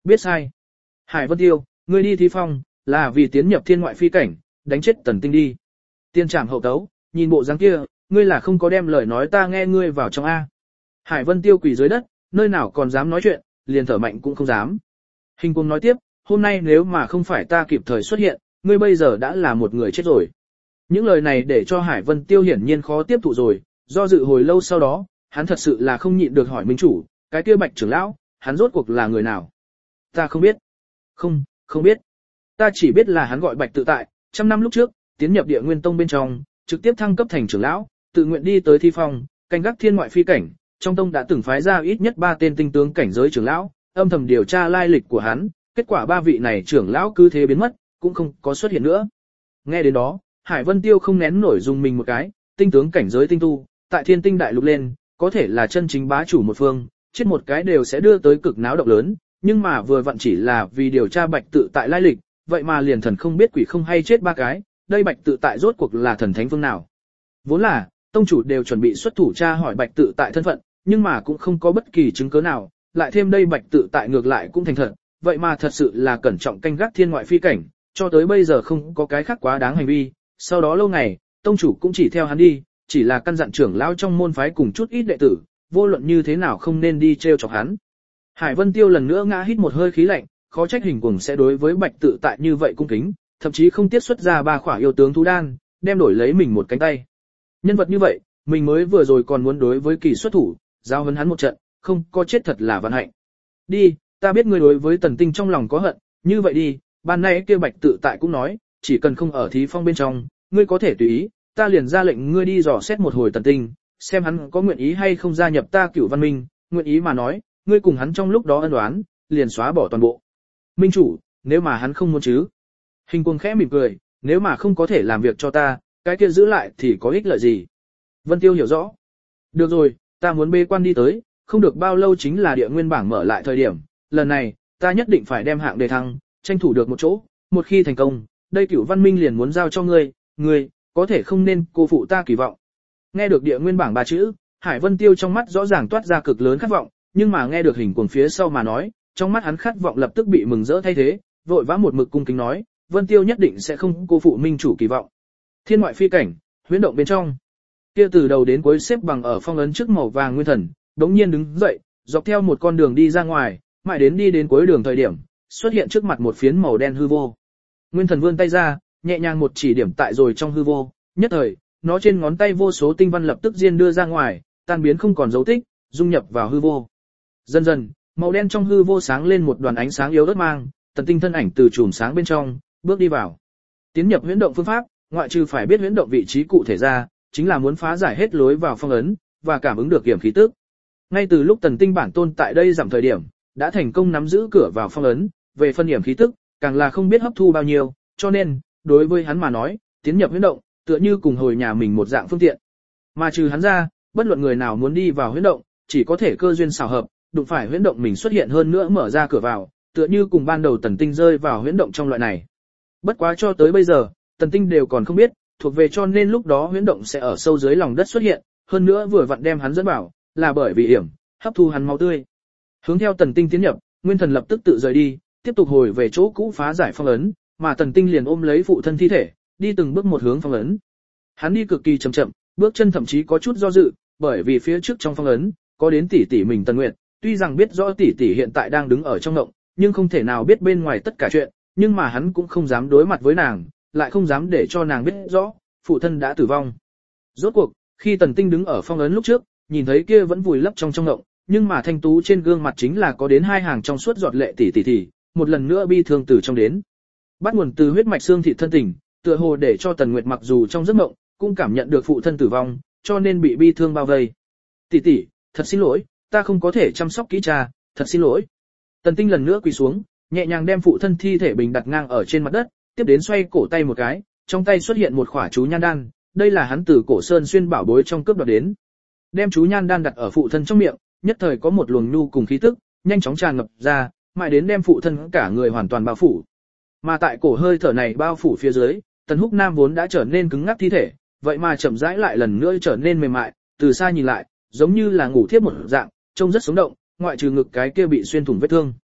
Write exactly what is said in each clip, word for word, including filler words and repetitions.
biết sai. Hải Vân Tiêu, ngươi đi thi phong, là vì tiến nhập thiên ngoại phi cảnh, đánh chết Tần Tinh đi. Tiên trảm hậu tấu, nhìn bộ dáng kia, ngươi là không có đem lời nói ta nghe ngươi vào trong A. Hải Vân Tiêu quỳ dưới đất, nơi nào còn dám nói chuyện, liền thở mạnh cũng không dám. Hình Cuồng nói tiếp, hôm nay nếu mà không phải ta kịp thời xuất hiện, ngươi bây giờ đã là một người chết rồi. Những lời này để cho Hải Vân Tiêu hiển nhiên khó tiếp thụ rồi, do dự hồi lâu sau đó, hắn thật sự là không nhịn được hỏi minh chủ, cái kia Bạch trưởng lão, hắn rốt cuộc là người nào? Ta không biết. Không, không biết. Ta chỉ biết là hắn gọi Bạch tự tại, trăm năm lúc trước, tiến nhập Địa Nguyên Tông bên trong, trực tiếp thăng cấp thành trưởng lão, tự nguyện đi tới thi phong, canh gác thiên ngoại phi cảnh, trong tông đã từng phái ra ít nhất ba tên tinh tướng cảnh giới trưởng lão, âm thầm điều tra lai lịch của hắn, kết quả ba vị này trưởng lão cứ thế biến mất, cũng không có xuất hiện nữa. Nghe đến đó, Hải Vân Tiêu không nén nổi dùng mình một cái, tinh tướng cảnh giới tinh tu, tại Thiên Tinh Đại Lục lên, có thể là chân chính bá chủ một phương, chết một cái đều sẽ đưa tới cực náo động lớn, nhưng mà vừa vặn chỉ là vì điều tra Bạch tự tại lai lịch, vậy mà liền thần không biết quỷ không hay chết ba cái, đây Bạch tự tại rốt cuộc là thần thánh phương nào? Vốn là, tông chủ đều chuẩn bị xuất thủ tra hỏi Bạch tự tại thân phận, nhưng mà cũng không có bất kỳ chứng cứ nào, lại thêm đây Bạch tự tại ngược lại cũng thành thật, vậy mà thật sự là cẩn trọng canh gác thiên ngoại phi cảnh, cho tới bây giờ không có cái khác quá đáng hành vi. Sau đó lâu ngày, tông chủ cũng chỉ theo hắn đi, chỉ là căn dặn trưởng lão trong môn phái cùng chút ít đệ tử, vô luận như thế nào không nên đi treo chọc hắn. Hải Vân Tiêu lần nữa ngã hít một hơi khí lạnh, khó trách Hình Cuồng sẽ đối với Bạch tự tại như vậy cung kính, thậm chí không tiết xuất ra ba khỏa yêu tướng thú đan, đem đổi lấy mình một cánh tay. Nhân vật như vậy, mình mới vừa rồi còn muốn đối với Kỳ xuất thủ, giao huấn hắn một trận, không có chết thật là vận hạnh. Đi, ta biết ngươi đối với Tần Tinh trong lòng có hận, như vậy đi, ban nay kia Bạch tự tại cũng nói, chỉ cần không ở thí phong bên trong, ngươi có thể tùy ý, ta liền ra lệnh ngươi đi dò xét một hồi Tần Tinh, xem hắn có nguyện ý hay không gia nhập ta Cửu Văn Minh, nguyện ý mà nói, ngươi cùng hắn trong lúc đó ân oán, liền xóa bỏ toàn bộ. Minh chủ, nếu mà hắn không muốn chứ? Hình Cuồng khẽ mỉm cười, nếu mà không có thể làm việc cho ta, cái kia giữ lại thì có ích lợi gì? Vân Tiêu hiểu rõ. Được rồi, ta muốn bê quan đi tới, không được bao lâu chính là địa nguyên bảng mở lại thời điểm, lần này, ta nhất định phải đem hạng đề thăng, tranh thủ được một chỗ, một khi thành công, đây Cửu Văn Minh liền muốn giao cho ngươi, ngươi, có thể không nên cô phụ ta kỳ vọng. Nghe được địa nguyên bảng ba chữ, Hải Vân Tiêu trong mắt rõ ràng toát ra cực lớn khát vọng, nhưng mà nghe được Hình Cuồng phía sau mà nói, trong mắt hắn khát vọng lập tức bị mừng rỡ thay thế, vội vã một mực cung kính nói, Vân Tiêu nhất định sẽ không cô phụ minh chủ kỳ vọng. Thiên ngoại phi cảnh, huyễn động bên trong. Kia từ đầu đến cuối xếp bằng ở phong ấn trước màu vàng nguyên thần, đống nhiên đứng dậy, dọc theo một con đường đi ra ngoài, mãi đến đi đến cuối đường thời điểm, xuất hiện trước mặt một phiến màu đen hư vô. Nguyên thần vươn tay ra, nhẹ nhàng một chỉ điểm tại rồi trong hư vô, nhất thời, nó trên ngón tay vô số tinh văn lập tức diên đưa ra ngoài, tan biến không còn dấu tích, dung nhập vào hư vô. Dần dần, màu đen trong hư vô sáng lên một đoàn ánh sáng yếu ớt mang, Tần Tinh thân ảnh từ chùm sáng bên trong bước đi vào. Tiến nhập huyễn động phương pháp, ngoại trừ phải biết huyễn động vị trí cụ thể ra, chính là muốn phá giải hết lối vào phong ấn và cảm ứng được hiểm khí tức. Ngay từ lúc Tần Tinh bản tôn tại đây giảm thời điểm, đã thành công nắm giữ cửa vào phong ấn, về phân hiểm khí tức, càng là không biết hấp thu bao nhiêu, cho nên, đối với hắn mà nói, tiến nhập huyễn động, tựa như cùng hồi nhà mình một dạng phương tiện. Mà trừ hắn ra, bất luận người nào muốn đi vào huyễn động, chỉ có thể cơ duyên xảo hợp, đụng phải huyễn động mình xuất hiện hơn nữa mở ra cửa vào, tựa như cùng ban đầu Tần Tinh rơi vào huyễn động trong loại này. Bất quá cho tới bây giờ, Tần Tinh đều còn không biết, thuộc về cho nên lúc đó huyễn động sẽ ở sâu dưới lòng đất xuất hiện, hơn nữa vừa vặn đem hắn dẫn vào, là bởi vì hiểm, hấp thu hắn máu tươi. Hướng theo Tần Tinh tiến nhập, Nguyên Thần lập tức tự rời đi, tiếp tục hồi về chỗ cũ phá giải phong ấn, mà Tần Tinh liền ôm lấy phụ thân thi thể, đi từng bước một hướng phong ấn. Hắn đi cực kỳ chậm chậm, bước chân thậm chí có chút do dự, bởi vì phía trước trong phong ấn có đến tỷ tỷ mình Tần Nguyệt, tuy rằng biết rõ tỷ tỷ hiện tại đang đứng ở trong ngộng, nhưng không thể nào biết bên ngoài tất cả chuyện, nhưng mà hắn cũng không dám đối mặt với nàng, lại không dám để cho nàng biết rõ, phụ thân đã tử vong. Rốt cuộc, khi Tần Tinh đứng ở phong ấn lúc trước, nhìn thấy kia vẫn vùi lấp trong trong ngộng, nhưng mà thanh tú trên gương mặt chính là có đến hai hàng trong suốt giọt lệ tỷ tỷ tỷ, một lần nữa bi thương từ trong đến. Bắt nguồn từ huyết mạch xương thịt thân tình, tựa hồ để cho Tần Nguyệt mặc dù trong giấc mộng, cũng cảm nhận được phụ thân tử vong, cho nên bị bi thương bao vây. Tỷ tỷ, thật xin lỗi, ta không có thể chăm sóc kỹ cha, thật xin lỗi. Tần Tinh lần nữa quỳ xuống, nhẹ nhàng đem phụ thân thi thể bình đặt ngang ở trên mặt đất, tiếp đến xoay cổ tay một cái, trong tay xuất hiện một khỏa chú nhan đan, đây là hắn từ Cổ Sơn Xuyên bảo bối trong cướp đoạt đến. Đem chú nhan đan đặt ở phụ thân trong miệng, nhất thời có một luồng nhu cùng khí tức, nhanh chóng tràn ngập ra, mãi đến đem phụ thân cả người hoàn toàn bao phủ. Mà tại cổ hơi thở này bao phủ phía dưới, Tần Húc Nam vốn đã trở nên cứng ngắc thi thể, vậy mà chậm rãi lại lần nữa trở nên mềm mại, từ xa nhìn lại, giống như là ngủ thiếp một dạng, trông rất sống động, ngoại trừ ngực cái kia bị xuyên thủng vết thương.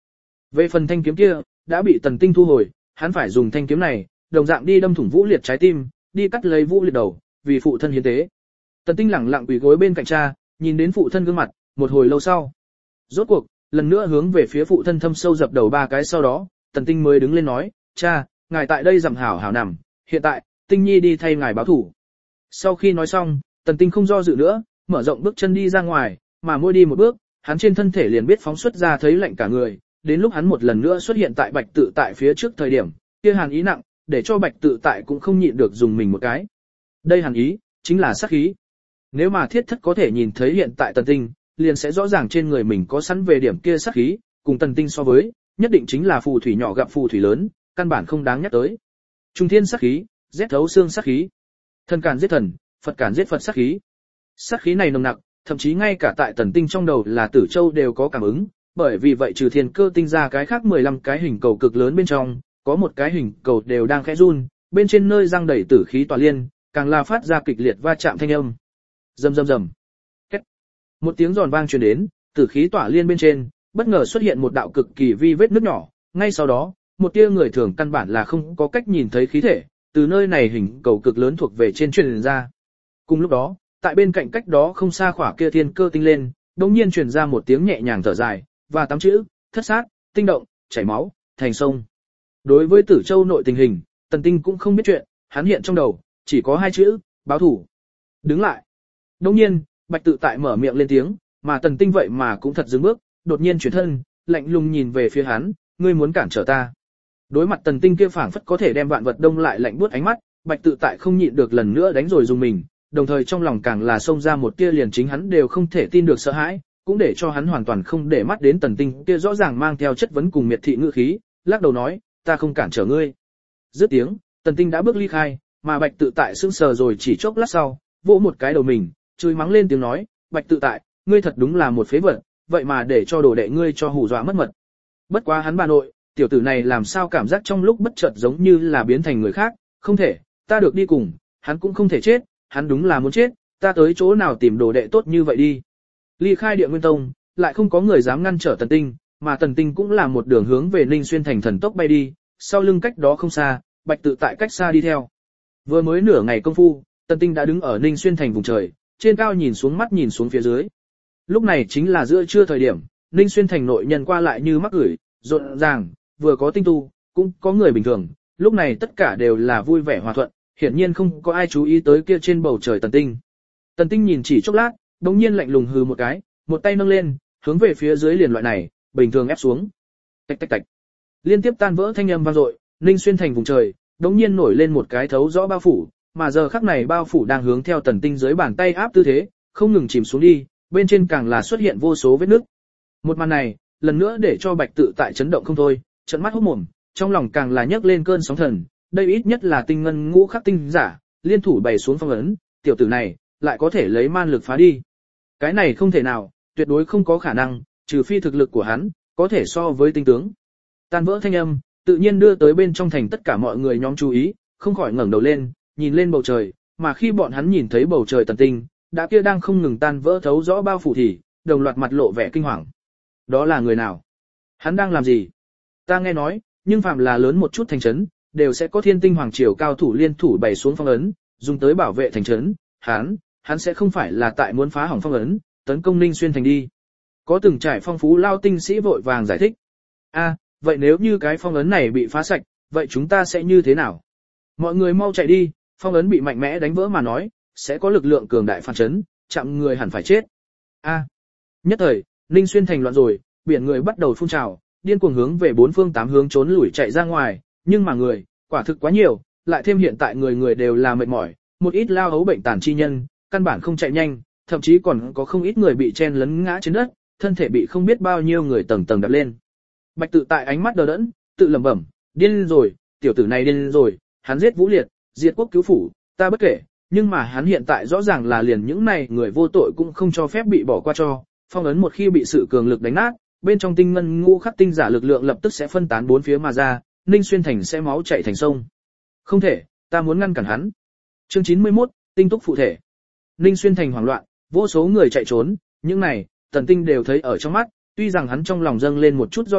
Về phần thanh kiếm kia, đã bị Tần Tinh thu hồi, hắn phải dùng thanh kiếm này, đồng dạng đi đâm thủng Vũ Liệt trái tim, đi cắt lấy Vũ Liệt đầu, vì phụ thân hiến tế. Tần Tinh lẳng lặng quỳ gối bên cạnh cha, nhìn đến phụ thân gương mặt, một hồi lâu sau, rốt cuộc, lần nữa hướng về phía phụ thân thâm sâu dập đầu ba cái, sau đó, Tần Tinh mới đứng lên nói, cha, ngài tại đây dặm hảo hảo nằm, hiện tại, Tinh Nhi đi thay ngài báo thủ. Sau khi nói xong, Tần Tinh không do dự nữa, mở rộng bước chân đi ra ngoài, mà mỗi đi một bước, hắn trên thân thể liền biết phóng xuất ra thấy lạnh cả người, đến lúc hắn một lần nữa xuất hiện tại Bạch Tự Tại phía trước thời điểm, kia hàn ý nặng, để cho Bạch Tự Tại cũng không nhịn được dùng mình một cái. Đây hàn ý, chính là sát khí. Nếu mà Thiết Thất có thể nhìn thấy hiện tại Tần Tinh, liền sẽ rõ ràng trên người mình có sẵn về điểm kia sát khí, cùng Tần Tinh so với, nhất định chính là phù thủy nhỏ gặp phù thủy lớn, căn bản không đáng nhắc tới. Trung thiên sát khí, rét thấu xương sát khí. Thần cản giết thần, Phật cản giết Phật sát khí. Sát khí này nồng nặc, thậm chí ngay cả tại Tần Tinh trong đầu là Tử Châu đều có cảm ứng, bởi vì vậy trừ thiên cơ tinh ra cái khác mười lăm cái hình cầu cực lớn bên trong, có một cái hình cầu đều đang khẽ run, bên trên nơi răng đầy tử khí tỏa liên, càng là phát ra kịch liệt va chạm thanh âm. Rầm rầm rầm. Két. Một tiếng giòn vang truyền đến, tử khí tỏa liên bên trên, bất ngờ xuất hiện một đạo cực kỳ vi vết nứt nhỏ, ngay sau đó, một tia người thường căn bản là không có cách nhìn thấy khí thể, từ nơi này hình cầu cực lớn thuộc về trên truyền ra. Cùng lúc đó, tại bên cạnh cách đó không xa khỏa kia thiên cơ tinh lên, đột nhiên truyền ra một tiếng nhẹ nhàng thở dài, và tám chữ, thất sát, tinh động, chảy máu, thành sông. Đối với Tử Châu nội tình hình, Tần Tinh cũng không biết chuyện, hắn hiện trong đầu, chỉ có hai chữ, báo thủ. Đứng lại. Đột nhiên, Bạch Tự Tại mở miệng lên tiếng, mà Tần Tinh vậy mà cũng thật dừng bước, đột nhiên chuyển thân, lạnh lùng nhìn về phía hắn, ngươi muốn cản trở ta. Đối mặt Tần Tinh kia phảng phất có thể đem vạn vật đông lại lạnh buốt ánh mắt, Bạch Tự Tại không nhịn được lần nữa đánh rồi dùng mình, đồng thời trong lòng càng là xông ra một tia liền chính hắn đều không thể tin được sợ hãi, cũng để cho hắn hoàn toàn không để mắt đến Tần Tinh kia rõ ràng mang theo chất vấn cùng miệt thị ngữ khí, lắc đầu nói, ta không cản trở ngươi. Dứt tiếng, Tần Tinh đã bước ly khai, mà Bạch Tự Tại sững sờ rồi chỉ chốc lát sau, vỗ một cái đầu mình, chửi mắng lên tiếng nói, Bạch Tự Tại, ngươi thật đúng là một phế vật, vậy mà để cho đồ đệ ngươi cho hù dọa mất mật. Bất quá hắn bà nội, tiểu tử này làm sao cảm giác trong lúc bất chợt giống như là biến thành người khác, không thể, ta được đi cùng, hắn cũng không thể chết, hắn đúng là muốn chết, ta tới chỗ nào tìm đồ đệ tốt như vậy đi. Ly khai Địa Nguyên Tông, lại không có người dám ngăn trở Tần Tinh, mà Tần Tinh cũng là một đường hướng về Ninh Xuyên thành thần tốc bay đi, sau lưng cách đó không xa, Bạch Tự Tại cách xa đi theo. Vừa mới nửa ngày công phu, Tần Tinh đã đứng ở Ninh Xuyên thành vùng trời, trên cao nhìn xuống mắt nhìn xuống phía dưới. Lúc này chính là giữa trưa thời điểm, Ninh Xuyên thành nội nhân qua lại như mắc gửi, rộn ràng, vừa có tinh tu, cũng có người bình thường, lúc này tất cả đều là vui vẻ hòa thuận, hiển nhiên không có ai chú ý tới kia trên bầu trời Tần Tinh. Tần Tinh nhìn chỉ chốc lát, đống nhiên lạnh lùng hừ một cái, một tay nâng lên, hướng về phía dưới liền loại này, bình thường ép xuống. Tạch tạch tạch. Liên tiếp tan vỡ thanh âm vang dội, Ninh Xuyên thành vùng trời, đống nhiên nổi lên một cái thấu rõ bao phủ, mà giờ khắc này bao phủ đang hướng theo Tần Tinh dưới bàn tay áp tư thế, không ngừng chìm xuống đi, bên trên càng là xuất hiện vô số vết nứt. Một màn này, lần nữa để cho Bạch Tự Tại chấn động không thôi, trợn mắt hốt mồm, trong lòng càng là nhấc lên cơn sóng thần, đây ít nhất là tinh ngân ngũ khắc tinh giả, liên thủ bày xuống phong ấn, tiểu tử này lại có thể lấy man lực phá đi. Cái này không thể nào, tuyệt đối không có khả năng, trừ phi thực lực của hắn có thể so với tinh tướng. Tan vỡ thanh âm, tự nhiên đưa tới bên trong thành tất cả mọi người nhóm chú ý, không khỏi ngẩng đầu lên, nhìn lên bầu trời, mà khi bọn hắn nhìn thấy bầu trời Tần Tinh, đã kia đang không ngừng tan vỡ thấu rõ bao phủ thì, đồng loạt mặt lộ vẻ kinh hoàng. Đó là người nào? Hắn đang làm gì? Ta nghe nói, nhưng phạm là lớn một chút thành trấn, đều sẽ có Thiên Tinh Hoàng triều cao thủ liên thủ bày xuống phong ấn, dùng tới bảo vệ thành trấn, hắn, hắn sẽ không phải là tại muốn phá hỏng phong ấn, tấn công Ninh Xuyên thành đi. Có từng trải phong phú lao tinh sĩ vội vàng giải thích. A, vậy nếu như cái phong ấn này bị phá sạch, vậy chúng ta sẽ như thế nào? Mọi người mau chạy đi, phong ấn bị mạnh mẽ đánh vỡ mà nói, sẽ có lực lượng cường đại phản chấn, chạm người hẳn phải chết. A. Nhất thời, Ninh Xuyên thành loạn rồi, biển người bắt đầu phun trào, điên cuồng hướng về bốn phương tám hướng trốn lủi chạy ra ngoài, nhưng mà người, quả thực quá nhiều, lại thêm hiện tại người người đều là mệt mỏi, một ít lao hấu bệnh tàn chi nhân, căn bản không chạy nhanh, thậm chí còn có không ít người bị chen lấn ngã trên đất, thân thể bị không biết bao nhiêu người tầng tầng đập lên. Bạch Tự Tại ánh mắt đờ đẫn, tự lẩm bẩm, điên rồi, tiểu tử này điên rồi, hắn giết Vũ Liệt, diệt quốc cứu phủ, ta bất kể, nhưng mà hắn hiện tại rõ ràng là liền những này người vô tội cũng không cho phép bị bỏ qua cho, phong ấn một khi bị sự cường lực đánh nát, bên trong tinh ngân ngũ khắc tinh giả lực lượng lập tức sẽ phân tán bốn phía mà ra, Ninh Xuyên thành sẽ máu chảy thành sông. Không thể, ta muốn ngăn cản hắn. Chương chín mươi mốt, tinh túc phụ thể. Ninh Xuyên thành hoảng loạn, vô số người chạy trốn, những này, Tần Tinh đều thấy ở trong mắt, tuy rằng hắn trong lòng dâng lên một chút do dự,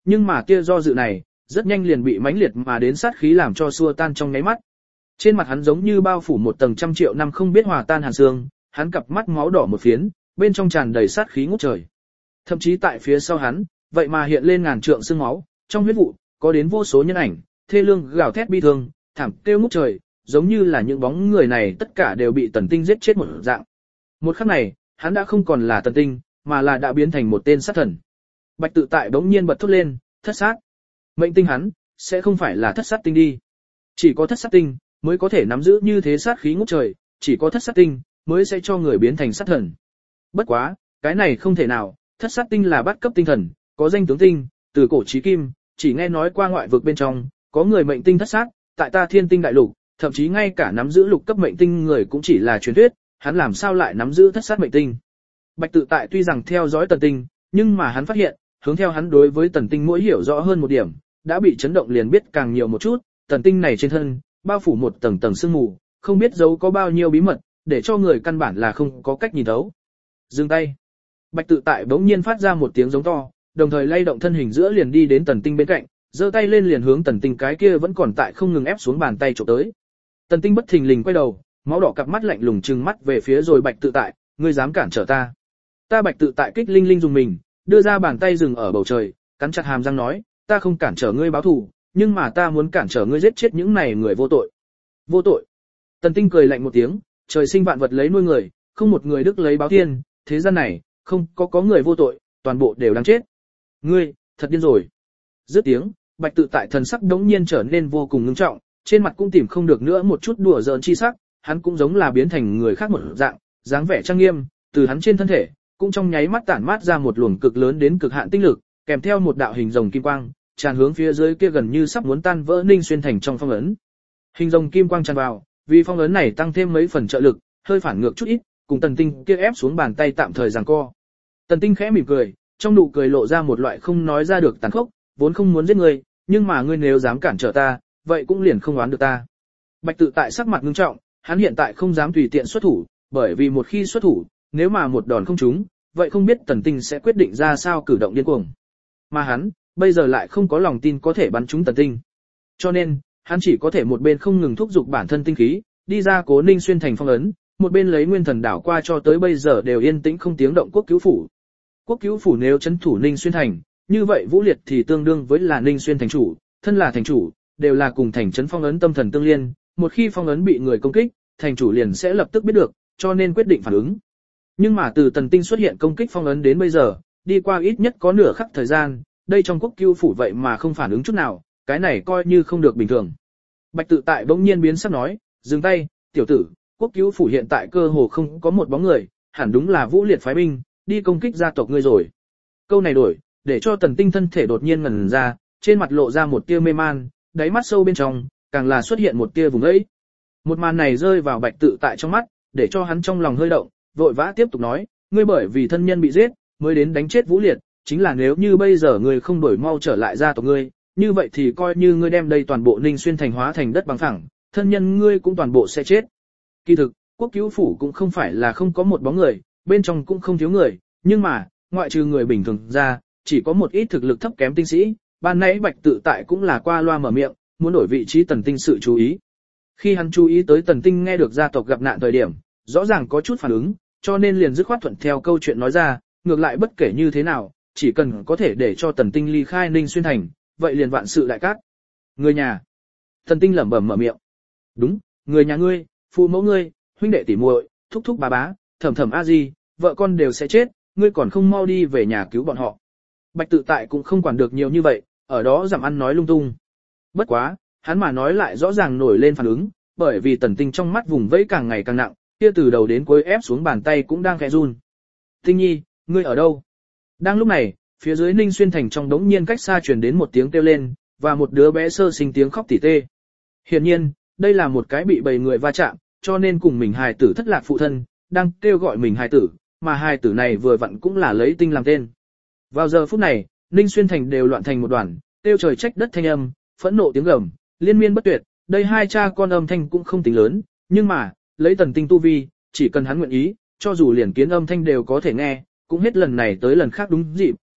Nhưng mà kia do dự này, rất nhanh liền bị mãnh liệt mà đến sát khí làm cho xua tan trong nháy mắt. Trên mặt hắn giống như bao phủ một tầng trăm triệu năm không biết hòa tan hàn xương, hắn cặp mắt máu đỏ một phiến, bên trong tràn đầy sát khí ngút trời. Thậm chí tại phía sau hắn, vậy mà hiện lên ngàn trượng xương máu, trong huyết vụ có đến vô số nhân ảnh, thê lương gào thét bi thương, thảm kêu ngút trời, giống như là những bóng người này tất cả đều bị Tần Tinh giết chết một dạng. Một khắc này, hắn đã không còn là Tần Tinh, mà là đã biến thành một tên sát thần. Bạch Tự Tại bỗng nhiên bật thốt lên, thất sát. Mệnh tinh hắn, sẽ không phải là thất sát tinh đi. Chỉ có thất sát tinh, mới có thể nắm giữ như thế sát khí ngút trời, chỉ có thất sát tinh, mới sẽ cho người biến thành sát thần. Bất quá, cái này không thể nào, thất sát tinh là bát cấp tinh thần, có danh tướng tinh, từ cổ chí kim, chỉ nghe nói qua ngoại vực bên trong, có người mệnh tinh thất sát, tại ta thiên tinh đại lục, thậm chí ngay cả nắm giữ lục cấp mệnh tinh người cũng chỉ là truyền thuyết, hắn làm sao lại nắm giữ thất sát mệnh tinh. Bạch Tự Tại tuy rằng theo dõi Tần Tinh, nhưng mà hắn phát hiện, hướng theo hắn đối với Tần Tinh mỗi hiểu rõ hơn một điểm, đã bị chấn động liền biết càng nhiều một chút, Tần Tinh này trên thân, bao phủ một tầng tầng sương mù, không biết giấu có bao nhiêu bí mật, để cho người căn bản là không có cách nhìn thấu. Dừng tay. Bạch Tự Tại bỗng nhiên phát ra một tiếng giống to, đồng thời lay động thân hình giữa liền đi đến Tần Tinh bên cạnh, giơ tay lên liền hướng Tần Tinh cái kia vẫn còn tại không ngừng ép xuống bàn tay chụp tới. Tần Tinh bất thình lình quay đầu, máu đỏ cặp mắt lạnh lùng trừng mắt về phía rồi Bạch Tự Tại, ngươi dám cản trở ta? Ta Bạch Tự Tại kích linh linh dùng mình, đưa ra bàn tay dừng ở bầu trời, cắn chặt hàm răng nói, ta không cản trở ngươi báo thù, nhưng mà ta muốn cản trở ngươi giết chết những này người vô tội. Vô tội? Tần Tinh cười lạnh một tiếng, trời sinh vạn vật lấy nuôi người, không một người đức lấy báo thiên, thế gian này không có có người vô tội, toàn bộ đều đáng chết. Ngươi, thật điên rồi. Dứt tiếng, Bạch Tự Tại thần sắc đống nhiên trở nên vô cùng ngưng trọng, trên mặt cũng tìm không được nữa một chút đùa giỡn chi sắc, hắn cũng giống là biến thành người khác một dạng, dáng vẻ trang nghiêm, từ hắn trên thân thể, cũng trong nháy mắt tản mát ra một luồng cực lớn đến cực hạn tinh lực, kèm theo một đạo hình rồng kim quang, tràn hướng phía dưới kia gần như sắp muốn tan vỡ Ninh Xuyên thành trong phong ấn. Hình rồng kim quang tràn vào, vì phong ấn này tăng thêm mấy phần trợ lực, hơi phản ngược chút ít, cùng Tần Tinh kia ép xuống bàn tay tạm thời giằng co. Tần Tinh khẽ mỉm cười, trong nụ cười lộ ra một loại không nói ra được tàn khốc, vốn không muốn giết ngươi, nhưng mà ngươi nếu dám cản trở ta, vậy cũng liền không oán được ta. Bạch Tự Tại sắc mặt ngưng trọng, hắn hiện tại không dám tùy tiện xuất thủ, bởi vì một khi xuất thủ, nếu mà một đòn không trúng, vậy không biết Tần Tinh sẽ quyết định ra sao cử động điên cuồng. Mà hắn, bây giờ lại không có lòng tin có thể bắn trúng Tần Tinh. Cho nên, hắn chỉ có thể một bên không ngừng thúc giục bản thân tinh khí, đi ra cố Ninh Xuyên thành phong ấn, một bên lấy nguyên thần đảo qua cho tới bây giờ đều yên tĩnh không tiếng động Quốc Cứu phủ. Quốc Cứu phủ nếu trấn thủ Ninh Xuyên thành, như vậy Vũ Liệt thì tương đương với là Ninh Xuyên thành chủ, thân là thành chủ, đều là cùng thành trấn phong ấn tâm thần tương liên, một khi phong ấn bị người công kích, thành chủ liền sẽ lập tức biết được, cho nên quyết định phản ứng. Nhưng mà từ Tần Tinh xuất hiện công kích phong ấn đến bây giờ, đi qua ít nhất có nửa khắc thời gian, đây trong Quốc Cứu phủ vậy mà không phản ứng chút nào, cái này coi như không được bình thường. Bạch Tự Tại bỗng nhiên biến sắc nói, dừng tay, tiểu tử, Quốc Cứu phủ hiện tại cơ hồ không có một bóng người, hẳn đúng là Vũ Liệt phái binh đi công kích gia tộc ngươi rồi. Câu này đổi, để cho Tần Tinh thân thể đột nhiên ngẩn ra, trên mặt lộ ra một tia mê man, đáy mắt sâu bên trong càng là xuất hiện một tia vùng ấy. Một màn này rơi vào Bạch Tự Tại trong mắt, để cho hắn trong lòng hơi động, vội vã tiếp tục nói, ngươi bởi vì thân nhân bị giết, mới đến đánh chết Vũ Liệt, chính là nếu như bây giờ ngươi không đổi mau trở lại gia tộc ngươi, như vậy thì coi như ngươi đem đây toàn bộ Ninh Xuyên thành hóa thành đất bằng phẳng, thân nhân ngươi cũng toàn bộ sẽ chết. Kỳ thực, Quốc Cứu phủ cũng không phải là không có một bóng người, bên trong cũng không thiếu người, nhưng mà, ngoại trừ người bình thường ra, chỉ có một ít thực lực thấp kém tinh sĩ, ban nãy Bạch Tự Tại cũng là qua loa mở miệng, muốn đổi vị trí Tần Tinh sự chú ý. Khi hắn chú ý tới Tần Tinh nghe được gia tộc gặp nạn thời điểm, rõ ràng có chút phản ứng, cho nên liền dứt khoát thuận theo câu chuyện nói ra, ngược lại bất kể như thế nào, chỉ cần có thể để cho Tần Tinh ly khai Ninh Xuyên thành, vậy liền vạn sự đại cát. Người nhà. Tần Tinh lẩm bẩm mở miệng. Đúng, người nhà ngươi, phụ mẫu ngươi, huynh đệ tỷ muội, thúc thúc bà bá, thẩm thẩm a di, vợ con đều sẽ chết, ngươi còn không mau đi về nhà cứu bọn họ. Bạch Tự Tại cũng không quản được nhiều như vậy, ở đó dặm ăn nói lung tung. Bất quá, hắn mà nói lại rõ ràng nổi lên phản ứng, bởi vì Tần Tinh trong mắt vùng vẫy càng ngày càng nặng, kia từ đầu đến cuối ép xuống bàn tay cũng đang khẽ run. Tinh Nhi, ngươi ở đâu? Đang lúc này, phía dưới Ninh Xuyên thành trong đống nhiên cách xa truyền đến một tiếng kêu lên, và một đứa bé sơ sinh tiếng khóc tỉ tê. Hiển nhiên, đây là một cái bị bầy người va chạm, cho nên cùng mình hài tử thất lạc phụ thân, đang kêu gọi mình hài tử, mà hài tử này vừa vặn cũng là lấy Tinh làm tên. Vào giờ phút này, Ninh Xuyên thành đều loạn thành một đoàn, kêu trời trách đất thanh âm, phẫn nộ tiếng gầm, liên miên bất tuyệt, đây hai cha con âm thanh cũng không tính lớn, nhưng mà, lấy Tần Tinh tu vi, chỉ cần hắn nguyện ý, cho dù liền kiến âm thanh đều có thể nghe, cũng hết lần này tới lần khác đúng dịp,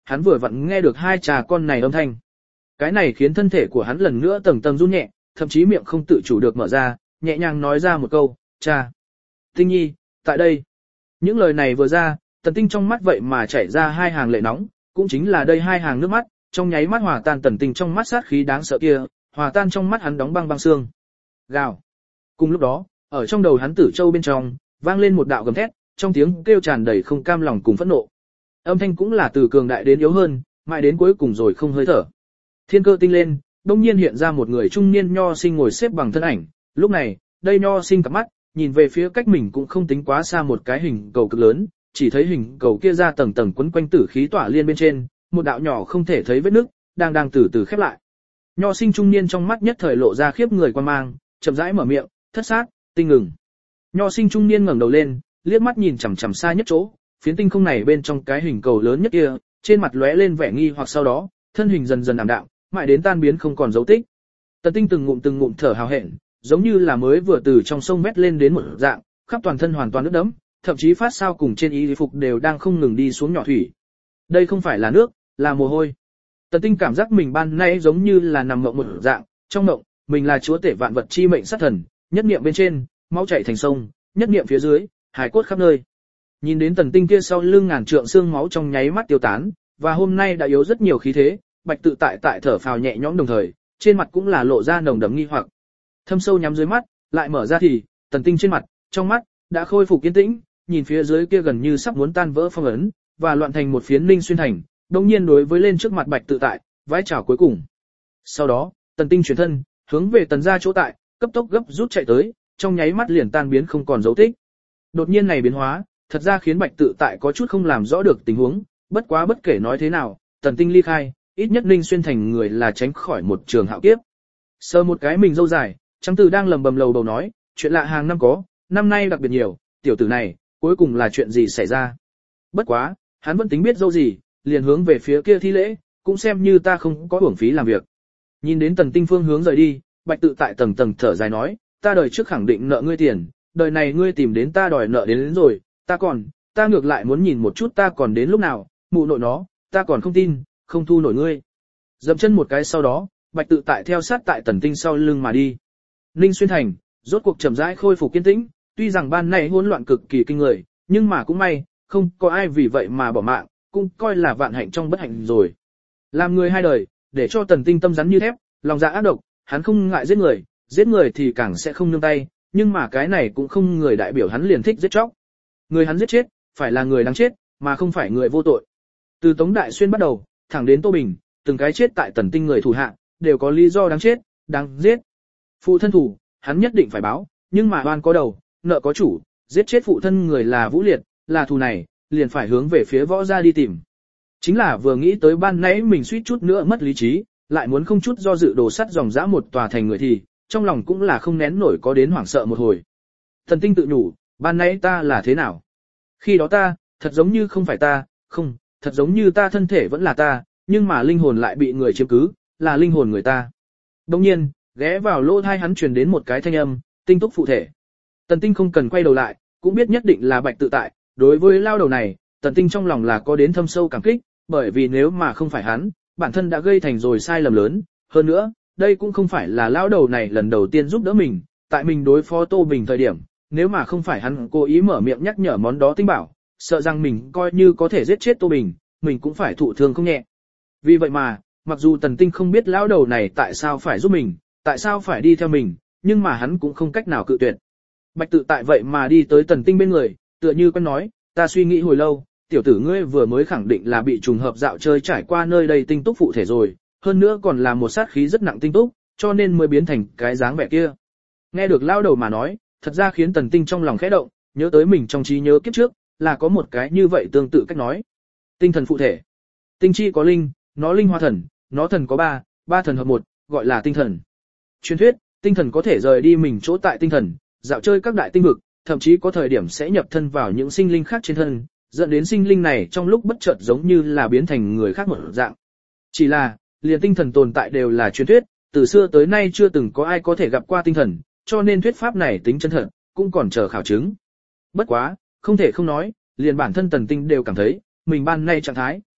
hắn vừa vặn nghe được hai cha con này âm thanh. Cái này khiến thân thể của hắn lần nữa tầng tầng run nhẹ, thậm chí miệng không tự chủ được mở ra, nhẹ nhàng nói ra một câu, cha. Tinh nhi, tại đây. Những lời này vừa ra, Tần Tinh trong mắt vậy mà chảy ra hai hàng lệ nóng, cũng chính là đây hai hàng nước mắt, trong nháy mắt hòa tan Tần Tinh trong mắt sát khí đáng sợ kia, hòa tan trong mắt hắn đóng băng băng xương. Gào. Cùng lúc đó, ở trong đầu hắn Tử Châu bên trong, vang lên một đạo gầm thét, trong tiếng kêu tràn đầy không cam lòng cùng phẫn nộ. Âm thanh cũng là từ cường đại đến yếu hơn, mãi đến cuối cùng rồi không hơi thở. Thiên cơ tinh lên, đông nhiên hiện ra một người trung niên nho sinh ngồi xếp bằng thân ảnh, lúc này, đây nho sinh cặp mắt, nhìn về phía cách mình cũng không tính quá xa một cái hình cầu cực lớn, chỉ thấy hình cầu kia ra tầng tầng quấn quanh tử khí tỏa liên bên trên, một đạo nhỏ không thể thấy vết nước, đang đang từ từ khép lại. Nho sinh trung niên trong mắt nhất thời lộ ra khiếp người quan mang, chậm rãi mở miệng, thất sát, tinh ngừng. Nho sinh trung niên ngẩng đầu lên, liếc mắt nhìn chằm chằm xa nhất chỗ, phiến tinh không này bên trong cái hình cầu lớn nhất kia, trên mặt lóe lên vẻ nghi hoặc sau đó, thân hình dần dần ảm đạm, mãi đến tan biến không còn dấu tích. Tần Tinh từng ngụm từng ngụm thở hào hẹn, giống như là mới vừa từ trong sông vét lên đến một dạng, khắp toàn thân hoàn toàn ướt đẫm, thậm chí phát sao cùng trên y phục đều đang không ngừng đi xuống nhỏ thủy. Đây không phải là nước, là mồ hôi. Tần Tinh cảm giác mình ban nay giống như là nằm mộng một dạng, trong mộng, mình là chúa tể vạn vật chi mệnh sát thần, nhất niệm bên trên, máu chảy thành sông, nhất niệm phía dưới, hải cốt khắp nơi. Nhìn đến Tần Tinh kia sau lưng ngàn trượng xương máu trong nháy mắt tiêu tán, và hôm nay đã yếu rất nhiều khí thế, Bạch Tự Tại tại thở phào nhẹ nhõm đồng thời, trên mặt cũng là lộ ra nồng đậm nghi hoặc. Thâm sâu nhắm dưới mắt, lại mở ra thì, Tần Tinh trên mặt, trong mắt đã khôi phục kiên tĩnh, nhìn phía dưới kia gần như sắp muốn tan vỡ phong ấn, và loạn thành một phiến Ninh Xuyên thành, đồng nhiên đối với lên trước mặt Bạch Tự Tại, vái chào cuối cùng. Sau đó, Tần Tinh chuyển thân, hướng về Tần gia chỗ tại, cấp tốc gấp rút chạy tới, trong nháy mắt liền tan biến không còn dấu tích. Đột nhiên này biến hóa, thật ra khiến Bạch Tự Tại có chút không làm rõ được tình huống, bất quá bất kể nói thế nào, Tần Tinh ly khai, ít nhất Ninh Xuyên thành người là tránh khỏi một trường hạo kiếp. Sờ một cái mình dâu dài, Trắng Từ đang lầm bầm lầu bầu nói, chuyện lạ hàng năm có, năm nay đặc biệt nhiều, tiểu tử này, cuối cùng là chuyện gì xảy ra? Bất quá, hắn vẫn tính biết dâu gì, liền hướng về phía kia thi lễ, cũng xem như ta không có uổng phí làm việc. Nhìn đến Tần Tinh phương hướng rời đi, Bạch Tự Tại tầng tầng thở dài nói, ta đời trước khẳng định nợ ngươi tiền, đời này ngươi tìm đến ta đòi nợ đến, đến rồi, ta còn, ta ngược lại muốn nhìn một chút ta còn đến lúc nào, mụ nội nó, ta còn không tin, không thu nổi ngươi. Dậm chân một cái sau đó, Bạch Tự Tại theo sát tại Tần Tinh sau lưng mà đi. Ninh Xuyên thành, rốt cuộc chậm rãi khôi phục kiên tĩnh, tuy rằng ban này hỗn loạn cực kỳ kinh người, nhưng mà cũng may, không có ai vì vậy mà bỏ mạng, cũng coi là vạn hạnh trong bất hạnh rồi. Làm người hai đời, để cho Tần Tinh tâm rắn như thép, lòng dạ ác độc, hắn không ngại giết người, giết người thì càng sẽ không nương tay, nhưng mà cái này cũng không người đại biểu hắn liền thích giết chóc. Người hắn giết chết, phải là người đáng chết, mà không phải người vô tội. Từ Tống Đại Xuyên bắt đầu, thẳng đến Tô Bình, từng cái chết tại Tần Tinh người thủ hạ, đều có lý do đáng chết, đáng giết. Phụ thân thủ, hắn nhất định phải báo, nhưng mà oan có đầu, nợ có chủ, giết chết phụ thân người là Vũ Liệt, là thù này, liền phải hướng về phía võ gia đi tìm. Chính là vừa nghĩ tới ban nãy mình suýt chút nữa mất lý trí, lại muốn không chút do dự đổ sắt dòng dã một tòa thành người thì, trong lòng cũng là không nén nổi có đến hoảng sợ một hồi. Thần Tinh tự nhủ, ban nãy ta là thế nào? Khi đó ta, thật giống như không phải ta, không, thật giống như ta thân thể vẫn là ta, nhưng mà linh hồn lại bị người chiếm cứ, là linh hồn người ta. Đồng nhiên, ghé vào lỗ tai hắn truyền đến một cái thanh âm, Tinh túc phụ thể. Tần Tinh không cần quay đầu lại, cũng biết nhất định là Bạch Tự Tại, đối với lao đầu này, Tần Tinh trong lòng là có đến thâm sâu cảm kích, bởi vì nếu mà không phải hắn, bản thân đã gây thành rồi sai lầm lớn, hơn nữa, đây cũng không phải là lão đầu này lần đầu tiên giúp đỡ mình, tại mình đối phó Tô Bình thời điểm, nếu mà không phải hắn cố ý mở miệng nhắc nhở món đó tinh bảo, sợ rằng mình coi như có thể giết chết Tô Bình, mình cũng phải thụ thương không nhẹ. Vì vậy mà, mặc dù Tần Tinh không biết lão đầu này tại sao phải giúp mình, tại sao phải đi theo mình, nhưng mà hắn cũng không cách nào cự tuyệt. Bạch Tự Tại vậy mà đi tới Tần Tinh bên người, tựa như quen nói, ta suy nghĩ hồi lâu, tiểu tử ngươi vừa mới khẳng định là bị trùng hợp dạo chơi trải qua nơi đây tinh túc phụ thể rồi, hơn nữa còn là một sát khí rất nặng tinh túc, cho nên mới biến thành cái dáng vẻ kia. Nghe được lão đầu mà nói, thật ra khiến Tần Tinh trong lòng khẽ động, nhớ tới mình trong trí nhớ kiếp trước, là có một cái như vậy tương tự cách nói. Tinh thần phụ thể. Tinh chi có linh, nó linh hóa thần, nó thần có ba, ba thần hợp một, gọi là tinh thần. Truyền thuyết, tinh thần có thể rời đi mình chỗ tại tinh thần, dạo chơi các đại tinh vực, thậm chí có thời điểm sẽ nhập thân vào những sinh linh khác trên thân, dẫn đến sinh linh này trong lúc bất chợt giống như là biến thành người khác một dạng. Chỉ là, liền tinh thần tồn tại đều là truyền thuyết, từ xưa tới nay chưa từng có ai có thể gặp qua tinh thần, cho nên thuyết pháp này tính chân thật, cũng còn chờ khảo chứng. Bất quá, không thể không nói, liền bản thân Tần Tinh đều cảm thấy, mình ban nay trạng thái,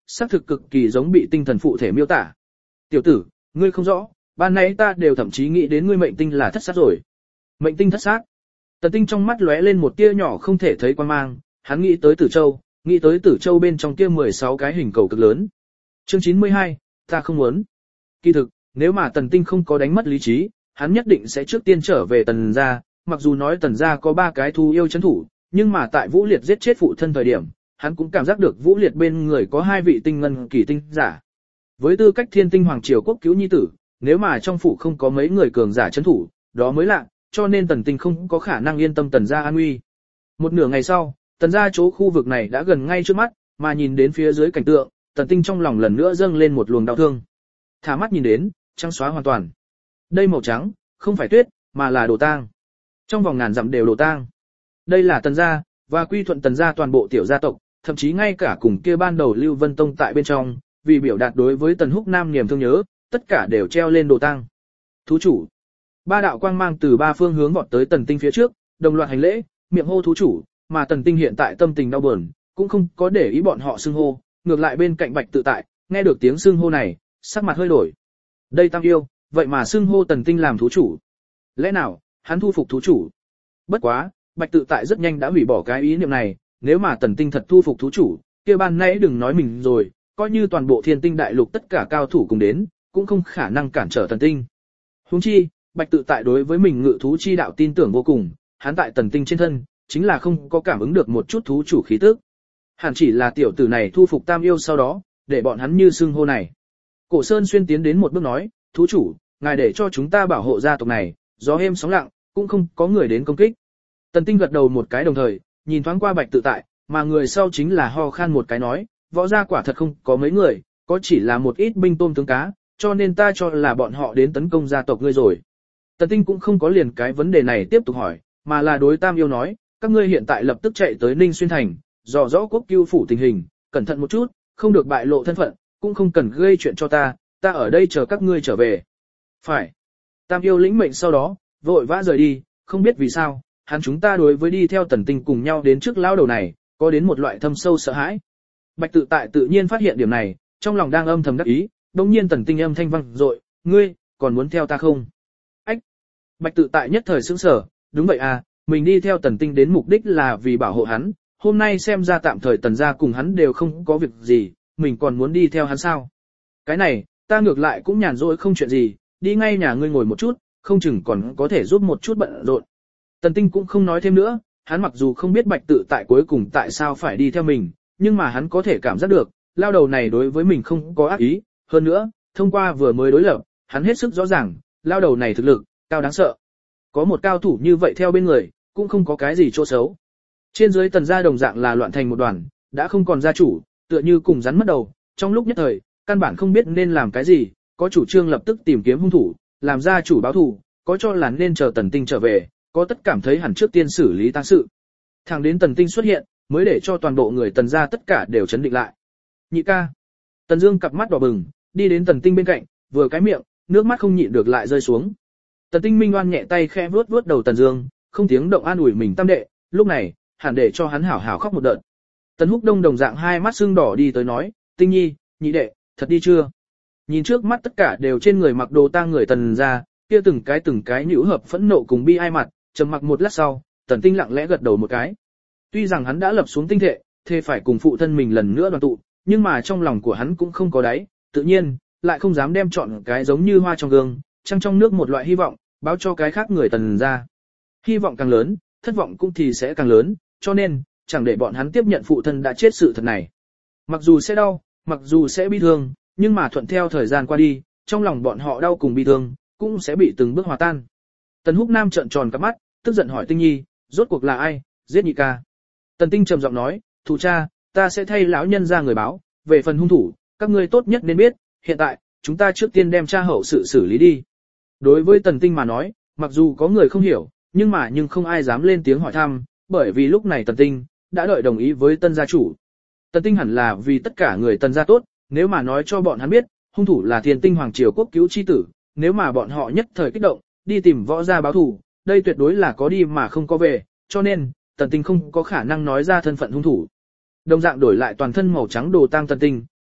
xác thực cực kỳ giống bị tinh thần phụ thể miêu tả. Tiểu tử, ngươi không rõ, ban nãy ta đều thậm chí nghĩ đến ngươi mệnh tinh là thất sát rồi. Mệnh tinh thất sát. Tần Tinh trong mắt lóe lên một tia nhỏ không thể thấy quan mang, hắn nghĩ tới Tử Châu, nghĩ tới Tử Châu bên trong kia mười sáu cái hình cầu cực lớn. Chương chín mươi hai, ta không muốn. Kỳ thực, nếu mà Tần Tinh không có đánh mất lý trí, hắn nhất định sẽ trước tiên trở về Tần gia, mặc dù nói Tần gia có ba cái thú yêu chấn thủ, nhưng mà tại Vũ Liệt giết chết phụ thân thời điểm, hắn cũng cảm giác được Vũ Liệt bên người có hai vị tinh ngân kỳ tinh giả. Với tư cách Thiên Tinh Hoàng triều quốc cứu nhi tử, nếu mà trong phủ không có mấy người cường giả chấn thủ, đó mới lạ, cho nên Tần Tinh không có khả năng yên tâm Tần gia an nguy. Một nửa ngày sau, Tần gia chỗ khu vực này đã gần ngay trước mắt, mà nhìn đến phía dưới cảnh tượng, Tần Tinh trong lòng lần nữa dâng lên một luồng đau thương. Thả mắt nhìn đến, trắng xóa hoàn toàn. Đây màu trắng, không phải tuyết, mà là đồ tang. Trong vòng ngàn dặm đều đồ tang. Đây là Tần gia, và quy thuận Tần gia toàn bộ tiểu gia tộc, thậm chí ngay cả cùng kia ban đầu Lưu Vân Tông tại bên trong, vì biểu đạt đối với Tần Húc Nam niềm thương nhớ, tất cả đều treo lên đồ tang. Thú chủ. Ba đạo quang mang từ ba phương hướng vọt tới Tần Tinh phía trước, đồng loạt hành lễ, miệng hô thú chủ, mà Tần Tinh hiện tại tâm tình đau buồn, cũng không có để ý bọn họ xưng hô, ngược lại bên cạnh Bạch Tự Tại, nghe được tiếng xưng hô này, sắc mặt hơi đổi. Đây Tam yêu, vậy mà xưng hô Tần Tinh làm thú chủ. Lẽ nào, hắn thu phục thú chủ? Bất quá, Bạch Tự Tại rất nhanh đã hủy bỏ cái ý niệm này, nếu mà Tần Tinh thật thu phục thú chủ, kia ban nãy đừng nói mình rồi, coi như toàn bộ Thiên Tinh đại lục tất cả cao thủ cùng đến, cũng không khả năng cản trở Tần Tinh. Huống chi, Bạch Tự Tại đối với mình ngự thú chi đạo tin tưởng vô cùng, hắn tại Tần Tinh trên thân, chính là không có cảm ứng được một chút thú chủ khí tức. Hẳn chỉ là tiểu tử này thu phục Tam yêu sau đó, để bọn hắn như xưng hô này. Cổ Sơn Xuyên tiến đến một bước nói, thú chủ, ngài để cho chúng ta bảo hộ gia tộc này, gió êm sóng lặng, cũng không có người đến công kích. Tần Tinh gật đầu một cái đồng thời, nhìn thoáng qua Bạch Tự Tại, mà người sau chính là ho khan một cái nói, võ gia quả thật không có mấy người, có chỉ là một ít binh tôm tướng cá, cho nên ta cho là bọn họ đến tấn công gia tộc ngươi rồi. Tần Tinh cũng không có liền cái vấn đề này tiếp tục hỏi, mà là đối Tam yêu nói, các ngươi hiện tại lập tức chạy tới Ninh Xuyên thành, dò rõ quốc cưu phủ tình hình, cẩn thận một chút, không được bại lộ thân phận, cũng không cần gây chuyện cho ta, ta ở đây chờ các ngươi trở về. Phải. Tam yêu lĩnh mệnh sau đó, vội vã rời đi, không biết vì sao, hắn chúng ta đối với đi theo Tần Tinh cùng nhau đến trước lão đầu này, có đến một loại thâm sâu sợ hãi. Bạch Tự Tại tự nhiên phát hiện điểm này, trong lòng đang âm thầm đắc ý, đống nhiên Tần Tinh âm thanh vang dội, ngươi, còn muốn theo ta không? Ách! Bạch Tự Tại nhất thời sững sờ, đúng vậy à, mình đi theo Tần Tinh đến mục đích là vì bảo hộ hắn, hôm nay xem ra tạm thời Tần gia cùng hắn đều không có việc gì, mình còn muốn đi theo hắn sao? Cái này, ta ngược lại cũng nhàn rỗi không chuyện gì, đi ngay nhà ngươi ngồi một chút, không chừng còn có thể giúp một chút bận rộn. Tần Tinh cũng không nói thêm nữa, hắn mặc dù không biết Bạch Tự Tại cuối cùng tại sao phải đi theo mình, nhưng mà hắn có thể cảm giác được, lao đầu này đối với mình không có ác ý, hơn nữa, thông qua vừa mới đối lập, hắn hết sức rõ ràng, lao đầu này thực lực, cao đáng sợ. Có một cao thủ như vậy theo bên người, cũng không có cái gì chỗ xấu. Trên dưới Tần gia đồng dạng là loạn thành một đoàn, đã không còn gia chủ, tựa như cùng rắn mất đầu, trong lúc nhất thời, căn bản không biết nên làm cái gì, có chủ trương lập tức tìm kiếm hung thủ, làm gia chủ báo thù, có cho là nên chờ Tần Tinh trở về, có tất cảm thấy hẳn trước tiên xử lý tang sự. Thẳng đến Tần Tinh xuất hiện, mới để cho toàn bộ người Tần gia tất cả đều chấn định lại. Nhị ca. Tần Dương cặp mắt đỏ bừng, đi đến Tần Tinh bên cạnh, vừa cái miệng, nước mắt không nhịn được lại rơi xuống. Tần Tinh minh oan nhẹ tay khẽ vuốt vuốt đầu Tần Dương, không tiếng động an ủi mình tam đệ, lúc này, hẳn để cho hắn hảo hảo khóc một đợt. Tần Húc Đông đồng dạng hai mắt sưng đỏ đi tới nói, Tinh nhi, nhị đệ, thật đi chưa? Nhìn trước mắt tất cả đều trên người mặc đồ tang người Tần gia, kia từng cái từng cái nhũ hợp phẫn nộ cùng bi ai mặt, trầm mặc một lát sau, Tần Tinh lặng lẽ gật đầu một cái. Tuy rằng hắn đã lập xuống tinh thệ, thề phải cùng phụ thân mình lần nữa đoàn tụ, nhưng mà trong lòng của hắn cũng không có đáy, tự nhiên lại không dám đem chọn cái giống như hoa trong gương, trăng trong nước một loại hy vọng, báo cho cái khác người Tần gia. Hy vọng càng lớn, thất vọng cũng thì sẽ càng lớn, cho nên chẳng để bọn hắn tiếp nhận phụ thân đã chết sự thật này. Mặc dù sẽ đau, mặc dù sẽ bi thương, nhưng mà thuận theo thời gian qua đi, trong lòng bọn họ đau cùng bi thương, cũng sẽ bị từng bước hòa tan. Tần Húc Nam trợn tròn cặp mắt, tức giận hỏi Tinh nhi, rốt cuộc là ai, giết nhị ca? Tần Tinh trầm giọng nói, thủ cha, ta sẽ thay lão nhân ra người báo, về phần hung thủ, các ngươi tốt nhất nên biết, hiện tại, chúng ta trước tiên đem tra hậu sự xử lý đi. Đối với Tần Tinh mà nói, mặc dù có người không hiểu, nhưng mà nhưng không ai dám lên tiếng hỏi thăm, bởi vì lúc này Tần Tinh đã đợi đồng ý với Tân gia chủ. Tần Tinh hẳn là vì tất cả người Tần gia tốt, nếu mà nói cho bọn hắn biết, hung thủ là Thiên Tinh Hoàng triều quốc cứu chi tử, nếu mà bọn họ nhất thời kích động, đi tìm võ gia báo thù, đây tuyệt đối là có đi mà không có về, cho nên, Tần Tinh không có khả năng nói ra thân phận hung thủ. Đồng dạng đổi lại toàn thân màu trắng đồ tang Tần Tinh,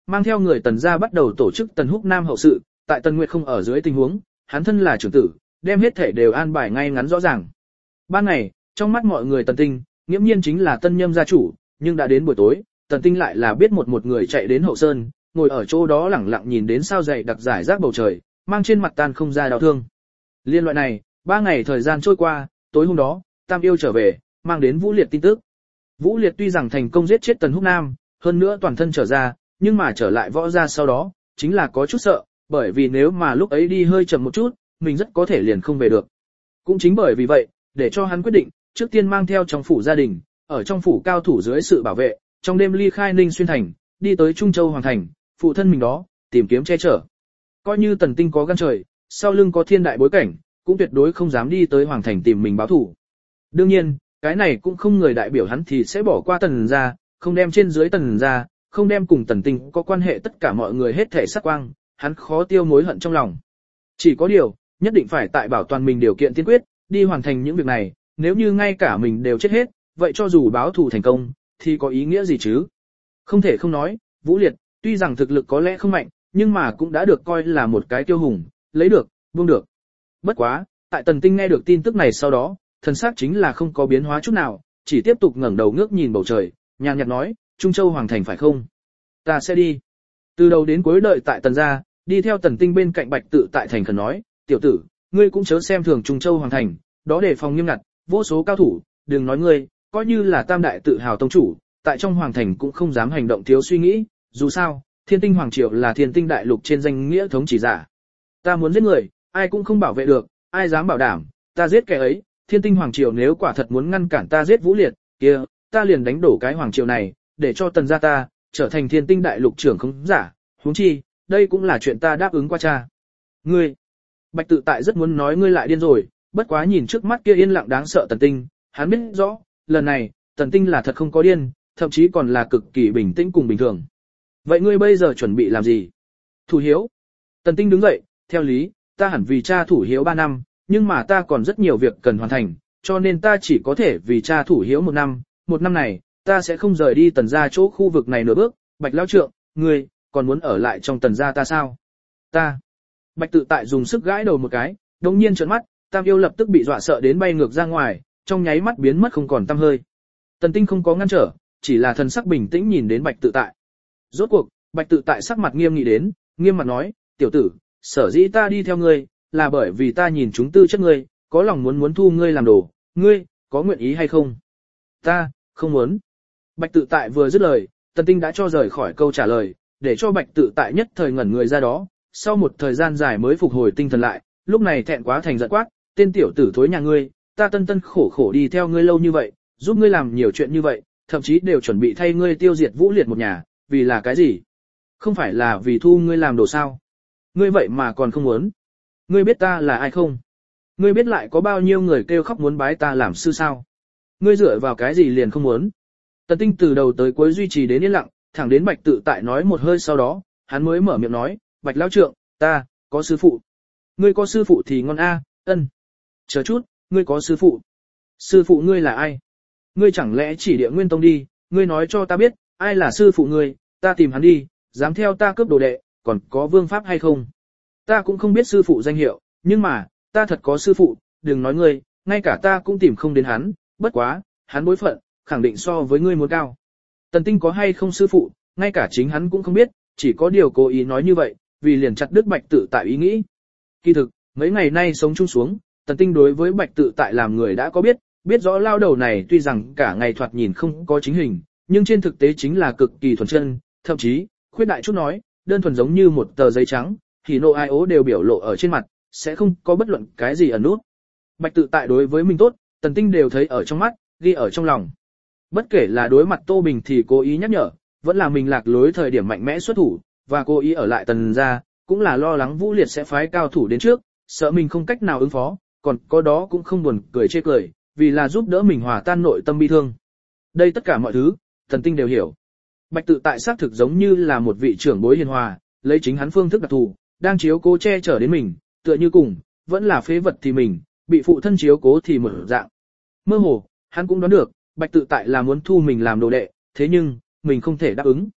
mang theo người Tần gia bắt đầu tổ chức Tần Húc Nam hậu sự, tại Tần Nguyệt không ở dưới tình huống, hắn thân là trưởng tử, đem hết thể đều an bài ngay ngắn rõ ràng. Ban ngày, trong mắt mọi người Tần Tinh, nghiễm nhiên chính là tân nhâm gia chủ, nhưng đã đến buổi tối, Tần Tinh lại là biết một một người chạy đến hậu sơn, ngồi ở chỗ đó lẳng lặng nhìn đến sao dày đặc giải rác bầu trời, mang trên mặt tan không ra đau thương. Liên loại này, ba ngày thời gian trôi qua, tối hôm đó, Tam Yêu trở về, mang đến Vũ Liệt tin tức. Vũ Liệt tuy rằng thành công giết chết Tần Húc Nam, hơn nữa toàn thân trở ra, nhưng mà trở lại võ gia sau đó, chính là có chút sợ, bởi vì nếu mà lúc ấy đi hơi chậm một chút, mình rất có thể liền không về được. Cũng chính bởi vì vậy, để cho hắn quyết định, trước tiên mang theo trong phủ gia đình, ở trong phủ cao thủ dưới sự bảo vệ, trong đêm ly khai Ninh Xuyên thành, đi tới Trung Châu Hoàng thành, phụ thân mình đó, tìm kiếm che chở. Coi như Tần Tinh có gan trời, sau lưng có thiên đại bối cảnh, cũng tuyệt đối không dám đi tới Hoàng thành tìm mình báo thù. Đương nhiên, cái này cũng không người đại biểu hắn thì sẽ bỏ qua Tần gia, không đem trên dưới Tần gia, không đem cùng Tần Tinh có quan hệ tất cả mọi người hết thể sát quang, hắn khó tiêu mối hận trong lòng. Chỉ có điều, nhất định phải tại bảo toàn mình điều kiện tiên quyết, đi hoàn thành những việc này, nếu như ngay cả mình đều chết hết, vậy cho dù báo thù thành công, thì có ý nghĩa gì chứ? Không thể không nói, Vũ Liệt, tuy rằng thực lực có lẽ không mạnh, nhưng mà cũng đã được coi là một cái kiêu hùng, lấy được, buông được. Bất quá, tại Tần Tinh nghe được tin tức này sau đó, thần sắc chính là không có biến hóa chút nào, chỉ tiếp tục ngẩng đầu ngước nhìn bầu trời, nhàn nhạt nói, Trung Châu Hoàng thành phải không? Ta sẽ đi. Từ đầu đến cuối đợi tại Tần gia, đi theo Tần Tinh bên cạnh Bạch Tự tại thành khẩn nói, tiểu tử, ngươi cũng chớ xem thường Trung Châu Hoàng thành, đó đề phòng nghiêm ngặt, vô số cao thủ, đừng nói ngươi, coi như là tam đại tự hào tông chủ, tại trong Hoàng thành cũng không dám hành động thiếu suy nghĩ, dù sao, Thiên Tinh Hoàng triều là Thiên Tinh đại lục trên danh nghĩa thống chỉ giả. Ta muốn giết người, ai cũng không bảo vệ được, ai dám bảo đảm, ta giết kẻ ấy, Thiên Tinh Hoàng triều nếu quả thật muốn ngăn cản ta giết Vũ Liệt, kia, ta liền đánh đổ cái hoàng triều này, để cho Tần gia ta trở thành Thiên Tinh đại lục trưởng không giả, huống chi, đây cũng là chuyện ta đáp ứng qua cha. Ngươi, Bạch Tự tại rất muốn nói ngươi lại điên rồi, bất quá nhìn trước mắt kia yên lặng đáng sợ Tần Tinh, hắn biết rõ, lần này, Tần Tinh là thật không có điên, thậm chí còn là cực kỳ bình tĩnh cùng bình thường. Vậy ngươi bây giờ chuẩn bị làm gì? Thủ hiếu. Tần Tinh đứng dậy, theo lý, ta hẳn vì cha thủ hiếu ba năm, nhưng mà ta còn rất nhiều việc cần hoàn thành, cho nên ta chỉ có thể vì cha thủ hiếu một năm, một năm này, ta sẽ không rời đi Tần gia chỗ khu vực này nửa bước. Bạch lão trượng, ngươi, còn muốn ở lại trong Tần gia ta sao? Ta. Bạch Tự tại dùng sức gãi đầu một cái, đồng nhiên trợn mắt, Tam Yêu lập tức bị dọa sợ đến bay ngược ra ngoài, trong nháy mắt biến mất không còn tăm hơi. Tần Tinh không có ngăn trở, chỉ là thần sắc bình tĩnh nhìn đến Bạch Tự tại. Rốt cuộc, Bạch Tự tại sắc mặt nghiêm nghị đến, nghiêm mặt nói, tiểu tử, sở dĩ ta đi theo ngươi, là bởi vì ta nhìn chúng tư chất ngươi, có lòng muốn muốn thu ngươi làm đồ, ngươi, có nguyện ý hay không? Ta, không muốn. Bạch Tự tại vừa dứt lời, Tần Tinh đã cho rời khỏi câu trả lời, để cho Bạch Tự tại nhất thời ngẩn người ra đó, sau một thời gian dài mới phục hồi tinh thần lại, lúc này thẹn quá thành giận quát, tên tiểu tử thối nhà ngươi, ta tân tân khổ khổ đi theo ngươi lâu như vậy, giúp ngươi làm nhiều chuyện như vậy, thậm chí đều chuẩn bị thay ngươi tiêu diệt Vũ Liệt một nhà, vì là cái gì? Không phải là vì thu ngươi làm đồ sao? Ngươi vậy mà còn không muốn? Ngươi biết ta là ai không? Ngươi biết lại có bao nhiêu người kêu khóc muốn bái ta làm sư sao? Ngươi dựa vào cái gì liền không muốn? Tần Tinh từ đầu tới cuối duy trì đến yên lặng, thẳng đến Bạch Tự tại nói một hơi sau đó, hắn mới mở miệng nói, Bạch lão trượng, ta, có sư phụ. Ngươi có sư phụ thì ngon a, ân. Chờ chút, ngươi có sư phụ. Sư phụ ngươi là ai? Ngươi chẳng lẽ chỉ Địa Nguyên Tông đi, ngươi nói cho ta biết, ai là sư phụ ngươi, ta tìm hắn đi, dám theo ta cướp đồ đệ, còn có vương pháp hay không? Ta cũng không biết sư phụ danh hiệu, nhưng mà, ta thật có sư phụ, đừng nói ngươi, ngay cả ta cũng tìm không đến hắn, bất quá, hắn bối phận, khẳng định so với ngươi muốn cao. Tần Tinh có hay không sư phụ, ngay cả chính hắn cũng không biết, chỉ có điều cố ý nói như vậy, vì liền chặt đứt Bạch Tự tại ý nghĩ. Kỳ thực, mấy ngày nay sống chung xuống, Tần Tinh đối với Bạch Tự tại làm người đã có biết, biết rõ lao đầu này tuy rằng cả ngày thoạt nhìn không có chính hình, nhưng trên thực tế chính là cực kỳ thuần chân, thậm chí, khuyết đại chút nói, đơn thuần giống như một tờ giấy trắng, thì nộ ai ố đều biểu lộ ở trên mặt, sẽ không có bất luận cái gì ẩn nút. Bạch Tự tại đối với mình tốt, Tần Tinh đều thấy ở trong mắt, ghi ở trong lòng. Bất kể là đối mặt Tô Bình thì cố ý nhắc nhở, vẫn là mình lạc lối thời điểm mạnh mẽ xuất thủ, và cố ý ở lại Tần gia, cũng là lo lắng Vũ Liệt sẽ phái cao thủ đến trước, sợ mình không cách nào ứng phó, còn có đó cũng không buồn cười chê cười, vì là giúp đỡ mình hòa tan nội tâm bi thương. Đây tất cả mọi thứ, Tần Tinh đều hiểu. Bạch Tự tại xác thực giống như là một vị trưởng bối hiền hòa, lấy chính hắn phương thức đặc thù, đang chiếu cố che chở đến mình, tựa như cùng, vẫn là phế vật thì mình, bị phụ thân chiếu cố thì một dạng. Mơ hồ, hắn cũng đoán được, Bạch Tự tại là muốn thu mình làm đồ đệ, thế nhưng, mình không thể đáp ứng.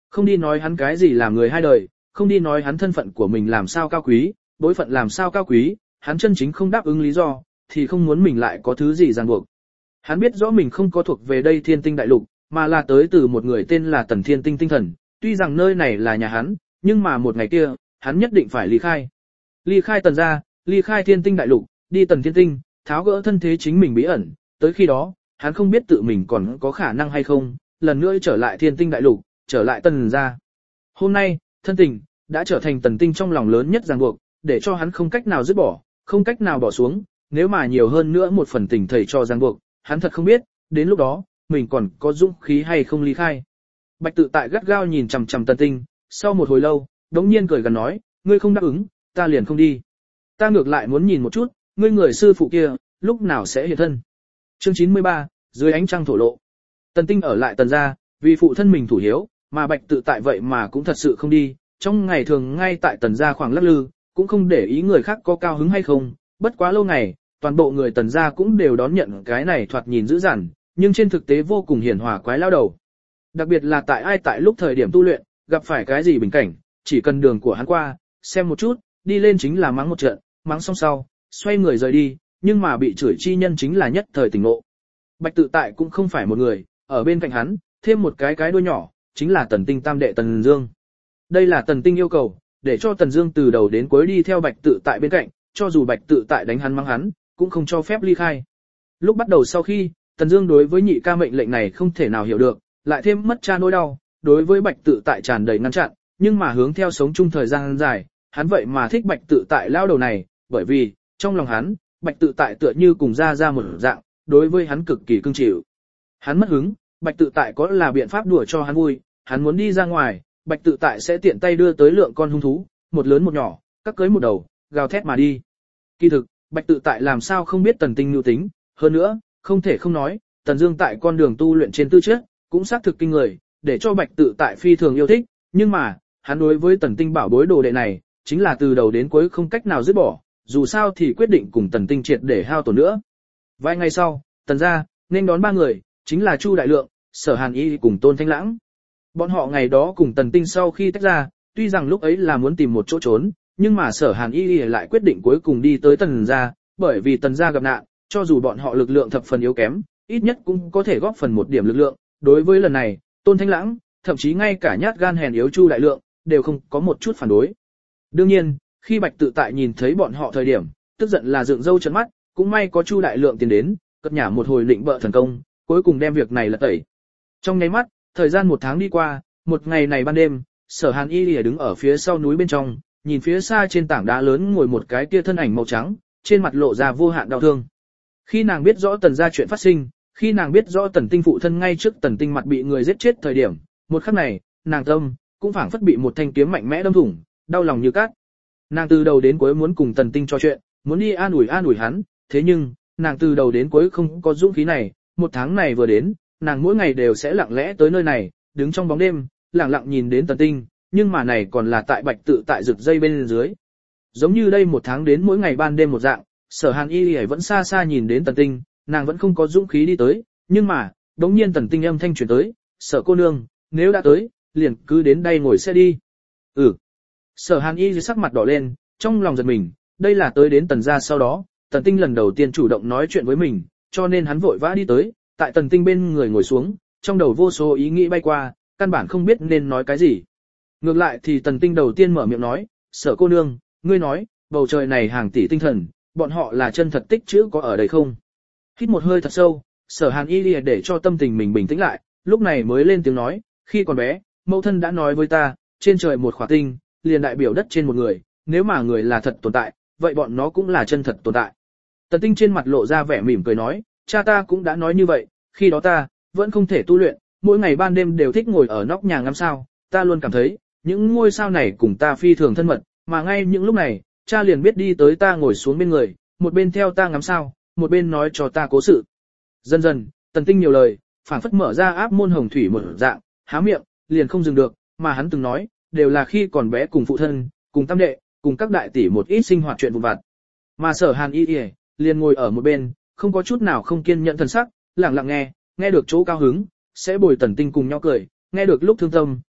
Không đi nói hắn cái gì làm người hai đời, không đi nói hắn thân phận của mình làm sao cao quý, bối phận làm sao cao quý, hắn chân chính không đáp ứng lý do, thì không muốn mình lại có thứ gì ràng buộc. Hắn biết rõ mình không có thuộc về đây thiên tinh đại lục, mà là tới từ một người tên là Tần Thiên Tinh tinh thần, tuy rằng nơi này là nhà hắn, nhưng mà một ngày kia, hắn nhất định phải ly khai. Ly khai Tần gia, ly khai thiên tinh đại lục, đi Tần Thiên Tinh, tháo gỡ thân thế chính mình bí ẩn, tới khi đó, hắn không biết tự mình còn có khả năng hay không, lần nữa trở lại thiên tinh đại lục, trở lại Tần gia. Hôm nay, thân tình, đã trở thành Tần Tinh trong lòng lớn nhất ràng buộc, để cho hắn không cách nào dứt bỏ, không cách nào bỏ xuống, nếu mà nhiều hơn nữa một phần tình thầy cho ràng buộc, hắn thật không biết, đến lúc đó, mình còn có dũng khí hay không ly khai. Bạch Tự Tại gắt gao nhìn chằm chằm Tần Tinh, sau một hồi lâu, đống nhiên cười gần nói, ngươi không đáp ứng, ta liền không đi. Ta ngược lại muốn nhìn một chút, ngươi người sư phụ kia, lúc nào sẽ hiện thân. Chương chín mươi ba, dưới ánh trăng thổ lộ. Tần Tinh ở lại Tần gia, vì phụ thân mình thủ hiếu, mà Bạch Tự Tại vậy mà cũng thật sự không đi, trong ngày thường ngay tại Tần gia khoảng lắc lư, cũng không để ý người khác có cao hứng hay không, bất quá lâu ngày, toàn bộ người Tần gia cũng đều đón nhận cái này thoạt nhìn dữ dằn, nhưng trên thực tế vô cùng hiền hòa quái lao đầu. Đặc biệt là tại ai tại lúc thời điểm tu luyện, gặp phải cái gì bình cảnh, chỉ cần đường của hắn qua, xem một chút, đi lên chính là mắng một trận, mắng xong sau, xoay người rời đi, nhưng mà bị chửi chi nhân chính là nhất thời tỉnh ngộ. Bạch Tự Tại cũng không phải một người, ở bên cạnh hắn, thêm một cái cái đuôi nhỏ, chính là Tần Tinh tam đệ Tần Dương. Đây là Tần Tinh yêu cầu, để cho Tần Dương từ đầu đến cuối đi theo Bạch Tự Tại bên cạnh, cho dù Bạch Tự Tại đánh hắn mắng hắn, cũng không cho phép ly khai. Lúc bắt đầu sau khi, Tần Dương đối với nhị ca mệnh lệnh này không thể nào hiểu được, lại thêm mất cha nỗi đau, đối với Bạch Tự Tại tràn đầy ngăn chặn, nhưng mà hướng theo sống chung thời gian dài, hắn vậy mà thích Bạch Tự Tại lao đầu này, bởi vì, trong lòng hắn, Bạch Tự Tại tựa như cùng ra ra một dạng, đối với hắn cực kỳ cưng chịu. Hắn mất hứng, Bạch Tự Tại có là biện pháp đùa cho hắn vui, hắn muốn đi ra ngoài, Bạch Tự Tại sẽ tiện tay đưa tới lượng con hung thú, một lớn một nhỏ, các cưới một đầu, gào thét mà đi. Kỳ thực, Bạch Tự Tại làm sao không biết Tần Tinh nhu tính, hơn nữa, không thể không nói, Tần Dương tại con đường tu luyện trên tư chất, cũng xác thực kinh người, để cho Bạch Tự Tại phi thường yêu thích, nhưng mà, hắn đối với Tần Tinh bảo bối đồ đệ này, chính là từ đầu đến cuối không cách nào dứt bỏ, dù sao thì quyết định cùng Tần Tinh triệt để hao tổn nữa. Vài ngày sau, Tần gia nên đón ba người, chính là Chu Đại Lượng, Sở Hàn Y cùng Tôn Thanh Lãng. Bọn họ ngày đó cùng Tần Tinh sau khi tách ra, tuy rằng lúc ấy là muốn tìm một chỗ trốn, nhưng mà Sở Hàn Y lại quyết định cuối cùng đi tới Tần gia, bởi vì Tần gia gặp nạn, cho dù bọn họ lực lượng thập phần yếu kém, ít nhất cũng có thể góp phần một điểm lực lượng. Đối với lần này, Tôn Thanh Lãng, thậm chí ngay cả nhát gan hèn yếu Chu Đại Lượng, đều không có một chút phản đối. Đương nhiên, khi Bạch Tự Tại nhìn thấy bọn họ thời điểm, tức giận là dựng râu trợn mắt, cũng may có Chu Đại Lượng tiến đến, cất nhả một hồi định bợ thần công, cuối cùng đem việc này lật tẩy. Trong nháy mắt, thời gian một tháng đi qua, một ngày này ban đêm, Sở Hàn Y lìa đứng ở phía sau núi bên trong, nhìn phía xa trên tảng đá lớn ngồi một cái kia thân ảnh màu trắng, trên mặt lộ ra vô hạn đau thương. Khi nàng biết rõ Tần gia chuyện phát sinh, khi nàng biết rõ Tần Tinh phụ thân ngay trước Tần Tinh mặt bị người giết chết thời điểm, một khắc này, nàng tâm cũng phảng phất bị một thanh kiếm mạnh mẽ đâm thủng, đau lòng như cát. Nàng từ đầu đến cuối muốn cùng Tần Tinh trò chuyện, muốn đi an ủi an ủi hắn, thế nhưng, nàng từ đầu đến cuối không có dũng khí này, một tháng này vừa đến, nàng mỗi ngày đều sẽ lặng lẽ tới nơi này, đứng trong bóng đêm, lặng lặng nhìn đến Tần Tinh, nhưng mà này còn là tại Bạch Tự Tại rực dây bên dưới. Giống như đây một tháng đến mỗi ngày ban đêm một dạng, Sở Hàn Y Lì vẫn xa xa nhìn đến Tần Tinh, nàng vẫn không có dũng khí đi tới, nhưng mà, đống nhiên Tần Tinh âm thanh truyền tới, Sở cô nương, nếu đã tới, liền cứ đến đây ngồi xe đi. Ừ. Sở Hàn Y sắc mặt đỏ lên, trong lòng giật mình, đây là tới đến Tần gia sau đó, Tần Tinh lần đầu tiên chủ động nói chuyện với mình, cho nên hắn vội vã đi tới, tại Tần Tinh bên người ngồi xuống, trong đầu vô số ý nghĩ bay qua, căn bản không biết nên nói cái gì. Ngược lại thì Tần Tinh đầu tiên mở miệng nói, Sở cô nương, ngươi nói, bầu trời này hàng tỷ tinh thần, bọn họ là chân thật tích trữ có ở đây không? Hít một hơi thật sâu, Sở Hàn Y lìa để cho tâm tình mình bình tĩnh lại, lúc này mới lên tiếng nói, khi còn bé, mẫu thân đã nói với ta, trên trời một khỏa tinh, liền đại biểu đất trên một người, nếu mà người là thật tồn tại, vậy bọn nó cũng là chân thật tồn tại. Tần Tinh trên mặt lộ ra vẻ mỉm cười nói, cha ta cũng đã nói như vậy, khi đó ta vẫn không thể tu luyện, mỗi ngày ban đêm đều thích ngồi ở nóc nhà ngắm sao, ta luôn cảm thấy, những ngôi sao này cùng ta phi thường thân mật, mà ngay những lúc này, cha liền biết đi tới ta ngồi xuống bên người, một bên theo ta ngắm sao, một bên nói cho ta cố sự. Dần dần, Tần Tinh nhiều lời, phảng phất mở ra áp môn hồng thủy một dạng, há miệng, liền không dừng được, mà hắn từng nói, đều là khi còn bé cùng phụ thân, cùng tam đệ, cùng các đại tỷ một ít sinh hoạt chuyện vụn vặt. Mà Sở Hàn Y Y liền ngồi ở một bên, không có chút nào không kiên nhẫn thần sắc, lặng lặng nghe, nghe được chỗ cao hứng, sẽ bồi Tần Tinh cùng nhau cười, nghe được lúc thương tâm,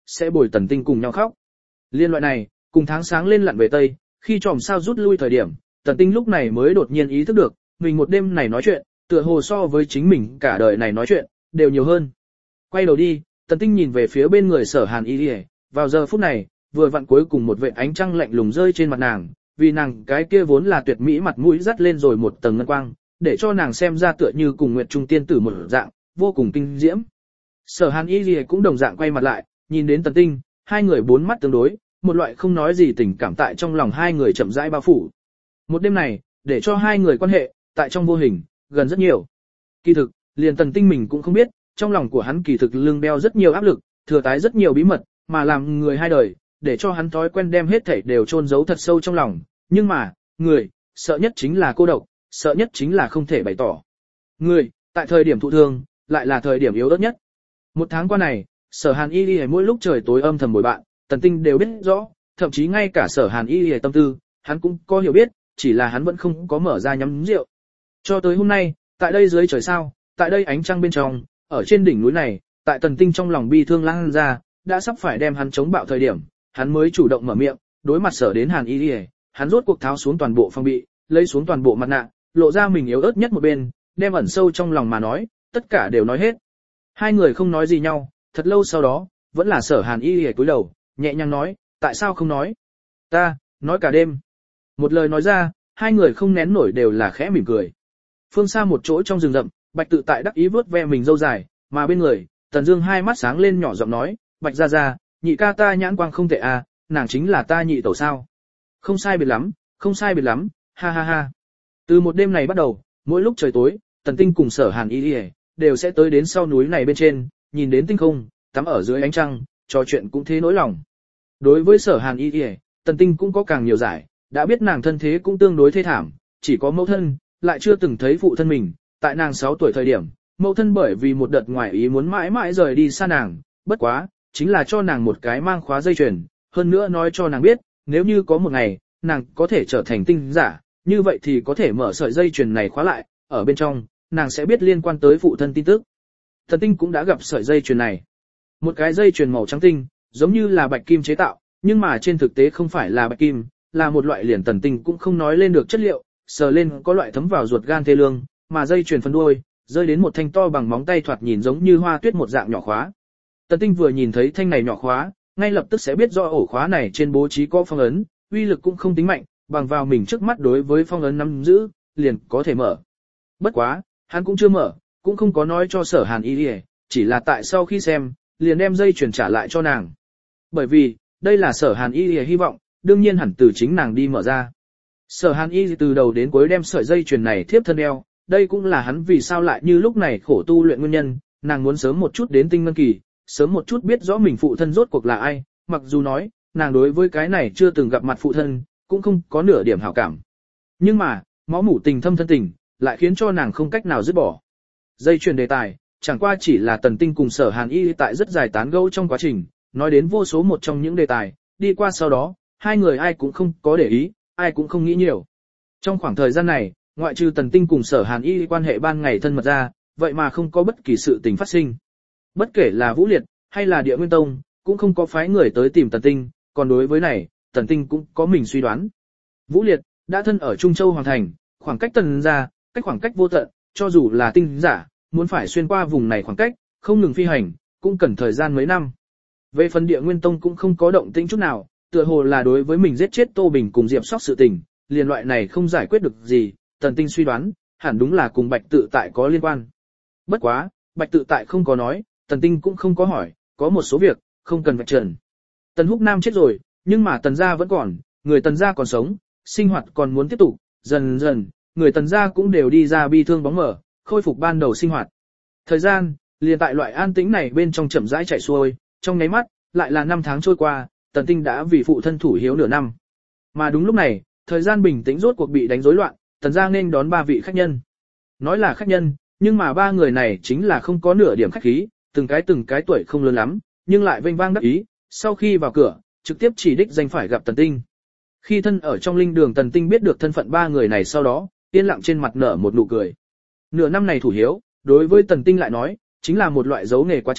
sẽ bồi Tần Tinh cùng nhau khóc. Liên loại này, cùng tháng sáng lên lặn về Tây, khi chòm sao rút lui thời điểm, Tần Tinh lúc này mới đột nhiên ý thức được, mình một đêm này nói chuyện, tựa hồ so với chính mình cả đời này nói chuyện, đều nhiều hơn. Quay đầu đi, Tần Tinh nhìn về phía bên người Sở Hàn Y Lìa, vào giờ phút này, vừa vặn cuối cùng một vệt ánh trăng lạnh lùng rơi trên mặt nàng, vì nàng cái kia vốn là tuyệt mỹ mặt mũi dắt lên rồi một tầng ngân quang, để cho nàng xem ra tựa như cùng nguyệt trung tiên tử một dạng, vô cùng kinh diễm. Sở Hàn Y Lìa cũng đồng dạng quay mặt lại, nhìn đến Tần Tinh, hai người bốn mắt tương đối, một loại không nói gì tình cảm tại trong lòng hai người chậm rãi bao phủ. Một đêm này, để cho hai người quan hệ, tại trong vô hình, gần rất nhiều. Kỳ thực, liền Tần Tinh mình cũng không biết, trong lòng của hắn kỳ thực lưng đeo rất nhiều áp lực, thừa tái rất nhiều bí mật, mà làm người hai đời, để cho hắn thói quen đem hết thảy đều chôn giấu thật sâu trong lòng. Nhưng mà, người, sợ nhất chính là cô độc, sợ nhất chính là không thể bày tỏ. Người, tại thời điểm thụ thương, lại là thời điểm yếu ớt nhất. Một tháng qua này, Sở Hàn Y Lìa mỗi lúc trời tối âm thầm bồi bạn, Tần Tinh đều biết rõ, thậm chí ngay cả Sở Hàn Y Lìa tâm tư, hắn cũng có hiểu biết, chỉ là hắn vẫn không có mở ra nhắm rượu. Cho tới hôm nay, tại đây dưới trời sao, tại đây ánh trăng bên trong, ở trên đỉnh núi này, tại Tần Tinh trong lòng bi thương lan ra, đã sắp phải đem hắn chống bạo thời điểm, hắn mới chủ động mở miệng, đối mặt Sở đến Hàn Y Lìa, hắn rốt cuộc tháo xuống toàn bộ phong bị, lấy xuống toàn bộ mặt nạ, lộ ra mình yếu ớt nhất một bên, đem ẩn sâu trong lòng mà nói, tất cả đều nói hết. Hai người không nói gì nhau, thật lâu sau đó, vẫn là Sở Hàn Y Lìa cúi đầu, nhẹ nhàng nói, tại sao không nói? Ta, nói cả đêm. Một lời nói ra, hai người không nén nổi đều là khẽ mỉm cười. Phương xa một chỗ trong rừng rậm, Bạch Tự Tại đắc ý vớt ve mình râu dài, mà bên người, Tần Dương hai mắt sáng lên nhỏ giọng nói, Bạch gia gia, nhị ca ta nhãn quang không tệ à, nàng chính là ta nhị tẩu sao? Không sai biệt lắm, không sai biệt lắm, ha ha ha. Từ một đêm này bắt đầu, mỗi lúc trời tối, Tần Tinh cùng Sở Hàn Y Lìa đều sẽ tới đến sau núi này bên trên, nhìn đến tinh không, tắm ở dưới ánh trăng, trò chuyện cũng thế nỗi lòng. Đối với Sở Hàn Y Lìa, Tần Tinh cũng có càng nhiều giải, đã biết nàng thân thế cũng tương đối thê thảm, chỉ có mẫu thân, lại chưa từng thấy phụ thân mình. Tại nàng sáu tuổi thời điểm, mẫu thân bởi vì một đợt ngoại ý muốn mãi mãi rời đi xa nàng, bất quá, chính là cho nàng một cái mang khóa dây chuyền, hơn nữa nói cho nàng biết, nếu như có một ngày, nàng có thể trở thành tinh giả, như vậy thì có thể mở sợi dây chuyền này khóa lại, ở bên trong, nàng sẽ biết liên quan tới phụ thân tin tức. Tần Tinh cũng đã gặp sợi dây chuyền này. Một cái dây chuyền màu trắng tinh, giống như là bạch kim chế tạo, nhưng mà trên thực tế không phải là bạch kim, là một loại liền Tần Tinh cũng không nói lên được chất liệu, sờ lên có loại thấm vào ruột gan thê lương, mà dây chuyền phần đuôi, rơi đến một thanh to bằng móng tay thoạt nhìn giống như hoa tuyết một dạng nhỏ khóa. Tần Tinh vừa nhìn thấy thanh này nhỏ khóa, ngay lập tức sẽ biết rõ ổ khóa này trên bố trí có phong ấn, uy lực cũng không tính mạnh, bằng vào mình trước mắt đối với phong ấn nắm giữ, liền có thể mở. Bất quá, hắn cũng chưa mở, cũng không có nói cho Sở Hàn Y Lìa, chỉ là tại sau khi xem, liền đem dây chuyền trả lại cho nàng. Bởi vì, đây là Sở Hàn Y Lìa hy vọng, đương nhiên hẳn từ chính nàng đi mở ra. Sở Hàn Y từ đầu đến cuối đem sợi dây chuyền này thiếp thân eo, đây cũng là hắn vì sao lại như lúc này khổ tu luyện nguyên nhân, nàng muốn sớm một chút đến tinh ngân kỳ, sớm một chút biết rõ mình phụ thân rốt cuộc là ai, mặc dù nói, nàng đối với cái này chưa từng gặp mặt phụ thân, cũng không có nửa điểm hảo cảm. Nhưng mà, máu mủ tình thâm thân tình, lại khiến cho nàng không cách nào dứt bỏ. Dây chuyền đề tài, chẳng qua chỉ là Tần Tinh cùng Sở Hàn Y tại rất dài tán gẫu trong quá trình, nói đến vô số một trong những đề tài, đi qua sau đó, hai người ai cũng không có để ý, ai cũng không nghĩ nhiều. Trong khoảng thời gian này, ngoại trừ Tần Tinh cùng Sở Hàn Y quan hệ ban ngày thân mật ra, vậy mà không có bất kỳ sự tình phát sinh. Bất kể là Vũ Liệt, hay là Địa Nguyên Tông, cũng không có phái người tới tìm Tần Tinh, còn đối với này, Tần Tinh cũng có mình suy đoán. Vũ Liệt, đã thân ở Trung Châu Hoàng Thành, khoảng cách Tần ra, cách khoảng cách vô tận, cho dù là tinh giả, muốn phải xuyên qua vùng này khoảng cách, không ngừng phi hành, cũng cần thời gian mấy năm. Về phần Địa Nguyên Tông cũng không có động tĩnh chút nào, tựa hồ là đối với mình giết chết Tô Bình cùng Diệp Sóc sự tình, liền loại này không giải quyết được gì, Tần Tinh suy đoán, hẳn đúng là cùng Bạch Tự Tại có liên quan. Bất quá, Bạch Tự Tại không có nói, Tần Tinh cũng không có hỏi, có một số việc, không cần vạch trần. Tần Húc Nam chết rồi, nhưng mà Tần gia vẫn còn, người Tần gia còn sống, sinh hoạt còn muốn tiếp tục, dần dần, người Tần gia cũng đều đi ra bi thương bóng mờ, khôi phục ban đầu sinh hoạt. Thời gian, liền tại loại an tĩnh này bên trong chậm rãi chảy xuôi, trong nháy mắt, lại là năm tháng trôi qua, Tần Tinh đã vì phụ thân thủ hiếu nửa năm. Mà đúng lúc này, thời gian bình tĩnh rốt cuộc bị đánh rối loạn, Tần gia nên đón ba vị khách nhân. Nói là khách nhân, nhưng mà ba người này chính là không có nửa điểm khách khí, từng cái từng cái tuổi không lớn lắm, nhưng lại vênh vang đắc ý, sau khi vào cửa, trực tiếp chỉ đích danh phải gặp Tần Tinh. Khi thân ở trong linh đường Tần Tinh biết được thân phận ba người này sau đó, yên lặng trên mặt nở một nụ cười. Nửa năm này thủ hiếu, đối với Tần Tinh lại nói, chính là một loại dấu nghề quá trình,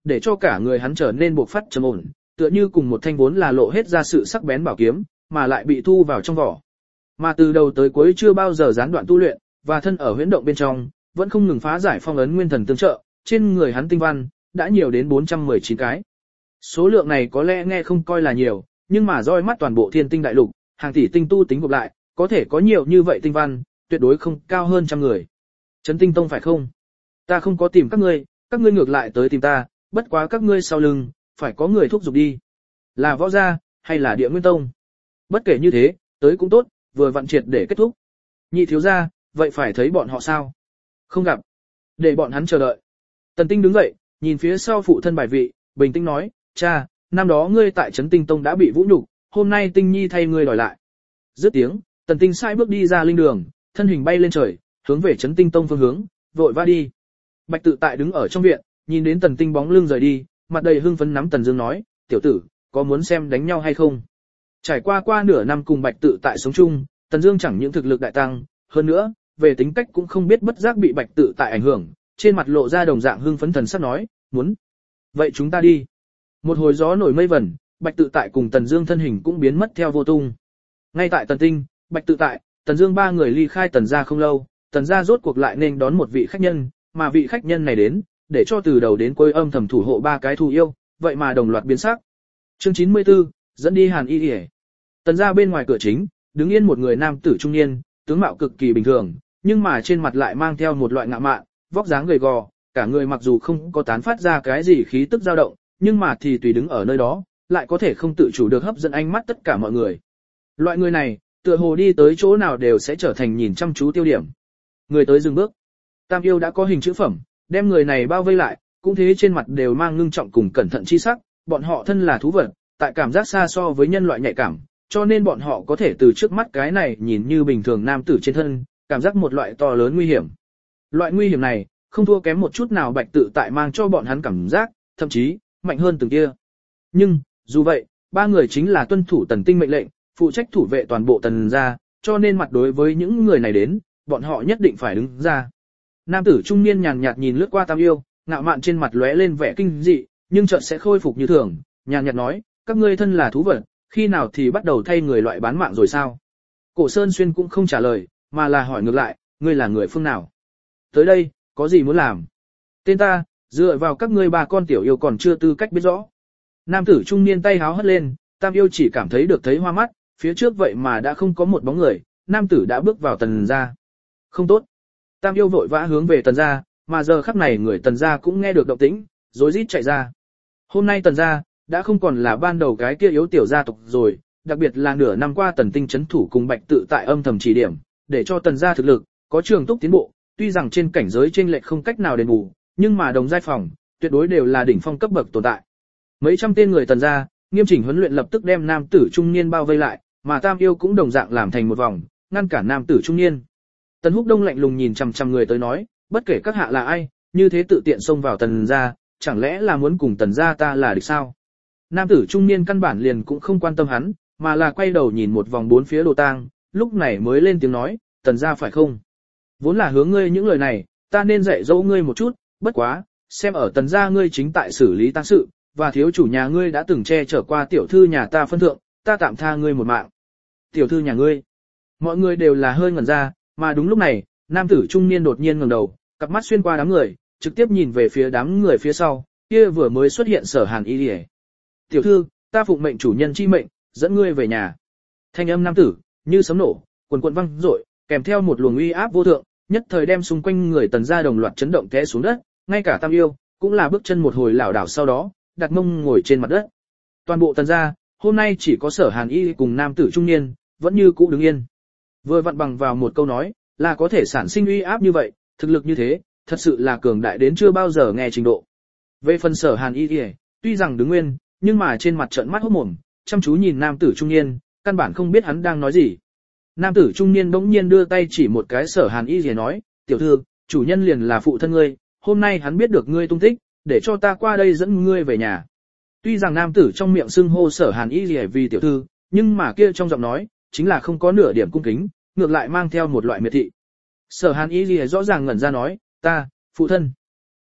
để cho cả người hắn trở nên bộc phát trầm ổn, tựa như cùng một thanh vốn là lộ hết ra sự sắc bén bảo kiếm, mà lại bị thu vào trong vỏ. Mà từ đầu tới cuối chưa bao giờ gián đoạn tu luyện, và thân ở huyễn động bên trong, vẫn không ngừng phá giải phong ấn nguyên thần tương trợ, trên người hắn tinh văn đã nhiều đến bốn trăm mười chín cái. Số lượng này có lẽ nghe không coi là nhiều, nhưng mà roi mắt toàn bộ thiên tinh đại lục, hàng tỷ tinh tu tính gộp lại, có thể có nhiều như vậy tinh văn, tuyệt đối không cao hơn trăm người. Chấn Tinh Tông phải không? Ta không có tìm các ngươi, các ngươi ngược lại tới tìm ta, bất quá các ngươi sau lưng, phải có người thúc giục đi. Là Võ Gia, hay là Địa Nguyên Tông? Bất kể như thế, tới cũng tốt, vừa vặn triệt để kết thúc. Nhị thiếu gia, vậy phải thấy bọn họ sao? Không gặp. Để bọn hắn chờ đợi. Tần Tinh đứng dậy, nhìn phía sau phụ thân bài vị, bình tĩnh nói, cha, năm đó ngươi tại Chấn Tinh Tông đã bị vũ nhục, hôm nay Tinh Nhi thay ngươi đòi lại. Dứt tiếng, Tần Tinh sai bước đi ra linh đường, thân hình bay lên trời, hướng về Chấn Tinh Tông phương hướng, vội vã đi. Bạch Tự Tại đứng ở trong viện, nhìn đến Tần Tinh bóng lưng rời đi, mặt đầy hưng phấn nắm Tần Dương nói, tiểu tử, có muốn xem đánh nhau hay không? Trải qua qua nửa năm cùng Bạch Tự Tại sống chung, Tần Dương chẳng những thực lực đại tăng, hơn nữa, về tính cách cũng không biết bất giác bị Bạch Tự Tại ảnh hưởng, trên mặt lộ ra đồng dạng hưng phấn thần sắc nói, muốn. Vậy chúng ta đi. Một hồi gió nổi mây vẩn, Bạch Tự Tại cùng Tần Dương thân hình cũng biến mất theo vô tung. Ngay tại Tần Tinh, Bạch Tự Tại, Tần Dương ba người ly khai Tần gia không lâu, Tần gia rốt cuộc lại nên đón một vị khách nhân, mà vị khách nhân này đến, để cho từ đầu đến cuối âm thầm thủ hộ ba cái thù yêu, vậy mà đồng loạt biến sắc. Chương chín mươi tư, dẫn đi Hàn Y Y. Tần gia bên ngoài cửa chính, đứng yên một người nam tử trung niên, tướng mạo cực kỳ bình thường, nhưng mà trên mặt lại mang theo một loại ngạo mạn, vóc dáng gầy gò, cả người mặc dù không có tán phát ra cái gì khí tức dao động, nhưng mà thì tùy đứng ở nơi đó, lại có thể không tự chủ được hấp dẫn ánh mắt tất cả mọi người. Loại người này, tựa hồ đi tới chỗ nào đều sẽ trở thành nhìn chăm chú tiêu điểm. Người tới dừng bước. Tam yêu đã có hình chữ phẩm, đem người này bao vây lại, cũng thế trên mặt đều mang ngưng trọng cùng cẩn thận chi sắc, bọn họ thân là thú vật, tại cảm giác xa so với nhân loại nhạy cảm, cho nên bọn họ có thể từ trước mắt cái này nhìn như bình thường nam tử trên thân, cảm giác một loại to lớn nguy hiểm. Loại nguy hiểm này, không thua kém một chút nào Bạch Tự Tại mang cho bọn hắn cảm giác, thậm chí, mạnh hơn từng kia. Nhưng, dù vậy, ba người chính là tuân thủ Tần Tinh mệnh lệnh, phụ trách thủ vệ toàn bộ Tần gia, cho nên mặt đối với những người này đến, bọn họ nhất định phải đứng ra. Nam tử trung niên nhàn nhạt nhìn lướt qua Tam yêu, ngạo mạn trên mặt lóe lên vẻ kinh dị, nhưng chợt sẽ khôi phục như thường, nhàn nhạt nói, các ngươi thân là thú vật, khi nào thì bắt đầu thay người loại bán mạng rồi sao? Cổ Sơn Xuyên cũng không trả lời, mà là hỏi ngược lại, ngươi là người phương nào? Tới đây, có gì muốn làm? Tên ta, dựa vào các ngươi ba con tiểu yêu còn chưa tư cách biết rõ. Nam tử trung niên tay háo hất lên, Tam yêu chỉ cảm thấy được thấy hoa mắt, phía trước vậy mà đã không có một bóng người, nam tử đã bước vào Tần gia. Không tốt. Tam yêu vội vã hướng về Tần gia, mà giờ khắc này người Tần gia cũng nghe được động tĩnh, rối rít chạy ra. Hôm nay Tần gia đã không còn là ban đầu cái kia yếu tiểu gia tộc rồi, đặc biệt là nửa năm qua Tần Tinh chấn thủ cùng Bạch Tự Tại âm thầm chỉ điểm, để cho Tần gia thực lực có trường tốc tiến bộ, tuy rằng trên cảnh giới chênh lệch không cách nào đền bù, nhưng mà đồng giai phòng, tuyệt đối đều là đỉnh phong cấp bậc tồn tại. Mấy trăm tên người Tần gia, nghiêm chỉnh huấn luyện lập tức đem nam tử trung niên bao vây lại, mà Tam yêu cũng đồng dạng làm thành một vòng, ngăn cản nam tử trung niên. Tần Húc Đông lạnh lùng nhìn chằm chằm người tới nói, bất kể các hạ là ai, như thế tự tiện xông vào Tần gia, chẳng lẽ là muốn cùng Tần gia ta là địch sao? Nam tử trung niên căn bản liền cũng không quan tâm hắn, mà là quay đầu nhìn một vòng bốn phía đồ tang, lúc này mới lên tiếng nói, Tần gia phải không? Vốn là hướng ngươi những lời này, ta nên dạy dỗ ngươi một chút, bất quá, xem ở Tần gia ngươi chính tại xử lý tang sự, và thiếu chủ nhà ngươi đã từng che chở qua tiểu thư nhà ta phân thượng, ta tạm tha ngươi một mạng. Tiểu thư nhà ngươi? Mọi người đều là hơi ngẩn ra, mà đúng lúc này, nam tử trung niên đột nhiên ngẩng đầu, cặp mắt xuyên qua đám người, trực tiếp nhìn về phía đám người phía sau, kia vừa mới xuất hiện Sở Hàn Y Lìa. Tiểu thư, ta phụng mệnh chủ nhân chi mệnh, dẫn ngươi về nhà. Thanh âm nam tử, như sấm nổ, quần quần vang dội, kèm theo một luồng uy áp vô thượng, nhất thời đem xung quanh người Tần gia đồng loạt chấn động té xuống đất, ngay cả Tam yêu, cũng là bước chân một hồi lảo đảo sau đó, đặt mông ngồi trên mặt đất. Toàn bộ Tần gia, hôm nay chỉ có Sở Hàn Y cùng nam tử trung niên, vẫn như cũ đứng yên. Vừa vặn bằng vào một câu nói, là có thể sản sinh uy áp như vậy, thực lực như thế, thật sự là cường đại đến chưa bao giờ nghe trình độ. Về phần Sở Hàn Y, tuy rằng đứng nguyên, nhưng mà trên mặt trợn mắt hốt mồm, chăm chú nhìn nam tử trung niên, căn bản không biết hắn đang nói gì. Nam tử trung niên bỗng nhiên đưa tay chỉ một cái Sở Hàn Y rồi nói, tiểu thư, chủ nhân liền là phụ thân ngươi, hôm nay hắn biết được ngươi tung tích, để cho ta qua đây dẫn ngươi về nhà. Tuy rằng nam tử trong miệng xưng hô Sở Hàn Y vì tiểu thư, nhưng mà kia trong giọng nói, chính là không có nửa điểm cung kính, ngược lại mang theo một loại miệt thị. Sở Hàn Y rõ ràng ngẩn ra nói, ta, phụ thân.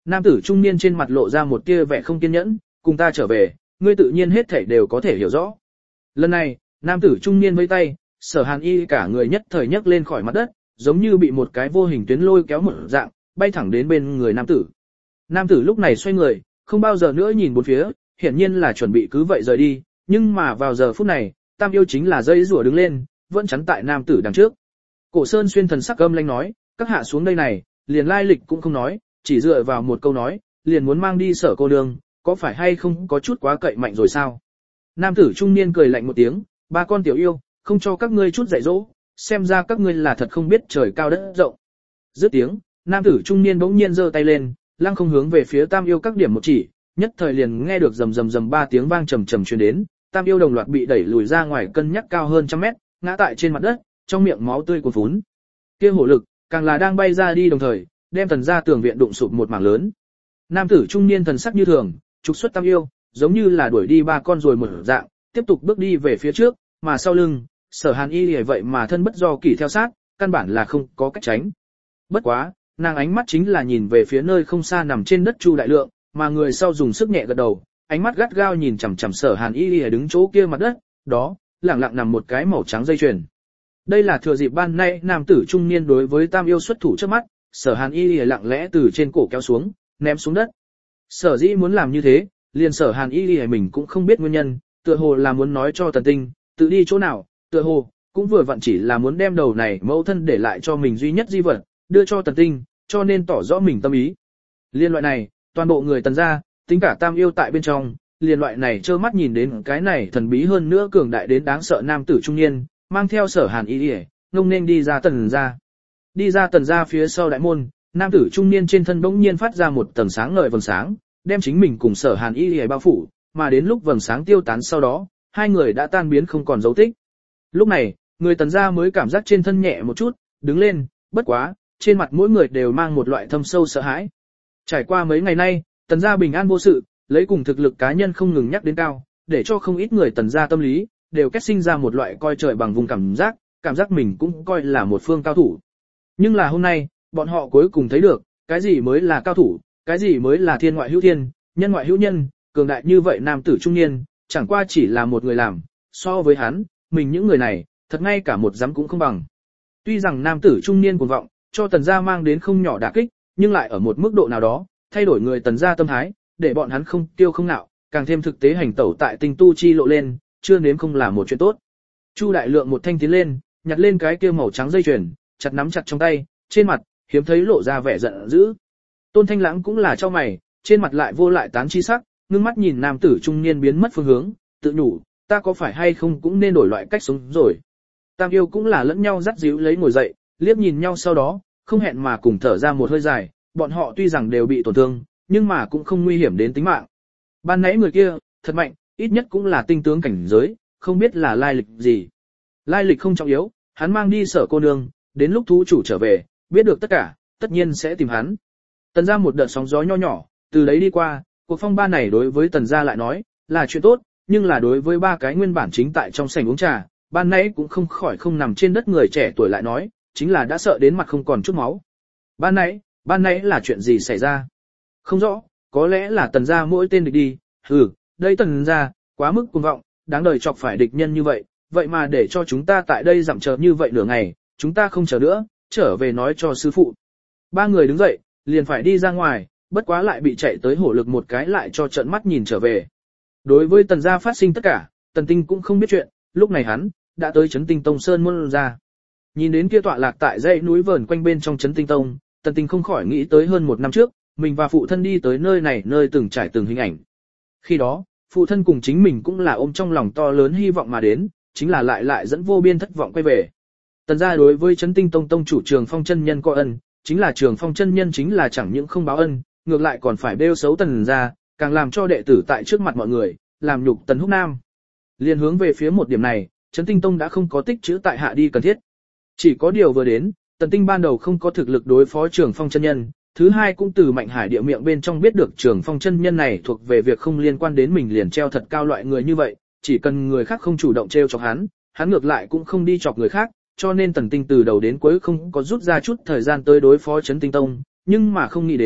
Nam tử trung niên trên mặt lộ ra một tia vẻ không kiên nhẫn, cùng ta trở về, ngươi tự nhiên hết thảy đều có thể hiểu rõ. Lần này, nam tử trung niên vẫy tay, Sở Hàn Y cả người nhất thời nhấc lên khỏi mặt đất, giống như bị một cái vô hình tuyến lôi kéo một dạng, bay thẳng đến bên người nam tử. Nam tử lúc này xoay người, không bao giờ nữa nhìn bốn phía, hiển nhiên là chuẩn bị cứ vậy rời đi, nhưng mà vào giờ phút này, Tam Yêu chính là dây rủa đứng lên, vẫn chắn tại nam tử đằng trước. Cổ Sơn Xuyên thần sắc âm lãnh nói, các hạ xuống đây này, liền lai lịch cũng không nói, chỉ dựa vào một câu nói, liền muốn mang đi Sở cô nương, có phải hay không có chút quá cậy mạnh rồi sao? Nam tử trung niên cười lạnh một tiếng, ba con tiểu yêu, không cho các ngươi chút dạy dỗ, xem ra các ngươi là thật không biết trời cao đất rộng. Dứt tiếng, nam tử trung niên bỗng nhiên giơ tay lên, lăng không hướng về phía Tam Yêu các điểm một chỉ, nhất thời liền nghe được rầm rầm rầm ba tiếng vang trầm trầm truyền đến, Tam Yêu đồng loạt bị đẩy lùi ra ngoài cân nhắc cao hơn trăm mét, ngã tại trên mặt đất, trong miệng máu tươi cuồn phún. Kia hổ lực, càng là đang bay ra đi đồng thời, đem Tần gia tường viện đụng sụp một mảng lớn. Nam tử trung niên thần sắc như thường, trục xuất Tam Yêu, giống như là đuổi đi ba con rồi một dạng, tiếp tục bước đi về phía trước, mà sau lưng, Sở Hàn Y lìa vậy mà thân bất do kỷ theo sát, căn bản là không có cách tránh. Bất quá, nàng ánh mắt chính là nhìn về phía nơi không xa nằm trên đất Chu Đại Lượng, mà người sau dùng sức nhẹ gật đầu, ánh mắt gắt gao nhìn chằm chằm Sở Hàn Y lìa đứng chỗ kia mặt đất, đó, lẳng lặng nằm một cái màu trắng dây chuyền. Đây là thừa dịp ban nay nam tử trung niên đối với Tam Yêu xuất thủ trước mắt, Sở Hàn Y lìa lặng lẽ từ trên cổ kéo xuống, ném xuống đất. Sở dĩ muốn làm như thế, liền Sở Hàn Y lìa mình cũng không biết nguyên nhân, tựa hồ là muốn nói cho Tần Tinh, tự đi chỗ nào, tựa hồ cũng vừa vặn chỉ là muốn đem đầu này mẫu thân để lại cho mình duy nhất di vật, đưa cho Tần Tinh, cho nên tỏ rõ mình tâm ý. Liên loại này, toàn bộ người Tần gia, tính cả Tam Yêu tại bên trong, liên loại này trơ mắt nhìn đến cái này thần bí hơn nữa cường đại đến đáng sợ nam tử trung niên, mang theo Sở Hàn Y lìa, ngông nên đi ra Tần gia. Đi ra Tần gia phía sau đại môn, nam tử trung niên trên thân bỗng nhiên phát ra một tầng sáng ngời vầng sáng, đem chính mình cùng Sở Hàn Y lìa bao phủ, mà đến lúc vầng sáng tiêu tán sau đó, hai người đã tan biến không còn dấu tích. Lúc này, người Tần gia mới cảm giác trên thân nhẹ một chút, đứng lên, bất quá, trên mặt mỗi người đều mang một loại thâm sâu sợ hãi. Trải qua mấy ngày nay, Tần gia bình an vô sự, lấy cùng thực lực cá nhân không ngừng nhắc đến cao, để cho không ít người Tần gia tâm lý đều kết sinh ra một loại coi trời bằng vùng cảm giác, cảm giác mình cũng coi là một phương cao thủ. Nhưng là hôm nay, bọn họ cuối cùng thấy được, cái gì mới là cao thủ, cái gì mới là thiên ngoại hữu thiên, nhân ngoại hữu nhân, cường đại như vậy nam tử trung niên, chẳng qua chỉ là một người làm, so với hắn, mình những người này, thật ngay cả một dám cũng không bằng. Tuy rằng nam tử trung niên cuồng vọng, cho Tần gia mang đến không nhỏ đả kích, nhưng lại ở một mức độ nào đó, thay đổi người Tần gia tâm thái, để bọn hắn không tiêu không nạo, càng thêm thực tế hành tẩu tại tinh tu chi lộ lên, chưa nếm không là một chuyện tốt. Chu Đại Lượng một thanh tiến lên, nhặt lên cái kia màu trắng dây chuyền, chặt nắm chặt trong tay, trên mặt hiếm thấy lộ ra vẻ giận dữ. Tôn Thanh Lãng cũng là cho mày, trên mặt lại vô lại tán chi sắc, ngưng mắt nhìn nam tử trung niên biến mất phương hướng, tự nhủ, ta có phải hay không cũng nên đổi loại cách sống rồi. Tam Yêu cũng là lẫn nhau dắt díu lấy ngồi dậy, liếc nhìn nhau sau đó, không hẹn mà cùng thở ra một hơi dài, bọn họ tuy rằng đều bị tổn thương, nhưng mà cũng không nguy hiểm đến tính mạng. Ban nãy người kia, thật mạnh, ít nhất cũng là tinh tướng cảnh giới, không biết là lai lịch gì. Lai lịch không trọng yếu, hắn mang đi Sở cô nương, đến lúc thú chủ trở về, biết được tất cả, tất nhiên sẽ tìm hắn. Tần gia một đợt sóng gió nho nhỏ, từ đấy đi qua, cuộc phong ba này đối với Tần gia lại nói, là chuyện tốt, nhưng là đối với ba cái nguyên bản chính tại trong sảnh uống trà, ban nãy cũng không khỏi không nằm trên đất người trẻ tuổi lại nói, chính là đã sợ đến mặt không còn chút máu. Ban nãy, ban nãy là chuyện gì xảy ra? Không rõ, có lẽ là Tần gia mỗi tên địch đi, hừ, đây Tần gia, quá mức cuồng vọng, đáng đời chọc phải địch nhân như vậy, vậy mà để cho chúng ta tại đây dặm chờ như vậy nửa ngày, chúng ta không chờ nữa, trở về nói cho sư phụ. Ba người đứng dậy, liền phải đi ra ngoài, bất quá lại bị chạy tới hổ lực một cái lại cho trợn mắt nhìn trở về. Đối với Tần gia phát sinh tất cả, Tần Tinh cũng không biết chuyện, lúc này hắn đã tới Trấn Tinh Tông Sơn môn ra. Nhìn đến kia tọa lạc tại dãy núi vờn quanh bên trong Trấn Tinh Tông, Tần Tinh không khỏi nghĩ tới hơn một năm trước, mình và phụ thân đi tới nơi này nơi từng trải từng hình ảnh. Khi đó, phụ thân cùng chính mình cũng là ôm trong lòng to lớn hy vọng mà đến, chính là lại lại dẫn vô biên thất vọng quay về. Tần gia đối với Trấn Tinh Tông tông chủ Trường Phong chân nhân có ân, chính là Trường Phong chân nhân chính là chẳng những không báo ân, ngược lại còn phải bêu xấu Tần gia, càng làm cho đệ tử tại trước mặt mọi người, làm nhục Tần Húc Nam. Liên hướng về phía một điểm này, Trấn Tinh Tông đã không có tích trữ tại hạ đi cần thiết. Chỉ có điều vừa đến, Tần Tinh ban đầu không có thực lực đối phó Trường Phong chân nhân, thứ hai cũng từ Mạnh Hải địa miệng bên trong biết được Trường Phong chân nhân này thuộc về việc không liên quan đến mình liền treo thật cao loại người như vậy, chỉ cần người khác không chủ động treo chọc hắn, hắn ngược lại cũng không đi chọc người khác, cho nên Tần Tinh từ đầu đến cuối không có rút ra chút thời gian tới đối phó Trấn Tinh Tông, nhưng mà không nghĩ đến,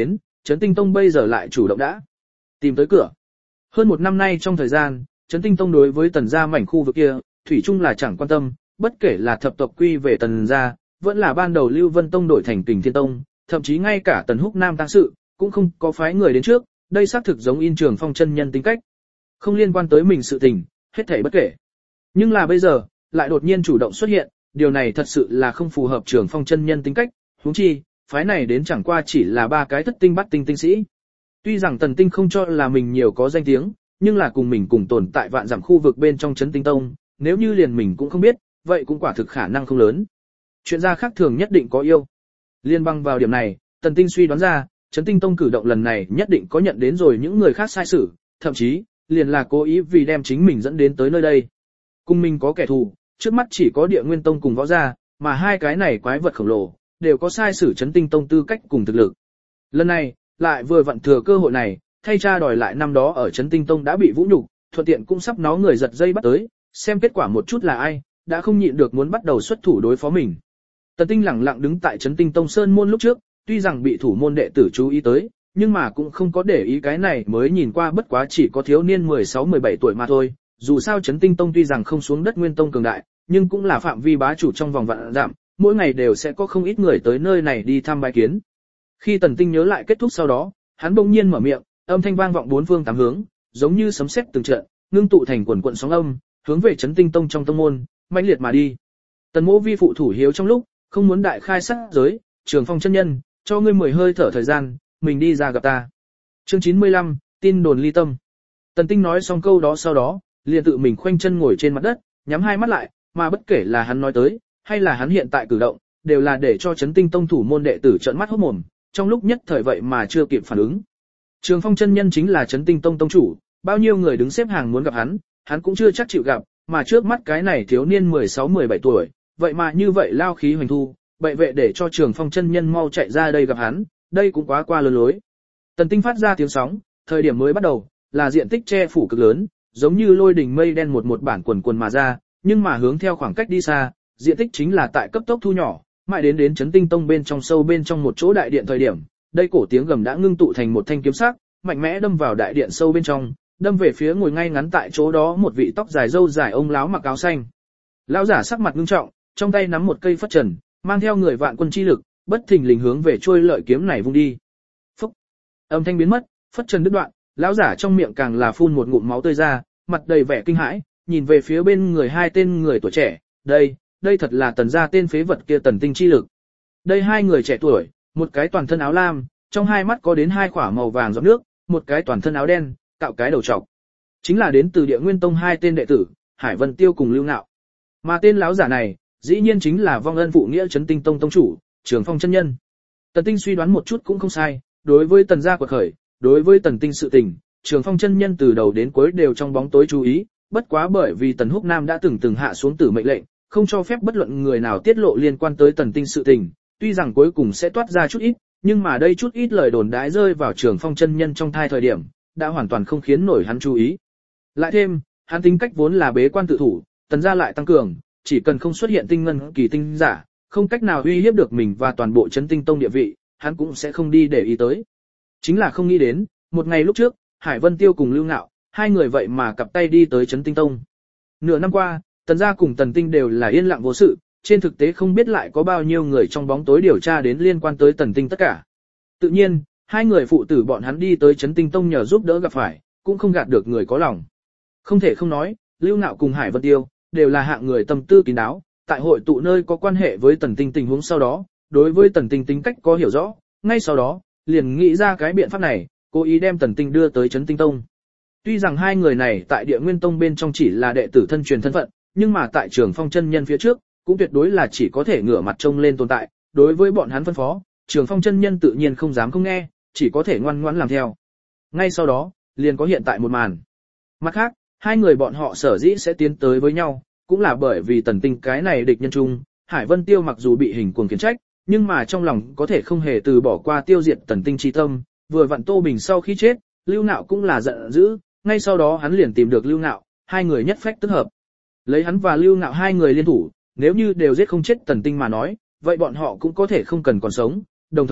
Trấn Tinh Tông bây giờ lại chủ động đã tìm tới cửa. Hơn một năm nay trong thời gian, Trấn Tinh Tông đối với Tần gia mảnh khu vực kia, thủy chung là chẳng quan tâm, bất kể là thập tộc quy về Tần gia, vẫn là ban đầu Lưu Vân Tông đổi thành Kình Thiên Tông, thậm chí ngay cả Tần Húc Nam tang sự, cũng không có phái người đến trước, đây xác thực giống in Trường Phong chân nhân tính cách. Không liên quan tới mình sự tình, hết thảy bất kể. Nhưng là bây giờ, lại đột nhiên chủ động xuất hiện, điều này thật sự là không phù hợp Trường Phong chân nhân tính cách, huống chi, phái này đến chẳng qua chỉ là ba cái thất tinh bắt tinh tinh sĩ. Tuy rằng Tần Tinh không cho là mình nhiều có danh tiếng, nhưng là cùng mình cùng tồn tại vạn dặm khu vực bên trong Trấn Tinh Tông, nếu như liền mình cũng không biết, vậy cũng quả thực khả năng không lớn. Chuyện gia khác thường nhất định có yêu. Liên bang vào điểm này, Tần Tinh suy đoán ra, Trấn Tinh Tông cử động lần này nhất định có nhận đến rồi những người khác sai xử, thậm chí, liền là cố ý vì đem chính mình dẫn đến tới nơi đây. Cùng mình có kẻ thù, trước mắt chỉ có Địa Nguyên Tông cùng Võ Gia, mà hai cái này quái vật khổng lồ, đều có sai sử Trấn Tinh Tông tư cách cùng thực lực. Lần này, lại vừa vặn thừa cơ hội này, thay cha đòi lại năm đó ở Trấn Tinh Tông đã bị vũ nhục, thuận tiện cũng sắp nó người giật dây bắt tới, xem kết quả một chút là ai, đã không nhịn được muốn bắt đầu xuất thủ đối phó mình. Tần Tinh lẳng lặng đứng tại Trấn Tinh Tông sơn môn lúc trước, tuy rằng bị thủ môn đệ tử chú ý tới, nhưng mà cũng không có để ý cái này mới nhìn qua bất quá chỉ có thiếu niên mười sáu mười bảy tuổi mà thôi. Dù sao Trấn Tinh Tông tuy rằng không xuống đất Nguyên Tông cường đại, nhưng cũng là phạm vi bá chủ trong vòng vạn dặm, mỗi ngày đều sẽ có không ít người tới nơi này đi thăm bái kiến. Khi Tần Tinh nhớ lại kết thúc sau đó, hắn bỗng nhiên mở miệng, âm thanh vang vọng bốn phương tám hướng, giống như sấm sét từng trận, ngưng tụ thành quần quần sóng âm, hướng về Trấn Tinh Tông trong tông môn, mãnh liệt mà đi. Tần Mỗ vi phụ thủ hiếu trong lúc, không muốn đại khai sát giới, Trường Phong chân nhân, cho ngươi mười hơi thở thời gian, mình đi ra gặp ta. Chương chín mươi lăm, tin đồn ly tâm. Tần Tinh nói xong câu đó sau đó, liền tự mình khoanh chân ngồi trên mặt đất, nhắm hai mắt lại, mà bất kể là hắn nói tới, hay là hắn hiện tại cử động, đều là để cho Trấn Tinh Tông thủ môn đệ tử trợn mắt hốt mồm, trong lúc nhất thời vậy mà chưa kịp phản ứng. Trường Phong chân nhân chính là Trấn Tinh Tông tông chủ, bao nhiêu người đứng xếp hàng muốn gặp hắn, hắn cũng chưa chắc chịu gặp, mà trước mắt cái này thiếu niên mười sáu mười bảy tuổi, vậy mà như vậy lao khí hoành thu, bệ vệ để cho Trường Phong chân nhân mau chạy ra đây gặp hắn, đây cũng quá qua lừa lối. Tần Tinh phát ra tiếng sóng, thời điểm mới bắt đầu, là diện tích che phủ cực lớn, giống như lôi đỉnh mây đen một một bản quần quần mà ra, nhưng mà hướng theo khoảng cách đi xa, diện tích chính là tại cấp tốc thu nhỏ, mãi đến đến Trấn Tinh Tông bên trong sâu bên trong một chỗ đại điện thời điểm, đây cổ tiếng gầm đã ngưng tụ thành một thanh kiếm sắc, mạnh mẽ đâm vào đại điện sâu bên trong, đâm về phía ngồi ngay ngắn tại chỗ đó một vị tóc dài râu dài ông lão mặc áo xanh. Lão giả sắc mặt nghiêm trọng, trong tay nắm một cây phất trần, mang theo người vạn quân chi lực, bất thình lình hướng về trôi lợi kiếm này vung đi. Phúc! Âm thanh biến mất, phất trần đứt đoạn, lão giả trong miệng càng là phun một ngụm máu tươi ra, mặt đầy vẻ kinh hãi, nhìn về phía bên người hai tên người tuổi trẻ, đây, đây thật là Tần gia tên phế vật kia Tần Tinh chi lực. Đây hai người trẻ tuổi, một cái toàn thân áo lam, trong hai mắt có đến hai khỏa màu vàng giọt nước, một cái toàn thân áo đen, cạo cái đầu trọc. Chính là đến từ Địa Nguyên Tông hai tên đệ tử, Hải Vân Tiêu cùng Lưu Nạo. Mà tên lão giả này, dĩ nhiên chính là vong ân phụ nghĩa Trấn Tinh Tông tông chủ, Trường Phong chân nhân. Tần Tinh suy đoán một chút cũng không sai, đối với Tần gia quật khởi, đối với Tần Tinh sự tình, Trường Phong chân nhân từ đầu đến cuối đều trong bóng tối chú ý, bất quá bởi vì Tần Húc Nam đã từng từng hạ xuống tử mệnh lệnh, không cho phép bất luận người nào tiết lộ liên quan tới Tần Tinh sự tình, tuy rằng cuối cùng sẽ toát ra chút ít, nhưng mà đây chút ít lời đồn đãi rơi vào Trường Phong chân nhân trong thai thời điểm, đã hoàn toàn không khiến nổi hắn chú ý. Lại thêm, hắn tính cách vốn là bế quan tự thủ, Tần gia lại tăng cường, chỉ cần không xuất hiện tinh ngân kỳ tinh giả, không cách nào uy hiếp được mình và toàn bộ Trấn Tinh Tông địa vị, hắn cũng sẽ không đi để ý tới. Chính là không nghĩ đến, một ngày lúc trước, Hải Vân Tiêu cùng Lưu Nạo, hai người vậy mà cặp tay đi tới Trấn Tinh Tông. Nửa năm qua, Tần gia cùng Tần Tinh đều là yên lặng vô sự, trên thực tế không biết lại có bao nhiêu người trong bóng tối điều tra đến liên quan tới Tần Tinh tất cả. Tự nhiên, hai người phụ tử bọn hắn đi tới Trấn Tinh Tông nhờ giúp đỡ gặp phải, cũng không gạt được người có lòng. Không thể không nói, Lưu Nạo cùng Hải Vân Tiêu đều là hạng người tâm tư kín đáo, tại hội tụ nơi có quan hệ với Tần Tinh tình huống sau đó, đối với Tần Tinh tính cách có hiểu rõ, ngay sau đó, liền nghĩ ra cái biện pháp này, cố ý đem Tần Tinh đưa tới Trấn Tinh Tông. Tuy rằng hai người này tại Địa Nguyên Tông bên trong chỉ là đệ tử thân truyền thân phận, nhưng mà tại Trường Phong chân nhân phía trước, cũng tuyệt đối là chỉ có thể ngửa mặt trông lên tồn tại, đối với bọn hắn phân phó, Trường Phong chân nhân tự nhiên không dám không nghe, chỉ có thể ngoan ngoãn làm theo. Ngay sau đó, liền có hiện tại một màn. Mặt khác, hai người bọn họ sở dĩ sẽ tiến tới với nhau, cũng là bởi vì Tần Tinh cái này địch nhân chung, Hải Vân Tiêu mặc dù bị hình cuồng khiển trách, nhưng mà trong lòng có thể không hề từ bỏ qua tiêu diệt Tần Tinh chi tâm, vừa vặn Tô Bình sau khi chết, Lưu Nạo cũng là giận dữ, ngay sau đó hắn liền tìm được Lưu Nạo, hai người nhất phách tức hợp. Lấy hắn và Lưu Nạo hai người liên thủ, nếu như đều giết không chết Tần Tinh mà nói, vậy bọn họ cũng có thể không cần còn sống, đồng thời,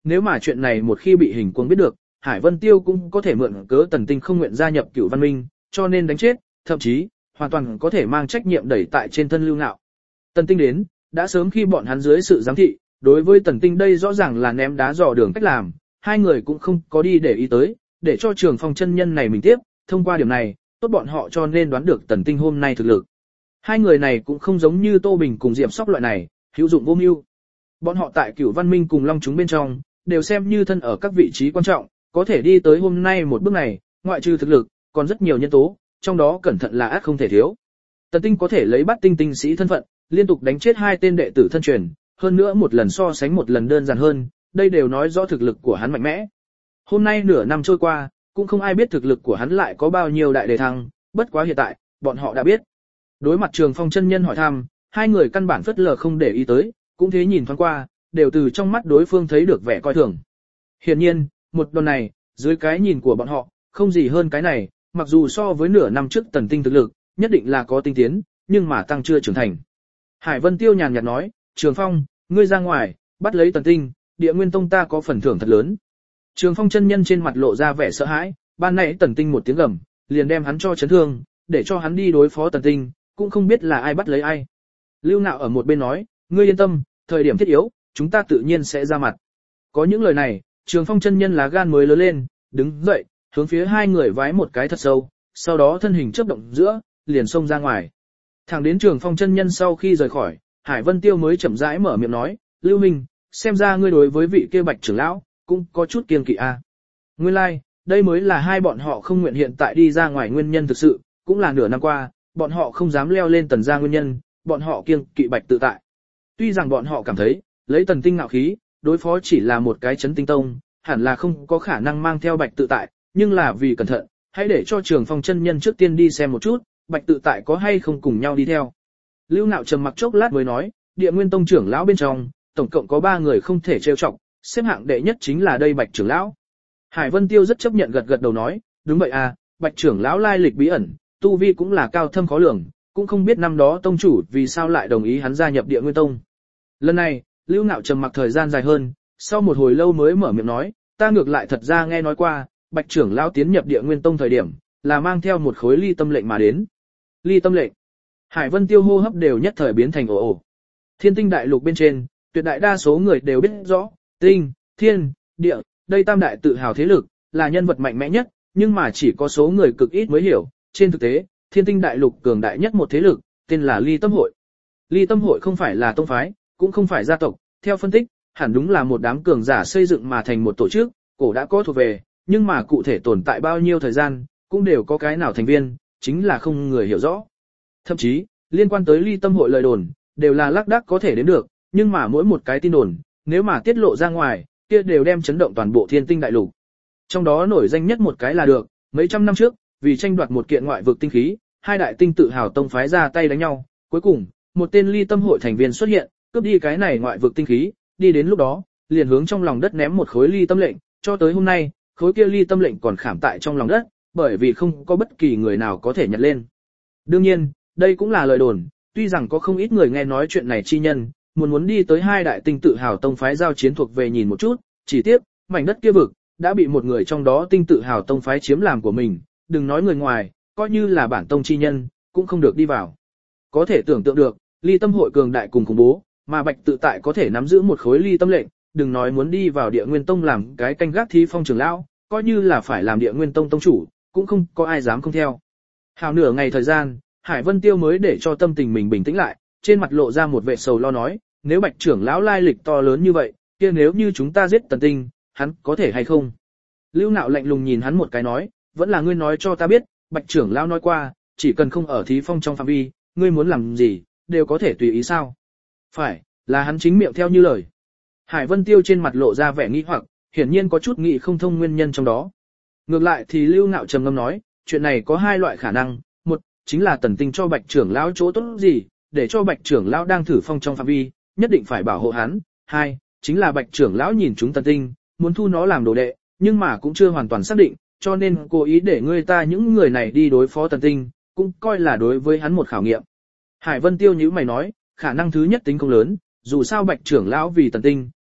nếu mà chuyện này một khi bị Hình Cuồng biết được, Hải Vân Tiêu cũng có thể mượn cớ Tần Tinh không nguyện gia nhập Cửu Văn Minh, cho nên đánh chết, thậm chí hoàn toàn có thể mang trách nhiệm đẩy tại trên thân Lưu Nạo. Tần Tinh đến, đã sớm khi bọn hắn dưới sự giám thị, đối với Tần Tinh đây rõ ràng là ném đá dò đường cách làm, hai người cũng không có đi để ý tới, để cho Trường Phong chân nhân này mình tiếp, thông qua điểm này, tốt bọn họ cho nên đoán được Tần Tinh hôm nay thực lực. Hai người này cũng không giống như Tô Bình cùng Diệp Sóc loại này, hữu dụng vô mưu. Bọn họ tại Cửu Văn Minh cùng Long chúng bên trong, đều xem như thân ở các vị trí quan trọng, có thể đi tới hôm nay một bước này, ngoại trừ thực lực, còn rất nhiều nhân tố, trong đó cẩn thận là ác không thể thiếu. Tần Tinh có thể lấy bắt tinh tinh sĩ thân phận, liên tục đánh chết hai tên đệ tử thân truyền, hơn nữa một lần so sánh một lần đơn giản hơn, đây đều nói rõ thực lực của hắn mạnh mẽ. Hôm nay nửa năm trôi qua, cũng không ai biết thực lực của hắn lại có bao nhiêu đại đề thăng, bất quá hiện tại, bọn họ đã biết. Đối mặt Trường Phong chân nhân hỏi thăm, hai người căn bản phất lờ không để ý tới, cũng thế nhìn thoáng qua, đều từ trong mắt đối phương thấy được vẻ coi thường. Hiển nhiên, một đòn này, dưới cái nhìn của bọn họ, không gì hơn cái này, mặc dù so với nửa năm trước Tần Tinh thực lực, nhất định là có tinh tiến, nhưng mà tăng chưa trưởng thành. Hải Vân Tiêu nhàn nhạt nói, Trường Phong, ngươi ra ngoài, bắt lấy Tần Tinh, Địa Nguyên Tông ta có phần thưởng thật lớn. Trường Phong chân nhân trên mặt lộ ra vẻ sợ hãi, ban nãy Tần Tinh một tiếng gầm, liền đem hắn cho chấn thương, để cho hắn đi đối phó Tần Tinh, cũng không biết là ai bắt lấy ai. Lưu Nạo ở một bên nói, ngươi yên tâm, thời điểm thiết yếu, chúng ta tự nhiên sẽ ra mặt. Có những lời này, Trường Phong chân nhân lá gan mới lớn lên, đứng dậy, hướng phía hai người vái một cái thật sâu, sau đó thân hình chớp động giữa, liền xông ra ngoài. Thẳng đến Trường Phong chân nhân sau khi rời khỏi, Hải Vân Tiêu mới chậm rãi mở miệng nói, Lưu Minh, xem ra ngươi đối với vị kia Bạch trưởng lão cũng có chút kiêng kỵ a. À. Nguyên lai, like, đây mới là hai bọn họ không nguyện hiện tại đi ra ngoài nguyên nhân thực sự, cũng là nửa năm qua, bọn họ không dám leo lên Tần gia nguyên nhân, bọn họ kiêng kỵ Bạch tự tại. Tuy rằng bọn họ cảm thấy, lấy Tần Tinh ngạo khí, đối phó chỉ là một cái chấn tinh tông, hẳn là không có khả năng mang theo Bạch tự tại, nhưng là vì cẩn thận, hãy để cho Trường Phong chân nhân trước tiên đi xem một chút, Bạch tự tại có hay không cùng nhau đi theo. Lưu Nạo trầm mặc chốc lát mới nói, Địa Nguyên Tông trưởng lão bên trong, tổng cộng có ba người không thể trêu chọc, xếp hạng đệ nhất chính là đây Bạch trưởng lão. Hải Vân Tiêu rất chấp nhận gật gật đầu nói, đúng vậy à, Bạch trưởng lão lai lịch bí ẩn, tu vi cũng là cao thâm khó lường, cũng không biết năm đó tông chủ vì sao lại đồng ý hắn gia nhập Địa Nguyên Tông. Lần này, Lưu Nạo trầm mặc thời gian dài hơn, sau một hồi lâu mới mở miệng nói, ta ngược lại thật ra nghe nói qua, Bạch trưởng lão tiến nhập Địa Nguyên Tông thời điểm, là mang theo một khối ly tâm lệnh mà đến. Ly tâm lệnh. Hải Vân Tiêu hô hấp đều nhất thời biến thành ồ ồ. Thiên Tinh đại lục bên trên, tuyệt đại đa số người đều biết rõ, tinh, thiên, địa, đây tam đại tự hào thế lực, là nhân vật mạnh mẽ nhất, nhưng mà chỉ có số người cực ít mới hiểu. Trên thực tế, Thiên Tinh đại lục cường đại nhất một thế lực, tên là Ly Tâm hội. Ly Tâm hội không phải là tông phái, cũng không phải gia tộc, theo phân tích, hẳn đúng là một đám cường giả xây dựng mà thành một tổ chức, cổ đã có thuộc về, nhưng mà cụ thể tồn tại bao nhiêu thời gian, cũng đều có cái nào thành viên, chính là không người hiểu rõ. Thậm chí, liên quan tới Ly Tâm hội lời đồn, đều là lác đác có thể đến được, nhưng mà mỗi một cái tin đồn, nếu mà tiết lộ ra ngoài, kia đều đem chấn động toàn bộ Thiên Tinh đại lục. Trong đó nổi danh nhất một cái là được, mấy trăm năm trước, vì tranh đoạt một kiện ngoại vực tinh khí, hai đại tinh tự hào tông phái ra tay đánh nhau, cuối cùng, một tên Ly Tâm hội thành viên xuất hiện, cướp đi cái này ngoại vực tinh khí, đi đến lúc đó, liền hướng trong lòng đất ném một khối ly tâm lệnh, cho tới hôm nay, khối kia ly tâm lệnh còn khảm tại trong lòng đất, bởi vì không có bất kỳ người nào có thể nhặt lên. Đương nhiên, đây cũng là lời đồn, tuy rằng có không ít người nghe nói chuyện này chi nhân, muốn muốn đi tới hai đại tinh tự hào tông phái giao chiến thuộc về nhìn một chút, chỉ tiếc, mảnh đất kia vực, đã bị một người trong đó tinh tự hào tông phái chiếm làm của mình, đừng nói người ngoài, coi như là bản tông chi nhân, cũng không được đi vào. Có thể tưởng tượng được, ly tâm hội cường đại cùng khủng bố, mà Bạch tự tại có thể nắm giữ một khối ly tâm lệnh, đừng nói muốn đi vào Địa Nguyên Tông làm cái canh gác thí phong trưởng lão, coi như là phải làm Địa Nguyên Tông tông chủ, cũng không có ai dám không theo. Hào nửa ngày thời gian, Hải Vân Tiêu mới để cho tâm tình mình bình tĩnh lại, trên mặt lộ ra một vẻ sầu lo nói, nếu Bạch trưởng lão lai lịch to lớn như vậy, kia nếu như chúng ta giết Tần Tinh, hắn có thể hay không? Lưu Nạo lạnh lùng nhìn hắn một cái nói, vẫn là ngươi nói cho ta biết, Bạch trưởng lão nói qua, chỉ cần không ở thí phong trong phạm vi, ngươi muốn làm gì, đều có thể tùy ý sao? Phải, là hắn chính miệng theo như lời. Hải Vân Tiêu trên mặt lộ ra vẻ nghi hoặc, hiển nhiên có chút nghĩ không thông nguyên nhân trong đó. Ngược lại thì Lưu Nạo trầm ngâm nói, chuyện này có hai loại khả năng, một, chính là Tần Tinh cho Bạch trưởng lão chỗ tốt gì, để cho Bạch trưởng lão đang thử phong trong phạm vi, nhất định phải bảo hộ hắn. Hai, chính là Bạch trưởng lão nhìn chúng Tần Tinh, muốn thu nó làm đồ đệ, nhưng mà cũng chưa hoàn toàn xác định, cho nên cố ý để người ta những người này đi đối phó Tần Tinh, cũng coi là đối với hắn một khảo nghiệm. Hải Vân Tiêu nhíu mày nói, khả năng thứ nhất tính không lớn, dù sao Bạch trưởng lão vì Tần Tinh,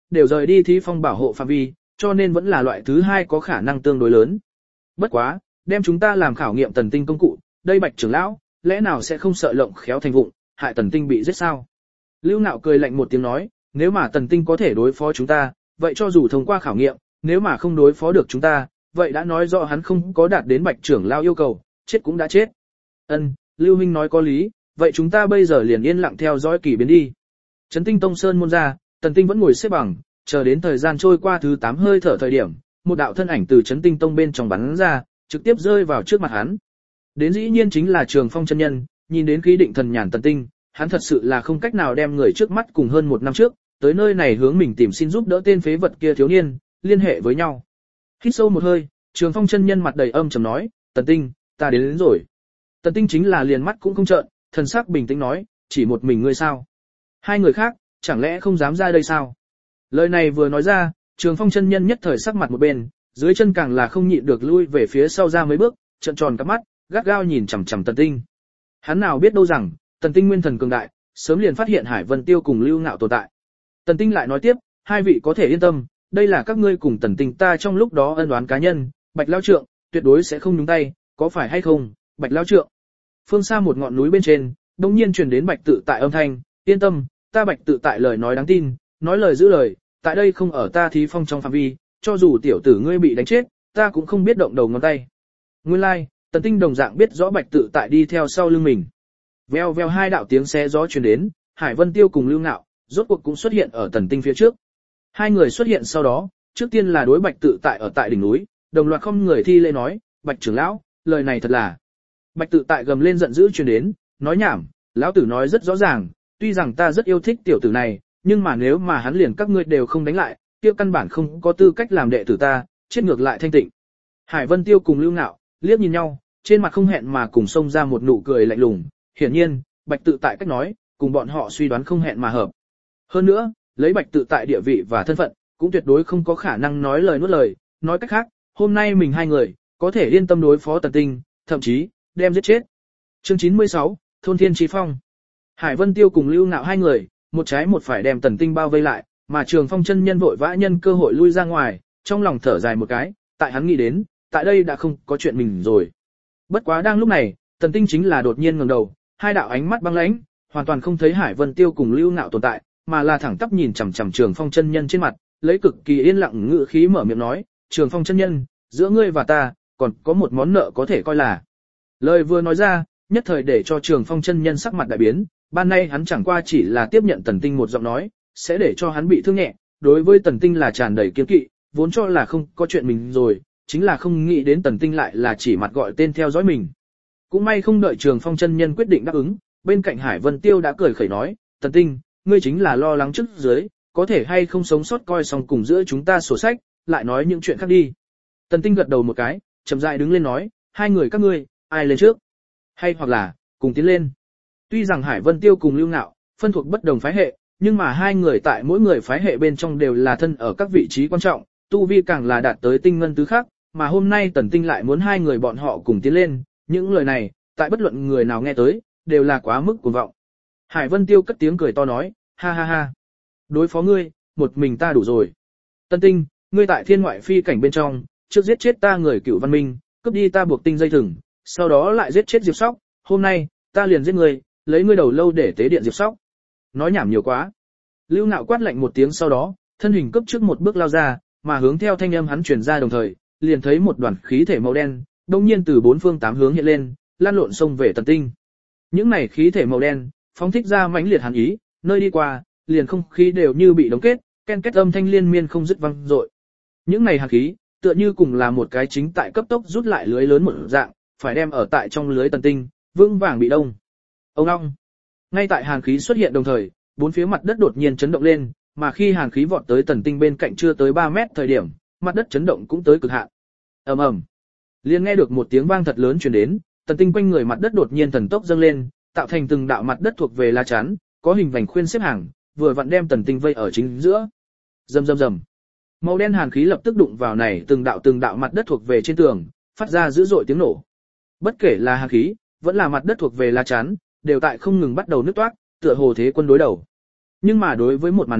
đều rời đi thí phong bảo hộ phạm vi, cho nên vẫn là loại thứ hai có khả năng tương đối lớn. Bất quá, đem chúng ta làm khảo nghiệm tần tinh công cụ, đây Bạch trưởng lão, lẽ nào sẽ không sợ lộng khéo thành vụng, hại tần tinh bị giết sao? Lưu Nạo cười lạnh một tiếng nói, nếu mà tần tinh có thể đối phó chúng ta, vậy cho dù thông qua khảo nghiệm, nếu mà không đối phó được chúng ta, vậy đã nói rõ hắn không có đạt đến Bạch trưởng lão yêu cầu, chết cũng đã chết. Ân, Lưu Minh nói có lý, vậy chúng ta bây giờ liền yên lặng theo dõi kỳ biến đi. Trấn Tinh Tông Sơn môn ra, tần tinh vẫn ngồi xếp bằng, chờ đến thời gian trôi qua thứ tám hơi thở thời điểm, một đạo thân ảnh từ Trấn Tinh Tông bên trong bắn ra, trực tiếp rơi vào trước mặt hắn. Đến dĩ nhiên chính là Trường Phong chân nhân, nhìn đến khí định thần nhàn tần tinh, hắn thật sự là không cách nào đem người trước mắt cùng hơn một năm trước, tới nơi này hướng mình tìm xin giúp đỡ tên phế vật kia thiếu niên, liên hệ với nhau. Hít sâu một hơi, Trường Phong chân nhân mặt đầy âm trầm nói, tần tinh, ta đến, đến rồi. Tần tinh chính là liền mắt cũng không trợn, thần sắc bình tĩnh nói, chỉ một mình ngươi sao? Hai người khác, chẳng lẽ không dám ra đây sao? Lời này vừa nói ra, Trường Phong chân nhân nhất thời sắc mặt một bên, dưới chân càng là không nhịn được lui về phía sau ra mấy bước, trợn tròn cặp mắt, gắt gao nhìn chằm chằm tần tinh. Hắn nào biết đâu rằng, tần tinh nguyên thần cường đại, sớm liền phát hiện Hải Vân Tiêu cùng Lưu Ngạo tồn tại. Tần tinh lại nói tiếp, hai vị có thể yên tâm, đây là các ngươi cùng tần tinh ta trong lúc đó ân oán cá nhân, Bạch Lão Trượng, tuyệt đối sẽ không nhúng tay, có phải hay không, Bạch Lão Trượng? Phương xa một ngọn núi bên trên, đột nhiên truyền đến Bạch Tự Tại âm thanh, yên tâm, ta Bạch Tự Tại lời nói đáng tin, nói lời giữ lời, tại đây không ở ta thí phong trong phạm vi, cho dù tiểu tử ngươi bị đánh chết, ta cũng không biết động đầu ngón tay. Nguyên lai, like, tần tinh đồng dạng biết rõ Bạch Tự Tại đi theo sau lưng mình. Veo veo hai đạo tiếng xé gió truyền đến, Hải Vân Tiêu cùng Lưu Ngạo, rốt cuộc cũng xuất hiện ở tần tinh phía trước. Hai người xuất hiện sau đó, trước tiên là đối Bạch Tự Tại ở tại đỉnh núi, đồng loạt không người thi lễ nói, Bạch trưởng lão, lời này thật là. Bạch Tự Tại gầm lên giận dữ truyền đến, nói nhảm, lão tử nói rất rõ ràng, tuy rằng ta rất yêu thích tiểu tử này, nhưng mà nếu mà hắn liền các ngươi đều không đánh lại, kia căn bản không có tư cách làm đệ tử ta, chết ngược lại thanh tịnh. Hải Vân Tiêu cùng Lưu Ngạo liếc nhìn nhau, trên mặt không hẹn mà cùng xông ra một nụ cười lạnh lùng, hiển nhiên, Bạch Tự Tại cách nói, cùng bọn họ suy đoán không hẹn mà hợp. Hơn nữa, lấy Bạch Tự Tại địa vị và thân phận, cũng tuyệt đối không có khả năng nói lời nuốt lời, nói cách khác, hôm nay mình hai người có thể yên tâm đối phó tần tinh, thậm chí đem giết chết. Chương chín mươi sáu, Thôn Thiên Chí Phong. Hải Vân Tiêu cùng Lưu Ngạo hai người, một trái một phải đem tần tinh bao vây lại, mà Trường Phong chân nhân vội vã nhân cơ hội lui ra ngoài, trong lòng thở dài một cái, tại hắn nghĩ đến, tại đây đã không có chuyện mình rồi. Bất quá đang lúc này, tần tinh chính là đột nhiên ngẩng đầu, hai đạo ánh mắt băng lãnh, hoàn toàn không thấy Hải Vân Tiêu cùng Lưu Ngạo tồn tại, mà là thẳng tắp nhìn chằm chằm Trường Phong chân nhân trên mặt, lấy cực kỳ yên lặng ngữ khí mở miệng nói, Trường Phong chân nhân, giữa ngươi và ta, còn có một món nợ có thể coi là. Lời vừa nói ra, nhất thời để cho Trường Phong chân nhân sắc mặt đại biến, ban nay hắn chẳng qua chỉ là tiếp nhận tần tinh một giọng nói, sẽ để cho hắn bị thương nhẹ, đối với tần tinh là tràn đầy kiêng kỵ, vốn cho là không có chuyện mình rồi, chính là không nghĩ đến tần tinh lại là chỉ mặt gọi tên theo dõi mình. Cũng may không đợi Trường Phong chân nhân quyết định đáp ứng, bên cạnh Hải Vân Tiêu đã cười khẩy nói, tần tinh, ngươi chính là lo lắng trước dưới, có thể hay không sống sót coi xong cùng giữa chúng ta sổ sách, lại nói những chuyện khác đi. Tần tinh gật đầu một cái, chậm rãi đứng lên nói, hai người các ngươi, ai lên trước? Hay hoặc là, cùng tiến lên. Tuy rằng Hải Vân Tiêu cùng Lưu Ngạo, phân thuộc bất đồng phái hệ, nhưng mà hai người tại mỗi người phái hệ bên trong đều là thân ở các vị trí quan trọng, tu vi càng là đạt tới tinh ngân tứ khác, mà hôm nay tần tinh lại muốn hai người bọn họ cùng tiến lên, những lời này, tại bất luận người nào nghe tới, đều là quá mức cuồng vọng. Hải Vân Tiêu cất tiếng cười to nói, ha ha ha. Đối phó ngươi, một mình ta đủ rồi. Tần tinh, ngươi tại thiên ngoại phi cảnh bên trong, trước giết chết ta người Cửu Văn Minh, cướp đi ta buộc tinh dây thừng, sau đó lại giết chết Diệp Sóc, hôm nay, ta liền giết ngươi, lấy ngươi đầu lâu để tế điện Diệp Sóc. Nói nhảm nhiều quá. Lưu Nạo quát lạnh một tiếng sau đó, thân hình cấp trước một bước lao ra, mà hướng theo thanh âm hắn truyền ra đồng thời, liền thấy một đoàn khí thể màu đen, đột nhiên từ bốn phương tám hướng hiện lên, lan lộn xông về tần tinh. Những này khí thể màu đen, phóng thích ra mãnh liệt hàn ý, nơi đi qua, liền không khí đều như bị đóng kết, ken kết âm thanh liên miên không dứt vang dội. Những này hàn khí, tựa như cùng là một cái chính tại cấp tốc rút lại lưới lớn một dạng, phải đem ở tại trong lưới tần tinh, vững vàng bị đông. Ông long. Ngay tại hàn khí xuất hiện đồng thời, bốn phía mặt đất đột nhiên chấn động lên, mà khi hàn khí vọt tới tần tinh bên cạnh chưa tới ba mét thời điểm, mặt đất chấn động cũng tới cực hạn. Ầm ầm. Liền nghe được một tiếng vang thật lớn truyền đến, tần tinh quanh người mặt đất đột nhiên thần tốc dâng lên, tạo thành từng đạo mặt đất thuộc về lá chắn, có hình vành khuyên xếp hàng, vừa vặn đem tần tinh vây ở chính giữa. Rầm rầm rầm. Màu đen hàn khí lập tức đụng vào này từng đạo từng đạo mặt đất thuộc về trên tường, phát ra dữ dội tiếng nổ. Bất kể là hàn khí, vẫn là mặt đất thuộc về lá chắn, đều tại không ngừng bắt đầu nứt toác, tựa hồ thế quân đối đầu. Nhưng mà đối với một màn này,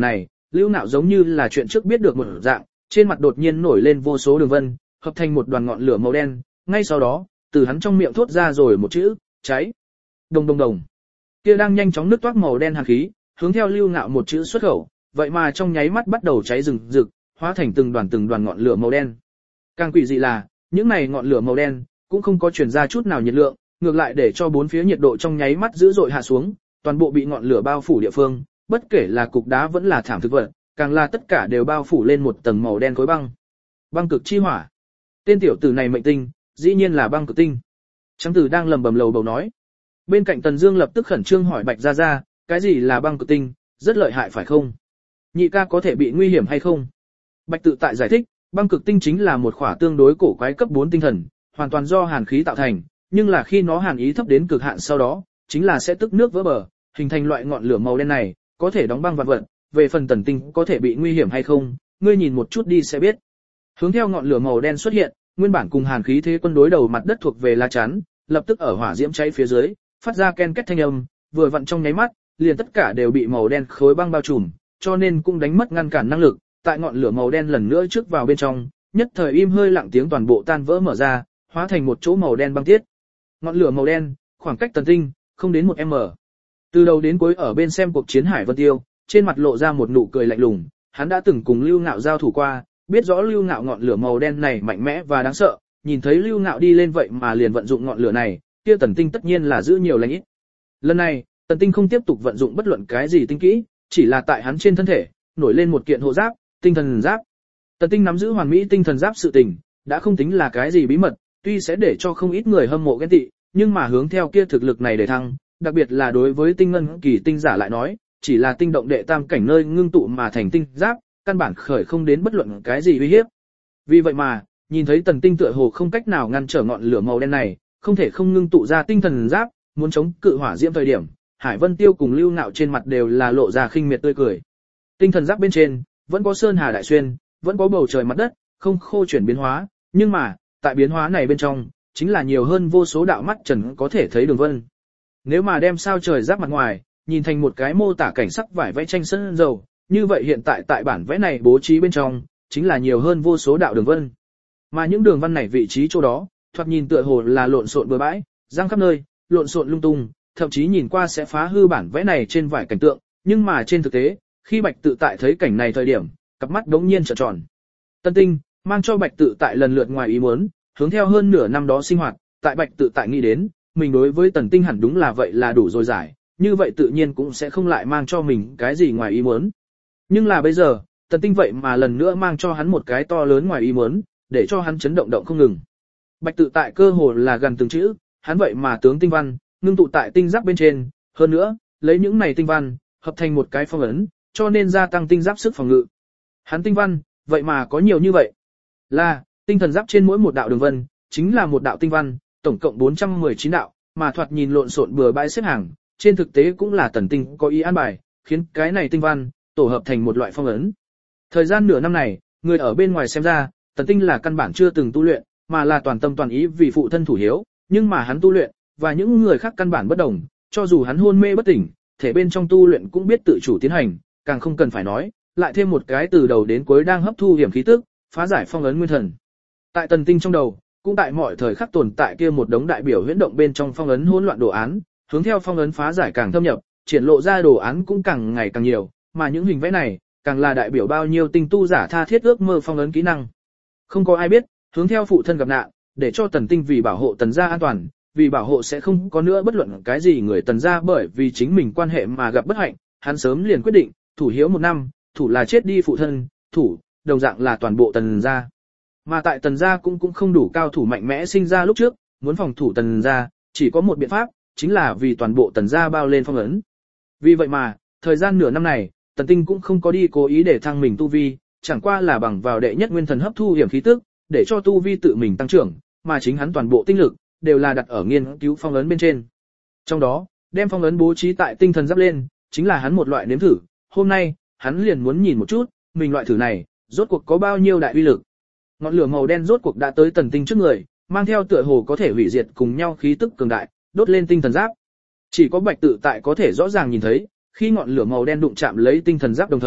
Lưu Nạo giống như là chuyện trước biết được một dạng, trên mặt đột nhiên nổi lên vô số đường vân, hợp thành một đoàn ngọn lửa màu đen, ngay sau đó, từ hắn trong miệng thốt ra rồi một chữ, cháy. Đồng đồng đồng. Kia đang nhanh chóng nứt toác màu đen hàn khí, hướng theo Lưu Nạo một chữ xuất khẩu, vậy mà trong nháy mắt bắt đầu cháy rừng rực, hóa thành từng đoàn từng đoàn ngọn lửa màu đen. Càng quỷ dị là, những này ngọn lửa màu đen cũng không có truyền ra chút nào nhiệt lượng, ngược lại để cho bốn phía nhiệt độ trong nháy mắt dữ dội hạ xuống, toàn bộ bị ngọn lửa bao phủ địa phương, bất kể là cục đá vẫn là thảm thực vật, càng là tất cả đều bao phủ lên một tầng màu đen khối băng. Băng cực chi hỏa. Tên tiểu tử này mệnh tinh, dĩ nhiên là băng cực tinh. Trắng Tử đang lầm bầm lầu bầu nói. Bên cạnh Tần Dương lập tức khẩn trương hỏi Bạch Gia Gia, cái gì là băng cực tinh, rất lợi hại phải không? Nhị ca có thể bị nguy hiểm hay không? Bạch Tự Tại giải thích, băng cực tinh chính là một khỏa tương đối cổ quái cấp bốn tinh thần, hoàn toàn do hàn khí tạo thành, nhưng là khi nó hàn ý thấp đến cực hạn sau đó, chính là sẽ tức nước vỡ bờ, hình thành loại ngọn lửa màu đen này, có thể đóng băng vạn vật. Về phần Tần Tinh có thể bị nguy hiểm hay không, ngươi nhìn một chút đi sẽ biết. Hướng theo ngọn lửa màu đen xuất hiện, nguyên bản cùng hàn khí thế quân đối đầu mặt đất thuộc về lá chắn, lập tức ở hỏa diễm cháy phía dưới, phát ra ken két thanh âm, vừa vặn trong nháy mắt, liền tất cả đều bị màu đen khối băng bao trùm, cho nên cũng đánh mất ngăn cản năng lực, tại ngọn lửa màu đen lần nữa trước vào bên trong, nhất thời im hơi lặng tiếng toàn bộ tan vỡ mở ra, hóa thành một chỗ màu đen băng tiết. Ngọn lửa màu đen, khoảng cách Tần Tinh không đến một m. Từ đầu đến cuối ở bên xem cuộc chiến Hải Vân Tiêu, trên mặt lộ ra một nụ cười lạnh lùng, hắn đã từng cùng Lưu Ngạo giao thủ qua, biết rõ Lưu Ngạo ngọn lửa màu đen này mạnh mẽ và đáng sợ, nhìn thấy Lưu Ngạo đi lên vậy mà liền vận dụng ngọn lửa này, kia Tần Tinh tất nhiên là giữ nhiều lành ít. Lần này, Tần Tinh không tiếp tục vận dụng bất luận cái gì tinh kỹ, chỉ là tại hắn trên thân thể nổi lên một kiện hộ giáp, tinh thần giáp. Tần Tinh nắm giữ hoàn mỹ tinh thần giáp sự tình, đã không tính là cái gì bí mật, tuy sẽ để cho không ít người hâm mộ ghen tị, nhưng mà hướng theo kia thực lực này để thăng, đặc biệt là đối với tinh ngân kỳ tinh giả lại nói, chỉ là tinh động đệ tam cảnh nơi ngưng tụ mà thành tinh giáp, căn bản khởi không đến bất luận cái gì uy hiếp. Vì vậy mà, nhìn thấy Tần Tinh tựa hồ không cách nào ngăn trở ngọn lửa màu đen này, không thể không ngưng tụ ra tinh thần giáp, muốn chống cự hỏa diễm thời điểm, Hải Vân Tiêu cùng Lưu Ngạo trên mặt đều là lộ ra khinh miệt tươi cười. Tinh thần giáp bên trên, vẫn có sơn hà đại xuyên, vẫn có bầu trời mặt đất, không khô chuyển biến hóa, nhưng mà, tại biến hóa này bên trong, chính là nhiều hơn vô số đạo mắt trần có thể thấy đường vân. Nếu mà đem sao trời giáp mặt ngoài, nhìn thành một cái mô tả cảnh sắc vải vẽ tranh sơn dầu, như vậy hiện tại tại bản vẽ này bố trí bên trong, chính là nhiều hơn vô số đạo đường vân. Mà những đường văn này vị trí chỗ đó, thoạt nhìn tựa hồ là lộn xộn bừa bãi, giăng khắp nơi, lộn xộn lung tung, thậm chí nhìn qua sẽ phá hư bản vẽ này trên vải cảnh tượng, nhưng mà trên thực tế, khi Bạch Tự Tại thấy cảnh này thời điểm, cặp mắt đống nhiên trợn tròn. Tân Tinh mang cho Bạch Tự Tại lần lượt ngoài ý muốn, hướng theo hơn nửa năm đó sinh hoạt, tại Bạch Tự Tại nghĩ đến, mình đối với Tần Tinh hẳn đúng là vậy là đủ rồi giải, như vậy tự nhiên cũng sẽ không lại mang cho mình cái gì ngoài ý muốn. Nhưng là bây giờ, Tần Tinh vậy mà lần nữa mang cho hắn một cái to lớn ngoài ý muốn, để cho hắn chấn động động không ngừng. Bạch Tự Tại cơ hồ là gần từng chữ, hắn vậy mà tướng tinh văn ngưng tụ tại tinh giáp bên trên, hơn nữa, lấy những này tinh văn hợp thành một cái phong ấn, cho nên gia tăng tinh giáp sức phòng ngự. Hắn tinh văn, vậy mà có nhiều như vậy. Là, tinh thần giáp trên mỗi một đạo đường vân, chính là một đạo tinh văn, tổng cộng bốn trăm mười chín đạo, mà thoạt nhìn lộn xộn bừa bãi xếp hàng, trên thực tế cũng là Tần Tinh có ý an bài, khiến cái này tinh văn tổ hợp thành một loại phong ấn. Thời gian nửa năm này, người ở bên ngoài xem ra, Tần Tinh là căn bản chưa từng tu luyện, mà là toàn tâm toàn ý vì phụ thân thủ hiếu, nhưng mà hắn tu luyện, và những người khác căn bản bất đồng, cho dù hắn hôn mê bất tỉnh, thể bên trong tu luyện cũng biết tự chủ tiến hành, càng không cần phải nói, lại thêm một cái từ đầu đến cuối đang hấp thu hiểm khí tức, phá giải phong ấn nguyên thần. Tại Tần Tinh trong đầu, cũng tại mọi thời khắc tồn tại kia một đống đại biểu huyễn động bên trong phong ấn hỗn loạn đồ án, hướng theo phong ấn phá giải càng thâm nhập, triển lộ ra đồ án cũng càng ngày càng nhiều, mà những hình vẽ này, càng là đại biểu bao nhiêu tinh tu giả tha thiết ước mơ phong ấn kỹ năng. Không có ai biết, hướng theo phụ thân gặp nạn, để cho Tần Tinh vì bảo hộ Tần gia an toàn, vì bảo hộ sẽ không có nữa bất luận cái gì người Tần gia bởi vì chính mình quan hệ mà gặp bất hạnh, hắn sớm liền quyết định, thủ hiếu một năm, thủ là chết đi phụ thân, thủ, đồng dạng là toàn bộ Tần gia. Mà tại Tần gia cũng cũng không đủ cao thủ mạnh mẽ sinh ra lúc trước, muốn phòng thủ Tần gia, chỉ có một biện pháp, chính là vì toàn bộ Tần gia bao lên phong ấn. Vì vậy mà, thời gian nửa năm này, Tần Tinh cũng không có đi cố ý để thăng mình tu vi, chẳng qua là bằng vào đệ nhất nguyên thần hấp thu hiểm khí tức, để cho tu vi tự mình tăng trưởng, mà chính hắn toàn bộ tinh lực đều là đặt ở nghiên cứu phong ấn bên trên. Trong đó, đem phong ấn bố trí tại tinh thần giáp lên, chính là hắn một loại nếm thử, hôm nay, hắn liền muốn nhìn một chút, mình loại thử này, rốt cuộc có bao nhiêu đại uy lực. Ngọn lửa màu đen rốt cuộc đã tới Tần Tinh trước người, mang theo tựa hồ có thể hủy diệt cùng nhau khí tức cường đại, đốt lên tinh thần giáp. Chỉ có Bạch Tự Tại có thể rõ ràng nhìn thấy, khi ngọn lửa màu đen đụng chạm lấy tinh thần giáp đồng thời,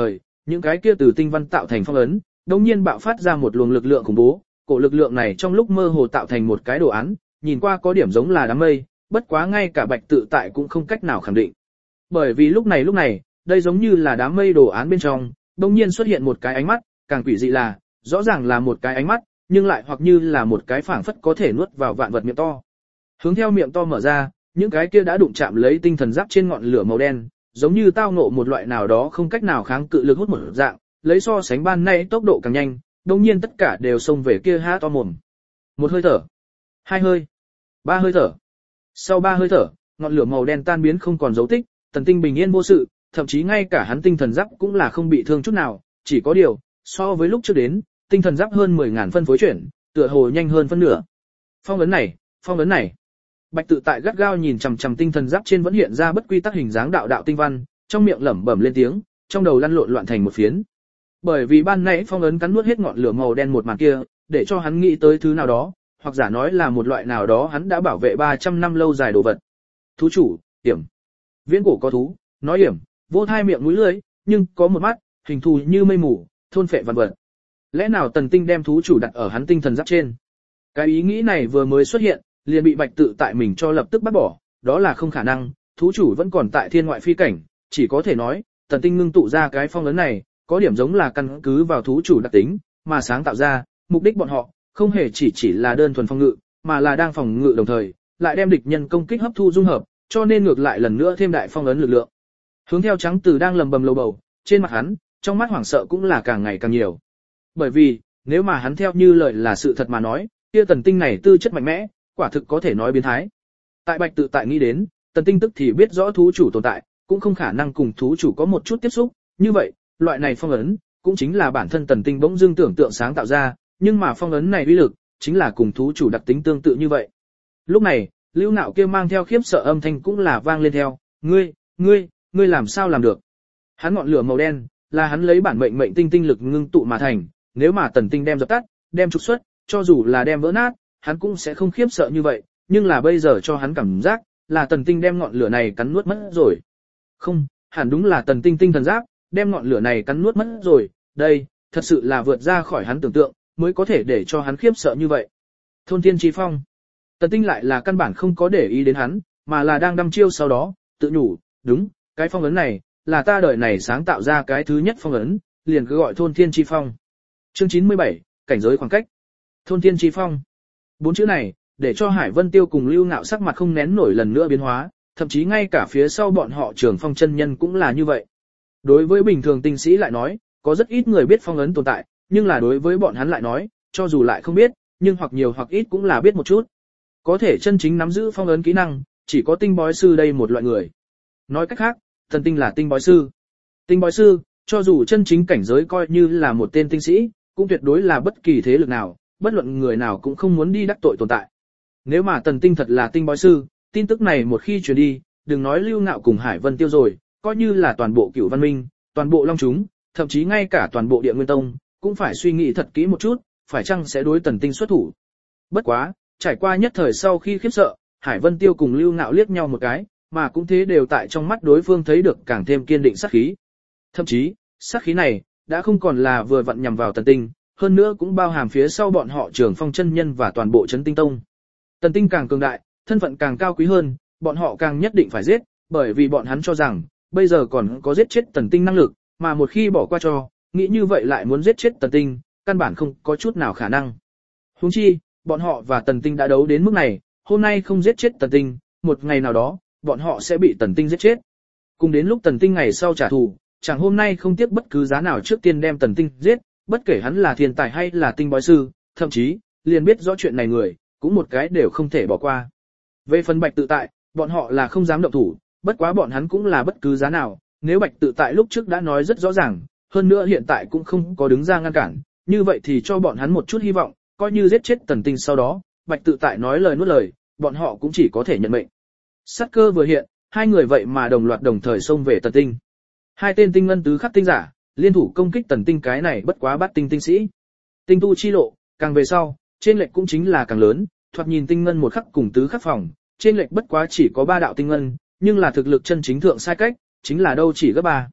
những cái kia từ tinh văn tạo thành phong ấn, đồng nhiên bạo phát ra một luồng lực lượng khủng bố, cổ lực lượng này trong lúc mơ hồ tạo thành một cái đồ án, nhìn qua có điểm giống là đám mây, bất quá ngay cả Bạch Tự Tại cũng không cách nào khẳng định. Bởi vì lúc này lúc này, đây giống như là đám mây đồ án bên trong, đồng nhiên xuất hiện một cái ánh mắt, càng quỷ dị là, rõ ràng là một cái ánh mắt, nhưng lại hoặc như là một cái phảng phất có thể nuốt vào vạn vật miệng to. Hướng theo miệng to mở ra, những cái kia đã đụng chạm lấy tinh thần giáp trên ngọn lửa màu đen, giống như tao ngộ một loại nào đó không cách nào kháng cự lực hút một dạng, lấy so sánh ban nay tốc độ càng nhanh, đồng nhiên tất cả đều xông về kia há to mồm. Một hơi thở, hai hơi, ba hơi thở. Sau ba hơi thở, ngọn lửa màu đen tan biến không còn dấu tích, Tần Tinh bình yên vô sự, thậm chí ngay cả hắn tinh thần giáp cũng là không bị thương chút nào, chỉ có điều, so với lúc trước đến, tinh thần giáp hơn mười ngàn phân phối chuyển, tựa hồ nhanh hơn phân nửa. Phong ấn này, phong ấn này. Bạch Tự Tại gắt gao nhìn chằm chằm tinh thần giáp trên vẫn hiện ra bất quy tắc hình dáng đạo đạo tinh văn, trong miệng lẩm bẩm lên tiếng, trong đầu lăn lộn loạn thành một phiến. Bởi vì ban nãy phong ấn cắn nuốt hết ngọn lửa màu đen một màn kia, để cho hắn nghĩ tới thứ nào đó, hoặc giả nói là một loại nào đó hắn đã bảo vệ ba trăm năm lâu dài đồ vật. Thú chủ, hiểm. Viễn cổ có thú, nói hiểm, vô thai miệng mũi lưỡi, nhưng có một mắt, hình thù như mây mù, thôn phệ vạn vật. Lẽ nào Tần Tinh đem thú chủ đặt ở hắn tinh thần giáp trên? Cái ý nghĩ này vừa mới xuất hiện, liền bị Bạch Tự Tại mình cho lập tức bắt bỏ, đó là không khả năng, thú chủ vẫn còn tại thiên ngoại phi cảnh, chỉ có thể nói, Tần Tinh ngưng tụ ra cái phong ấn này, có điểm giống là căn cứ vào thú chủ đặc tính, mà sáng tạo ra, mục đích bọn họ, không hề chỉ chỉ là đơn thuần phòng ngự, mà là đang phòng ngự đồng thời, lại đem địch nhân công kích hấp thu dung hợp, cho nên ngược lại lần nữa thêm đại phong ấn lực lượng. Hướng theo Trắng Từ đang lầm bầm lầu bầu, trên mặt hắn, trong mắt hoảng sợ cũng là càng ngày càng nhiều. Bởi vì, nếu mà hắn theo như lời là sự thật mà nói, kia Tần Tinh này tư chất mạnh mẽ, quả thực có thể nói biến thái. Tại Bạch Tự Tại nghĩ đến, Tần Tinh tức thì biết rõ thú chủ tồn tại, cũng không khả năng cùng thú chủ có một chút tiếp xúc, như vậy, loại này phong ấn, cũng chính là bản thân Tần Tinh bỗng dưng tưởng tượng sáng tạo ra, nhưng mà phong ấn này uy lực, chính là cùng thú chủ đặc tính tương tự như vậy. Lúc này, Lưu Nạo kia mang theo khiếp sợ âm thanh cũng là vang lên theo, ngươi, ngươi, ngươi làm sao làm được? Hắn ngọn lửa màu đen, là hắn lấy bản mệnh mệnh tinh tinh lực ngưng tụ mà thành, nếu mà Tần Tinh đem dập tắt, đem trục xuất, cho dù là đem vỡ nát, hắn cũng sẽ không khiếp sợ như vậy, nhưng là bây giờ cho hắn cảm giác, là Tần Tinh đem ngọn lửa này cắn nuốt mất rồi. Không, hẳn đúng là Tần Tinh tinh thần giác, đem ngọn lửa này cắn nuốt mất rồi, đây, thật sự là vượt ra khỏi hắn tưởng tượng, mới có thể để cho hắn khiếp sợ như vậy. Thôn Thiên Chi Phong. Tần Tinh lại là căn bản không có để ý đến hắn, mà là đang đăm chiêu sau đó, tự nhủ, đúng, cái phong ấn này, là ta đời này sáng tạo ra cái thứ nhất phong ấn, liền cứ gọi Thôn Thiên Chi Phong. Chương chín mươi bảy, cảnh giới khoảng cách. Thôn Thiên Chi Phong. Bốn chữ này, để cho Hải Vân Tiêu cùng Lưu Ngạo sắc mặt không nén nổi lần nữa biến hóa, thậm chí ngay cả phía sau bọn họ Trường Phong chân nhân cũng là như vậy. Đối với bình thường tinh sĩ lại nói, có rất ít người biết phong ấn tồn tại, nhưng là đối với bọn hắn lại nói, cho dù lại không biết, nhưng hoặc nhiều hoặc ít cũng là biết một chút. Có thể chân chính nắm giữ phong ấn kỹ năng, chỉ có tinh bói sư đây một loại người. Nói cách khác, Tần Tinh là tinh bói sư. Tinh bói sư, cho dù chân chính cảnh giới coi như là một tên tinh sĩ, cũng tuyệt đối là bất kỳ thế lực nào, bất luận người nào cũng không muốn đi đắc tội tồn tại. Nếu mà Tần Tinh thật là tinh bói sư, tin tức này một khi truyền đi, đừng nói Lưu Ngạo cùng Hải Vân Tiêu rồi, coi như là toàn bộ Cửu Văn Minh, toàn bộ Long chúng, thậm chí ngay cả toàn bộ Địa Nguyên Tông, cũng phải suy nghĩ thật kỹ một chút, phải chăng sẽ đối Tần Tinh xuất thủ. Bất quá, trải qua nhất thời sau khi khiếp sợ, Hải Vân Tiêu cùng Lưu Ngạo liếc nhau một cái, mà cũng thế đều tại trong mắt đối phương thấy được càng thêm kiên định sát khí. Thậm chí, sát khí này đã không còn là vừa vặn nhằm vào Tần Tinh, hơn nữa cũng bao hàm phía sau bọn họ Trường Phong chân nhân và toàn bộ Chấn Tinh Tông. Tần Tinh càng cường đại, thân phận càng cao quý hơn, bọn họ càng nhất định phải giết, bởi vì bọn hắn cho rằng, bây giờ còn có giết chết Tần Tinh năng lực, mà một khi bỏ qua cho, nghĩ như vậy lại muốn giết chết Tần Tinh, căn bản không có chút nào khả năng. Huống chi, bọn họ và Tần Tinh đã đấu đến mức này, hôm nay không giết chết Tần Tinh, một ngày nào đó, bọn họ sẽ bị Tần Tinh giết chết. Cùng đến lúc Tần Tinh ngày sau trả thù, chẳng hôm nay không tiếc bất cứ giá nào trước tiên đem Tần Tinh giết, bất kể hắn là thiên tài hay là tinh bói sư, thậm chí, liền biết rõ chuyện này người, cũng một cái đều không thể bỏ qua. Về phần Bạch Tự Tại, bọn họ là không dám động thủ, bất quá bọn hắn cũng là bất cứ giá nào, nếu Bạch Tự Tại lúc trước đã nói rất rõ ràng, hơn nữa hiện tại cũng không có đứng ra ngăn cản, như vậy thì cho bọn hắn một chút hy vọng, coi như giết chết Tần Tinh sau đó, Bạch Tự Tại nói lời nuốt lời, bọn họ cũng chỉ có thể nhận mệnh. Sát cơ vừa hiện, hai người vậy mà đồng loạt đồng thời xông về Tần Tinh. Hai tên tinh ngân tứ khắc tinh giả, liên thủ công kích Tần Tinh cái này bất quá bát tinh tinh sĩ. Tinh tu chi lộ, càng về sau, trên lệch cũng chính là càng lớn, thoạt nhìn tinh ngân một khắc cùng tứ khắc phòng, trên lệch bất quá chỉ có ba đạo tinh ngân, nhưng là thực lực chân chính thượng sai cách, chính là đâu chỉ gấp ba.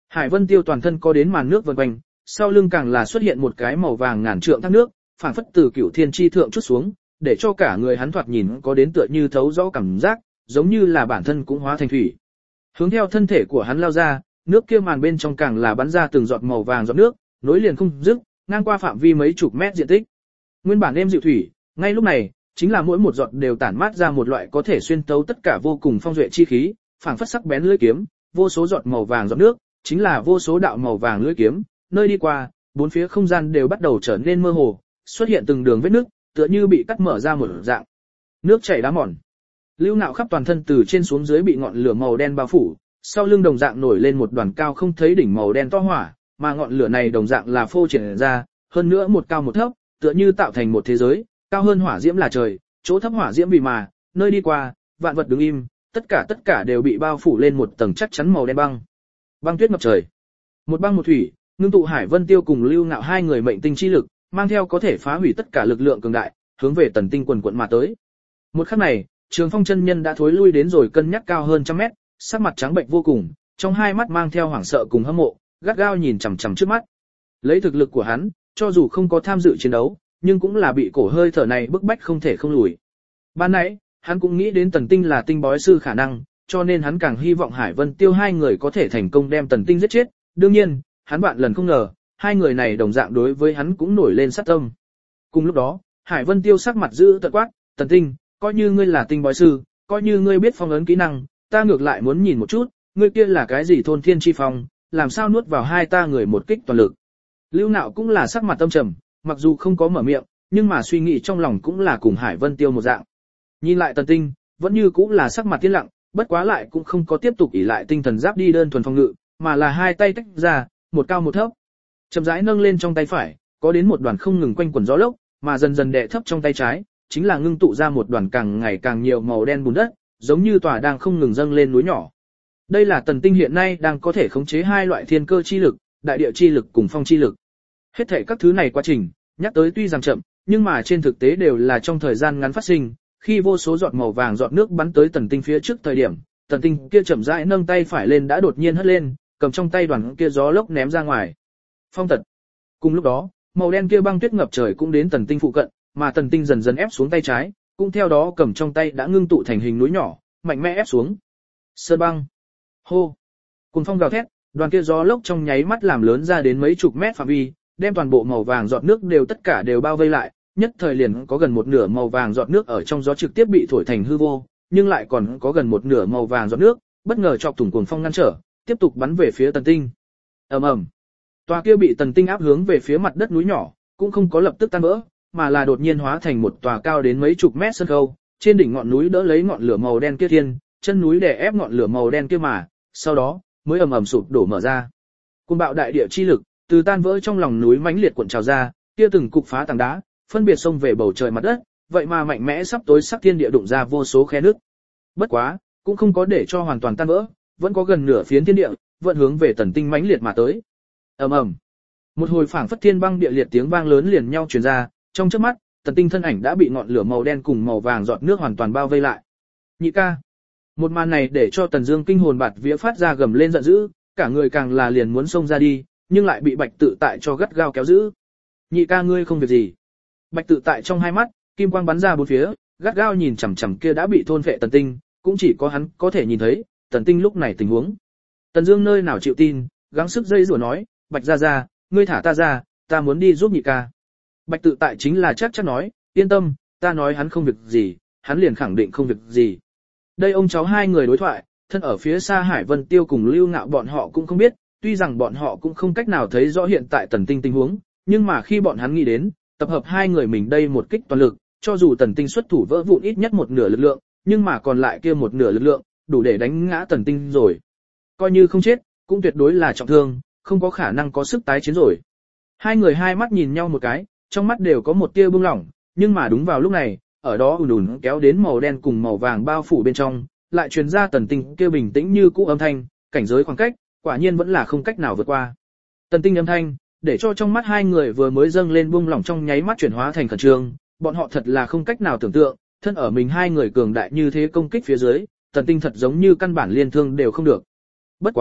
Hải Vân Tiêu toàn thân có đến màn nước vần quanh, sau lưng càng là xuất hiện một cái màu vàng ngàn trượng thác nước, phảng phất từ cửu thiên chi thượng chút xuống, để cho cả người hắn thoạt nhìn có đến tựa như thấu rõ cảm giác, giống như là bản thân cũng hóa thành thủy. Hướng theo thân thể của hắn lao ra, nước kia màn bên trong càng là bắn ra từng giọt màu vàng giọt nước, nối liền không dứt, ngang qua phạm vi mấy chục mét diện tích. Nguyên bản êm dịu thủy, ngay lúc này, chính là mỗi một giọt đều tản mát ra một loại có thể xuyên tấu tất cả vô cùng phong duệ chi khí, phảng phất sắc bén lưỡi kiếm, vô số giọt màu vàng giọt nước, chính là vô số đạo màu vàng lưỡi kiếm, nơi đi qua, bốn phía không gian đều bắt đầu trở nên mơ hồ, xuất hiện từng đường vết nước, tựa như bị cắt mở ra một dạng. Nước chảy đá mòn. Lưu Nạo khắp toàn thân từ trên xuống dưới bị ngọn lửa màu đen bao phủ, sau lưng đồng dạng nổi lên một đoàn cao không thấy đỉnh màu đen to hỏa, mà ngọn lửa này đồng dạng là phô triển ra, hơn nữa một cao một thấp, tựa như tạo thành một thế giới, cao hơn hỏa diễm là trời, chỗ thấp hỏa diễm vì mà, nơi đi qua, vạn vật đứng im, tất cả tất cả đều bị bao phủ lên một tầng chắc chắn màu đen băng. Băng tuyết ngập trời. Một băng một thủy, ngưng tụ Hải Vân Tiêu cùng Lưu Nạo hai người mệnh tinh chi lực, mang theo có thể phá hủy tất cả lực lượng cường đại, hướng về Tần Tinh quần quần mà tới. Một khắc này, Trường Phong chân nhân đã thối lui đến rồi cân nhắc cao hơn trăm mét, sắc mặt trắng bệnh vô cùng, trong hai mắt mang theo hoảng sợ cùng hâm mộ, gắt gao nhìn chằm chằm trước mắt. Lấy thực lực của hắn, cho dù không có tham dự chiến đấu, nhưng cũng là bị cổ hơi thở này bức bách không thể không lùi. Ban nãy, hắn cũng nghĩ đến Tần Tinh là tinh bói sư khả năng, cho nên hắn càng hy vọng Hải Vân Tiêu hai người có thể thành công đem Tần Tinh giết chết. Đương nhiên, hắn vạn lần không ngờ, hai người này đồng dạng đối với hắn cũng nổi lên sát tâm. Cùng lúc đó, Hải Vân Tiêu sắc mặt giữ tợn quát, "Tần Tinh, coi như ngươi là tinh bói sư, coi như ngươi biết phong ấn kỹ năng, ta ngược lại muốn nhìn một chút, ngươi kia là cái gì thôn thiên chi phong, làm sao nuốt vào hai ta người một kích toàn lực." Lưu Nạo cũng là sắc mặt âm trầm, mặc dù không có mở miệng, nhưng mà suy nghĩ trong lòng cũng là cùng Hải Vân Tiêu một dạng. Nhìn lại Tần Tinh, vẫn như cũng là sắc mặt tiến lặng, bất quá lại cũng không có tiếp tục ỷ lại tinh thần giáp đi đơn thuần phòng ngự, mà là hai tay tách ra, một cao một thấp. Chậm rãi nâng lên trong tay phải, có đến một đoàn không ngừng quanh quẩn gió lốc, mà dần dần đè thấp trong tay trái, chính là ngưng tụ ra một đoàn càng ngày càng nhiều màu đen bùn đất, giống như tòa đang không ngừng dâng lên núi nhỏ. Đây là Tần Tinh hiện nay đang có thể khống chế hai loại thiên cơ chi lực, đại địa chi lực cùng phong chi lực. Hết thảy các thứ này quá trình, nhắc tới tuy rằng chậm, nhưng mà trên thực tế đều là trong thời gian ngắn phát sinh, khi vô số giọt màu vàng giọt nước bắn tới Tần Tinh phía trước thời điểm, Tần Tinh kia chậm rãi nâng tay phải lên đã đột nhiên hất lên, cầm trong tay đoàn kia gió lốc ném ra ngoài. Phong tật. Cùng lúc đó, màu đen kia băng tuyết ngập trời cũng đến Tần Tinh phụ cận, mà Tần Tinh dần dần ép xuống tay trái, cũng theo đó cầm trong tay đã ngưng tụ thành hình núi nhỏ, mạnh mẽ ép xuống. Sơn băng. Hô. Cùng phong gào thét, đoàn kia gió lốc trong nháy mắt làm lớn ra đến mấy chục mét phạm vi, đem toàn bộ màu vàng giọt nước đều tất cả đều bao vây lại, nhất thời liền có gần một nửa màu vàng giọt nước ở trong gió trực tiếp bị thổi thành hư vô, nhưng lại còn có gần một nửa màu vàng giọt nước, bất ngờ chọc thủng cuồng phong ngăn trở, tiếp tục bắn về phía Tần Tinh. Ầm ầm. Tòa kia bị Tần Tinh áp hướng về phía mặt đất núi nhỏ, cũng không có lập tức tan vỡ, mà là đột nhiên hóa thành một tòa cao đến mấy chục mét sân khấu, trên đỉnh ngọn núi đỡ lấy ngọn lửa màu đen kia thiên, chân núi đè ép ngọn lửa màu đen kia mà, sau đó mới ầm ầm sụp đổ mở ra. Cuồng bạo đại địa chi lực từ tan vỡ trong lòng núi mãnh liệt cuộn trào ra, kia từng cục phá tảng đá, phân biệt xông về bầu trời mặt đất, vậy mà mạnh mẽ sắp tối sắc thiên địa đụng ra vô số khe nước. Bất quá, cũng không có để cho hoàn toàn tan vỡ, vẫn có gần nửa phiến thiên địa, vẫn hướng về Tần Tinh mãnh liệt mà tới. Ầm ầm. Một hồi phảng phất thiên băng địa liệt tiếng vang lớn liền nhau truyền ra, trong chớp mắt, Tần Tinh thân ảnh đã bị ngọn lửa màu đen cùng màu vàng giọt nước hoàn toàn bao vây lại. Nhị ca. Một màn này để cho Tần Dương kinh hồn bạt vía phát ra gầm lên giận dữ, cả người càng là liền muốn xông ra đi, nhưng lại bị Bạch Tự Tại cho gắt gao kéo giữ. Nhị ca ngươi không việc gì. Bạch Tự Tại trong hai mắt, kim quang bắn ra bốn phía, gắt gao nhìn chằm chằm kia đã bị thôn phệ Tần Tinh, cũng chỉ có hắn có thể nhìn thấy Tần Tinh lúc này tình huống. Tần Dương nơi nào chịu tin, gắng sức dây rủa nói, Bạch gia gia, ngươi thả ta ra, ta muốn đi giúp nhị ca. Bạch Tự Tại chính là chắc chắn nói, yên tâm, ta nói hắn không việc gì, hắn liền khẳng định không việc gì. Đây ông cháu hai người đối thoại, thân ở phía xa Hải Vân Tiêu cùng Lưu Ngạo bọn họ cũng không biết, tuy rằng bọn họ cũng không cách nào thấy rõ hiện tại Tần Tinh tình huống, nhưng mà khi bọn hắn nghĩ đến, tập hợp hai người mình đây một kích toàn lực, cho dù Tần Tinh xuất thủ vỡ vụn ít nhất một nửa lực lượng, nhưng mà còn lại kia một nửa lực lượng, đủ để đánh ngã Tần Tinh rồi. Coi như không chết, cũng tuyệt đối là trọng thương, không có khả năng có sức tái chiến rồi. Hai người hai mắt nhìn nhau một cái, trong mắt đều có một tia bưng lỏng, nhưng mà đúng vào lúc này, ở đó ùn ùn kéo đến màu đen cùng màu vàng bao phủ bên trong, lại truyền ra Tần Tinh kia bình tĩnh như cũ âm thanh, cảnh giới khoảng cách, quả nhiên vẫn là không cách nào vượt qua. Tần Tinh âm thanh, để cho trong mắt hai người vừa mới dâng lên buông lỏng trong nháy mắt chuyển hóa thành khẩn trương, bọn họ thật là không cách nào tưởng tượng, thân ở mình hai người cường đại như thế công kích phía dưới, Tần Tinh thật giống như căn bản liên thương đều không được. Bất quá,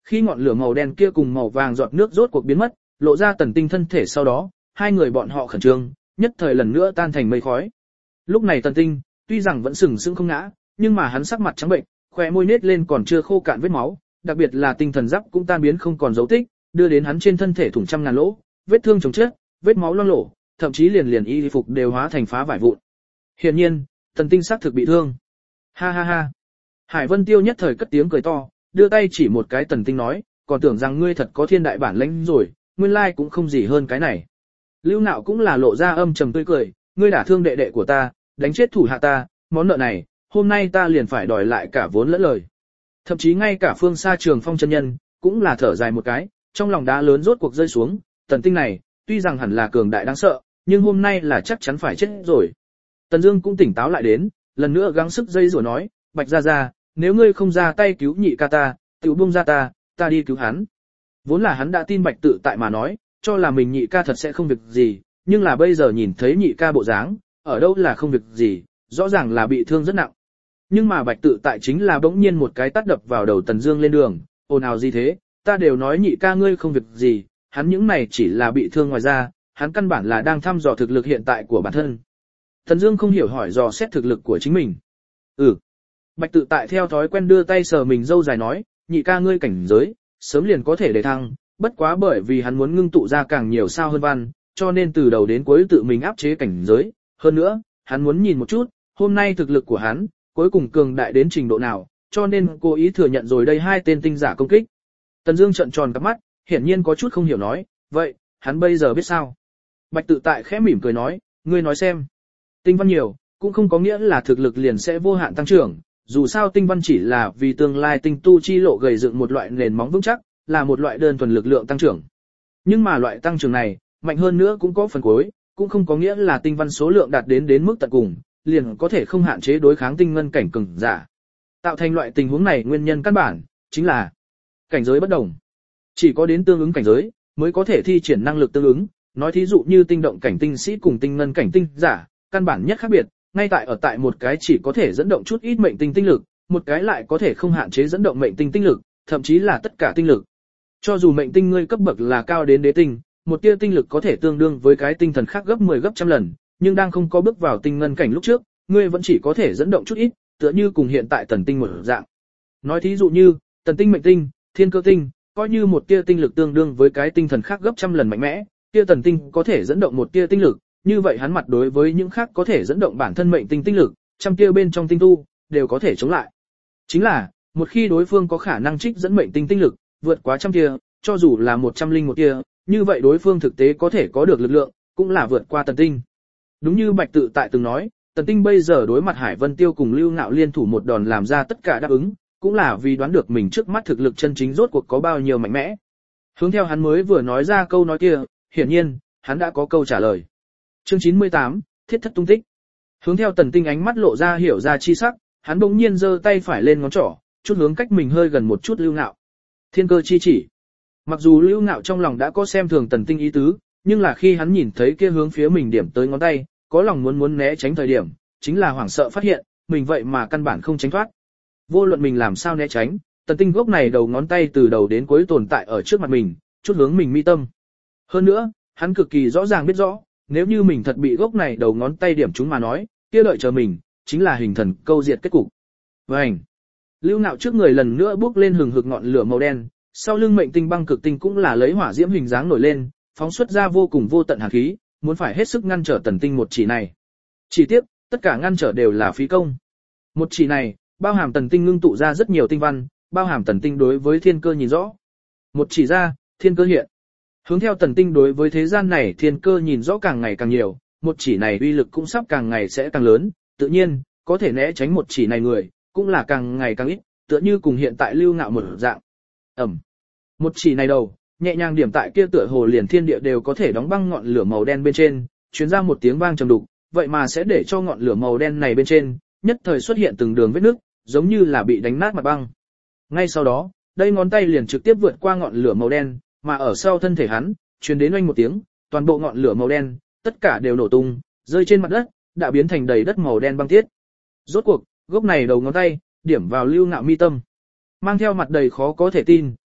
khi ngọn lửa màu đen kia cùng màu vàng giọt nước rốt cuộc biến mất, lộ ra Tần Tinh thân thể sau đó, hai người bọn họ khẩn trương, nhất thời lần nữa tan thành mây khói. Lúc này Tần Tinh, tuy rằng vẫn sừng sững không ngã, nhưng mà hắn sắc mặt trắng bệnh, khóe môi nết lên còn chưa khô cạn vết máu, đặc biệt là tinh thần giáp cũng tan biến không còn dấu tích, đưa đến hắn trên thân thể thủng trăm ngàn lỗ, vết thương chồng chết, vết máu loang lổ, thậm chí liền liền y phục đều hóa thành phá vải vụn. Hiển nhiên, Tần Tinh xác thực bị thương. Ha ha ha. Hải Vân Tiêu nhất thời cất tiếng cười to, đưa tay chỉ một cái Tần Tinh nói, còn tưởng rằng ngươi thật có thiên đại bản lĩnh rồi, nguyên lai cũng không gì hơn cái này. Lưu Nạo cũng là lộ ra âm trầm tươi cười, ngươi đả thương đệ đệ của ta, đánh chết thủ hạ ta, món nợ này, hôm nay ta liền phải đòi lại cả vốn lẫn lời. Thậm chí ngay cả Phương Sa Trường Phong chân nhân, cũng là thở dài một cái, trong lòng đá lớn rốt cuộc rơi xuống, Tần Tinh này, tuy rằng hẳn là cường đại đáng sợ, nhưng hôm nay là chắc chắn phải chết rồi. Tần Dương cũng tỉnh táo lại đến, lần nữa gắng sức dây dùa nói, Bạch gia gia, nếu ngươi không ra tay cứu nhị ca ta, tiểu buông ra ta, ta đi cứu hắn. Vốn là hắn đã tin Bạch Tự Tại mà nói, cho là mình nhị ca thật sẽ không việc gì, nhưng là bây giờ nhìn thấy nhị ca bộ dáng, ở đâu là không việc gì, rõ ràng là bị thương rất nặng. Nhưng mà Bạch Tự Tại chính là bỗng nhiên một cái tát đập vào đầu Tần Dương lên đường, ồn ào gì thế, ta đều nói nhị ca ngươi không việc gì, hắn những này chỉ là bị thương ngoài ra, hắn căn bản là đang thăm dò thực lực hiện tại của bản thân. Tần Dương không hiểu hỏi dò xét thực lực của chính mình. Ừ. Bạch Tự Tại theo thói quen đưa tay sờ mình râu dài nói, nhị ca ngươi cảnh giới, sớm liền có thể đề thăng, bất quá bởi vì hắn muốn ngưng tụ ra càng nhiều sao hơn văn, cho nên từ đầu đến cuối tự mình áp chế cảnh giới, hơn nữa, hắn muốn nhìn một chút, hôm nay thực lực của hắn, cuối cùng cường đại đến trình độ nào, cho nên cố ý thừa nhận rồi đây hai tên tinh giả công kích. Tần Dương trợn tròn cặp mắt, hiển nhiên có chút không hiểu nói, vậy, hắn bây giờ biết sao? Bạch Tự Tại khẽ mỉm cười nói, ngươi nói xem. Tinh văn nhiều, cũng không có nghĩa là thực lực liền sẽ vô hạn tăng trưởng, dù sao tinh văn chỉ là vì tương lai tinh tu chi lộ gầy dựng một loại nền móng vững chắc, là một loại đơn thuần lực lượng tăng trưởng. Nhưng mà loại tăng trưởng này, mạnh hơn nữa cũng có phần cuối, cũng không có nghĩa là tinh văn số lượng đạt đến đến mức tận cùng, liền có thể không hạn chế đối kháng tinh ngân cảnh cường giả. Tạo thành loại tình huống này nguyên nhân căn bản chính là cảnh giới bất đồng. Chỉ có đến tương ứng cảnh giới mới có thể thi triển năng lực tương ứng, nói thí dụ như tinh động cảnh tinh sĩ cùng tinh ngân cảnh tinh giả, căn bản nhất khác biệt, ngay tại ở tại một cái chỉ có thể dẫn động chút ít mệnh tinh tinh lực, một cái lại có thể không hạn chế dẫn động mệnh tinh tinh lực, thậm chí là tất cả tinh lực. Cho dù mệnh tinh ngươi cấp bậc là cao đến đế tinh, một tia tinh lực có thể tương đương với cái tinh thần khác gấp mười gấp trăm lần, nhưng đang không có bước vào tinh ngân cảnh lúc trước, ngươi vẫn chỉ có thể dẫn động chút ít, tựa như cùng hiện tại tần tinh một dạng. Nói thí dụ như, tần tinh mệnh tinh, thiên cơ tinh, coi như một tia tinh lực tương đương với cái tinh thần khác gấp trăm lần mạnh mẽ, tia tần tinh có thể dẫn động một tia tinh lực, như vậy hắn mặt đối với những khác có thể dẫn động bản thân mệnh tinh tinh lực, trăm tia bên trong tinh tu, đều có thể chống lại. Chính là, một khi đối phương có khả năng trích dẫn mệnh tinh tinh lực, vượt quá trăm tia, cho dù là một trăm linh một tia, như vậy đối phương thực tế có thể có được lực lượng, cũng là vượt qua tần tinh. Đúng như Bạch Tự Tại từng nói, tần tinh bây giờ đối mặt Hải Vân Tiêu cùng Lưu Ngạo liên thủ một đòn làm ra tất cả đáp ứng, cũng là vì đoán được mình trước mắt thực lực chân chính rốt cuộc có bao nhiêu mạnh mẽ. Hướng theo hắn mới vừa nói ra câu nói kia, hiển nhiên, hắn đã có câu trả lời. Chương chín mươi tám, Thiết thất tung tích. Hướng theo tần tinh ánh mắt lộ ra hiểu ra chi sắc, hắn bỗng nhiên giơ tay phải lên ngón trỏ, chút hướng cách mình hơi gần một chút Lưu Ngạo. Thiên cơ chi chỉ. Mặc dù Lưu Ngạo trong lòng đã có xem thường tần tinh ý tứ, nhưng là khi hắn nhìn thấy kia hướng phía mình điểm tới ngón tay, có lòng muốn muốn né tránh thời điểm, chính là hoảng sợ phát hiện, mình vậy mà căn bản không tránh thoát. Vô luận mình làm sao né tránh, tần tinh gốc này đầu ngón tay từ đầu đến cuối tồn tại ở trước mặt mình, chút hướng mình mi tâm. Hơn nữa, hắn cực kỳ rõ ràng biết rõ, nếu như mình thật bị gốc này đầu ngón tay điểm trúng mà nói, kia đợi chờ mình, chính là hình thần câu diệt kết cục. Vành. Lưu Ngạo trước người lần nữa bước lên hừng hực ngọn lửa màu đen, sau lưng mệnh tinh băng cực tinh cũng là lấy hỏa diễm hình dáng nổi lên, phóng xuất ra vô cùng vô tận hàn khí, muốn phải hết sức ngăn trở tần tinh một chỉ này. Chỉ tiếc, tất cả ngăn trở đều là phí công. Một chỉ này, bao hàm tần tinh ngưng tụ ra rất nhiều tinh văn, bao hàm tần tinh đối với thiên cơ nhìn rõ. Một chỉ ra, thiên cơ hiện. Hướng theo tần tinh đối với thế gian này thiên cơ nhìn rõ càng ngày càng nhiều, một chỉ này uy lực cũng sắp càng ngày sẽ càng lớn, tự nhiên, có thể né tránh một chỉ này người, cũng là càng ngày càng ít, tựa như cùng hiện tại Lưu Ngạo một dạng. Ẩm. Một chỉ này đầu, nhẹ nhàng điểm tại kia tựa hồ liền thiên địa đều có thể đóng băng ngọn lửa màu đen bên trên, truyền ra một tiếng vang trầm đục, vậy mà sẽ để cho ngọn lửa màu đen này bên trên, nhất thời xuất hiện từng đường vết nứt, giống như là bị đánh nát mặt băng. Ngay sau đó, đây ngón tay liền trực tiếp vượt qua ngọn lửa màu đen, mà ở sau thân thể hắn, truyền đến oanh một tiếng, toàn bộ ngọn lửa màu đen, tất cả đều nổ tung, rơi trên mặt đất, đã biến thành đầy đất màu đen băng tiết. Rốt cuộc, gốc này đầu ngón tay, điểm vào Lưu Ngạo mi tâm. Mang theo mặt đầy khó có thể tin,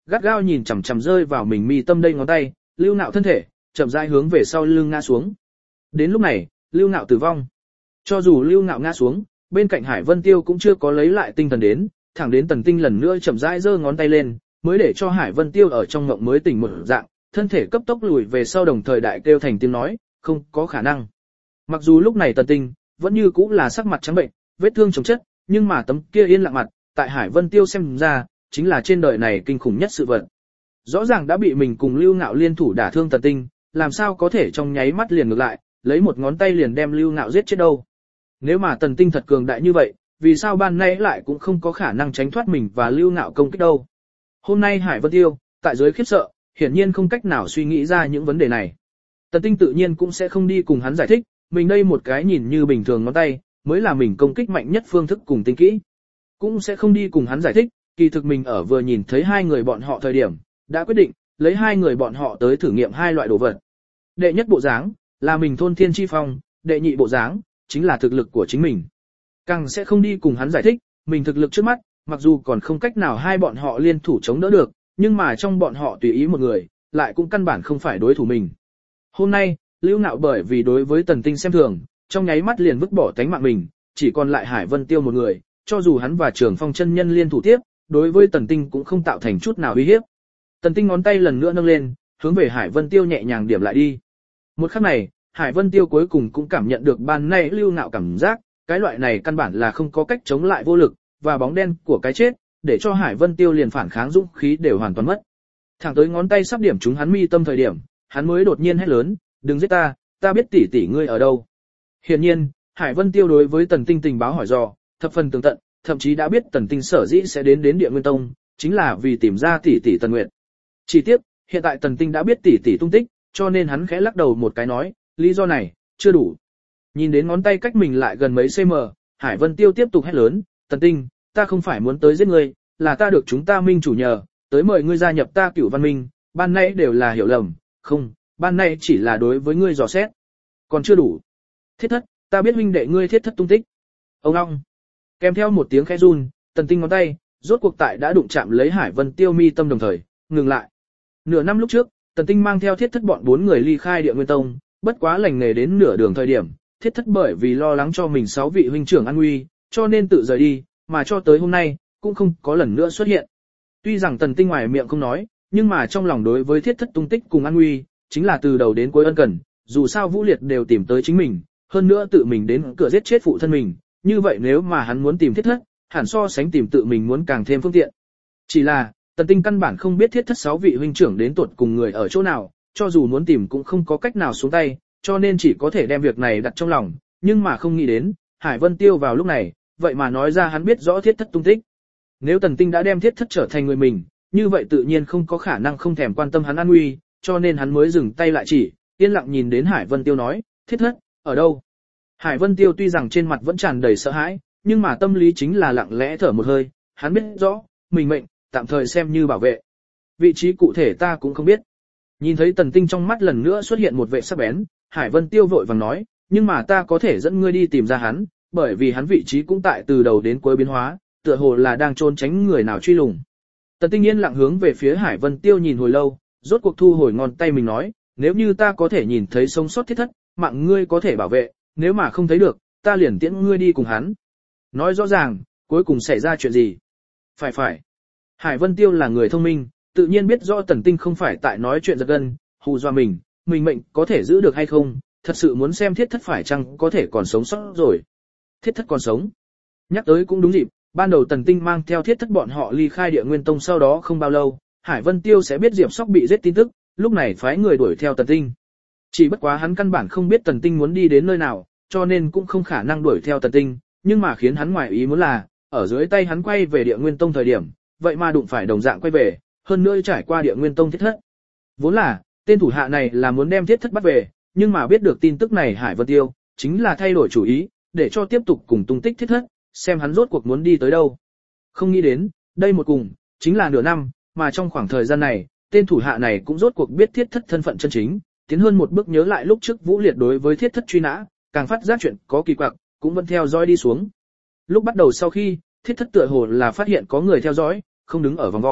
gắt gao nhìn chằm chằm rơi vào mình mi tâm đây ngón tay, Lưu Nạo thân thể chậm rãi hướng về sau lưng ngã xuống. Đến lúc này, Lưu Nạo tử vong. Cho dù Lưu Nạo ngã xuống, bên cạnh Hải Vân Tiêu cũng chưa có lấy lại tinh thần đến, thẳng đến Tần Tinh lần nữa chậm rãi giơ ngón tay lên, mới để cho Hải Vân Tiêu ở trong ngộng mới tỉnh một dạng, thân thể cấp tốc lùi về sau đồng thời đại kêu thành tiếng nói, không có khả năng. Mặc dù lúc này Tần Tinh vẫn như cũ là sắc mặt trắng bệnh, vết thương chồng chất, nhưng mà tấm kia yên lặng mặt, tại Hải Vân Tiêu xem ra, chính là trên đời này kinh khủng nhất sự vật. Rõ ràng đã bị mình cùng Lưu Ngạo liên thủ đả thương Tần Tinh, làm sao có thể trong nháy mắt liền ngược lại, lấy một ngón tay liền đem Lưu Ngạo giết chết đâu. Nếu mà Tần Tinh thật cường đại như vậy, vì sao ban nãy lại cũng không có khả năng tránh thoát mình và Lưu Ngạo công kích đâu. Hôm nay Hải Vân Tiêu, tại dưới khiếp sợ, hiển nhiên không cách nào suy nghĩ ra những vấn đề này. Tần Tinh tự nhiên cũng sẽ không đi cùng hắn giải thích, mình đây một cái nhìn như bình thường ngón tay, mới là mình công kích mạnh nhất phương thức cùng tinh kỹ. Cũng sẽ không đi cùng hắn giải thích, kỳ thực mình ở vừa nhìn thấy hai người bọn họ thời điểm, đã quyết định, lấy hai người bọn họ tới thử nghiệm hai loại đồ vật. Đệ nhất bộ dáng, là mình thôn thiên chi phong, đệ nhị bộ dáng, chính là thực lực của chính mình. Càng sẽ không đi cùng hắn giải thích, mình thực lực trước mắt, mặc dù còn không cách nào hai bọn họ liên thủ chống đỡ được, nhưng mà trong bọn họ tùy ý một người, lại cũng căn bản không phải đối thủ mình. Hôm nay, Lưu Nạo bởi vì đối với Tần Tinh xem thường, trong nháy mắt liền vứt bỏ tánh mạng mình, chỉ còn lại Hải Vân Tiêu một người, cho dù hắn và Trường Phong chân nhân liên thủ tiếp, đối với Tần Tinh cũng không tạo thành chút nào uy hiếp. Tần Tinh ngón tay lần nữa nâng lên, hướng về Hải Vân Tiêu nhẹ nhàng điểm lại đi. Một khắc này, Hải Vân Tiêu cuối cùng cũng cảm nhận được ban nay Lưu Nạo cảm giác, cái loại này căn bản là không có cách chống lại vô lực, và bóng đen của cái chết, để cho Hải Vân Tiêu liền phản kháng dũng khí đều hoàn toàn mất. Thẳng tới ngón tay sắp điểm trúng hắn mi tâm thời điểm, hắn mới đột nhiên hét lớn, đừng giết ta, ta biết tỷ tỷ ngươi ở đâu. Hiển nhiên, Hải Vân Tiêu đối với Tần Tinh tình báo hỏi dò, thập phần tường tận, thậm chí đã biết Tần Tinh sở dĩ sẽ đến đến Địa Nguyên Tông, chính là vì tìm ra tỷ tỷ Tần Nguyệt. Chỉ tiếc, hiện tại Tần Tinh đã biết tỷ tỷ tung tích, cho nên hắn khẽ lắc đầu một cái nói, lý do này, chưa đủ. Nhìn đến ngón tay cách mình lại gần mấy cm, Hải Vân Tiêu tiếp tục hét lớn, Tần Tinh, ta không phải muốn tới giết ngươi, là ta được chúng ta minh chủ nhờ, tới mời ngươi gia nhập ta Cửu Văn Minh, ban nãy đều là hiểu lầm, không, ban nãy chỉ là đối với ngươi dò xét. Còn chưa đủ. Thiết thất, ta biết huynh đệ ngươi thiết thất tung tích. Ông ong. Kèm theo một tiếng khẽ run, Tần Tinh ngón tay, rốt cuộc tại đã đụng chạm lấy Hải Vân Tiêu mi tâm đồng thời, ngừng lại. Nửa năm lúc trước, Tần Tinh mang theo thiết thất bọn bốn người ly khai Địa Nguyên Tông, bất quá lành nghề đến nửa đường thời điểm, thiết thất bởi vì lo lắng cho mình sáu vị huynh trưởng an nguy, cho nên tự rời đi, mà cho tới hôm nay, cũng không có lần nữa xuất hiện. Tuy rằng Tần Tinh ngoài miệng không nói, nhưng mà trong lòng đối với thiết thất tung tích cùng an nguy, chính là từ đầu đến cuối ân cần, dù sao Vũ Liệt đều tìm tới chính mình, hơn nữa tự mình đến cửa giết chết phụ thân mình, như vậy nếu mà hắn muốn tìm thiết thất, hẳn so sánh tìm tự mình muốn càng thêm phương tiện. Chỉ là, Tần Tinh căn bản không biết thiết thất sáu vị huynh trưởng đến tuột cùng người ở chỗ nào, cho dù muốn tìm cũng không có cách nào xuống tay, cho nên chỉ có thể đem việc này đặt trong lòng, nhưng mà không nghĩ đến, Hải Vân Tiêu vào lúc này, vậy mà nói ra hắn biết rõ thiết thất tung tích. Nếu Tần Tinh đã đem thiết thất trở thành người mình, như vậy tự nhiên không có khả năng không thèm quan tâm hắn an nguy, cho nên hắn mới dừng tay lại chỉ, yên lặng nhìn đến Hải Vân Tiêu nói, thiết thất, ở đâu? Hải Vân Tiêu tuy rằng trên mặt vẫn tràn đầy sợ hãi, nhưng mà tâm lý chính là lặng lẽ thở một hơi, hắn biết rõ, mình mệnh, tạm thời xem như bảo vệ. Vị trí cụ thể ta cũng không biết. Nhìn thấy Tần Tinh trong mắt lần nữa xuất hiện một vệ sắc bén, Hải Vân Tiêu vội vàng nói, nhưng mà ta có thể dẫn ngươi đi tìm ra hắn, bởi vì hắn vị trí cũng tại từ đầu đến cuối biến hóa, tựa hồ là đang trốn tránh người nào truy lùng. Tần Tinh yên lặng hướng về phía Hải Vân Tiêu nhìn hồi lâu, rốt cuộc thu hồi ngón tay mình nói, nếu như ta có thể nhìn thấy sống sót thiết thất, mạng ngươi có thể bảo vệ, nếu mà không thấy được, ta liền tiễn ngươi đi cùng hắn. Nói rõ ràng, cuối cùng xảy ra chuyện gì? Phải phải. Hải Vân Tiêu là người thông minh, tự nhiên biết rõ Tần Tinh không phải tại nói chuyện giật gân, hù dọa mình, mình mệnh có thể giữ được hay không, thật sự muốn xem thiết thất phải chăng có thể còn sống sót rồi. Thiết thất còn sống. Nhắc tới cũng đúng dịp, ban đầu Tần Tinh mang theo thiết thất bọn họ ly khai Địa Nguyên Tông sau đó không bao lâu, Hải Vân Tiêu sẽ biết Diệp Sóc bị giết tin tức, lúc này phái người đuổi theo Tần Tinh. Chỉ bất quá hắn căn bản không biết Tần Tinh muốn đi đến nơi nào, cho nên cũng không khả năng đuổi theo Tần Tinh, nhưng mà khiến hắn ngoài ý muốn là, ở dưới tay hắn quay về Địa Nguyên Tông thời điểm, vậy mà đụng phải đồng dạng quay về, hơn nữa trải qua Địa Nguyên Tông thiết thất. Vốn là, tên thủ hạ này là muốn đem thiết thất bắt về, nhưng mà biết được tin tức này Hải Vân Tiêu, chính là thay đổi chủ ý, để cho tiếp tục cùng tung tích thiết thất, xem hắn rốt cuộc muốn đi tới đâu. Không nghĩ đến, đây một cùng, chính là nửa năm, mà trong khoảng thời gian này, tên thủ hạ này cũng rốt cuộc biết thiết thất thân phận chân chính, tiến hơn một bước nhớ lại lúc trước Vũ Liệt đối với thiết thất truy nã, càng phát giác chuyện có kỳ quặc, cũng vẫn theo dõi đi xuống. Lúc bắt đầu sau khi, thiết thất tựa hồ là phát hiện có người theo dõi, không đứng ở vòng vo,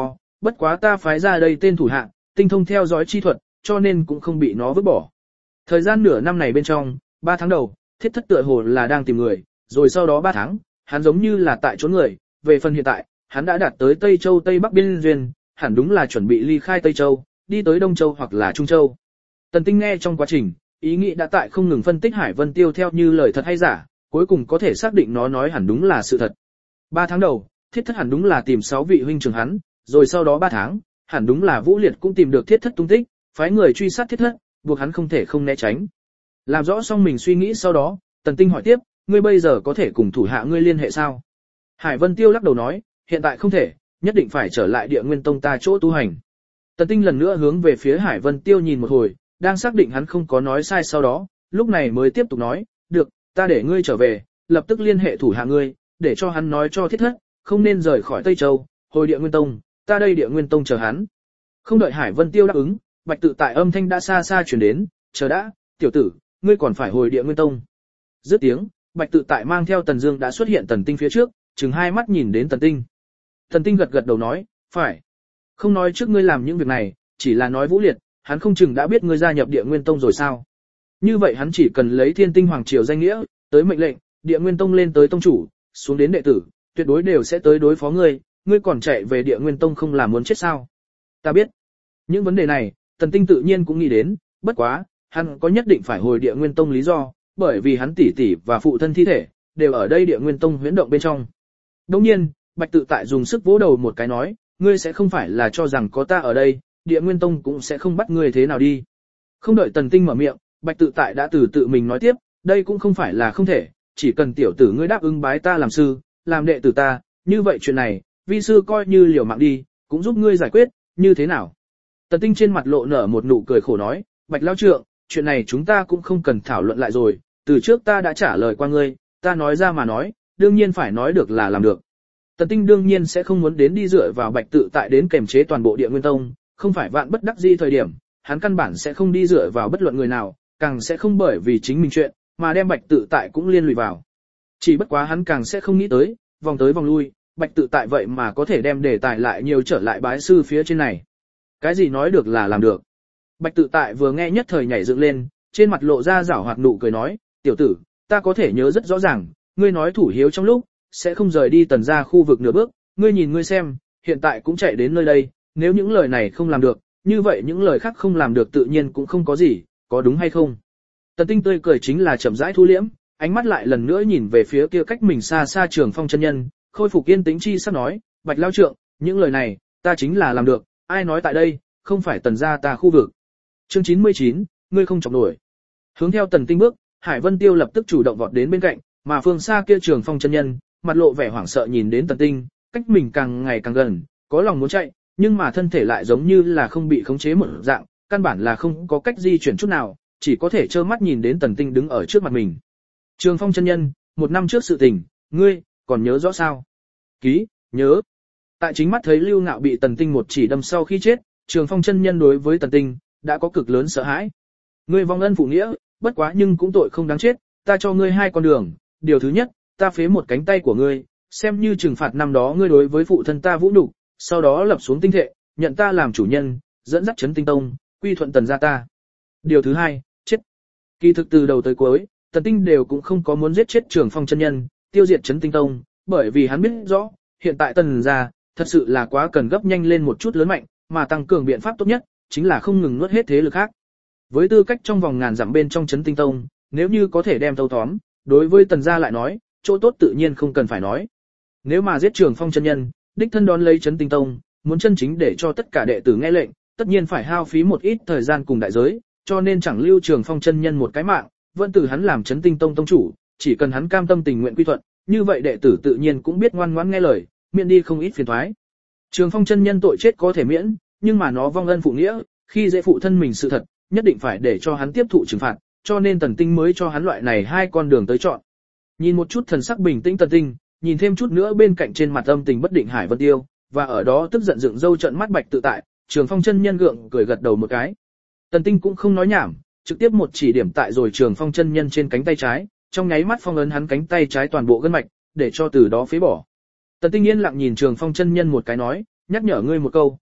bất quá ta phái ra đây tên thủ hạ, tinh thông theo dõi chi thuật, cho nên cũng không bị nó vứt bỏ. Thời gian nửa năm này bên trong, ba tháng đầu, thiết thất tựa hồ là đang tìm người, rồi sau đó ba tháng, hắn giống như là tại trốn người, về phần hiện tại, hắn đã đạt tới Tây Châu Tây Bắc biên duyên, hẳn đúng là chuẩn bị ly khai Tây Châu, đi tới Đông Châu hoặc là Trung Châu. Tần Tinh nghe trong quá trình, ý nghĩ đã tại không ngừng phân tích Hải Vân Tiêu theo như lời thật hay giả, cuối cùng có thể xác định nó nói hẳn đúng là sự thật. Ba tháng đầu, thiết thất hẳn đúng là tìm sáu vị huynh trưởng hắn, rồi sau đó ba tháng, hẳn đúng là Vũ Liệt cũng tìm được thiết thất tung tích, phái người truy sát thiết thất, buộc hắn không thể không né tránh. Làm rõ xong mình suy nghĩ sau đó, Tần Tinh hỏi tiếp, ngươi bây giờ có thể cùng thủ hạ ngươi liên hệ sao? Hải Vân Tiêu lắc đầu nói, hiện tại không thể, nhất định phải trở lại Địa Nguyên Tông ta chỗ tu hành. Tần Tinh lần nữa hướng về phía Hải Vân Tiêu nhìn một hồi, đang xác định hắn không có nói sai sau đó, lúc này mới tiếp tục nói, được, ta để ngươi trở về, lập tức liên hệ thủ hạ ngươi, để cho hắn nói cho thiết thất, không nên rời khỏi Tây Châu, hồi Địa Nguyên Tông, ta đây Địa Nguyên Tông chờ hắn. Không đợi Hải Vân Tiêu đáp ứng, Bạch Tự Tại âm thanh đã xa xa truyền đến, chờ đã, tiểu tử, ngươi còn phải hồi Địa Nguyên Tông. Dứt tiếng, Bạch Tự Tại mang theo Tần Dương đã xuất hiện Tần Tinh phía trước, chừng hai mắt nhìn đến Tần Tinh. Tần Tinh gật gật đầu nói, phải. Không nói trước ngươi làm những việc này, chỉ là nói Vũ Liệt, hắn không chừng đã biết ngươi gia nhập Địa Nguyên Tông rồi sao? Như vậy hắn chỉ cần lấy Thiên Tinh Hoàng triều danh nghĩa, tới mệnh lệnh, Địa Nguyên Tông lên tới tông chủ, xuống đến đệ tử, tuyệt đối đều sẽ tới đối phó ngươi, ngươi còn chạy về Địa Nguyên Tông không làm muốn chết sao? Ta biết. Những vấn đề này, Tần Tinh tự nhiên cũng nghĩ đến, bất quá, hắn có nhất định phải hồi Địa Nguyên Tông lý do, bởi vì hắn tỷ tỷ và phụ thân thi thể đều ở đây Địa Nguyên Tông huyễn động bên trong. Đương nhiên, Bạch Tự Tại dùng sức vỗ đầu một cái nói, ngươi sẽ không phải là cho rằng có ta ở đây, Địa Nguyên Tông cũng sẽ không bắt ngươi thế nào đi. Không đợi Tần Tinh mở miệng, Bạch Tự Tại đã từ tự mình nói tiếp, đây cũng không phải là không thể, chỉ cần tiểu tử ngươi đáp ứng bái ta làm sư, làm đệ tử ta, như vậy chuyện này, vi sư coi như liều mạng đi, cũng giúp ngươi giải quyết, như thế nào? Tần Tinh trên mặt lộ nở một nụ cười khổ nói, Bạch lão trượng, chuyện này chúng ta cũng không cần thảo luận lại rồi, từ trước ta đã trả lời qua ngươi, ta nói ra mà nói, đương nhiên phải nói được là làm được. Tần Tinh đương nhiên sẽ không muốn đến đi dựa vào Bạch Tự Tại đến kềm chế toàn bộ Địa Nguyên Tông, không phải vạn bất đắc dĩ thời điểm, hắn căn bản sẽ không đi dựa vào bất luận người nào, càng sẽ không bởi vì chính mình chuyện, mà đem Bạch Tự Tại cũng liên lụy vào. Chỉ bất quá hắn càng sẽ không nghĩ tới, vòng tới vòng lui, Bạch Tự Tại vậy mà có thể đem đề tài lại nhiều trở lại bái sư phía trên này. Cái gì nói được là làm được. Bạch Tự Tại vừa nghe nhất thời nhảy dựng lên, trên mặt lộ ra giảo hoạt nụ cười nói, tiểu tử, ta có thể nhớ rất rõ ràng, ngươi nói thủ hiếu trong lúc, sẽ không rời đi Tần gia khu vực nửa bước, ngươi nhìn ngươi xem, hiện tại cũng chạy đến nơi đây, nếu những lời này không làm được, như vậy những lời khác không làm được tự nhiên cũng không có gì, có đúng hay không? Tần Tinh tươi cười chính là chậm rãi thu liễm, ánh mắt lại lần nữa nhìn về phía kia cách mình xa xa Trường Phong chân nhân, khôi phục yên tĩnh chi sắp nói, Bạch lão trượng, những lời này, ta chính là làm được, ai nói tại đây, không phải Tần gia ta khu vực. Chương chín mươi chín, ngươi không chọc nổi. Hướng theo Tần Tinh bước, Hải Vân Tiêu lập tức chủ động vọt đến bên cạnh, mà phương xa kia Trường Phong chân nhân, mặt lộ vẻ hoảng sợ nhìn đến Tần Tinh, cách mình càng ngày càng gần, có lòng muốn chạy, nhưng mà thân thể lại giống như là không bị khống chế một dạng, căn bản là không có cách di chuyển chút nào, chỉ có thể trơ mắt nhìn đến Tần Tinh đứng ở trước mặt mình. Trường Phong chân nhân, một năm trước sự tình, ngươi còn nhớ rõ sao? Ký, nhớ. Tại chính mắt thấy Lưu Ngạo bị Tần Tinh một chỉ đâm sau khi chết, Trường Phong chân nhân đối với Tần Tinh đã có cực lớn sợ hãi. Ngươi vong ân phụ nghĩa, bất quá nhưng cũng tội không đáng chết, ta cho ngươi hai con đường, điều thứ nhất, ta phế một cánh tay của ngươi, xem như trừng phạt năm đó ngươi đối với phụ thân ta vũ nhục, sau đó lập xuống tinh thệ, nhận ta làm chủ nhân, dẫn dắt Chấn Tinh Tông, quy thuận Tần gia ta. Điều thứ hai, chết. Kỳ thực từ đầu tới cuối, Tần Tinh đều cũng không có muốn giết chết Trường Phong chân nhân, tiêu diệt Chấn Tinh Tông, bởi vì hắn biết rõ, hiện tại Tần gia thật sự là quá cần gấp nhanh lên một chút lớn mạnh, mà tăng cường biện pháp tốt nhất chính là không ngừng nuốt hết thế lực khác. Với tư cách trong vòng ngàn dặm bên trong Chấn Tinh Tông, nếu như có thể đem thâu tóm, đối với Tần gia lại nói, chỗ tốt tự nhiên không cần phải nói. Nếu mà giết Trường Phong chân nhân, đích thân đón lấy Chấn Tinh Tông, muốn chân chính để cho tất cả đệ tử nghe lệnh, tất nhiên phải hao phí một ít thời gian cùng đại giới, cho nên chẳng lưu Trường Phong chân nhân một cái mạng, vẫn từ hắn làm Chấn Tinh Tông tông chủ, chỉ cần hắn cam tâm tình nguyện quy thuận, như vậy đệ tử tự nhiên cũng biết ngoan ngoãn nghe lời, miễn đi không ít phiền toái. Trường Phong chân nhân tội chết có thể miễn, nhưng mà nó vong ân phụ nghĩa, khi dễ phụ thân mình sự thật, nhất định phải để cho hắn tiếp thụ trừng phạt, cho nên Tần Tinh mới cho hắn loại này hai con đường tới chọn. Nhìn một chút thần sắc bình tĩnh Tần Tinh, nhìn thêm chút nữa bên cạnh trên mặt âm tình bất định Hải Vân Tiêu, và ở đó tức giận dựng râu trợn mắt Bạch Tự Tại, Trường Phong chân nhân gượng cười gật đầu một cái. Tần Tinh cũng không nói nhảm, trực tiếp một chỉ điểm tại rồi Trường Phong chân nhân trên cánh tay trái, trong nháy mắt phong ấn hắn cánh tay trái toàn bộ gân mạch, để cho từ đó phế bỏ. Tần Tinh yên lặng nhìn Trường Phong chân nhân một cái nói, nhắc nhở ngươi một câu,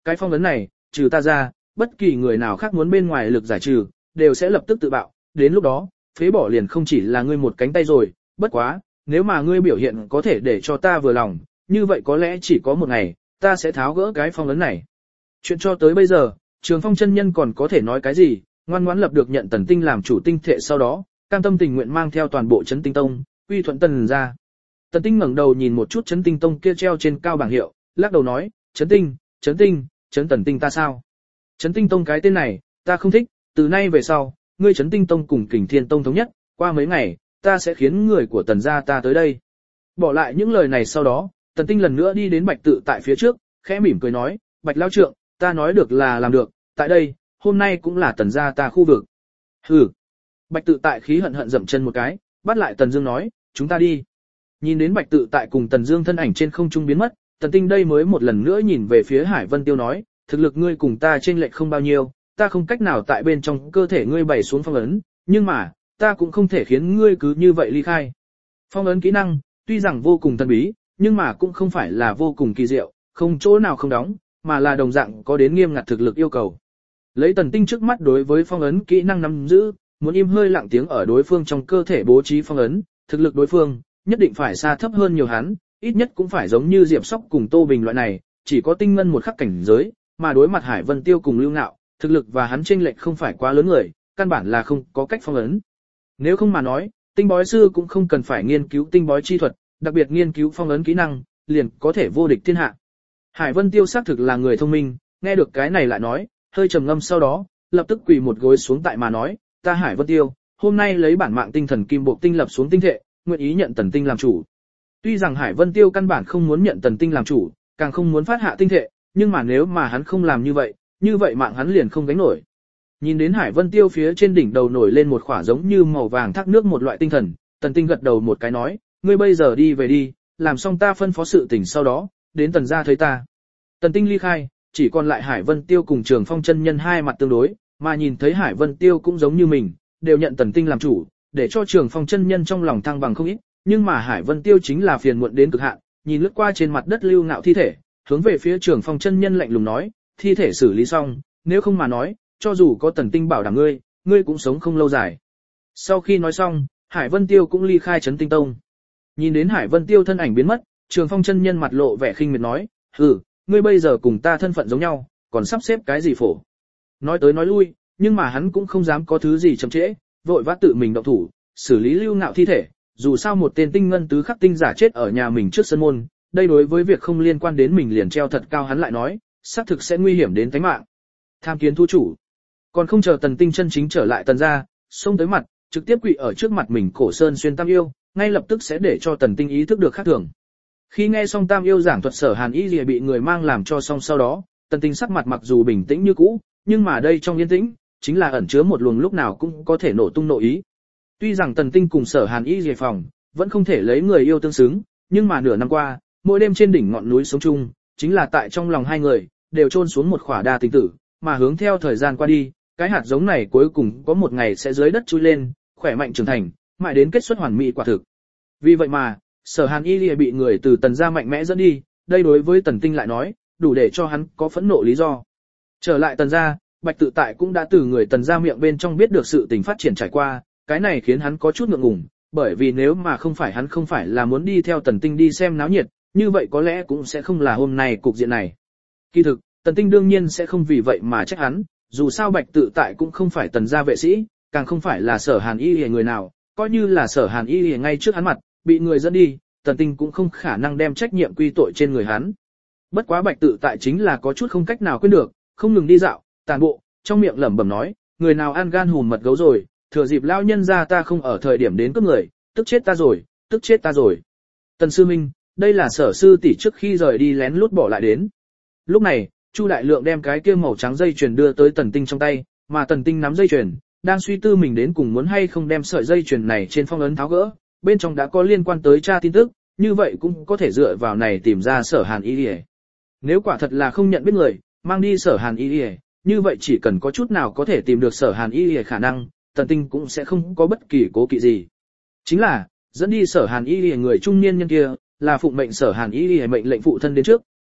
cái phong ấn này, trừ ta ra, bất kỳ người nào khác muốn bên ngoài lực giải trừ, đều sẽ lập tức tự bạo, đến lúc đó, phế bỏ liền không chỉ là ngươi một cánh tay rồi, bất quá, nếu mà ngươi biểu hiện có thể để cho ta vừa lòng, như vậy có lẽ chỉ có một ngày, ta sẽ tháo gỡ cái phong ấn này. Chuyện cho tới bây giờ, Trường Phong chân nhân còn có thể nói cái gì, ngoan ngoãn lập được nhận Tần Tinh làm chủ tinh thể sau đó, cam tâm tình nguyện mang theo toàn bộ Chấn Tinh Tông, uy thuận Tần gia. Tần Tinh ngẩng đầu nhìn một chút Chấn Tinh Tông kia treo trên cao bảng hiệu, lắc đầu nói, Chấn Tinh, Chấn Tinh, Chấn Tần Tinh ta sao? Chấn Tinh Tông cái tên này, ta không thích, từ nay về sau, ngươi Chấn Tinh Tông cùng Kình Thiên Tông thống nhất, qua mấy ngày, ta sẽ khiến người của Tần gia ta tới đây. Bỏ lại những lời này sau đó, Tần Tinh lần nữa đi đến Bạch Tự tại phía trước, khẽ mỉm cười nói, Bạch lão trượng, ta nói được là làm được, tại đây, hôm nay cũng là Tần gia ta khu vực. Hừ. Bạch Tự tại khí hận hận dậm chân một cái, bắt lại Tần Dương nói, chúng ta đi. Nhìn đến Bạch Tự tại cùng Tần Dương thân ảnh trên không trung biến mất, Tần Tinh đây mới một lần nữa nhìn về phía Hải Vân Tiêu nói, thực lực ngươi cùng ta chênh lệch không bao nhiêu, ta không cách nào tại bên trong cơ thể ngươi bày xuống phong ấn, nhưng mà, ta cũng không thể khiến ngươi cứ như vậy ly khai. Phong ấn kỹ năng, tuy rằng vô cùng thần bí, nhưng mà cũng không phải là vô cùng kỳ diệu, không chỗ nào không đóng, mà là đồng dạng có đến nghiêm ngặt thực lực yêu cầu. Lấy Tần Tinh trước mắt đối với phong ấn kỹ năng nắm giữ, muốn im hơi lặng tiếng ở đối phương trong cơ thể bố trí phong ấn, thực lực đối phương nhất định phải xa thấp hơn nhiều hắn, ít nhất cũng phải giống như Diệp Sóc cùng Tô Bình loại này, chỉ có tinh ngân một khắc cảnh giới, mà đối mặt Hải Vân Tiêu cùng Lưu Ngạo, thực lực và hắn chênh lệch không phải quá lớn người, căn bản là không có cách phong ấn. Nếu không mà nói, tinh bói sư cũng không cần phải nghiên cứu tinh bói chi thuật, đặc biệt nghiên cứu phong ấn kỹ năng, liền có thể vô địch thiên hạ. Hải Vân Tiêu xác thực là người thông minh, nghe được cái này lại nói, hơi trầm ngâm sau đó, lập tức quỳ một gối xuống tại mà nói, ta Hải Vân Tiêu, hôm nay lấy bản mạng tinh thần kim bộ tinh lập xuống tinh thệ, nguyện ý nhận Tần Tinh làm chủ. Tuy rằng Hải Vân Tiêu căn bản không muốn nhận Tần Tinh làm chủ, càng không muốn phát hạ tinh thệ, nhưng mà nếu mà hắn không làm như vậy, như vậy mạng hắn liền không gánh nổi. Nhìn đến Hải Vân Tiêu phía trên đỉnh đầu nổi lên một khỏa giống như màu vàng thác nước một loại tinh thần, Tần Tinh gật đầu một cái nói, ngươi bây giờ đi về đi, làm xong ta phân phó sự tình sau đó, đến Tần gia thấy ta. Tần Tinh ly khai, chỉ còn lại Hải Vân Tiêu cùng Trường Phong chân nhân hai mặt tương đối, mà nhìn thấy Hải Vân Tiêu cũng giống như mình, đều nhận Tần Tinh làm chủ, để cho Trường Phong chân nhân trong lòng thăng bằng không ít, nhưng mà Hải Vân Tiêu chính là phiền muộn đến cực hạn, nhìn lướt qua trên mặt đất Lưu Ngạo thi thể, hướng về phía Trường Phong chân nhân lạnh lùng nói, thi thể xử lý xong, nếu không mà nói, cho dù có Tần Tinh bảo đảm ngươi, ngươi cũng sống không lâu dài. Sau khi nói xong, Hải Vân Tiêu cũng ly khai Chấn Tinh Tông. Nhìn đến Hải Vân Tiêu thân ảnh biến mất, Trường Phong chân nhân mặt lộ vẻ khinh miệt nói, hừ, ngươi bây giờ cùng ta thân phận giống nhau, còn sắp xếp cái gì phổ. Nói tới nói lui, nhưng mà hắn cũng không dám có thứ gì chậm trễ, vội vã tự mình động thủ, xử lý Lưu Ngạo thi thể, dù sao một tên tinh ngân tứ khắc tinh giả chết ở nhà mình trước sân môn, đây đối với việc không liên quan đến mình liền treo thật cao hắn lại nói, xác thực sẽ nguy hiểm đến tính mạng. Tham kiến thu chủ. Còn không chờ Tần Tinh chân chính trở lại Tần gia, xông tới mặt, trực tiếp quỳ ở trước mặt mình cổ sơn xuyên Tam Yêu, ngay lập tức sẽ để cho Tần Tinh ý thức được khác thường. Khi nghe xong Tam Yêu giảng thuật Sở Hàn Y Lìa bị người mang làm cho xong sau đó, Tần Tinh sắc mặt mặc dù bình tĩnh như cũ, nhưng mà đây trong yên tĩnh, chính là ẩn chứa một luồng lúc nào cũng có thể nổ tung nội ý. Tuy rằng Tần Tinh cùng Sở Hàn Y Lìa phòng, vẫn không thể lấy người yêu tương xứng, nhưng mà nửa năm qua, mỗi đêm trên đỉnh ngọn núi sống chung, chính là tại trong lòng hai người, đều chôn xuống một khỏa đa tình tử, mà hướng theo thời gian qua đi, cái hạt giống này cuối cùng có một ngày sẽ dưới đất chui lên, khỏe mạnh trưởng thành, mãi đến kết xuất hoàn mỹ quả thực. Vì vậy mà, Sở Hàn Y Lìa bị người từ Tần gia mạnh mẽ dẫn đi, đây đối với Tần Tinh lại nói, đủ để cho hắn có phẫn nộ lý do. Trở lại Tần gia, Bạch Tự Tại cũng đã từ người Tần gia miệng bên trong biết được sự tình phát triển trải qua, cái này khiến hắn có chút ngượng ngùng, bởi vì nếu mà không phải hắn không phải là muốn đi theo Tần Tinh đi xem náo nhiệt, như vậy có lẽ cũng sẽ không là hôm nay cục diện này. Kỳ thực, Tần Tinh đương nhiên sẽ không vì vậy mà trách hắn, dù sao Bạch Tự Tại cũng không phải Tần gia vệ sĩ, càng không phải là Sở Hàn Y Lìa người nào, coi như là Sở Hàn Y Lìa ngay trước hắn mặt, bị người dẫn đi, Tần Tinh cũng không khả năng đem trách nhiệm quy tội trên người hắn. Bất quá Bạch Tự Tại chính là có chút không cách nào quên được, không ngừng đi dạo, tàn bộ, trong miệng lẩm bẩm nói, người nào ăn gan hùm mật gấu rồi, thừa dịp lão nhân gia ta không ở thời điểm đến cướp người, tức chết ta rồi, tức chết ta rồi. Tần sư minh, đây là Sở sư tỷ trước khi rời đi lén lút bỏ lại đến. Lúc này, Chu Đại Lượng đem cái kia màu trắng dây chuyền đưa tới Tần Tinh trong tay, mà Tần Tinh nắm dây chuyền, đang suy tư mình đến cùng muốn hay không đem sợi dây chuyền này trên phong ấn tháo gỡ, bên trong đã có liên quan tới tra tin tức, như vậy cũng có thể dựa vào này tìm ra Sở Hàn Y Lìa. Nếu quả thật là không nhận biết người, mang đi Sở Hàn Y Lìa, như vậy chỉ cần có chút nào có thể tìm được Sở Hàn Y Lìa khả năng, Tần Tinh cũng sẽ không có bất kỳ cố kỵ gì. Chính là, dẫn đi Sở Hàn Y Lìa người trung niên nhân kia, là phụng mệnh Sở Hàn Y Lìa mệnh lệnh phụ thân đến trước.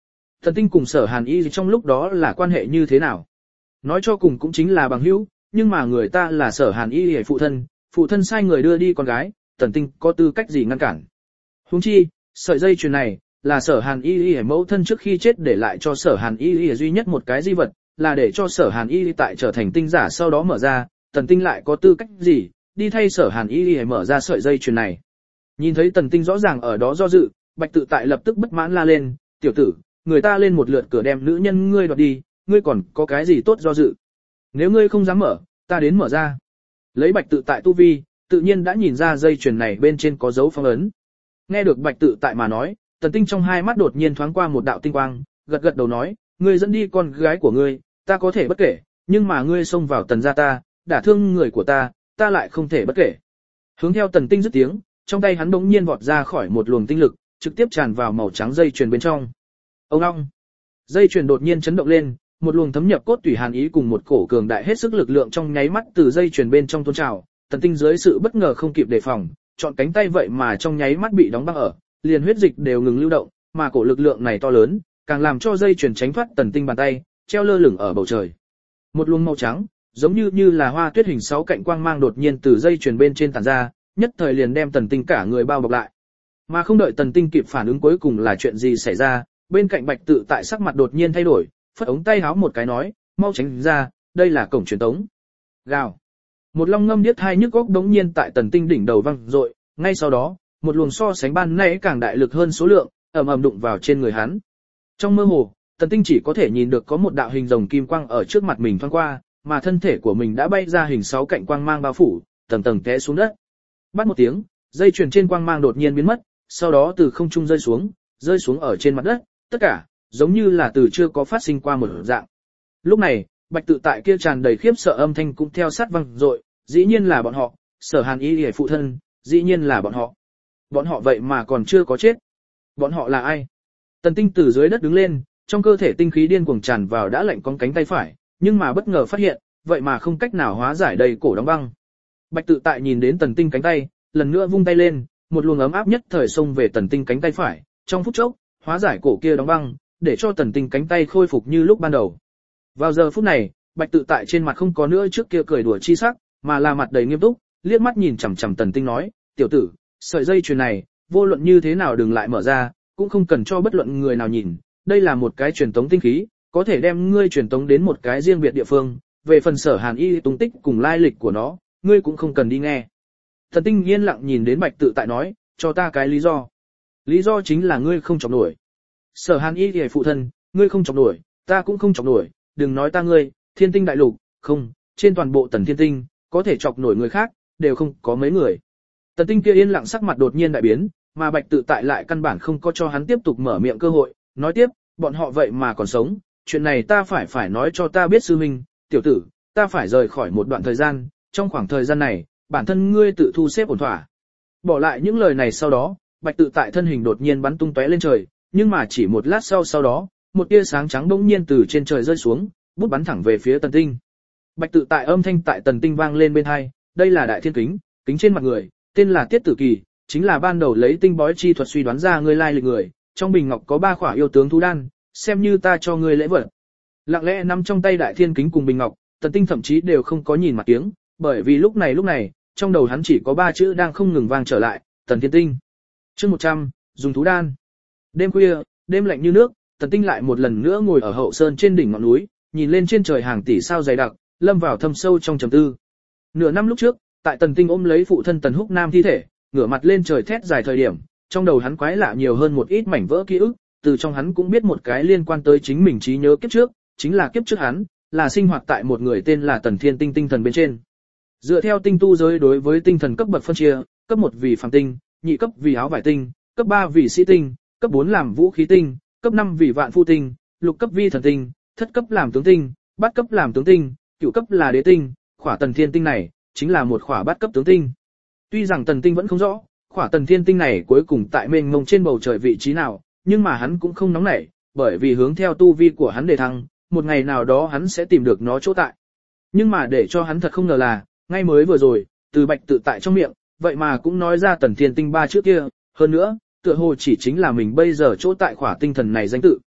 Tần Tinh cùng Sở Hàn Y trong lúc đó là quan hệ như thế nào? Nói cho cùng cũng chính là bằng hữu, nhưng mà người ta là Sở Hàn Y hề phụ thân, phụ thân sai người đưa đi con gái, Tần Tinh có tư cách gì ngăn cản? Huống chi, sợi dây chuyền này là Sở Hàn Y hề mẫu thân trước khi chết để lại cho Sở Hàn Y hề duy nhất một cái di vật, là để cho Sở Hàn Y tại trở thành tinh giả sau đó mở ra, Tần Tinh lại có tư cách gì đi thay Sở Hàn Y hề mở ra sợi dây chuyền này? Nhìn thấy Tần Tinh rõ ràng ở đó do dự, Bạch Tự Tại lập tức bất mãn la lên, "Tiểu tử, người ta lên một lượt cửa đem nữ nhân ngươi đoạt đi, ngươi còn có cái gì tốt do dự? Nếu ngươi không dám mở, ta đến mở ra." Lấy Bạch Tự Tại tu vi, tự nhiên đã nhìn ra dây chuyền này bên trên có dấu phong ấn. Nghe được Bạch Tự Tại mà nói, Tần Tinh trong hai mắt đột nhiên thoáng qua một đạo tinh quang, gật gật đầu nói, "Ngươi dẫn đi con gái của ngươi, ta có thể bất kể, nhưng mà ngươi xông vào Tần gia ta, đả thương người của ta, ta lại không thể bất kể." Hướng theo Tần Tinh dứt tiếng, trong tay hắn bỗng nhiên vọt ra khỏi một luồng tinh lực, trực tiếp tràn vào màu trắng dây chuyền bên trong. Ông long, dây chuyền đột nhiên chấn động lên, một luồng thấm nhập cốt tủy hàn ý cùng một cổ cường đại hết sức lực lượng trong nháy mắt từ dây chuyền bên trong tuôn trào. Tần Tinh dưới sự bất ngờ không kịp đề phòng, chọn cánh tay vậy mà trong nháy mắt bị đóng băng ở, liền huyết dịch đều ngừng lưu động, mà cổ lực lượng này to lớn, càng làm cho dây chuyền tránh thoát Tần Tinh bàn tay, treo lơ lửng ở bầu trời. Một luồng màu trắng, giống như như là hoa tuyết hình sáu cạnh quang mang đột nhiên từ dây chuyền bên trên tản ra, nhất thời liền đem Tần Tinh cả người bao bọc lại. Mà không đợi Tần Tinh kịp phản ứng cuối cùng là chuyện gì xảy ra, bên cạnh Bạch Tự Tại sắc mặt đột nhiên thay đổi, phất ống tay háo một cái nói, "Mau tránh ra, đây là cổng truyền tống." Gào. Một long ngâm điếc hai nhức óc đống nhiên tại Tần Tinh đỉnh đầu vang dội, ngay sau đó, một luồng so sánh ban nãy càng đại lực hơn số lượng, ầm ầm đụng vào trên người hắn. Trong mơ hồ, Tần Tinh chỉ có thể nhìn được có một đạo hình rồng kim quang ở trước mặt mình thoáng qua, mà thân thể của mình đã bay ra hình sáu cạnh quang mang bao phủ, tầng tầng té xuống đất. Bắt một tiếng, dây chuyền trên quang mang đột nhiên biến mất, sau đó từ không trung rơi xuống, rơi xuống ở trên mặt đất, tất cả giống như là từ chưa có phát sinh qua một dạng. Lúc này, Bạch Tự Tại kia tràn đầy khiếp sợ âm thanh cũng theo sát vang dội, dĩ nhiên là bọn họ, Sở Hàn Y hề phụ thân, dĩ nhiên là bọn họ. Bọn họ vậy mà còn chưa có chết. Bọn họ là ai? Tần Tinh từ dưới đất đứng lên, trong cơ thể tinh khí điên cuồng tràn vào đã lạnh cong cánh tay phải, nhưng mà bất ngờ phát hiện, vậy mà không cách nào hóa giải đầy cổ đóng băng. Bạch Tự Tại nhìn đến Tần Tinh cánh tay, lần nữa vung tay lên, một luồng ấm áp nhất thời xông về Tần Tinh cánh tay phải, trong phút chốc, hóa giải cổ kia đóng băng, để cho Tần Tinh cánh tay khôi phục như lúc ban đầu. Vào giờ phút này, Bạch Tự Tại trên mặt không có nữa trước kia cười đùa chi sắc, mà là mặt đầy nghiêm túc, liếc mắt nhìn chằm chằm Tần Tinh nói, "Tiểu tử, sợi dây chuyền này, vô luận như thế nào đừng lại mở ra, cũng không cần cho bất luận người nào nhìn, đây là một cái truyền tống tinh khí, có thể đem ngươi truyền tống đến một cái riêng biệt địa phương, về phần Sở Hàn Y tung tích cùng lai lịch của nó, ngươi cũng không cần đi nghe." Tần Tinh yên lặng nhìn đến Bạch Tự Tại nói, "Cho ta cái lý do." "Lý do chính là ngươi không chọc nổi." Sở Hàn Y hề phụ thân, ngươi không chọc nổi, ta cũng không chọc nổi, đừng nói ta ngươi, Thiên Tinh đại lục, không, trên toàn bộ Tần Thiên Tinh, có thể chọc nổi người khác, đều không có mấy người. Tần Tinh kia yên lặng sắc mặt đột nhiên đại biến, mà Bạch Tự Tại lại căn bản không có cho hắn tiếp tục mở miệng cơ hội, nói tiếp, "Bọn họ vậy mà còn sống, chuyện này ta phải phải nói cho ta biết sư huynh, tiểu tử, ta phải rời khỏi một đoạn thời gian, trong khoảng thời gian này, bản thân ngươi tự thu xếp ổn thỏa." Bỏ lại những lời này sau đó, Bạch Tự Tại thân hình đột nhiên bắn tung tóe lên trời, nhưng mà chỉ một lát sau sau đó, một tia sáng trắng bỗng nhiên từ trên trời rơi xuống, bút bắn thẳng về phía Tần Tinh. Bạch Tự Tại âm thanh tại Tần Tinh vang lên bên tai, "Đây là đại thiên kính, kính trên mặt người, tên là Tiết Tử Kỳ, chính là ban đầu lấy tinh bói chi thuật suy đoán ra ngươi lai lịch người, trong bình ngọc có ba khỏa yêu tướng thú đan, xem như ta cho ngươi lễ vật." Lặng lẽ nắm trong tay đại thiên kính cùng bình ngọc, Tần Tinh thậm chí đều không có nhìn mặt tiếng, bởi vì lúc này lúc này, trong đầu hắn chỉ có ba chữ đang không ngừng vang trở lại, Tần Thiên Tinh. Chương một trăm, dùng thú đan. Đêm khuya, đêm lạnh như nước, Tần Tinh lại một lần nữa ngồi ở hậu sơn trên đỉnh ngọn núi, nhìn lên trên trời hàng tỷ sao dày đặc, lâm vào thâm sâu trong trầm tư. Nửa năm lúc trước, tại Tần Tinh ôm lấy phụ thân Tần Húc Nam thi thể, ngửa mặt lên trời thét dài thời điểm, trong đầu hắn quái lạ nhiều hơn một ít mảnh vỡ ký ức, từ trong hắn cũng biết một cái liên quan tới chính mình trí nhớ kiếp trước, chính là kiếp trước hắn, là sinh hoạt tại một người tên là Tần Thiên Tinh tinh thần bên trên. Dựa theo tinh tu giới đối với tinh thần cấp bậc phân chia, cấp một vì phàm tinh, nhị cấp vì áo vải tinh, cấp ba vì sĩ tinh, cấp bốn làm vũ khí tinh, cấp năm vì vạn phu tinh, lục cấp vi thần tinh, thất cấp làm tướng tinh, bát cấp làm tướng tinh, cửu cấp là đế tinh, khỏa Tần Thiên Tinh này chính là một khỏa bát cấp tướng tinh. Tuy rằng Tần Tinh vẫn không rõ, khỏa Tần Thiên Tinh này cuối cùng tại mênh mông trên bầu trời vị trí nào, nhưng mà hắn cũng không nóng nảy, bởi vì hướng theo tu vi của hắn đề thăng, một ngày nào đó hắn sẽ tìm được nó chỗ tại. Nhưng mà để cho hắn thật không ngờ là, ngay mới vừa rồi, từ Bạch Tự Tại trong miệng, vậy mà cũng nói ra Tần Thiên Tinh ba chữ kia, hơn nữa, tựa hồ chỉ chính là mình bây giờ chỗ tại khỏa tinh thần này danh tự.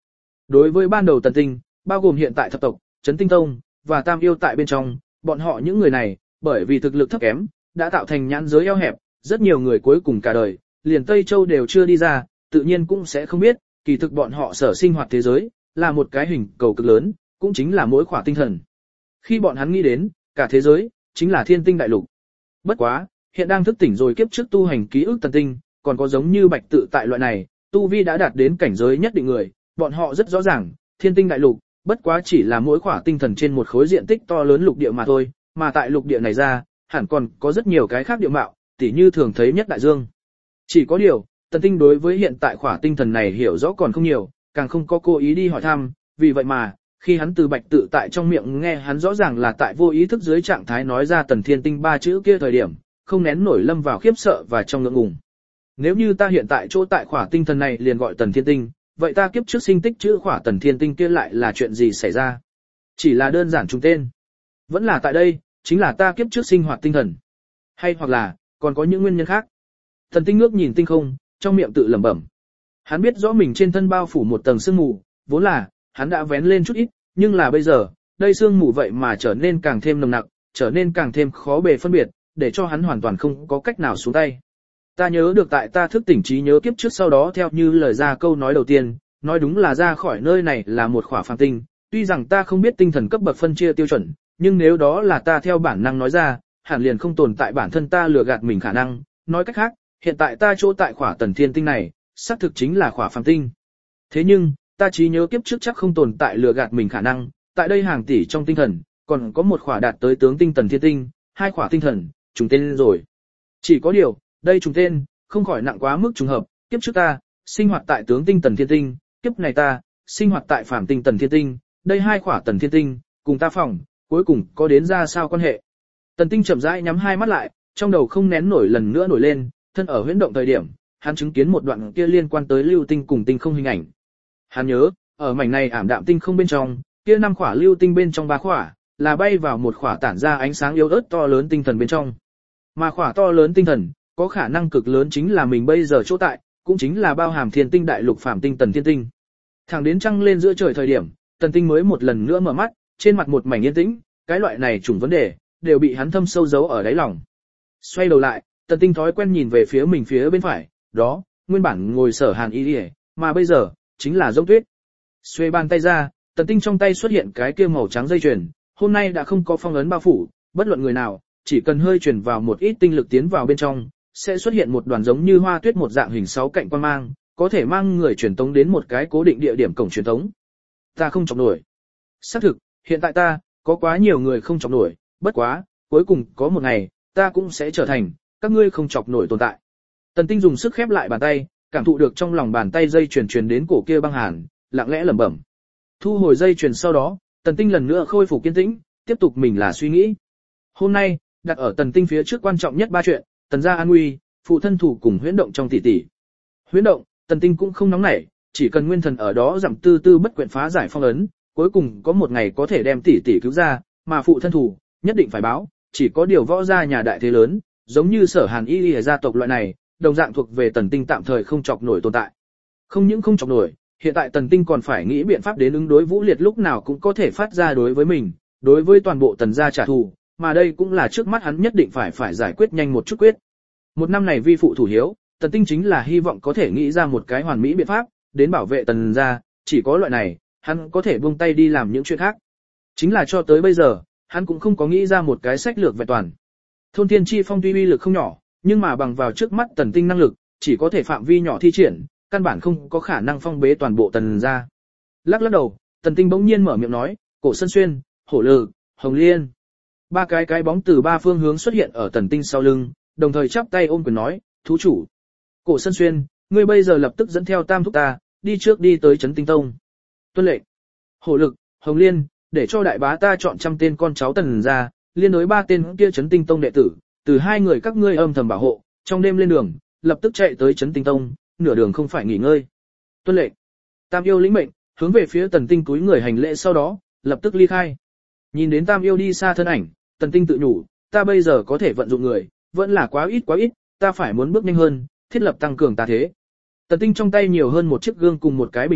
Đối với ban đầu Tần Tinh, bao gồm hiện tại thập tộc, Trấn Tinh Tông và Tam Yêu tại bên trong, bọn họ những người này, bởi vì thực lực thấp kém, đã tạo thành nhãn giới eo hẹp, rất nhiều người cuối cùng cả đời, liền Tây Châu đều chưa đi ra, tự nhiên cũng sẽ không biết, kỳ thực bọn họ sở sinh hoạt thế giới, là một cái hình cầu cực lớn, cũng chính là mỗi khỏa tinh thần. Khi bọn hắn nghĩ đến, cả thế giới, chính là thiên tinh đại lục. Bất quá, hiện đang thức tỉnh rồi kiếp trước tu hành ký ức Tần Tinh, còn có giống như Bạch Tự tại loại này, tu vi đã đạt đến cảnh giới nhất định người, bọn họ rất rõ ràng, thiên tinh đại lục, bất quá chỉ là mỗi khỏa tinh thần trên một khối diện tích to lớn lục địa mà thôi, mà tại lục địa này ra, hẳn còn có rất nhiều cái khác địa mạo, tỉ như thường thấy nhất đại dương. Chỉ có điều, Tần Tinh đối với hiện tại khỏa tinh thần này hiểu rõ còn không nhiều, càng không có cố ý đi hỏi thăm, vì vậy mà, khi hắn từ Bạch Tự tại trong miệng nghe hắn rõ ràng là tại vô ý thức dưới trạng thái nói ra Tần Thiên Tinh ba chữ kia thời điểm, không nén nổi lâm vào khiếp sợ và trong ngượng ngùng. Nếu như ta hiện tại chỗ tại khỏa tinh thần này liền gọi Tần Thiên Tinh, vậy ta kiếp trước sinh tích chữ khỏa Tần Thiên Tinh kia lại là chuyện gì xảy ra? Chỉ là đơn giản trùng tên. Vẫn là tại đây, chính là ta kiếp trước sinh hoạt tinh thần. Hay hoặc là, còn có những nguyên nhân khác. Thần Tinh ngước nhìn tinh không, trong miệng tự lẩm bẩm. Hắn biết rõ mình trên thân bao phủ một tầng sương mù, vốn là, hắn đã vén lên chút ít, nhưng là bây giờ, đây sương mù vậy mà trở nên càng thêm nồng nặc, trở nên càng thêm khó bề phân biệt, để cho hắn hoàn toàn không có cách nào xuống tay. Ta nhớ được tại ta thức tỉnh trí nhớ kiếp trước sau đó theo như lời ra câu nói đầu tiên, nói đúng là ra khỏi nơi này là một khỏa phàm tinh, tuy rằng ta không biết tinh thần cấp bậc phân chia tiêu chuẩn, nhưng nếu đó là ta theo bản năng nói ra, hẳn liền không tồn tại bản thân ta lừa gạt mình khả năng, nói cách khác, hiện tại ta chỗ tại khỏa Tần Thiên Tinh này, xác thực chính là khỏa phàm tinh. Thế nhưng, ta trí nhớ kiếp trước chắc không tồn tại lừa gạt mình khả năng, tại đây hàng tỷ trong tinh thần, còn có một khỏa đạt tới tướng tinh Tần Thiên Tinh, hai khỏa tinh thần, trùng tên rồi. Chỉ có điều, đây trùng tên, không khỏi nặng quá mức trùng hợp, kiếp trước ta, sinh hoạt tại tướng tinh Tần Thiên Tinh, kiếp này ta, sinh hoạt tại phàm tinh Tần Thiên Tinh, đây hai khỏa Tần Thiên Tinh, cùng ta phỏng, cuối cùng có đến ra sao quan hệ. Tần Tinh chậm rãi nhắm hai mắt lại, trong đầu không nén nổi lần nữa nổi lên, thân ở huyễn động thời điểm, hắn chứng kiến một đoạn kia liên quan tới lưu tinh cùng tinh không hình ảnh. Hắn nhớ, ở mảnh này ảm đạm tinh không bên trong, kia năm khỏa lưu tinh bên trong ba khỏa, là bay vào một khỏa tản ra ánh sáng yếu ớt to lớn tinh thần bên trong. Mà khỏa to lớn tinh thần, có khả năng cực lớn chính là mình bây giờ chỗ tại, cũng chính là bao hàm thiên tinh đại lục phàm tinh Tần Thiên Tinh. Thẳng đến trăng lên giữa trời thời điểm, Tần Tinh mới một lần nữa mở mắt, trên mặt một mảnh yên tĩnh, cái loại này chủng vấn đề, đều bị hắn thâm sâu giấu ở đáy lòng. Xoay đầu lại, Tần Tinh thói quen nhìn về phía mình phía bên phải, đó, nguyên bản ngồi Sở Hàn Y Điề, mà bây giờ, chính là Giống Tuyết. Xuê bàn tay ra, Tần Tinh trong tay xuất hiện cái kia màu trắng dây chuyền, hôm nay đã không có phong ấn bao phủ, bất luận người nào, chỉ cần hơi truyền vào một ít tinh lực tiến vào bên trong, sẽ xuất hiện một đoàn giống như hoa tuyết một dạng hình sáu cạnh quang mang, có thể mang người truyền tống đến một cái cố định địa điểm cổng truyền tống. Ta không chọc nổi. Xác thực, hiện tại ta, có quá nhiều người không chọc nổi, bất quá, cuối cùng có một ngày, ta cũng sẽ trở thành, các ngươi không chọc nổi tồn tại. Tần Tinh dùng sức khép lại bàn tay, cảm thụ được trong lòng bàn tay dây truyền truyền đến cổ kia băng hàn, lặng lẽ lẩm bẩm. Thu hồi dây truyền sau đó, Tần Tinh lần nữa khôi phục kiên tĩnh, tiếp tục mình là suy nghĩ. Hôm nay, đặt ở Tần Tinh phía trước quan trọng nhất ba chuyện, Tần gia an nguy, phụ thân thủ cùng huyễn động trong tỷ tỷ. Huyễn động, Tần Tinh cũng không nóng nảy, chỉ cần nguyên thần ở đó giảm tư tư bất quyện phá giải phong ấn, cuối cùng có một ngày có thể đem tỷ tỷ cứu ra, mà phụ thân thủ, nhất định phải báo, chỉ có điều võ gia nhà đại thế lớn, giống như Sở Hàn Y Y gia tộc loại này, đồng dạng thuộc về Tần Tinh tạm thời không chọc nổi tồn tại. Không những không chọc nổi, hiện tại Tần Tinh còn phải nghĩ biện pháp đến ứng đối Vũ Liệt lúc nào cũng có thể phát ra đối với mình, đối với toàn bộ Tần gia trả thù, mà đây cũng là trước mắt hắn nhất định phải phải giải quyết nhanh một chút quyết. Một năm này vi phụ thủ hiếu, Tần Tinh chính là hy vọng có thể nghĩ ra một cái hoàn mỹ biện pháp, đến bảo vệ Tần gia, chỉ có loại này, hắn có thể buông tay đi làm những chuyện khác. Chính là cho tới bây giờ, hắn cũng không có nghĩ ra một cái sách lược vẹn toàn. Thôn Thiên Chi Phong tuy uy lực không nhỏ, nhưng mà bằng vào trước mắt Tần Tinh năng lực, chỉ có thể phạm vi nhỏ thi triển, căn bản không có khả năng phong bế toàn bộ Tần gia. Lắc lắc đầu, Tần Tinh bỗng nhiên mở miệng nói, Cổ Sơn Xuyên, Hổ Lự, Hồng Liên. Ba cái cái bóng từ ba phương hướng xuất hiện ở Tần Tinh sau lưng, đồng thời chắp tay ôm quyền nói, thú chủ. Cổ Sơn Xuyên, ngươi bây giờ lập tức dẫn theo tam thúc ta, đi trước đi tới Trấn Tinh Tông. Tuân lệnh. Hổ Lực, Hồng Liên, để cho đại bá ta chọn trăm tên con cháu Tần gia, liên đối ba tên kia Trấn Tinh Tông đệ tử, từ hai người các ngươi âm thầm bảo hộ, trong đêm lên đường, lập tức chạy tới Trấn Tinh Tông, nửa đường không phải nghỉ ngơi. Tuân lệnh. Tam yêu lĩnh mệnh, hướng về phía Tần Tinh túi người hành lễ sau đó, lập tức ly khai. Nhìn đến Tam yêu đi xa thân ảnh, Tần Tinh tự nhủ, ta bây giờ có thể vận dụng người, vẫn là quá ít quá ít, ta phải muốn bước nhanh hơn, thiết lập tăng cường ta thế. Tần Tinh trong tay nhiều hơn một chiếc gương cùng một cái bình ngọc,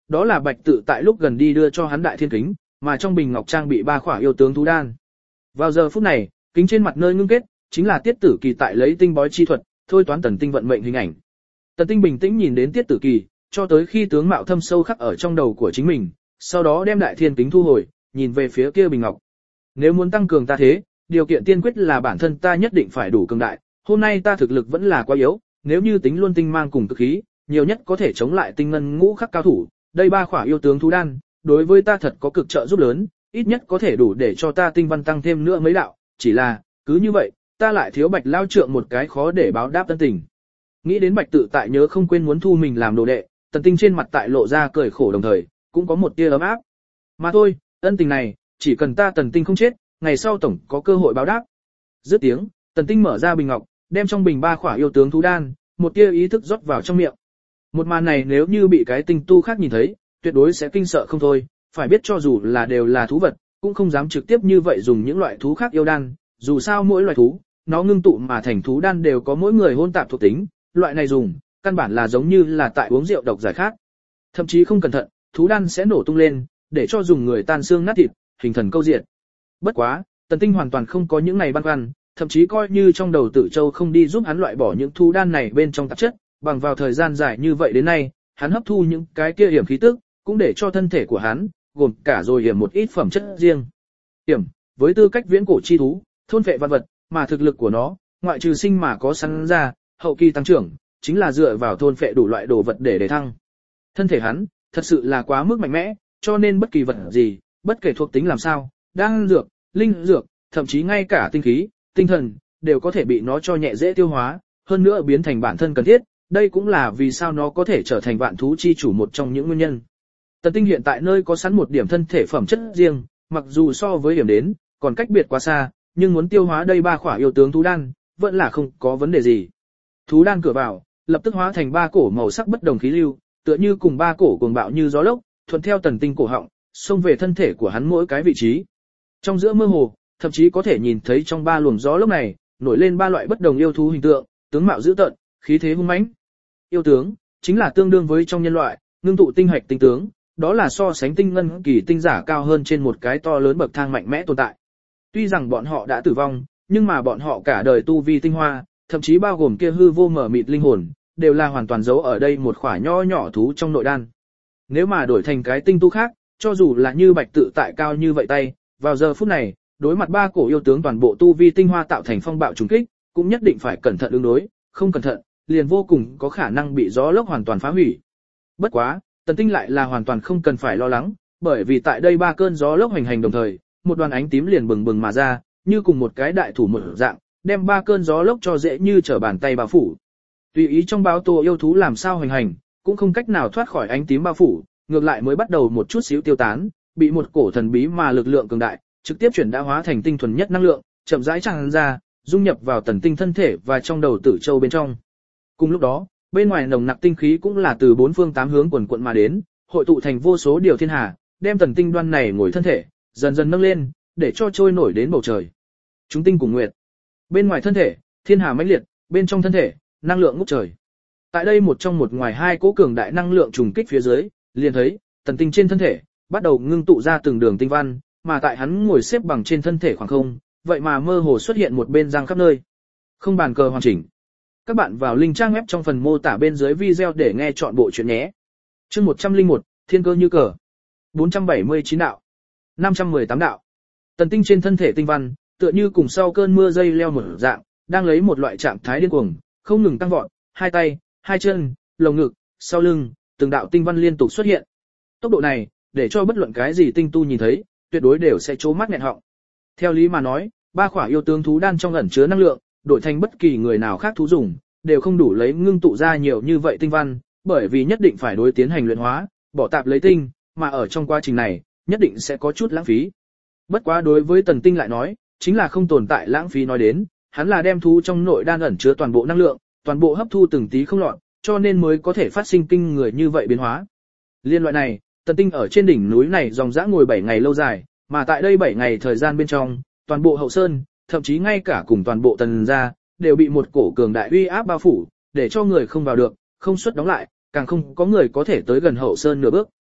đó là Bạch Tự tại lúc gần đi đưa cho hắn đại thiên kính, mà trong bình ngọc trang bị ba khỏa yêu tướng thú đan. Vào giờ phút này, kính trên mặt nơi ngưng kết, chính là Tiết Tử Kỳ tại lấy tinh bói chi thuật, thôi toán Tần Tinh vận mệnh hình ảnh. Tần Tinh bình tĩnh nhìn đến Tiết Tử Kỳ, cho tới khi tướng mạo thâm sâu khắc ở trong đầu của chính mình, sau đó đem đại thiên kính thu hồi, nhìn về phía kia bình ngọc. Nếu muốn tăng cường ta thế, điều kiện tiên quyết là bản thân ta nhất định phải đủ cường đại, hôm nay ta thực lực vẫn là quá yếu, nếu như tính luôn tinh mang cùng cực khí, nhiều nhất có thể chống lại tinh ngân ngũ khắc cao thủ, đây ba khỏa yêu tướng thú đan, đối với ta thật có cực trợ giúp lớn, ít nhất có thể đủ để cho ta tinh văn tăng thêm nữa mấy đạo, chỉ là, cứ như vậy, ta lại thiếu Bạch lao trượng một cái khó để báo đáp tân tình. Nghĩ đến Bạch Tự tại nhớ không quên muốn thu mình làm đồ đệ, Tần Tinh trên mặt tại lộ ra cười khổ đồng thời, cũng có một tia ấm áp. Mà thôi, ân tình này, chỉ cần ta Tần Tinh không chết, ngày sau tổng có cơ hội báo đáp. Dứt tiếng, Tần Tinh mở ra bình ngọc, đem trong bình ba khỏa yêu tướng thú đan, một tia ý thức rót vào trong miệng. Một màn này nếu như bị cái tinh tu khác nhìn thấy, tuyệt đối sẽ kinh sợ không thôi, phải biết cho dù là đều là thú vật, cũng không dám trực tiếp như vậy dùng những loại thú khác yêu đan, dù sao mỗi loại thú, nó ngưng tụ mà thành thú đan đều có mỗi người hôn tạp thuộc tính, loại này dùng, căn bản là giống như là tại uống rượu độc giải khát. Thậm chí không cẩn thận, thú đan sẽ nổ tung lên, để cho dùng người tan xương nát thịt, hình thần câu diệt. Bất quá, Tần Tinh hoàn toàn không có những này băn khoăn, thậm chí coi như trong đầu Tử Châu không đi giúp hắn loại bỏ những thú đan này bên trong tạp chất, bằng vào thời gian dài như vậy đến nay, hắn hấp thu những cái kia hiểm khí tức, cũng để cho thân thể của hắn, gồm cả rồi hiểm một ít phẩm chất riêng. Hiểm, với tư cách viễn cổ chi thú, thôn phệ văn vật, mà thực lực của nó, ngoại trừ sinh mà có sẵn ra, hậu kỳ tăng trưởng, chính là dựa vào thôn phệ đủ loại đồ vật để để thăng. Thân thể hắn, thật sự là quá mức mạnh mẽ, cho nên bất kỳ vật gì, bất kể thuộc tính làm sao, đan dược, linh dược, thậm chí ngay cả tinh khí, tinh thần, đều có thể bị nó cho nhẹ dễ tiêu hóa, hơn nữa biến thành bản thân cần thiết, đây cũng là vì sao nó có thể trở thành vạn thú chi chủ một trong những nguyên nhân. Tần Tinh hiện tại nơi có sẵn một điểm thân thể phẩm chất riêng, mặc dù so với điểm đến, còn cách biệt quá xa, nhưng muốn tiêu hóa đây ba khỏa yêu tướng thú đan, vẫn là không có vấn đề gì. Thú đan cửa vào, lập tức hóa thành ba cổ màu sắc bất đồng khí lưu, tựa như cùng ba cổ cuồng bạo như gió lốc, thuận theo Tần Tinh cổ họng, xông về thân thể của hắn mỗi cái vị trí. Trong giữa mơ hồ, thậm chí có thể nhìn thấy trong ba luồng gió lốc này, nổi lên ba loại bất đồng yêu thú hình tượng, tướng mạo dữ tợn, khí thế hung mãnh. Yêu tướng, chính là tương đương với trong nhân loại, ngưng tụ tinh hạch tinh tướng, đó là so sánh tinh ngân kỳ tinh giả cao hơn trên một cái to lớn bậc thang mạnh mẽ tồn tại. Tuy rằng bọn họ đã tử vong, nhưng mà bọn họ cả đời tu vi tinh hoa, thậm chí bao gồm kia hư vô mở mịt linh hồn, đều là hoàn toàn giấu ở đây một khỏa nho nhỏ thú trong nội đan. Nếu mà đổi thành cái tinh tu khác, cho dù là như Bạch Tự tại cao như vậy tay, vào giờ phút này, đối mặt ba cổ yêu tướng toàn bộ tu vi tinh hoa tạo thành phong bạo trùng kích, cũng nhất định phải cẩn thận ứng đối, không cẩn thận, liền vô cùng có khả năng bị gió lốc hoàn toàn phá hủy. Bất quá, Tần Tinh lại là hoàn toàn không cần phải lo lắng, bởi vì tại đây ba cơn gió lốc hành hành đồng thời, một đoàn ánh tím liền bừng bừng mà ra, như cùng một cái đại thủ một dạng, đem ba cơn gió lốc cho dễ như trở bàn tay bao phủ. Tùy ý trong báo tô yêu thú làm sao hành hành, cũng không cách nào thoát khỏi ánh tím bao phủ, ngược lại mới bắt đầu một chút xíu tiêu tán, bị một cổ thần bí mà lực lượng cường đại, trực tiếp chuyển đã hóa thành tinh thuần nhất năng lượng, chậm rãi tràn ra, dung nhập vào Tần Tinh thân thể và trong đầu Tử Châu bên trong. Cùng lúc đó, bên ngoài nồng nặc tinh khí cũng là từ bốn phương tám hướng quần quận mà đến, hội tụ thành vô số điều thiên hà, đem Tần Tinh đoan này ngồi thân thể, dần dần nâng lên, để cho trôi nổi đến bầu trời. Chúng tinh cùng nguyệt. Bên ngoài thân thể, thiên hà mãnh liệt, bên trong thân thể, năng lượng ngút trời. Tại đây một trong một ngoài hai cỗ cường đại năng lượng trùng kích phía dưới, liền thấy, Tần Tinh trên thân thể, bắt đầu ngưng tụ ra từng đường tinh văn, mà tại hắn ngồi xếp bằng trên thân thể khoảng không, vậy mà mơ hồ xuất hiện một bên răng khắp nơi. Không bàn cờ hoàn chỉnh. Các bạn vào link trang web trong phần mô tả bên dưới video để nghe chọn bộ truyện nhé. Chương một trăm lẻ một, Thiên cơ như cờ. bốn trăm bảy mươi chín đạo. năm trăm mười tám đạo. Tần Tinh trên thân thể tinh văn, tựa như cùng sau cơn mưa dây leo một dạng, đang lấy một loại trạng thái điên cuồng, không ngừng tăng vọt, hai tay, hai chân, lồng ngực, sau lưng, từng đạo tinh văn liên tục xuất hiện. Tốc độ này, để cho bất luận cái gì tinh tu nhìn thấy, tuyệt đối đều sẽ trố mắt nghẹn họng. Theo lý mà nói, ba khỏa yêu tướng thú đan trong ẩn chứa năng lượng, đổi thành bất kỳ người nào khác thú dùng, đều không đủ lấy ngưng tụ ra nhiều như vậy tinh văn, bởi vì nhất định phải đối tiến hành luyện hóa, bỏ tạp lấy tinh, mà ở trong quá trình này, nhất định sẽ có chút lãng phí. Bất quá đối với Tần Tinh lại nói, chính là không tồn tại lãng phí nói đến, hắn là đem thú trong nội đan ẩn chứa toàn bộ năng lượng, toàn bộ hấp thu từng tí không lọt, cho nên mới có thể phát sinh kinh người như vậy biến hóa. Liên loại này, Tần Tinh ở trên đỉnh núi này dòng dã ngồi bảy ngày lâu dài, mà tại đây bảy ngày thời gian bên trong, toàn bộ hậu sơn, thậm chí ngay cả cùng toàn bộ Tần gia, đều bị một cổ cường đại uy áp bao phủ, để cho người không vào được, không xuất đóng lại, càng không có người có thể tới gần hậu sơn nửa bước.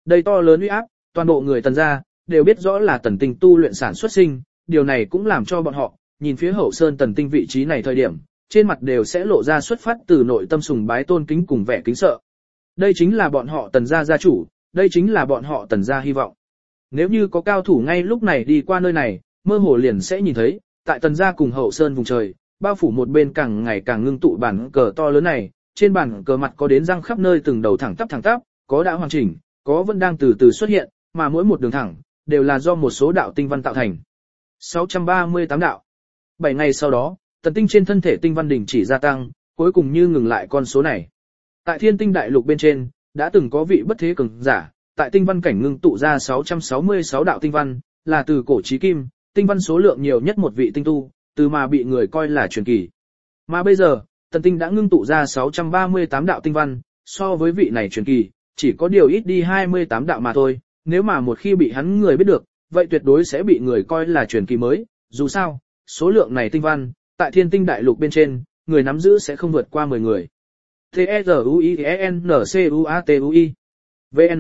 Đây to lớn uy áp, toàn bộ người Tần gia đều biết rõ là Tần Tinh tu luyện sản xuất sinh, điều này cũng làm cho bọn họ nhìn phía Hậu Sơn Tần Tinh vị trí này thời điểm, trên mặt đều sẽ lộ ra xuất phát từ nội tâm sùng bái tôn kính cùng vẻ kính sợ. Đây chính là bọn họ Tần gia gia chủ, đây chính là bọn họ Tần gia hy vọng. Nếu như có cao thủ ngay lúc này đi qua nơi này, mơ hồ liền sẽ nhìn thấy, tại Tần gia cùng Hậu Sơn vùng trời, bao phủ một bên càng ngày càng ngưng tụ bản cờ to lớn này, trên bản cờ mặt có đến răng khắp nơi từng đầu thẳng tắp thẳng tắp, có đã hoàn chỉnh, có vẫn đang từ từ xuất hiện, mà mỗi một đường thẳng đều là do một số đạo tinh văn tạo thành. sáu trăm ba mươi tám đạo. bảy ngày sau đó, Tần Tinh trên thân thể tinh văn đỉnh chỉ gia tăng, cuối cùng như ngừng lại con số này. Tại Thiên Tinh đại lục bên trên, đã từng có vị bất thế cường giả, tại tinh văn cảnh ngưng tụ ra sáu trăm sáu mươi sáu đạo tinh văn, là từ cổ chí kim, tinh văn số lượng nhiều nhất một vị tinh tu, từ mà bị người coi là truyền kỳ. Mà bây giờ, Tần Tinh đã ngưng tụ ra sáu trăm ba mươi tám đạo tinh văn, so với vị này truyền kỳ, chỉ có điều ít đi hai mươi tám đạo mà thôi, nếu mà một khi bị hắn người biết được, vậy tuyệt đối sẽ bị người coi là truyền kỳ mới, dù sao, số lượng này tinh văn, tại Thiên Tinh đại lục bên trên, người nắm giữ sẽ không vượt qua mười người. T E R U I E N C U A T U I V N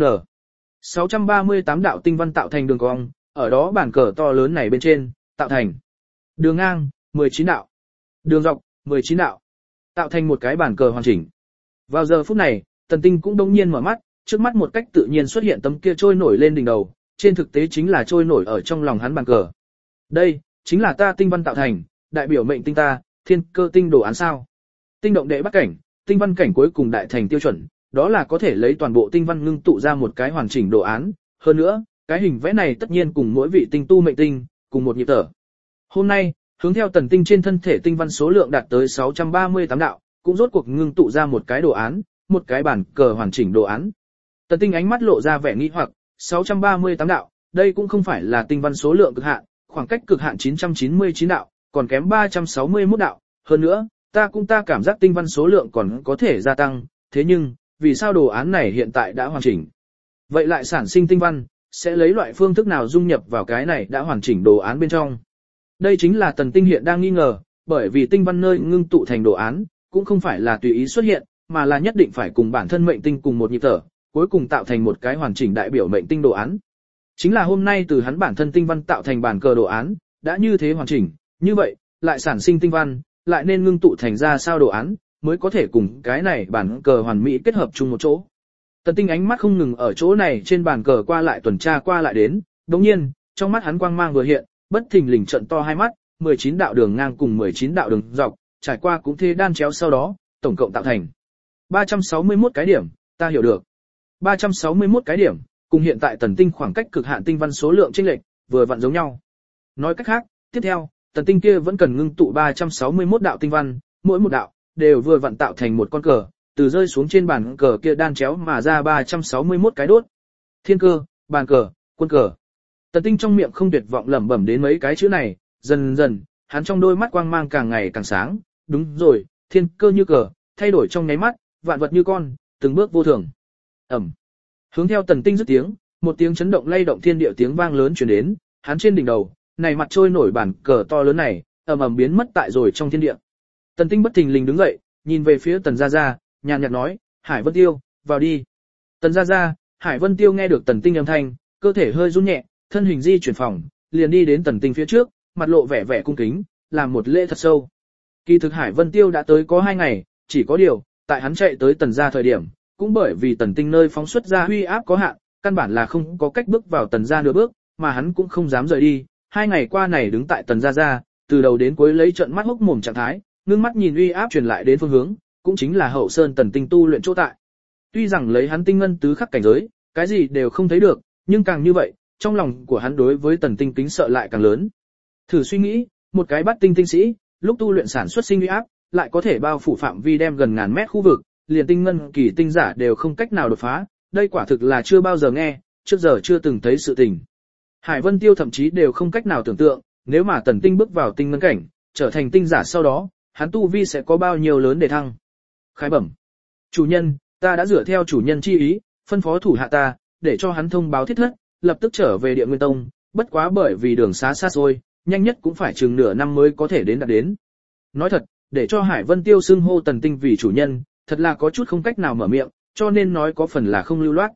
sáu trăm ba mươi tám đạo tinh văn tạo thành đường cong, ở đó bản cờ to lớn này bên trên, tạo thành đường ngang, mười chín đạo, đường dọc, mười chín đạo, tạo thành một cái bản cờ hoàn chỉnh. Vào giờ phút này, Tần Tinh cũng đông nhiên mở mắt, trước mắt một cách tự nhiên xuất hiện tấm kia trôi nổi lên đỉnh đầu, trên thực tế chính là trôi nổi ở trong lòng hắn bản cờ. Đây, chính là ta tinh văn tạo thành, đại biểu mệnh tinh ta, thiên cơ tinh đồ án sao. Tinh động đệ bắt cảnh, tinh văn cảnh cuối cùng đại thành tiêu chuẩn, đó là có thể lấy toàn bộ tinh văn ngưng tụ ra một cái hoàn chỉnh đồ án, hơn nữa, cái hình vẽ này tất nhiên cùng mỗi vị tinh tu mệnh tinh, cùng một nhịp thở. Hôm nay, hướng theo Tần Tinh trên thân thể tinh văn số lượng đạt tới sáu trăm ba mươi tám đạo, cũng rốt cuộc ngưng tụ ra một cái đồ án, một cái bản cờ hoàn chỉnh đồ án. Tần Tinh ánh mắt lộ ra vẻ nghi hoặc, sáu trăm ba mươi tám đạo, đây cũng không phải là tinh văn số lượng cực hạn, khoảng cách cực hạn chín trăm chín mươi chín đạo, còn kém ba trăm sáu mươi mốt đạo, hơn nữa, ta cũng ta cảm giác tinh văn số lượng còn có thể gia tăng, thế nhưng, vì sao đồ án này hiện tại đã hoàn chỉnh? Vậy lại sản sinh tinh văn, sẽ lấy loại phương thức nào dung nhập vào cái này đã hoàn chỉnh đồ án bên trong? Đây chính là Tần Tinh hiện đang nghi ngờ, bởi vì tinh văn nơi ngưng tụ thành đồ án, cũng không phải là tùy ý xuất hiện, mà là nhất định phải cùng bản thân mệnh tinh cùng một nhịp thở, cuối cùng tạo thành một cái hoàn chỉnh đại biểu mệnh tinh đồ án. Chính là hôm nay từ hắn bản thân tinh văn tạo thành bản cờ đồ án, đã như thế hoàn chỉnh, như vậy, lại sản sinh tinh văn, lại nên ngưng tụ thành ra sao đồ án, mới có thể cùng cái này bản cờ hoàn mỹ kết hợp chung một chỗ. Tần Tinh ánh mắt không ngừng ở chỗ này trên bàn cờ qua lại tuần tra qua lại đến, đồng nhiên, trong mắt hắn quang mang vừa hiện, bất thình lình trận to hai mắt, mười chín đạo đường ngang cùng mười chín đạo đường dọc, trải qua cũng thế đan chéo sau đó, tổng cộng tạo thành ba trăm sáu mươi mốt cái điểm, ta hiểu được. ba trăm sáu mươi mốt cái điểm, cùng hiện tại Tần Tinh khoảng cách cực hạn tinh văn số lượng chênh lệch, vừa vặn giống nhau. Nói cách khác, tiếp theo, Tần Tinh kia vẫn cần ngưng tụ ba trăm sáu mươi mốt đạo tinh văn, mỗi một đạo đều vừa vặn tạo thành một con cờ, từ rơi xuống trên bàn cờ kia đan chéo mà ra ba trăm sáu mươi mốt cái đốt. Thiên cơ, bàn cờ, quân cờ. Tần Tinh trong miệng không tuyệt vọng lẩm bẩm đến mấy cái chữ này, dần dần, hắn trong đôi mắt quang mang càng ngày càng sáng, đúng rồi, thiên cơ như cờ, thay đổi trong nháy mắt, vạn vật như con, từng bước vô thường. Ầm. Hướng theo Tần Tinh dứt tiếng, một tiếng chấn động lay động thiên địa tiếng vang lớn truyền đến, hắn trên đỉnh đầu, này mặt trôi nổi bản cờ to lớn này, ầm ầm biến mất tại rồi trong thiên địa. Tần Tinh bất thình lình đứng dậy, nhìn về phía Tần Gia Gia, nhàn nhạt nói, Hải Vân Tiêu, vào đi. Tần Gia Gia, Hải Vân Tiêu nghe được Tần Tinh âm thanh, cơ thể hơi run nhẹ, thân hình di chuyển phòng, liền đi đến Tần Tinh phía trước, mặt lộ vẻ vẻ cung kính, làm một lễ thật sâu. Kỳ thực Hải Vân Tiêu đã tới có hai ngày, chỉ có điều, tại hắn chạy tới Tần Gia thời điểm, cũng bởi vì Tần Tinh nơi phóng xuất ra huy áp có hạn, căn bản là không có cách bước vào Tần Gia nửa bước, mà hắn cũng không dám rời đi. Hai ngày qua này đứng tại Tần Gia Gia, từ đầu đến cuối lấy trận mắt hốc mồm trạng thái, ngưng mắt nhìn uy áp truyền lại đến phương hướng, cũng chính là Hậu Sơn Tần Tinh tu luyện chỗ tại. Tuy rằng lấy hắn tinh ngân tứ khắc cảnh giới, cái gì đều không thấy được, nhưng càng như vậy, trong lòng của hắn đối với Tần Tinh kính sợ lại càng lớn. Thử suy nghĩ, một cái bát tinh tinh sĩ, lúc tu luyện sản xuất sinh uy áp, lại có thể bao phủ phạm vi đem gần ngàn mét khu vực, liền tinh ngân kỳ tinh giả đều không cách nào đột phá, đây quả thực là chưa bao giờ nghe, trước giờ chưa từng thấy sự tình. Hải Vân Tiêu thậm chí đều không cách nào tưởng tượng, nếu mà Tần Tinh bước vào tinh ngân cảnh, trở thành tinh giả sau đó, hắn tu vi sẽ có bao nhiêu lớn để thăng. Khái bẩm, chủ nhân, ta đã dựa theo chủ nhân chi ý, phân phó thủ hạ ta, để cho hắn thông báo thiết thất, lập tức trở về Địa Nguyên Tông, bất quá bởi vì đường xá xa xôi, nhanh nhất cũng phải chừng nửa năm mới có thể đến đạt đến. Nói thật, để cho Hải Vân Tiêu xưng hô Tần Tinh vì chủ nhân, thật là có chút không cách nào mở miệng, cho nên nói có phần là không lưu loát.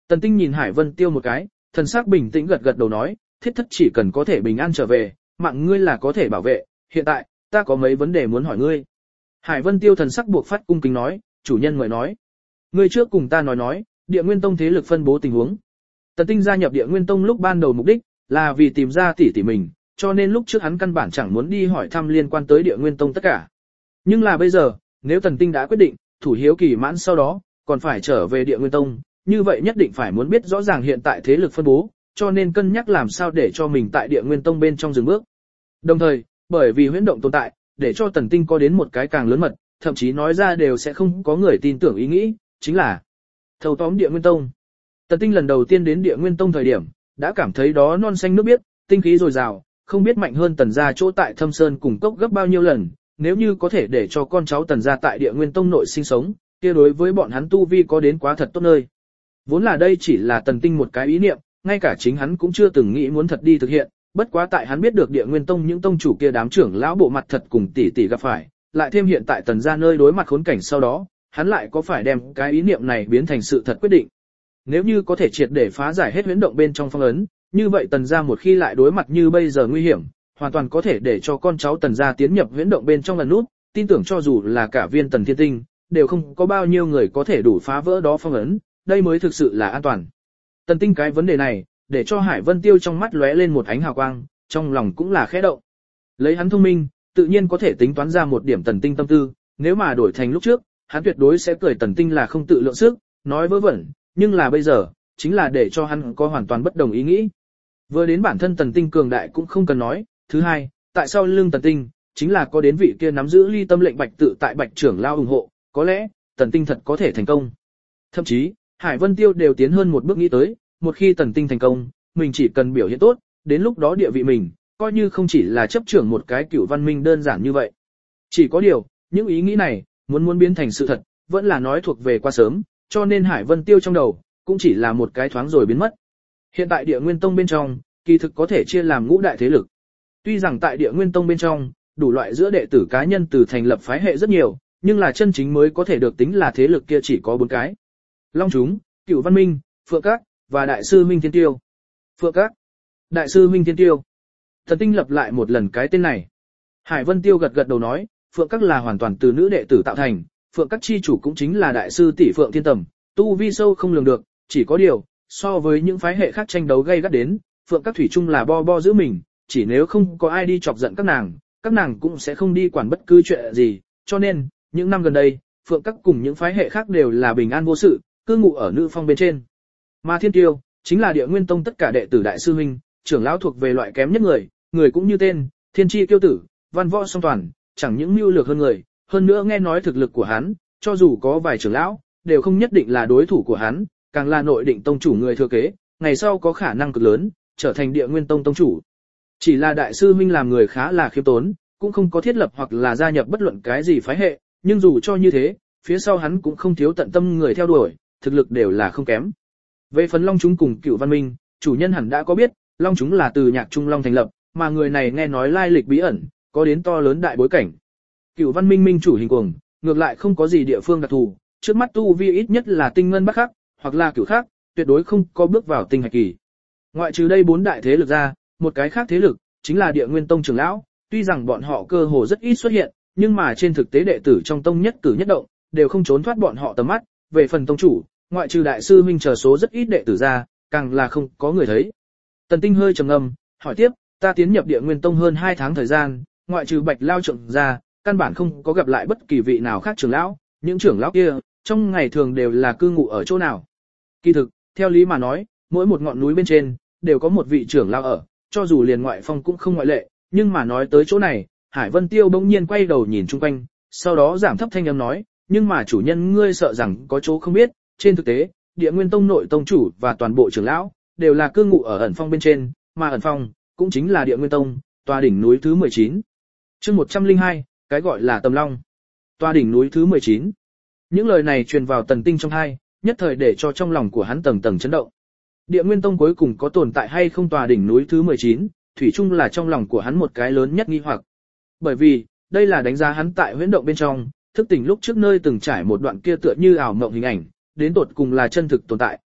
Tần Tinh nhìn Hải Vân Tiêu một cái, thần sắc bình tĩnh gật gật đầu nói, thiết thất chỉ cần có thể bình an trở về, mạng ngươi là có thể bảo vệ, hiện tại, ta có mấy vấn đề muốn hỏi ngươi. Hải Vân Tiêu thần sắc buộc phát cung kính nói, chủ nhân mời nói. Ngươi trước cùng ta nói nói, Địa Nguyên Tông thế lực phân bố tình huống. Tần Tinh gia nhập Địa Nguyên Tông lúc ban đầu mục đích là vì tìm ra tỷ tỷ mình, cho nên lúc trước hắn căn bản chẳng muốn đi hỏi thăm liên quan tới Địa Nguyên Tông tất cả. Nhưng là bây giờ, nếu Tần Tinh đã quyết định, thủ hiếu kỳ mãn sau đó, còn phải trở về Địa Nguyên Tông, như vậy nhất định phải muốn biết rõ ràng hiện tại thế lực phân bố, cho nên cân nhắc làm sao để cho mình tại Địa Nguyên Tông bên trong dừng bước. Đồng thời, bởi vì huyễn động tồn tại, để cho Tần Tinh có đến một cái càng lớn mật, thậm chí nói ra đều sẽ không có người tin tưởng ý nghĩ, chính là thâu tóm Địa Nguyên Tông. Tần Tinh lần đầu tiên đến Địa Nguyên Tông thời điểm, đã cảm thấy đó non xanh nước biếc, tinh khí dồi dào, không biết mạnh hơn Tần gia chỗ tại Thâm Sơn cùng cốc gấp bao nhiêu lần, nếu như có thể để cho con cháu Tần gia tại Địa Nguyên Tông nội sinh sống, kia đối với bọn hắn tu vi có đến quá thật tốt nơi. Vốn là đây chỉ là Tần Tinh một cái ý niệm, ngay cả chính hắn cũng chưa từng nghĩ muốn thật đi thực hiện, bất quá tại hắn biết được Địa Nguyên Tông những tông chủ kia đám trưởng lão bộ mặt thật cùng tỷ tỷ gặp phải, lại thêm hiện tại Tần gia nơi đối mặt khốn cảnh sau đó, hắn lại có phải đem cái ý niệm này biến thành sự thật quyết định. Nếu như có thể triệt để phá giải hết huyễn động bên trong phong ấn, như vậy Tần gia một khi lại đối mặt như bây giờ nguy hiểm, hoàn toàn có thể để cho con cháu Tần gia tiến nhập huyễn động bên trong lần nút, tin tưởng cho dù là cả viên Tần Thiên Tinh, đều không có bao nhiêu người có thể đủ phá vỡ đó phong ấn, đây mới thực sự là an toàn. Tần Tinh cái vấn đề này, để cho Hải Vân Tiêu trong mắt lóe lên một ánh hào quang, trong lòng cũng là khẽ động. Lấy hắn thông minh, tự nhiên có thể tính toán ra một điểm Tần Tinh tâm tư, nếu mà đổi thành lúc trước, hắn tuyệt đối sẽ cười Tần Tinh là không tự lượng sức, nói vớ vẩn, nhưng là bây giờ, chính là để cho hắn có hoàn toàn bất đồng ý nghĩ. Vừa đến bản thân Tần Tinh cường đại cũng không cần nói, thứ hai, tại sao lưng Tần Tinh, chính là có đến vị kia nắm giữ ly tâm lệnh Bạch tự tại Bạch trưởng lao ủng hộ, có lẽ, Tần Tinh thật có thể thành công. Thậm chí, Hải Vân Tiêu đều tiến hơn một bước nghĩ tới, một khi Tần Tinh thành công, mình chỉ cần biểu hiện tốt, đến lúc đó địa vị mình, coi như không chỉ là chấp trưởng một cái cửu văn minh đơn giản như vậy. Chỉ có điều, những ý nghĩ này, muốn muốn biến thành sự thật, vẫn là nói thuộc về quá sớm, cho nên Hải Vân Tiêu trong đầu, cũng chỉ là một cái thoáng rồi biến mất. Hiện tại Địa Nguyên Tông bên trong, kỳ thực có thể chia làm ngũ đại thế lực. Tuy rằng tại Địa Nguyên Tông bên trong, đủ loại giữa đệ tử cá nhân từ thành lập phái hệ rất nhiều, nhưng là chân chính mới có thể được tính là thế lực kia chỉ có bốn cái. Long Chúng, Cửu Văn Minh, Phượng Các, và Đại sư Minh Thiên Tiêu. Phượng Các, Đại sư Minh Thiên Tiêu. Thần Tinh lập lại một lần cái tên này. Hải Vân Tiêu gật gật đầu nói, Phượng Các là hoàn toàn từ nữ đệ tử tạo thành, Phượng Các chi chủ cũng chính là Đại sư tỷ Phượng Thiên Tầm, tu vi sâu không lường được, chỉ có điều, so với những phái hệ khác tranh đấu gay gắt đến, Phượng Các thủy chung là bo bo giữ mình, chỉ nếu không có ai đi chọc giận các nàng, các nàng cũng sẽ không đi quản bất cứ chuyện gì, cho nên, những năm gần đây, Phượng Các cùng những phái hệ khác đều là bình an vô sự, cư ngụ ở nữ phong bên trên. Mà Thiên Tiêu, chính là Địa Nguyên Tông tất cả đệ tử đại sư huynh, trưởng lão thuộc về loại kém nhất người, người cũng như tên, Thiên Chi Kiêu Tử, văn võ song toàn, chẳng những mưu lược hơn người, hơn nữa nghe nói thực lực của hắn, cho dù có vài trưởng lão, đều không nhất định là đối thủ của hắn, càng là nội định tông chủ người thừa kế, ngày sau có khả năng cực lớn, trở thành Địa Nguyên Tông tông chủ. Chỉ là đại sư huynh làm người khá là khiêm tốn, cũng không có thiết lập hoặc là gia nhập bất luận cái gì phái hệ, nhưng dù cho như thế, phía sau hắn cũng không thiếu tận tâm người theo đuổi, thực lực đều là không kém. Về phần Long Chúng cùng Cửu Văn Minh, chủ nhân hẳn đã có biết, Long Chúng là từ Nhạc Trung Long thành lập, mà người này nghe nói lai lịch bí ẩn, có đến to lớn đại bối cảnh. Cửu Văn Minh minh chủ hình cuồng, ngược lại không có gì địa phương đặc thù, trước mắt tu vi ít nhất là tinh ngân bắc khắc, hoặc là cửu khác, tuyệt đối không có bước vào tinh hạch kỳ. Ngoại trừ đây bốn đại thế lực ra, một cái khác thế lực, chính là Địa Nguyên Tông trưởng lão, tuy rằng bọn họ cơ hồ rất ít xuất hiện, nhưng mà trên thực tế đệ tử trong tông nhất cử nhất động, đều không trốn thoát bọn họ tầm mắt, về phần tông chủ, ngoại trừ đại sư huynh chờ số rất ít đệ tử ra, càng là không có người thấy. Tần Tinh hơi trầm ngâm, hỏi tiếp, ta tiến nhập Địa Nguyên Tông hơn hai tháng thời gian, ngoại trừ Bạch Lao trưởng ra, căn bản không có gặp lại bất kỳ vị nào khác trưởng lão, những trưởng lão kia, trong ngày thường đều là cư ngụ ở chỗ nào. Kỳ thực, theo lý mà nói, mỗi một ngọn núi bên trên, đều có một vị trưởng lão ở, cho dù liền ngoại phong cũng không ngoại lệ, nhưng mà nói tới chỗ này, Hải Vân Tiêu bỗng nhiên quay đầu nhìn chung quanh, sau đó giảm thấp thanh âm nói, nhưng mà chủ nhân ngươi sợ rằng có chỗ không biết, trên thực tế, Địa Nguyên Tông nội tông chủ và toàn bộ trưởng lão, đều là cư ngụ ở ẩn phong bên trên, mà ẩn phong, cũng chính là Địa Nguyên Tông, tòa đỉnh núi thứ mười chín. Chương một trăm lẻ hai, cái gọi là Tầm Long. Tòa đỉnh núi thứ mười chín. Những lời này truyền vào Tần Tinh trong tai, nhất thời để cho trong lòng của hắn tầng tầng chấn động. Địa Nguyên Tông cuối cùng có tồn tại hay không tòa đỉnh núi thứ mười chín, thủy chung là trong lòng của hắn một cái lớn nhất nghi hoặc. Bởi vì, đây là đánh giá hắn tại huyễn động bên trong, thức tỉnh lúc trước nơi từng trải một đoạn kia tựa như ảo mộng hình ảnh, đến tột cùng là chân thực tồn tại,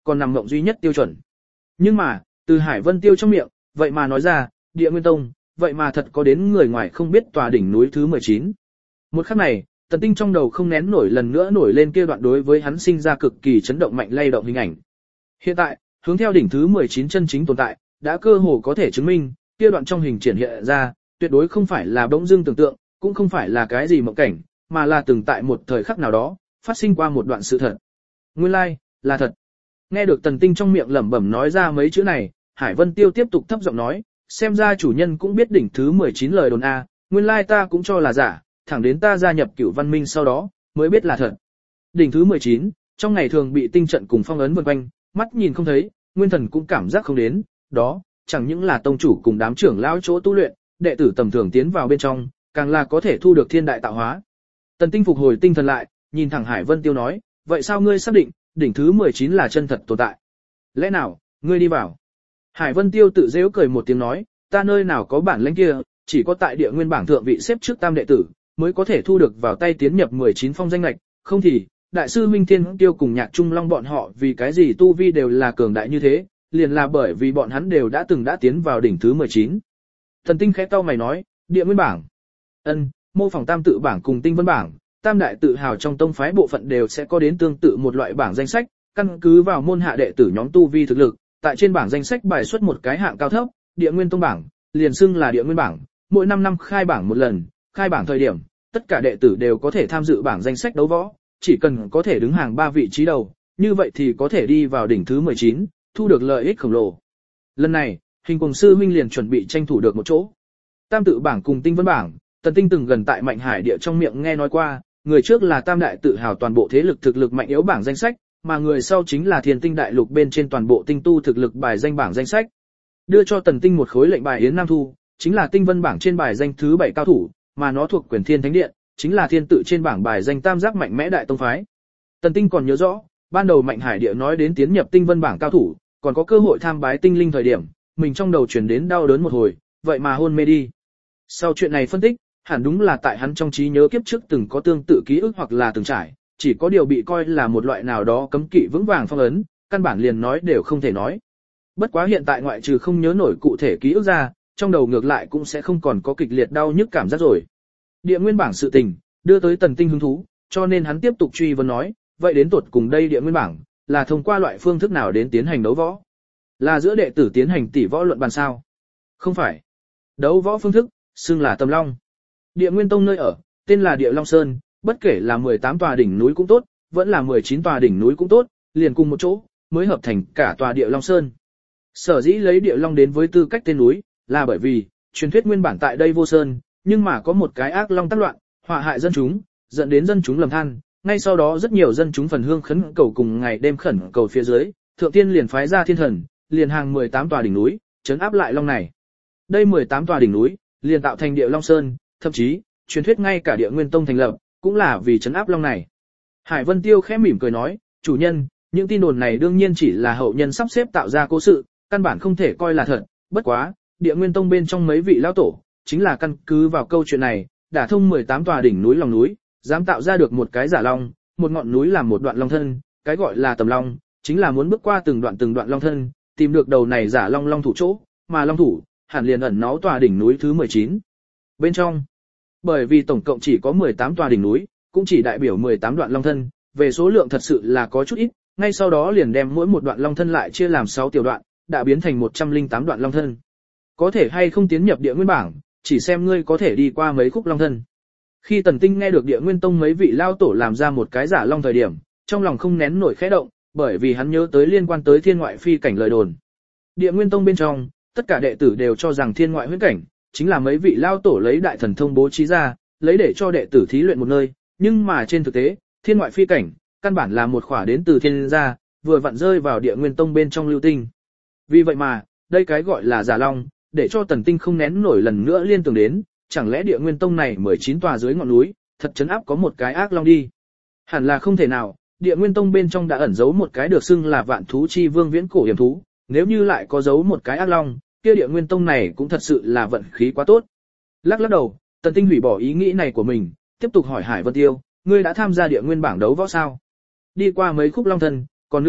còn nằm mộng duy nhất tiêu chuẩn. Nhưng mà, từ Hải Vân Tiêu trong miệng, vậy mà nói ra, Địa Nguyên Tông, vậy mà thật có đến người ngoài không biết tòa đỉnh núi thứ mười chín. Một khắc này, Tần Tinh trong đầu không nén nổi lần nữa nổi lên kia đoạn đối với hắn sinh ra cực kỳ chấn động mạnh lay động hình ảnh. Hiện tại, hướng theo đỉnh thứ mười chín chân chính tồn tại, đã cơ hồ có thể chứng minh, kia đoạn trong hình triển hiện ra, tuyệt đối không phải là bỗng dưng tưởng tượng, cũng không phải là cái gì mộng cảnh, mà là từng tại một thời khắc nào đó, phát sinh qua một đoạn sự thật. Nguyên lai, like, là thật. Nghe được Tần Tinh trong miệng lẩm bẩm nói ra mấy chữ này, Hải Vân Tiêu tiếp tục thấp giọng nói, xem ra chủ nhân cũng biết đỉnh thứ mười chín lời đồn a, nguyên lai like ta cũng cho là giả, thẳng đến ta gia nhập Cửu Văn Minh sau đó, mới biết là thật. Đỉnh thứ mười chín, trong ngày thường bị tinh trận cùng phong ấn vần quanh, mắt nhìn không thấy, nguyên thần cũng cảm giác không đến, đó, chẳng những là tông chủ cùng đám trưởng lão chỗ tu luyện, đệ tử tầm thường tiến vào bên trong, càng là có thể thu được thiên đại tạo hóa. Tần Tinh phục hồi tinh thần lại, nhìn thẳng Hải Vân Tiêu nói, vậy sao ngươi xác định, đỉnh thứ mười chín là chân thật tồn tại? Lẽ nào, ngươi đi vào? Hải Vân Tiêu tự giễu cười một tiếng nói, ta nơi nào có bản lĩnh kia, chỉ có tại địa nguyên bảng thượng vị xếp trước tam đệ tử, mới có thể thu được vào tay tiến nhập mười chín phong danh lệch, không thì, đại sư Minh Thiên Tiêu cùng Nhạc Trung Long bọn họ vì cái gì tu vi đều là cường đại như thế, liền là bởi vì bọn hắn đều đã từng đã tiến vào đỉnh thứ mười chín. Thần Tinh khẽ cau mày nói, địa nguyên bảng. Ân, mô phỏng tam tự bảng cùng tinh vân bảng, tam đại tự hào trong tông phái bộ phận đều sẽ có đến tương tự một loại bảng danh sách, căn cứ vào môn hạ đệ tử nhóm tu vi thực lực, tại trên bảng danh sách bài xuất một cái hạng cao thấp, địa nguyên tông bảng, liền xưng là địa nguyên bảng, mỗi năm năm khai bảng một lần, khai bảng thời điểm, tất cả đệ tử đều có thể tham dự bảng danh sách đấu võ, chỉ cần có thể đứng hàng ba vị trí đầu, như vậy thì có thể đi vào đỉnh thứ mười chín, thu được lợi ích khổng lồ. Lần này, Hình Cùng sư huynh liền chuẩn bị tranh thủ được một chỗ. Tam tự bảng cùng tinh vân bảng, Tần Tinh từng gần tại Mạnh Hải địa trong miệng nghe nói qua, người trước là tam đại tự hào toàn bộ thế lực thực lực mạnh yếu bảng danh sách, mà người sau chính là Thiên Tinh đại lục bên trên toàn bộ tinh tu thực lực bài danh bảng danh sách. Đưa cho Tần Tinh một khối lệnh bài Yến Nam Thu, chính là tinh vân bảng trên bài danh thứ bảy cao thủ, mà nó thuộc Quyền Thiên Thánh Điện, chính là thiên tự trên bảng bài danh tam giác mạnh mẽ đại tông phái. Tần Tinh còn nhớ rõ, ban đầu Mạnh Hải địa nói đến tiến nhập tinh vân bảng cao thủ, còn có cơ hội tham bái tinh linh thời điểm, mình trong đầu truyền đến đau đớn một hồi, vậy mà hôn mê đi. Sau chuyện này phân tích, hẳn đúng là tại hắn trong trí nhớ kiếp trước từng có tương tự ký ức hoặc là từng trải, chỉ có điều bị coi là một loại nào đó cấm kỵ vững vàng phong ấn, căn bản liền nói đều không thể nói. Bất quá hiện tại ngoại trừ không nhớ nổi cụ thể ký ức ra, trong đầu ngược lại cũng sẽ không còn có kịch liệt đau nhức cảm giác rồi. Địa nguyên bảng sự tình, đưa tới Tần Tinh hứng thú, cho nên hắn tiếp tục truy vấn nói, vậy đến tột cùng đây địa nguyên bảng, là thông qua loại phương thức nào đến tiến hành đấu võ? Là giữa đệ tử tiến hành tỷ võ luận bàn sao? Không phải. Đấu võ phương thức, xưng là Tầm Long. Địa Nguyên Tông nơi ở, tên là Địa Long Sơn, bất kể là mười tám tòa đỉnh núi cũng tốt, vẫn là mười chín tòa đỉnh núi cũng tốt, liền cùng một chỗ, mới hợp thành cả tòa Địa Long Sơn. Sở dĩ lấy Địa Long đến với tư cách tên núi, là bởi vì, truyền thuyết nguyên bản tại đây vô sơn, nhưng mà có một cái ác long tác loạn, họa hại dân chúng, dẫn đến dân chúng lầm than, ngay sau đó rất nhiều dân chúng phần hương khấn cầu cùng ngày đêm khẩn cầu phía dưới, thượng tiên liền phái ra thiên thần, liền hàng mười tám tòa đỉnh núi, trấn áp lại long này. Đây mười tám tòa đỉnh núi, liền tạo thành Địa Long Sơn, thậm chí, truyền thuyết ngay cả Địa Nguyên Tông thành lập, cũng là vì trấn áp long này. Hải Vân Tiêu khẽ mỉm cười nói, chủ nhân, những tin đồn này đương nhiên chỉ là hậu nhân sắp xếp tạo ra cố sự, căn bản không thể coi là thật, bất quá, Địa Nguyên Tông bên trong mấy vị lão tổ, chính là căn cứ vào câu chuyện này, đả thông mười tám tòa đỉnh núi lòng núi, dám tạo ra được một cái giả long, một ngọn núi làm một đoạn long thân, cái gọi là Tầm Long, chính là muốn bước qua từng đoạn từng đoạn long thân, tìm được đầu này giả long long thủ chỗ, mà long thủ, hẳn liền ẩn náu tòa đỉnh núi thứ mười chín. Bên trong, bởi vì tổng cộng chỉ có mười tám tòa đỉnh núi, cũng chỉ đại biểu mười tám đoạn long thân, về số lượng thật sự là có chút ít, ngay sau đó liền đem mỗi một đoạn long thân lại chia làm sáu tiểu đoạn, đã biến thành một trăm lẻ tám đoạn long thân. Có thể hay không tiến nhập Địa Nguyên bảng, chỉ xem ngươi có thể đi qua mấy khúc long thân. Khi Tần Tinh nghe được Địa Nguyên Tông mấy vị lao tổ làm ra một cái giả long thời điểm, trong lòng không nén nổi khẽ động, bởi vì hắn nhớ tới liên quan tới thiên ngoại phi cảnh lời đồn. Địa Nguyên Tông bên trong, tất cả đệ tử đều cho rằng thiên ngoại huyễn cảnh chính là mấy vị lao tổ lấy đại thần thông bố trí ra, lấy để cho đệ tử thí luyện một nơi, nhưng mà trên thực tế, thiên ngoại phi cảnh căn bản là một khỏa đến từ thiên gia, vừa vặn rơi vào Địa Nguyên Tông bên trong lưu tinh. Vì vậy mà, đây cái gọi là giả long, để cho Tần Tinh không nén nổi lần nữa liên tưởng đến, chẳng lẽ Địa Nguyên Tông này mười chín tòa dưới ngọn núi, thật chấn áp có một cái ác long đi? Hẳn là không thể nào, Địa Nguyên Tông bên trong đã ẩn giấu một cái được xưng là vạn thú chi vương viễn cổ hiểm thú, nếu như lại có giấu một cái ác long, kia Địa Nguyên Tông này cũng thật sự là vận khí quá tốt. Lắc lắc đầu, Tần Tinh hủy bỏ ý nghĩ này của mình, tiếp tục hỏi Hải Vân Tiêu, ngươi đã tham gia Địa Nguyên bảng đấu võ sao? Đi qua mấy khúc long thân, còn nữa,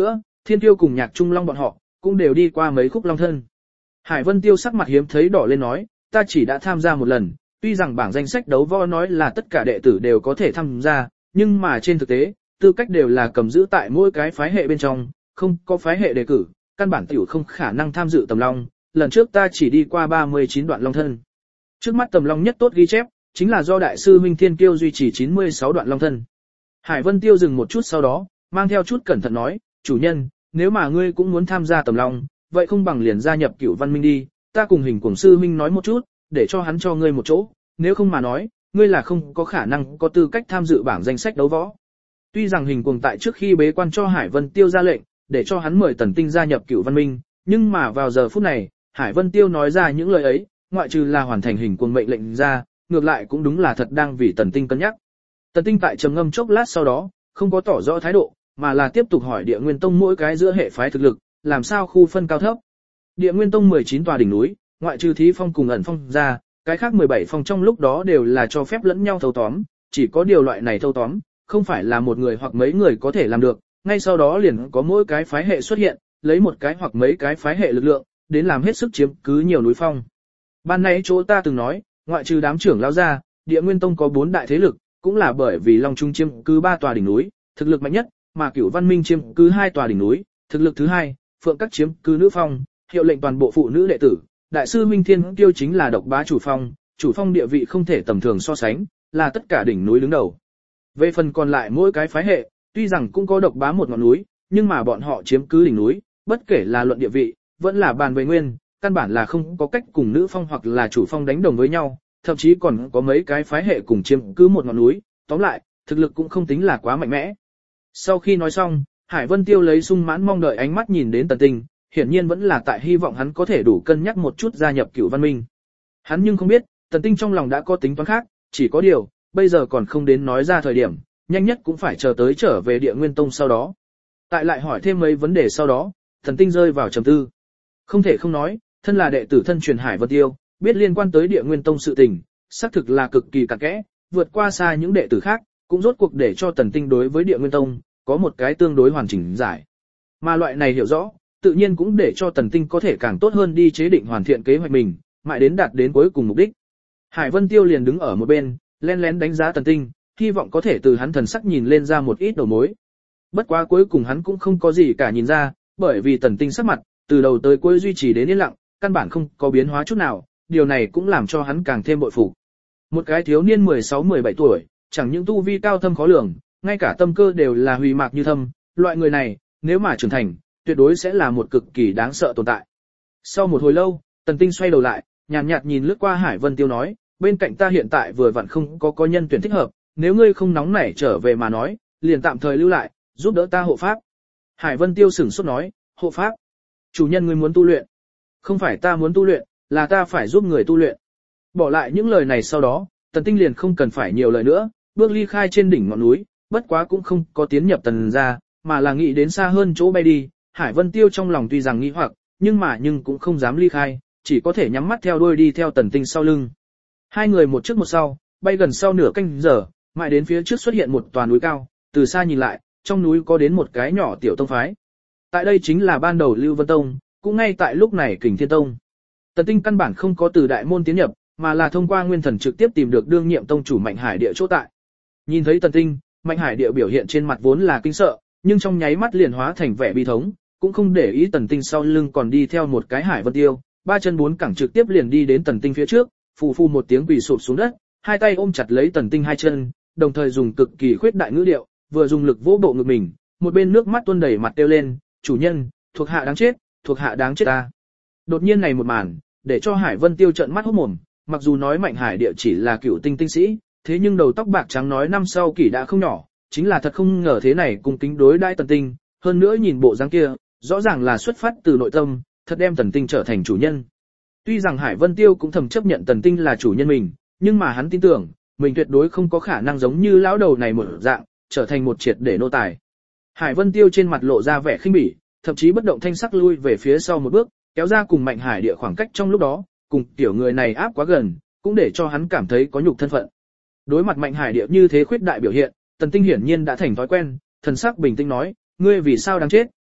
Thiên Tiêu cùng Nhạc Trung Long bọn họ, cũng đều đi qua mấy khúc long thân. Hải Vân Tiêu sắc mặt hiếm thấy đỏ lên nói, ta chỉ đã tham gia một lần, tuy rằng bảng danh sách đấu võ nói là tất cả đệ tử đều có thể tham gia, nhưng mà trên thực tế, tư cách đều là cầm giữ tại mỗi cái phái hệ bên trong, không có phái hệ đề cử, căn bản tiểu không khả năng tham dự tầm long, lần trước ta chỉ đi qua ba mươi chín đoạn long thân. Trước mắt tầm long nhất tốt ghi chép, chính là do đại sư Minh Thiên Kiêu duy trì chín mươi sáu đoạn long thân. Hải Vân Tiêu dừng một chút sau đó, mang theo chút cẩn thận nói, chủ nhân, nếu mà ngươi cũng muốn tham gia tầm long, vậy không bằng liền gia nhập Cửu Văn Minh đi, ta cùng Hình Cuồng sư Minh nói một chút, để cho hắn cho ngươi một chỗ, nếu không mà nói, ngươi là không có khả năng có tư cách tham dự bảng danh sách đấu võ. Tuy rằng Hình Cuồng tại trước khi bế quan cho Hải Vân Tiêu ra lệnh, để cho hắn mời Tần Tinh gia nhập Cửu Văn Minh, nhưng mà vào giờ phút này, Hải Vân Tiêu nói ra những lời ấy, ngoại trừ là hoàn thành Hình Cuồng mệnh lệnh ra, ngược lại cũng đúng là thật đang vì Tần Tinh cân nhắc. Tần Tinh tại trầm ngâm chốc lát sau đó, không có tỏ rõ thái độ, mà là tiếp tục hỏi Địa Nguyên Tông mỗi cái giữa hệ phái thực lực, làm sao khu phân cao thấp. Địa Nguyên Tông mười chín tòa đỉnh núi, ngoại trừ Thí Phong cùng Ẩn Phong ra, cái khác mười bảy phong trong lúc đó đều là cho phép lẫn nhau thâu tóm, chỉ có điều loại này thâu tóm, không phải là một người hoặc mấy người có thể làm được, ngay sau đó liền có mỗi cái phái hệ xuất hiện, lấy một cái hoặc mấy cái phái hệ lực lượng, đến làm hết sức chiếm cứ nhiều núi phong. Ban nãy chỗ ta từng nói, ngoại trừ đám trưởng lão ra, Địa Nguyên Tông có bốn đại thế lực, cũng là bởi vì Long Trung chiếm cứ ba tòa đỉnh núi, thực lực mạnh nhất, mà Cửu Văn Minh chiếm cứ hai tòa đỉnh núi, thực lực thứ hai, Phượng Các chiếm cứ nữ phong, hiệu lệnh toàn bộ phụ nữ đệ tử, đại sư Minh Thiên Kiêu chính là độc bá chủ phong, chủ phong địa vị không thể tầm thường so sánh, là tất cả đỉnh núi đứng đầu. Về phần còn lại mỗi cái phái hệ, tuy rằng cũng có độc bá một ngọn núi, nhưng mà bọn họ chiếm cứ đỉnh núi, bất kể là luận địa vị, vẫn là bàn về nguyên, căn bản là không có cách cùng nữ phong hoặc là chủ phong đánh đồng với nhau, thậm chí còn có mấy cái phái hệ cùng chiếm cứ một ngọn núi, tóm lại, thực lực cũng không tính là quá mạnh mẽ. Sau khi nói xong, Hải Vân Tiêu lấy sung mãn mong đợi ánh mắt nhìn đến Tần Tinh, hiển nhiên vẫn là tại hy vọng hắn có thể đủ cân nhắc một chút gia nhập Cửu Văn Minh. Hắn nhưng không biết, Tần Tinh trong lòng đã có tính toán khác, chỉ có điều, bây giờ còn không đến nói ra thời điểm, nhanh nhất cũng phải chờ tới trở về Địa Nguyên Tông sau đó. Tại lại hỏi thêm mấy vấn đề sau đó, Tần Tinh rơi vào trầm tư. Không thể không nói, thân là đệ tử thân truyền Hải Vân Tiêu, biết liên quan tới Địa Nguyên Tông sự tình, xác thực là cực kỳ cặn kẽ, vượt qua xa những đệ tử khác, cũng rốt cuộc để cho Tần Tinh đối với Địa Nguyên Tông có một cái tương đối hoàn chỉnh giải. Mà loại này hiểu rõ, tự nhiên cũng để cho Tần Tinh có thể càng tốt hơn đi chế định hoàn thiện kế hoạch mình, mãi đến đạt đến cuối cùng mục đích. Hải Vân Tiêu liền đứng ở một bên, lén lén đánh giá Tần Tinh, hy vọng có thể từ hắn thần sắc nhìn lên ra một ít đầu mối. Bất quá cuối cùng hắn cũng không có gì cả nhìn ra, bởi vì Tần Tinh sắc mặt, từ đầu tới cuối duy trì đến yên lặng, căn bản không có biến hóa chút nào, điều này cũng làm cho hắn càng thêm bội phục. Một cái thiếu niên mười sáu mười bảy tuổi, chẳng những tu vi cao thâm khó lường, ngay cả tâm cơ đều là hủy mạc như thâm, loại người này, nếu mà trưởng thành, tuyệt đối sẽ là một cực kỳ đáng sợ tồn tại. Sau một hồi lâu, Tần Tinh xoay đầu lại, nhàn nhạt, nhạt nhìn lướt qua Hải Vân Tiêu nói, bên cạnh ta hiện tại vừa vặn không có có nhân tuyển thích hợp, nếu ngươi không nóng nảy trở về mà nói, liền tạm thời lưu lại, giúp đỡ ta hộ pháp. Hải Vân Tiêu sửng sốt nói, hộ pháp? Chủ nhân ngươi muốn tu luyện? Không phải ta muốn tu luyện, là ta phải giúp người tu luyện. Bỏ lại những lời này sau đó, Tần Tinh liền không cần phải nhiều lời nữa, bước ly khai trên đỉnh ngọn núi, bất quá cũng không có tiến nhập Tần ra, mà là nghĩ đến xa hơn chỗ bay đi. Hải Vân Tiêu trong lòng tuy rằng nghi hoặc, nhưng mà nhưng cũng không dám ly khai, chỉ có thể nhắm mắt theo đuôi đi theo Tần Tinh sau lưng. Hai người một trước một sau, bay gần sau nửa canh giờ, mãi đến phía trước xuất hiện một tòa núi cao, từ xa nhìn lại, trong núi có đến một cái nhỏ tiểu tông phái. Tại đây chính là ban đầu Lưu Vân Tông, cũng ngay tại lúc này Kình Thiên Tông. Tần Tinh căn bản không có từ đại môn tiến nhập, mà là thông qua nguyên thần trực tiếp tìm được đương nhiệm tông chủ Mạnh Hải Địa chỗ tại. Nhìn thấy Tần Tinh, Mạnh Hải Địa biểu hiện trên mặt vốn là kinh sợ, nhưng trong nháy mắt liền hóa thành vẻ bi thống, cũng không để ý Tần Tinh sau lưng còn đi theo một cái Hải Vân Tiêu, ba chân bốn cẳng trực tiếp liền đi đến Tần Tinh phía trước, phù phù một tiếng quỳ sụp xuống đất, hai tay ôm chặt lấy Tần Tinh hai chân, đồng thời dùng cực kỳ khuyết đại ngữ điệu, vừa dùng lực vỗ bộ ngực mình, một bên nước mắt tuôn đầy mặt kêu lên, "Chủ nhân, thuộc hạ đáng chết, thuộc hạ đáng chết ta." Đột nhiên này một màn, để cho Hải Vân Tiêu trợn mắt hốt mồm, mặc dù nói Mạnh Hải Địa chỉ là cựu tinh tinh sĩ, thế nhưng đầu tóc bạc trắng nói năm sau kỷ đã không nhỏ, chính là thật không ngờ thế này cùng kính đối đãi Tần Tinh, hơn nữa nhìn bộ dáng kia, rõ ràng là xuất phát từ nội tâm, thật đem Tần Tinh trở thành chủ nhân. Tuy rằng Hải Vân Tiêu cũng thầm chấp nhận Tần Tinh là chủ nhân mình, nhưng mà hắn tin tưởng, mình tuyệt đối không có khả năng giống như lão đầu này một dạng, trở thành một triệt để nô tài. Hải Vân Tiêu trên mặt lộ ra vẻ khinh bỉ, thậm chí bất động thanh sắc lui về phía sau một bước, kéo ra cùng Mạnh Hải Địa khoảng cách trong lúc đó, cùng tiểu người này áp quá gần, cũng để cho hắn cảm thấy có nhục thân phận. Đối mặt Mạnh Hải Địa như thế khuyết đại biểu hiện, Tần Tinh hiển nhiên đã thành thói quen, thần sắc bình tĩnh nói, ngươi vì sao đáng chết?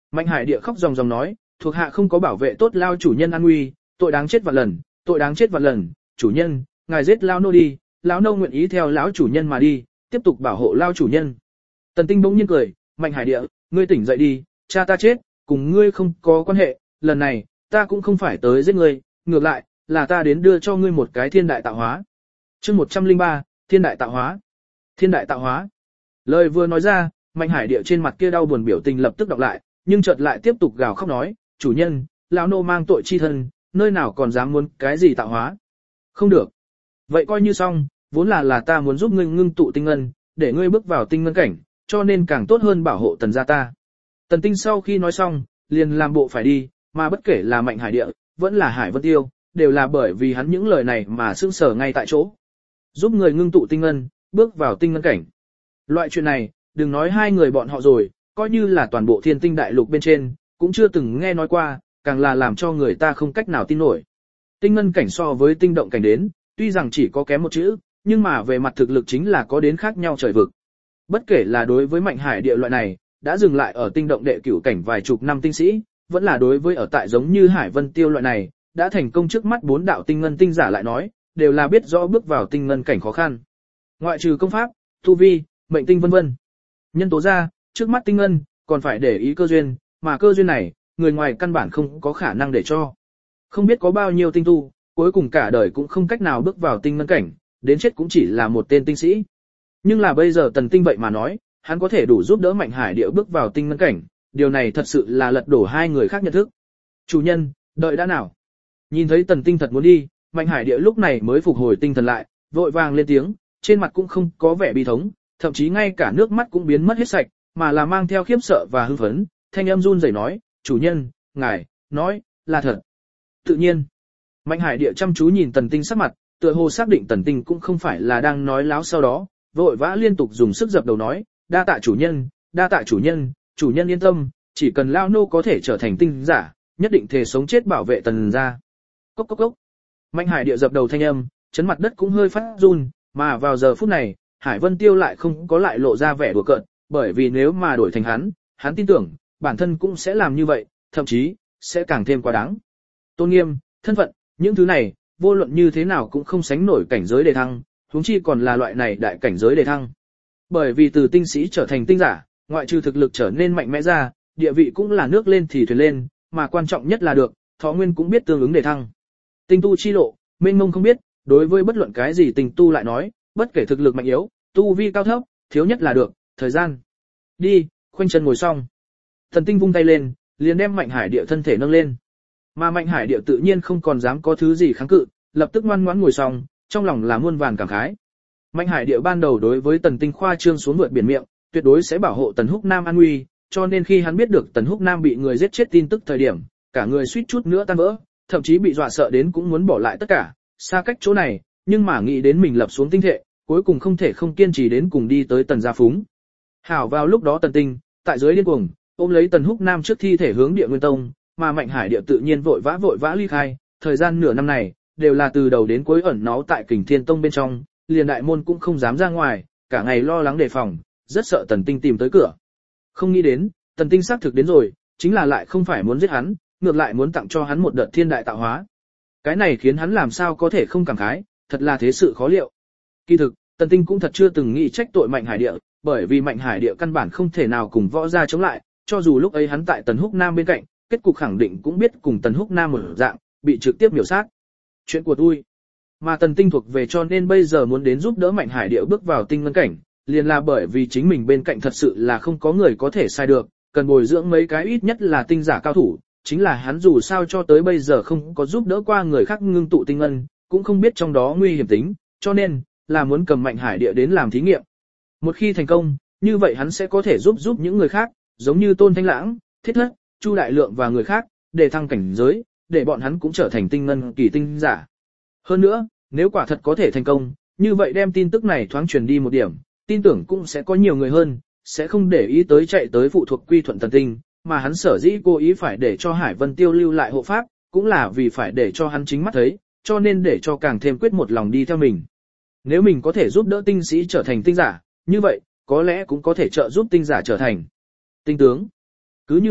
Mạnh Hải Địa khóc ròng ròng nói, thuộc hạ không có bảo vệ tốt lao chủ nhân an nguy, tội đáng chết vạn lần, tội đáng chết vạn lần, chủ nhân, ngài giết lao nô đi, lão nô nguyện ý theo lão chủ nhân mà đi, tiếp tục bảo hộ lao chủ nhân. Tần Tinh bỗng nhiên cười, Mạnh Hải Địa, ngươi tỉnh dậy đi, cha ta chết, cùng ngươi không có quan hệ, lần này, ta cũng không phải tới giết ngươi, ngược lại, là ta đến đưa cho ngươi một cái thiên đại tạo hóa. Chương một trăm lẻ ba, thiên đại tạo hóa. Thiên đại tạo hóa. Lời vừa nói ra, Mạnh Hải Địa trên mặt kia đau buồn biểu tình lập tức đọc lại, nhưng chợt lại tiếp tục gào khóc nói, chủ nhân, lão nô mang tội chi thân, nơi nào còn dám muốn cái gì tạo hóa. Không được. Vậy coi như xong, vốn là là ta muốn giúp ngươi ngưng tụ tinh ngân, để ngươi bước vào tinh ngân cảnh, cho nên càng tốt hơn bảo hộ tần gia ta. Tần Tinh sau khi nói xong, liền làm bộ phải đi, mà bất kể là Mạnh Hải Địa, vẫn là Hải Vân Tiêu, đều là bởi vì hắn những lời này mà sững sờ ngay tại chỗ. Giúp người ngưng tụ tinh ngân, bước vào tinh ngân cảnh. Loại chuyện này, đừng nói hai người bọn họ rồi, coi như là toàn bộ thiên tinh đại lục bên trên, cũng chưa từng nghe nói qua, càng là làm cho người ta không cách nào tin nổi. Tinh ngân cảnh so với tinh động cảnh đến, tuy rằng chỉ có kém một chữ, nhưng mà về mặt thực lực chính là có đến khác nhau trời vực. Bất kể là đối với Mạnh Hải Địa loại này, đã dừng lại ở tinh động đệ cửu cảnh vài chục năm tinh sĩ, vẫn là đối với ở tại giống như Hải Vân Tiêu loại này, đã thành công trước mắt bốn đạo tinh ngân tinh giả lại nói, đều là biết rõ bước vào tinh ngân cảnh khó khăn. Ngoại trừ công pháp, tu vi, mệnh tinh vân vân. Nhân tố ra, trước mắt tinh ngân, còn phải để ý cơ duyên, mà cơ duyên này, người ngoài căn bản không có khả năng để cho. Không biết có bao nhiêu tinh tu, cuối cùng cả đời cũng không cách nào bước vào tinh ngân cảnh, đến chết cũng chỉ là một tên tinh sĩ. Nhưng là bây giờ Tần Tinh vậy mà nói, hắn có thể đủ giúp đỡ Mạnh Hải Địa bước vào tinh ngân cảnh, điều này thật sự là lật đổ hai người khác nhận thức. Chủ nhân, đợi đã nào. Nhìn thấy Tần Tinh thật muốn đi, Mạnh Hải Địa lúc này mới phục hồi tinh thần lại, vội vàng lên tiếng, trên mặt cũng không có vẻ bi thống, thậm chí ngay cả nước mắt cũng biến mất hết sạch, mà là mang theo khiếp sợ và hưng phấn, thanh âm run rẩy nói, chủ nhân, ngài, nói, là thật. Tự nhiên, Mạnh Hải Địa chăm chú nhìn Tần Tinh sắc mặt, tựa hồ xác định Tần Tinh cũng không phải là đang nói láo, sau đó, vội vã liên tục dùng sức dập đầu nói, đa tạ chủ nhân, đa tạ chủ nhân, chủ nhân yên tâm, chỉ cần lao nô có thể trở thành tinh giả, nhất định thể sống chết bảo vệ Tần gia. Cốc cốc cốc. Mạnh Hải Địa dập đầu thanh âm, chấn mặt đất cũng hơi phát run, mà vào giờ phút này, Hải Vân Tiêu lại không có lại lộ ra vẻ đùa cợt, bởi vì nếu mà đổi thành hắn, hắn tin tưởng, bản thân cũng sẽ làm như vậy, thậm chí, sẽ càng thêm quá đáng. Tôn nghiêm, thân phận, những thứ này, vô luận như thế nào cũng không sánh nổi cảnh giới đề thăng, huống chi còn là loại này đại cảnh giới đề thăng. Bởi vì từ tinh sĩ trở thành tinh giả, ngoại trừ thực lực trở nên mạnh mẽ ra, địa vị cũng là nước lên thì thuyền lên, mà quan trọng nhất là được, thọ nguyên cũng biết tương ứng đề thăng. Tinh tu chi lộ, mênh mông không biết, đối với bất luận cái gì tinh tu lại nói, bất kể thực lực mạnh yếu, tu vi cao thấp, thiếu nhất là được, thời gian. Đi, khoanh chân ngồi xong. Thần Tinh vung tay lên, liền đem Mạnh Hải Địa thân thể nâng lên. Mà Mạnh Hải Địa tự nhiên không còn dám có thứ gì kháng cự, lập tức ngoan ngoãn ngồi xong, trong lòng là muôn vàn cảm khái. Mạnh Hải Địa ban đầu đối với Tần Tinh khoa trương xuống vượt biển miệng, tuyệt đối sẽ bảo hộ Tần Húc Nam an nguy, cho nên khi hắn biết được Tần Húc Nam bị người giết chết tin tức thời điểm, cả người suýt chút nữa tan vỡ, thậm chí bị dọa sợ đến cũng muốn bỏ lại tất cả, xa cách chỗ này, nhưng mà nghĩ đến mình lập xuống tinh thệ, cuối cùng không thể không kiên trì đến cùng đi tới Tần gia phúng. Hảo vào lúc đó Tần Tinh, tại dưới điên cuồng, ôm lấy Tần Húc Nam trước thi thể hướng Địa Nguyên Tông, mà Mạnh Hải Địa tự nhiên vội vã vội vã ly khai, thời gian nửa năm này, đều là từ đầu đến cuối ẩn náu tại Kình Thiên Tông bên trong, liền đại môn cũng không dám ra ngoài, cả ngày lo lắng đề phòng, rất sợ Tần Tinh tìm tới cửa. Không nghĩ đến, Tần Tinh xác thực đến rồi, chính là lại không phải muốn giết hắn, ngược lại muốn tặng cho hắn một đợt thiên đại tạo hóa. Cái này khiến hắn làm sao có thể không cảm khái, thật là thế sự khó liệu. Kỳ thực, Tần Tinh cũng thật chưa từng nghĩ trách tội Mạnh Hải Địa, bởi vì Mạnh Hải Địa căn bản không thể nào cùng võ gia chống lại, cho dù lúc ấy hắn tại Tần Húc Nam bên cạnh, kết cục khẳng định cũng biết cùng Tần Húc Nam một dạng, bị trực tiếp miểu sát. Chuyện của tôi. Mà Tần Tinh thuộc về cho nên bây giờ muốn đến giúp đỡ Mạnh Hải Địa bước vào tinh ngân cảnh, liền là bởi vì chính mình bên cạnh thật sự là không có người có thể sai được, cần bồi dưỡng mấy cái ít nhất là tinh giả cao thủ, chính là hắn dù sao cho tới bây giờ không có giúp đỡ qua người khác ngưng tụ tinh ngân, cũng không biết trong đó nguy hiểm tính, cho nên là muốn cầm Mạnh Hải Địa đến làm thí nghiệm. Một khi thành công, như vậy hắn sẽ có thể giúp giúp những người khác, giống như Tôn Thanh Lãng, Thiết Thất, Chu Đại Lượng và người khác, để thăng cảnh giới, để bọn hắn cũng trở thành tinh ngân kỳ tinh giả. Hơn nữa, nếu quả thật có thể thành công, như vậy đem tin tức này thoáng truyền đi một điểm, tin tưởng cũng sẽ có nhiều người hơn, sẽ không để ý tới chạy tới phụ thuộc quy thuận Tần Tinh, mà hắn sở dĩ cố ý phải để cho Hải Vân Tiêu lưu lại hộ pháp, cũng là vì phải để cho hắn chính mắt thấy, cho nên để cho càng thêm quyết một lòng đi theo mình. Nếu mình có thể giúp đỡ tinh sĩ trở thành tinh giả, như vậy, có lẽ cũng có thể trợ giúp tinh giả trở thành tinh tướng. Cứ như vậy,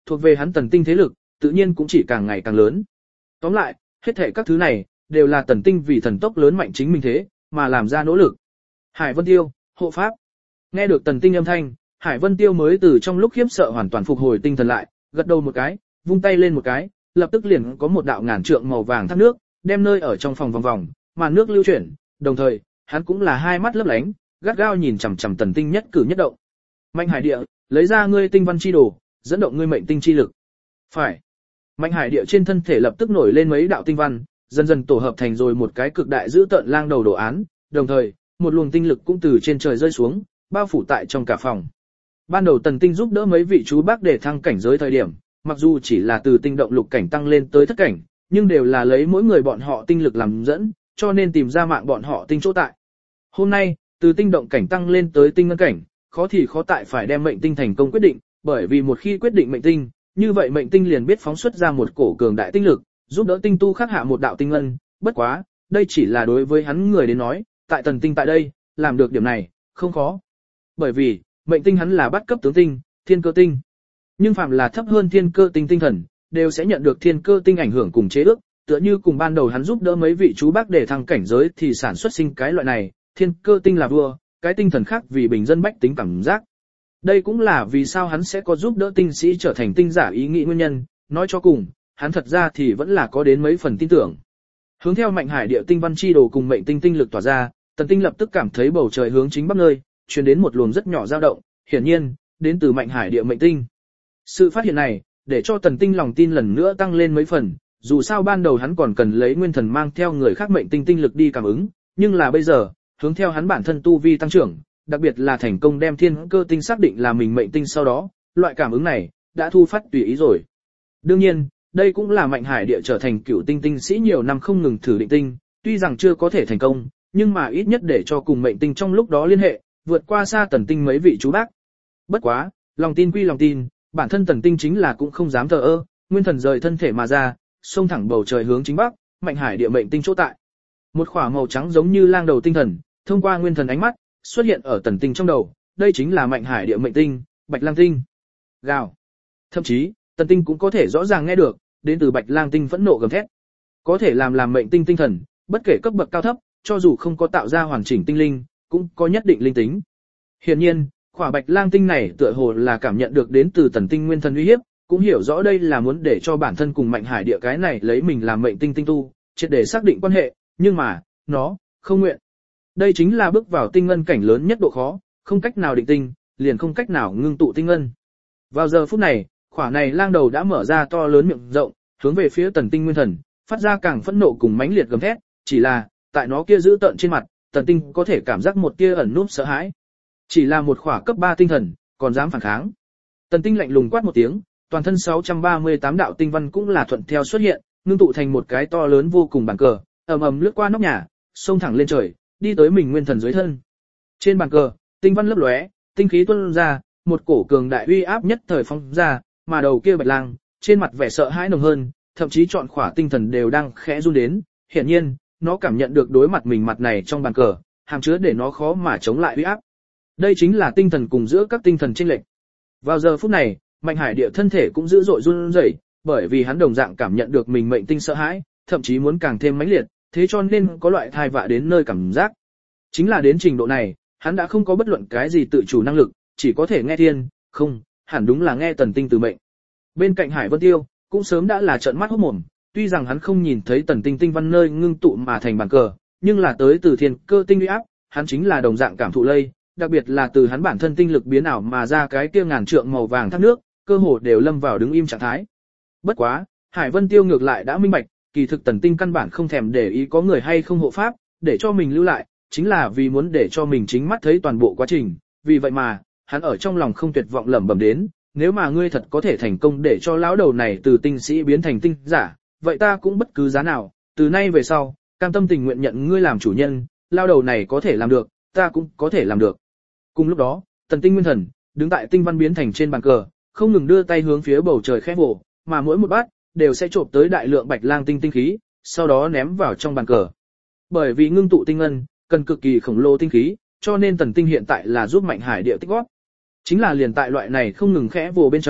thuộc về hắn Tần Tinh thế lực, tự nhiên cũng chỉ càng ngày càng lớn. Tóm lại, hết thảy các thứ này đều là Tần Tinh vì thần tốc lớn mạnh chính mình thế, mà làm ra nỗ lực. Hải Vân Tiêu, hộ pháp. Nghe được Tần Tinh âm thanh, Hải Vân Tiêu mới từ trong lúc khiếp sợ hoàn toàn phục hồi tinh thần lại, gật đầu một cái, vung tay lên một cái, lập tức liền có một đạo ngàn trượng màu vàng thác nước, đem nơi ở trong phòng vòng vòng, màn nước lưu chuyển, đồng thời, hắn cũng là hai mắt lấp lánh, gắt gao nhìn chằm chằm Tần Tinh nhất cử nhất động. Mạnh Hải Địa, lấy ra ngươi tinh văn chi đồ, dẫn động ngươi mệnh tinh chi lực. Phải. Mạnh Hải Địa trên thân thể lập tức nổi lên mấy đạo tinh văn, dần dần tổ hợp thành rồi một cái cực đại giữ tợn lang đầu đồ án, đồng thời, một luồng tinh lực cũng từ trên trời rơi xuống, bao phủ tại trong cả phòng. Ban đầu Tần Tinh giúp đỡ mấy vị chú bác để thăng cảnh giới thời điểm, mặc dù chỉ là từ tinh động lục cảnh tăng lên tới thất cảnh, nhưng đều là lấy mỗi người bọn họ tinh lực làm dẫn, cho nên tìm ra mạng bọn họ tinh chỗ tại. Hôm nay, từ tinh động cảnh tăng lên tới tinh ngân cảnh, khó thì khó tại phải đem mệnh tinh thành công quyết định, bởi vì một khi quyết định mệnh tinh, như vậy mệnh tinh liền biết phóng xuất ra một cổ cường đại tinh lực, giúp đỡ tinh tu khắc hạ một đạo tinh ngân, bất quá, đây chỉ là đối với hắn người đến nói, tại Tần Tinh tại đây, làm được điểm này, không khó. Bởi vì, mệnh tinh hắn là bắt cấp tướng tinh, thiên cơ tinh. Nhưng phạm là thấp hơn thiên cơ tinh tinh thần, đều sẽ nhận được thiên cơ tinh ảnh hưởng cùng chế ước, tựa như cùng ban đầu hắn giúp đỡ mấy vị chú bác để thăng cảnh giới thì sản xuất sinh cái loại này, thiên cơ tinh là vua, cái tinh thần khác vì bình dân bách tính cảm giác. Đây cũng là vì sao hắn sẽ có giúp đỡ tinh sĩ trở thành tinh giả ý nghĩ nguyên nhân, nói cho cùng, hắn thật ra thì vẫn là có đến mấy phần tin tưởng. Hướng theo Mạnh Hải Địa tinh văn chi đồ cùng mệnh tinh tinh lực tỏa ra, Tần Tinh lập tức cảm thấy bầu trời hướng chính bắc nơi, truyền đến một luồng rất nhỏ dao động, hiển nhiên, đến từ Mạnh Hải Địa mệnh tinh. Sự phát hiện này, để cho Tần Tinh lòng tin lần nữa tăng lên mấy phần, dù sao ban đầu hắn còn cần lấy nguyên thần mang theo người khác mệnh tinh tinh lực đi cảm ứng, nhưng là bây giờ, hướng theo hắn bản thân tu vi tăng trưởng, đặc biệt là thành công đem thiên cơ tinh xác định là mình mệnh tinh sau đó, loại cảm ứng này, đã thu phát tùy ý rồi. Đương nhiên, đây cũng là Mạnh Hải Địa trở thành cửu tinh tinh sĩ nhiều năm không ngừng thử định tinh, tuy rằng chưa có thể thành công, nhưng mà ít nhất để cho cùng mệnh tinh trong lúc đó liên hệ, vượt qua xa Tần Tinh mấy vị chú bác. Bất quá, lòng tin quy lòng tin, bản thân Tần Tinh chính là cũng không dám thờ ơ, nguyên thần rời thân thể mà ra, xông thẳng bầu trời hướng chính bắc, Mạnh Hải Địa mệnh tinh chỗ tại. Một khỏa màu trắng giống như lang đầu tinh thần, thông qua nguyên thần ánh mắt, xuất hiện ở Tần Tinh trong đầu, đây chính là Mạnh Hải Địa mệnh tinh, Bạch Lang tinh. Gào. Thậm chí, Tần Tinh cũng có thể rõ ràng nghe được, đến từ Bạch Lang tinh phẫn nộ gầm thét. Có thể làm làm mệnh tinh tinh thần, bất kể cấp bậc cao thấp, cho dù không có tạo ra hoàn chỉnh tinh linh, cũng có nhất định linh tính. Hiển nhiên, khỏa Bạch Lang tinh này tựa hồ là cảm nhận được đến từ Tần Tinh nguyên thần uy hiếp, cũng hiểu rõ đây là muốn để cho bản thân cùng Mạnh Hải Địa cái này lấy mình làm mệnh tinh tinh tu, triệt để xác định quan hệ, nhưng mà, nó không nguyện. Đây chính là bước vào tinh ngân cảnh lớn nhất độ khó, không cách nào định tinh, liền không cách nào ngưng tụ tinh ngân. Vào giờ phút này, khỏa này lang đầu đã mở ra to lớn miệng rộng, hướng về phía Tần Tinh nguyên thần, phát ra càng phẫn nộ cùng mãnh liệt gầm thét, chỉ là, tại nó kia giữ tợn trên mặt, Tần Tinh có thể cảm giác một tia ẩn núp sợ hãi. Chỉ là một khỏa cấp ba tinh thần, còn dám phản kháng. Tần Tinh lạnh lùng quát một tiếng, toàn thân sáu trăm ba mươi tám đạo tinh văn cũng là thuận theo xuất hiện, ngưng tụ thành một cái to lớn vô cùng bàn cờ, ầm ầm lướt qua nóc nhà, xông thẳng lên trời, đi tới mình nguyên thần dưới thân. Trên bàn cờ, tinh văn lấp lóe, tinh khí tuôn ra, một cổ cường đại uy áp nhất thời phóng ra, mà đầu kia Bạch Lang, trên mặt vẻ sợ hãi nồng hơn, thậm chí chọn khỏa tinh thần đều đang khẽ run đến, hiển nhiên, nó cảm nhận được đối mặt mình mặt này trong bàn cờ, hàm chứa để nó khó mà chống lại uy áp. Đây chính là tinh thần cùng giữa các tinh thần chênh lệch. Vào giờ phút này, Mạnh Hải Địa thân thể cũng dữ dội run rẩy, bởi vì hắn đồng dạng cảm nhận được mình mệnh tinh sợ hãi, thậm chí muốn càng thêm mãnh liệt, thế cho nên có loại thai vạ đến nơi cảm giác. Chính là đến trình độ này, hắn đã không có bất luận cái gì tự chủ năng lực, chỉ có thể nghe thiên, không, hẳn đúng là nghe Tần Tinh từ mệnh. Bên cạnh Hải Vân Tiêu, cũng sớm đã là trợn mắt hốt mồm, tuy rằng hắn không nhìn thấy Tần Tinh tinh văn nơi ngưng tụ mà thành bàn cờ, nhưng là tới từ thiên cơ tinh uy áp, hắn chính là đồng dạng cảm thụ lây, đặc biệt là từ hắn bản thân tinh lực biến ảo mà ra cái kia ngàn trượng màu vàng thác nước, cơ hồ đều lâm vào đứng im trạng thái. Bất quá, Hải Vân Tiêu ngược lại đã minh bạch, kỳ thực Tần Tinh căn bản không thèm để ý có người hay không hộ pháp, để cho mình lưu lại, chính là vì muốn để cho mình chính mắt thấy toàn bộ quá trình, vì vậy mà, hắn ở trong lòng không tuyệt vọng lẩm bẩm đến, nếu mà ngươi thật có thể thành công để cho lão đầu này từ tinh sĩ biến thành tinh giả, vậy ta cũng bất cứ giá nào, từ nay về sau, cam tâm tình nguyện nhận ngươi làm chủ nhân, lão đầu này có thể làm được, ta cũng có thể làm được. Cùng lúc đó, Tần Tinh nguyên thần, đứng tại tinh văn biến thành trên bàn cờ, không ngừng đưa tay hướng phía bầu trời khẽ vồ, mà mỗi một bát đều sẽ trộm tới đại lượng Bạch Lang tinh tinh khí, sau đó ném vào trong bàn cờ. Bởi vì ngưng tụ tinh ngân, cần cực kỳ khổng lồ tinh khí, cho nên Tần Tinh hiện tại là giúp Mạnh Hải Địa tích góp. Chính là liền tại loại này không ngừng khẽ vồ bên trong,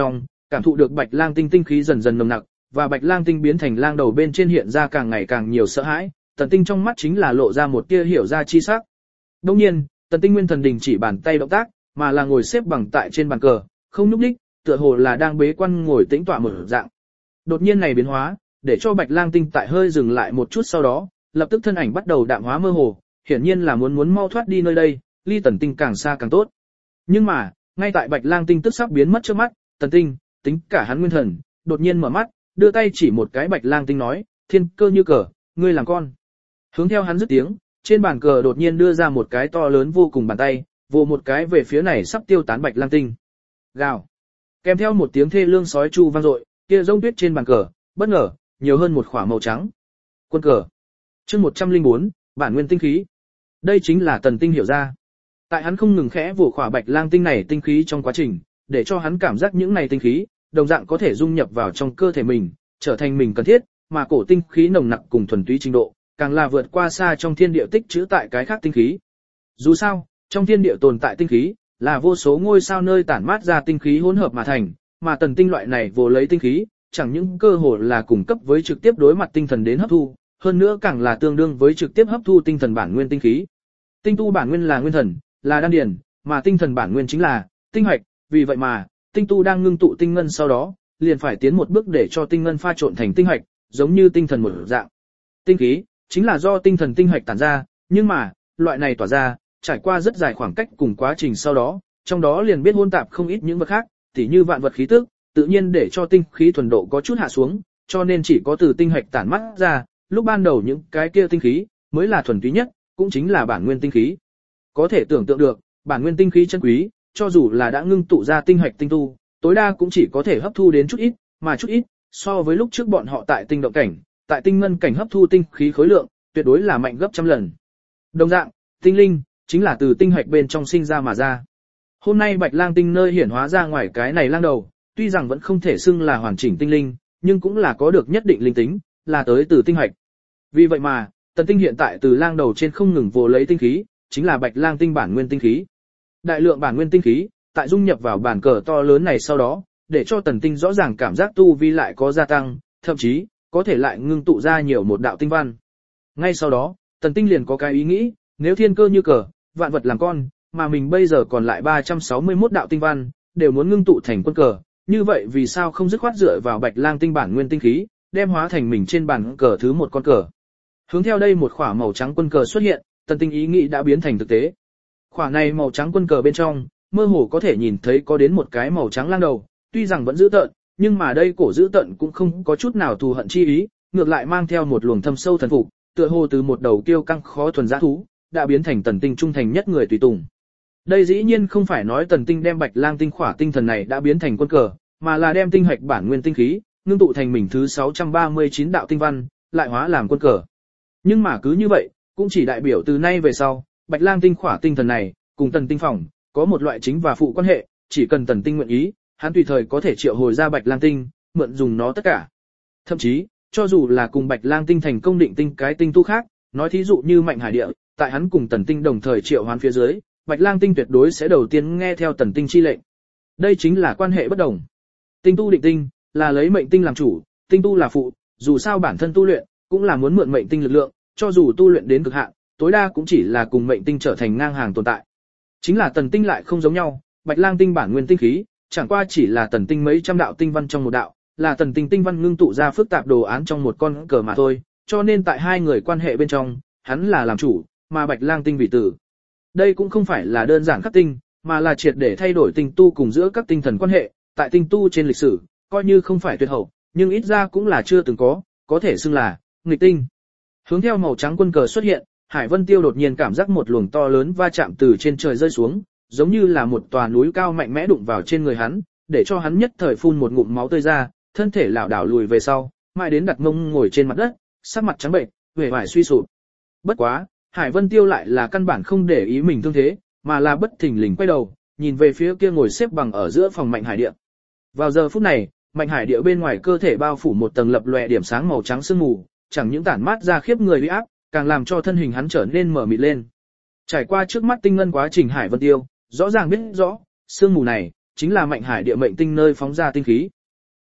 cảm thụ được Bạch Lang Tinh tinh khí dần dần nồng nặc, và Bạch Lang Tinh biến thành lang đầu bên trên hiện ra càng ngày càng nhiều sợ hãi, Tần Tinh trong mắt chính là lộ ra một tia hiểu ra chi sắc. Đương nhiên, Tần Tinh Nguyên Thần đình chỉ bàn tay động tác, mà là ngồi xếp bằng tại trên bàn cờ, không nhúc nhích, tựa hồ là đang bế quan ngồi tĩnh tọa một dạng. Đột nhiên này biến hóa, để cho Bạch Lang Tinh tại hơi dừng lại một chút sau đó, lập tức thân ảnh bắt đầu đạm hóa mơ hồ, hiển nhiên là muốn muốn mau thoát đi nơi đây, ly Tần Tinh càng xa càng tốt. Nhưng mà, ngay tại Bạch Lang Tinh tức sắp biến mất trước mắt, Tần Tinh, tính cả hắn nguyên thần, đột nhiên mở mắt, đưa tay chỉ một cái Bạch Lang Tinh nói, thiên cơ như cờ, ngươi làm con. Hướng theo hắn dứt tiếng, trên bàn cờ đột nhiên đưa ra một cái to lớn vô cùng bàn tay, vồ một cái về phía này sắp tiêu tán Bạch Lang Tinh. Gào. Kèm theo một tiếng thê lương sói chu vang dội, kia rông tuyết trên bàn cờ, bất ngờ, nhiều hơn một khỏa màu trắng. Quân cờ. Chương một trăm lẻ bốn, bản nguyên tinh khí. Đây chính là Tần Tinh hiểu ra. Tại hắn không ngừng khẽ vồ khỏa Bạch Lang Tinh này tinh khí trong quá trình, để cho hắn cảm giác những này tinh khí, đồng dạng có thể dung nhập vào trong cơ thể mình, trở thành mình cần thiết, mà cổ tinh khí nồng nặc cùng thuần túy trình độ, càng là vượt qua xa trong thiên địa tích trữ tại cái khác tinh khí. Dù sao, trong thiên địa tồn tại tinh khí, là vô số ngôi sao nơi tản mát ra tinh khí hỗn hợp mà thành, mà Tần Tinh loại này vô lấy tinh khí, chẳng những cơ hội là cung cấp với trực tiếp đối mặt tinh thần đến hấp thu, hơn nữa càng là tương đương với trực tiếp hấp thu tinh thần bản nguyên tinh khí. Tinh tu bản nguyên là nguyên thần, là đan điền, mà tinh thần bản nguyên chính là tinh hạch, vì vậy mà, tinh tu đang ngưng tụ tinh ngân sau đó, liền phải tiến một bước để cho tinh ngân pha trộn thành tinh hạch, giống như tinh thần một dạng. Tinh khí chính là do tinh thần tinh hạch tản ra, nhưng mà, loại này tỏa ra, trải qua rất dài khoảng cách cùng quá trình sau đó, trong đó liền biết hỗn tạp không ít những vật khác, tỉ như vạn vật khí tức, tự nhiên để cho tinh khí thuần độ có chút hạ xuống, cho nên chỉ có từ tinh hạch tản mắt ra, lúc ban đầu những cái kia tinh khí mới là thuần túy nhất, cũng chính là bản nguyên tinh khí. Có thể tưởng tượng được, bản nguyên tinh khí chân quý, cho dù là đã ngưng tụ ra tinh hạch tinh tu, tối đa cũng chỉ có thể hấp thu đến chút ít, mà chút ít, so với lúc trước bọn họ tại tinh động cảnh, tại tinh ngân cảnh hấp thu tinh khí khối lượng, tuyệt đối là mạnh gấp trăm lần. Đồng dạng, tinh linh chính là từ tinh hạch bên trong sinh ra mà ra. Hôm nay Bạch Lang Tinh nơi hiển hóa ra ngoài cái này lang đầu, tuy rằng vẫn không thể xưng là hoàn chỉnh tinh linh, nhưng cũng là có được nhất định linh tính, là tới từ tinh hạch. Vì vậy mà, Tần Tinh hiện tại từ lang đầu trên không ngừng vồ lấy tinh khí, chính là Bạch Lang Tinh bản nguyên tinh khí. Đại lượng bản nguyên tinh khí, tại dung nhập vào bản cờ to lớn này sau đó, để cho Tần Tinh rõ ràng cảm giác tu vi lại có gia tăng, thậm chí có thể lại ngưng tụ ra nhiều một đạo tinh văn. Ngay sau đó, Tần Tinh liền có cái ý nghĩ, nếu thiên cơ như cờ, vạn vật làm con, mà mình bây giờ còn lại ba trăm sáu mươi mốt đạo tinh văn, đều muốn ngưng tụ thành quân cờ, như vậy vì sao không dứt khoát dựa vào Bạch Lang Tinh bản nguyên tinh khí, đem hóa thành mình trên bàn cờ thứ một con cờ. Hướng theo đây một khỏa màu trắng quân cờ xuất hiện, Tần Tinh ý nghĩ đã biến thành thực tế. Khỏa này màu trắng quân cờ bên trong, mơ hồ có thể nhìn thấy có đến một cái màu trắng lang đầu, tuy rằng vẫn giữ tợn, nhưng mà đây cổ giữ tợn cũng không có chút nào thù hận chi ý, ngược lại mang theo một luồng thâm sâu thần phục, tựa hồ từ một đầu kiêu căng khó thuần dã thú, đã biến thành Tần Tinh trung thành nhất người tùy tùng. Đây dĩ nhiên không phải nói Tần Tinh đem Bạch Lang Tinh khỏa tinh thần này đã biến thành quân cờ, mà là đem tinh hạch bản nguyên tinh khí, ngưng tụ thành mình thứ sáu trăm ba mươi chín đạo tinh văn, lại hóa làm quân cờ. Nhưng mà cứ như vậy, cũng chỉ đại biểu từ nay về sau, Bạch Lang Tinh khỏa tinh thần này, cùng Tần Tinh phòng, có một loại chính và phụ quan hệ, chỉ cần Tần Tinh nguyện ý, hắn tùy thời có thể triệu hồi ra Bạch Lang Tinh, mượn dùng nó tất cả. Thậm chí, cho dù là cùng Bạch Lang Tinh thành công định tinh cái tinh tu khác, nói thí dụ như Mạnh Hải Địa, tại hắn cùng Tần Tinh đồng thời triệu hoán phía dưới, Bạch Lang Tinh tuyệt đối sẽ đầu tiên nghe theo Tần Tinh chi lệnh. Đây chính là quan hệ bất đồng. Tinh tu định tinh, là lấy mệnh tinh làm chủ, tinh tu là phụ, dù sao bản thân tu luyện, cũng là muốn mượn mệnh tinh lực lượng, cho dù tu luyện đến cực hạn, tối đa cũng chỉ là cùng mệnh tinh trở thành ngang hàng tồn tại. Chính là Tần Tinh lại không giống nhau, Bạch Lang Tinh bản nguyên tinh khí, chẳng qua chỉ là Tần Tinh mấy trăm đạo tinh văn trong một đạo, là Tần Tinh tinh văn ngưng tụ ra phức tạp đồ án trong một con cờ mà thôi, cho nên tại hai người quan hệ bên trong, hắn là làm chủ, mà Bạch Lang Tinh vị tử. Đây cũng không phải là đơn giản khắc tinh, mà là triệt để thay đổi tinh tu cùng giữa các tinh thần quan hệ, tại tinh tu trên lịch sử, coi như không phải tuyệt hậu, nhưng ít ra cũng là chưa từng có, có thể xưng là nghịch tinh. Hướng theo màu trắng quân cờ xuất hiện, Hải Vân Tiêu đột nhiên cảm giác một luồng to lớn va chạm từ trên trời rơi xuống, giống như là một tòa núi cao mạnh mẽ đụng vào trên người hắn, để cho hắn nhất thời phun một ngụm máu tươi ra, thân thể lảo đảo lùi về sau, mãi đến đặt mông ngồi trên mặt đất, sắc mặt trắng bệch, vẻ vải suy sụp. Bất quá, Hải Vân Tiêu lại là căn bản không để ý mình thương thế, mà là bất thình lình quay đầu, nhìn về phía kia ngồi xếp bằng ở giữa phòng Mạnh Hải Địa. Vào giờ phút này, Mạnh Hải Địa bên ngoài cơ thể bao phủ một tầng lập lòe điểm sáng màu trắng sương mù, chẳng những tản mát ra khiếp người uy áp, càng làm cho thân hình hắn trở nên mờ mịt lên. Trải qua trước mắt tinh ngân quá trình Hải Vân Tiêu, rõ ràng biết rõ, sương mù này chính là Mạnh Hải Địa mệnh tinh nơi phóng ra tinh khí.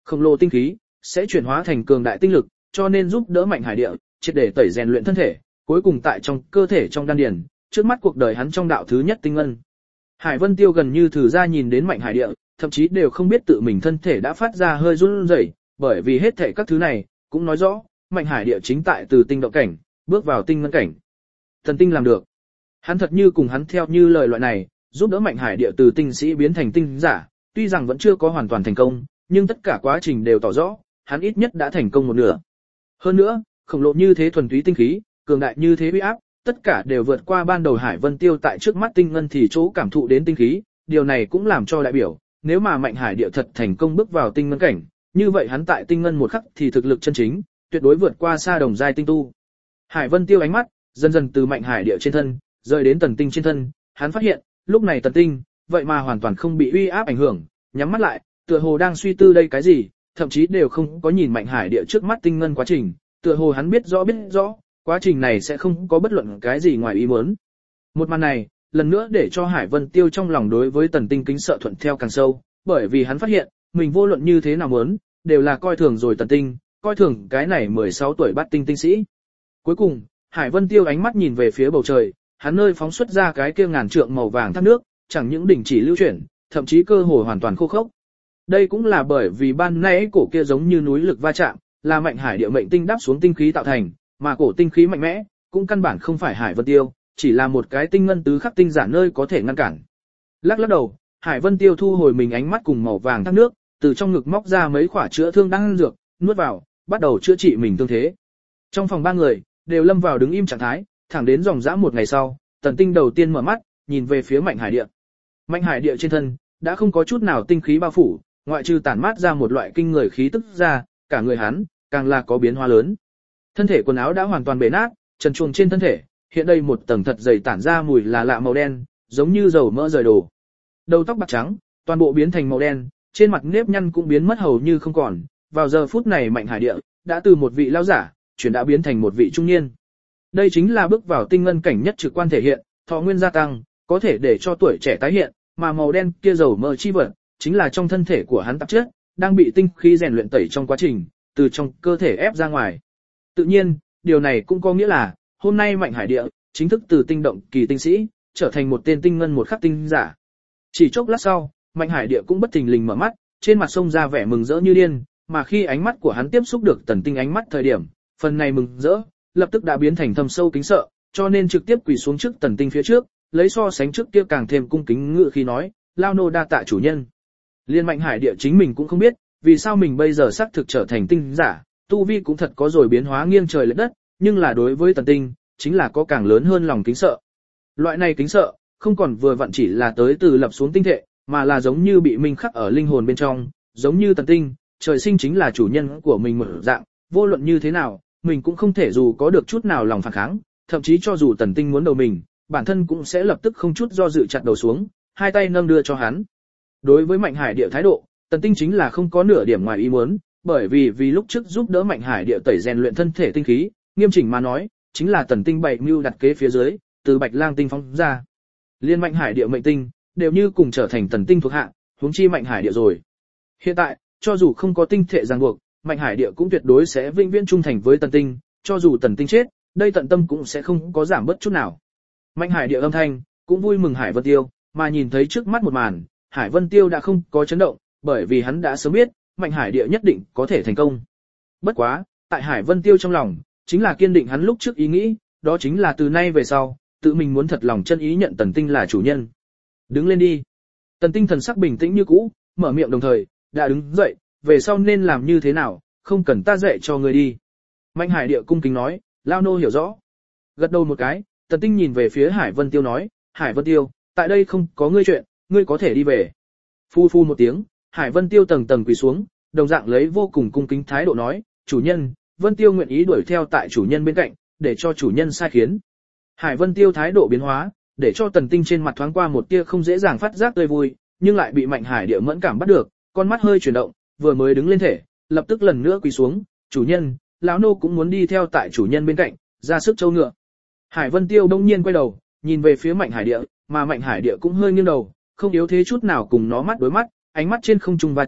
Khổng lồ tinh khí sẽ chuyển hóa thành cường đại tinh lực, cho nên giúp đỡ Mạnh Hải Địa triệt để tẩy rèn luyện thân thể, cuối cùng tại trong cơ thể trong đan điền, trước mắt cuộc đời hắn trong đạo thứ nhất tinh ngân. Hải Vân Tiêu gần như thử ra nhìn đến Mạnh Hải Địa, thậm chí đều không biết tự mình thân thể đã phát ra hơi run rẩy, bởi vì hết thảy các thứ này cũng nói rõ, Mạnh Hải Địa chính tại từ tinh động cảnh bước vào tinh ngân cảnh. Thần tinh làm được. Hắn thật như cùng hắn theo như lời loại này, giúp đỡ Mạnh Hải Địa từ tinh sĩ biến thành tinh giả, tuy rằng vẫn chưa có hoàn toàn thành công, nhưng tất cả quá trình đều tỏ rõ, hắn ít nhất đã thành công một nửa. Hơn nữa, khổng lồ như thế thuần túy tinh khí, cường đại như thế uy áp, tất cả đều vượt qua ban đầu Hải Vân Tiêu tại trước mắt tinh ngân thì chỗ cảm thụ đến tinh khí, điều này cũng làm cho đại biểu, nếu mà Mạnh Hải Địa thật thành công bước vào tinh ngân cảnh, như vậy hắn tại tinh ngân một khắc thì thực lực chân chính, tuyệt đối vượt qua xa đồng giai tinh tu. Hải Vân Tiêu ánh mắt dần dần từ Mạnh Hải Địa trên thân rời đến Tần Tinh trên thân, hắn phát hiện, lúc này Tần Tinh vậy mà hoàn toàn không bị uy áp ảnh hưởng, nhắm mắt lại, tựa hồ đang suy tư đây cái gì, thậm chí đều không có nhìn Mạnh Hải Địa trước mắt tinh ngân quá trình, tựa hồ hắn biết rõ biết rõ, quá trình này sẽ không có bất luận cái gì ngoài ý muốn. Một màn này, lần nữa để cho Hải Vân Tiêu trong lòng đối với Tần Tinh kính sợ thuận theo càng sâu, bởi vì hắn phát hiện, mình vô luận như thế nào muốn, đều là coi thường rồi Tần Tinh, coi thường cái này mười sáu tuổi bát tinh tinh sĩ. Cuối cùng, Hải Vân Tiêu ánh mắt nhìn về phía bầu trời, hắn nơi phóng xuất ra cái kia ngàn trượng màu vàng thác nước, chẳng những đỉnh chỉ lưu chuyển, thậm chí cơ hồ hoàn toàn khô khốc. Đây cũng là bởi vì ban nãy cổ kia giống như núi lực va chạm, là Mạnh Hải Địa mệnh tinh đáp xuống tinh khí tạo thành, mà cổ tinh khí mạnh mẽ, cũng căn bản không phải Hải Vân Tiêu, chỉ là một cái tinh ngân tứ khắc tinh giả nơi có thể ngăn cản. Lắc lắc đầu, Hải Vân Tiêu thu hồi mình ánh mắt cùng màu vàng thác nước, từ trong ngực móc ra mấy quả chữa thương đang dược, nuốt vào, bắt đầu chữa trị mình thương thế. Trong phòng ba người đều lâm vào đứng im trạng thái, thẳng đến dòng dã một ngày sau, Tần Tinh đầu tiên mở mắt, nhìn về phía Mạnh Hải Địa. Mạnh Hải Địa trên thân đã không có chút nào tinh khí bao phủ, ngoại trừ tản mát ra một loại kinh người khí tức ra, cả người hắn càng là có biến hóa lớn. Thân thể quần áo đã hoàn toàn bể nát, trần truồng trên thân thể hiện đây một tầng thật dày tản ra mùi là lạ màu đen, giống như dầu mỡ rời đồ. Đầu tóc bạc trắng, toàn bộ biến thành màu đen, trên mặt nếp nhăn cũng biến mất hầu như không còn. Vào giờ phút này Mạnh Hải Địa đã từ một vị lão giả chuyển đã biến thành một vị trung niên. Đây chính là bước vào tinh ngân cảnh nhất trực quan thể hiện, thọ nguyên gia tăng, có thể để cho tuổi trẻ tái hiện, mà màu đen kia dầu mỡ chi vật chính là trong thân thể của hắn tạp chất, đang bị tinh khí rèn luyện tẩy trong quá trình, từ trong cơ thể ép ra ngoài. Tự nhiên, điều này cũng có nghĩa là, hôm nay Mạnh Hải Địa chính thức từ tinh động kỳ tinh sĩ, trở thành một tên tinh ngân một khắc tinh giả. Chỉ chốc lát sau, Mạnh Hải Địa cũng bất thình lình mở mắt, trên mặt xông ra vẻ mừng rỡ như điên, mà khi ánh mắt của hắn tiếp xúc được Tần Tinh ánh mắt thời điểm, phần này mừng rỡ lập tức đã biến thành thâm sâu kính sợ, cho nên trực tiếp quỳ xuống trước Tần Tinh phía trước, lấy so sánh trước kia càng thêm cung kính ngự khi nói, lao nô đa tạ chủ nhân. Liên Mạnh Hải Địa chính mình cũng không biết, vì sao mình bây giờ xác thực trở thành tinh giả, tu vi cũng thật có rồi biến hóa nghiêng trời lệch đất, nhưng là đối với Tần Tinh, chính là có càng lớn hơn lòng kính sợ. Loại này kính sợ, không còn vừa vặn chỉ là tới từ lập xuống tinh thể, mà là giống như bị minh khắc ở linh hồn bên trong, giống như Tần Tinh, trời sinh chính là chủ nhân của mình một dạng, vô luận như thế nào, mình cũng không thể dù có được chút nào lòng phản kháng, thậm chí cho dù Tần Tinh muốn đầu mình, bản thân cũng sẽ lập tức không chút do dự chặt đầu xuống, hai tay nâng đưa cho hắn. Đối với Mạnh Hải Địa thái độ, Tần Tinh chính là không có nửa điểm ngoài ý muốn, bởi vì vì lúc trước giúp đỡ Mạnh Hải Địa tẩy rèn luyện thân thể tinh khí, nghiêm chỉnh mà nói, chính là Tần Tinh bày mưu đặt kế phía dưới, từ Bạch Lang tinh phóng ra. Liên Mạnh Hải Địa mệnh tinh, đều như cùng trở thành Tần Tinh thuộc hạ, huống chi Mạnh Hải Địa rồi. Hiện tại, cho dù không có tinh thể ràng buộc, Mạnh Hải Địa cũng tuyệt đối sẽ vĩnh viễn trung thành với Tần Tinh, cho dù Tần Tinh chết, đây tận tâm cũng sẽ không có giảm bớt chút nào. Mạnh Hải Địa âm thanh cũng vui mừng Hải Vân Tiêu, mà nhìn thấy trước mắt một màn, Hải Vân Tiêu đã không có chấn động, bởi vì hắn đã sớm biết, Mạnh Hải Địa nhất định có thể thành công. Bất quá, tại Hải Vân Tiêu trong lòng, chính là kiên định hắn lúc trước ý nghĩ, đó chính là từ nay về sau, tự mình muốn thật lòng chân ý nhận Tần Tinh là chủ nhân. Đứng lên đi. Tần Tinh thần sắc bình tĩnh như cũ, mở miệng đồng thời, đã đứng dậy, về sau nên làm như thế nào, không cần ta dạy cho ngươi đi. Mạnh Hải Địa cung kính nói, lao nô hiểu rõ. Gật đầu một cái, Tần Tinh nhìn về phía Hải Vân Tiêu nói, Hải Vân Tiêu, tại đây không có ngươi chuyện, ngươi có thể đi về. Phu phu một tiếng, Hải Vân Tiêu tầng tầng quỳ xuống, đồng dạng lấy vô cùng cung kính thái độ nói, chủ nhân, Vân Tiêu nguyện ý đuổi theo tại chủ nhân bên cạnh, để cho chủ nhân sai khiến. Hải Vân Tiêu thái độ biến hóa, để cho Tần Tinh trên mặt thoáng qua một tia không dễ dàng phát giác tươi vui, nhưng lại bị Mạnh Hải Địa mẫn cảm bắt được, con mắt hơi chuyển động, vừa mới đứng lên thể, lập tức lần nữa quỳ xuống, chủ nhân, lão nô cũng muốn đi theo tại chủ nhân bên cạnh, ra sức châu ngựa. Hải Vân Tiêu đông nhiên quay đầu, nhìn về phía Mạnh Hải Địa, mà Mạnh Hải Địa cũng hơi nghiêng đầu, không yếu thế chút nào cùng nó mắt đối mắt, ánh mắt trên không trung va chạm,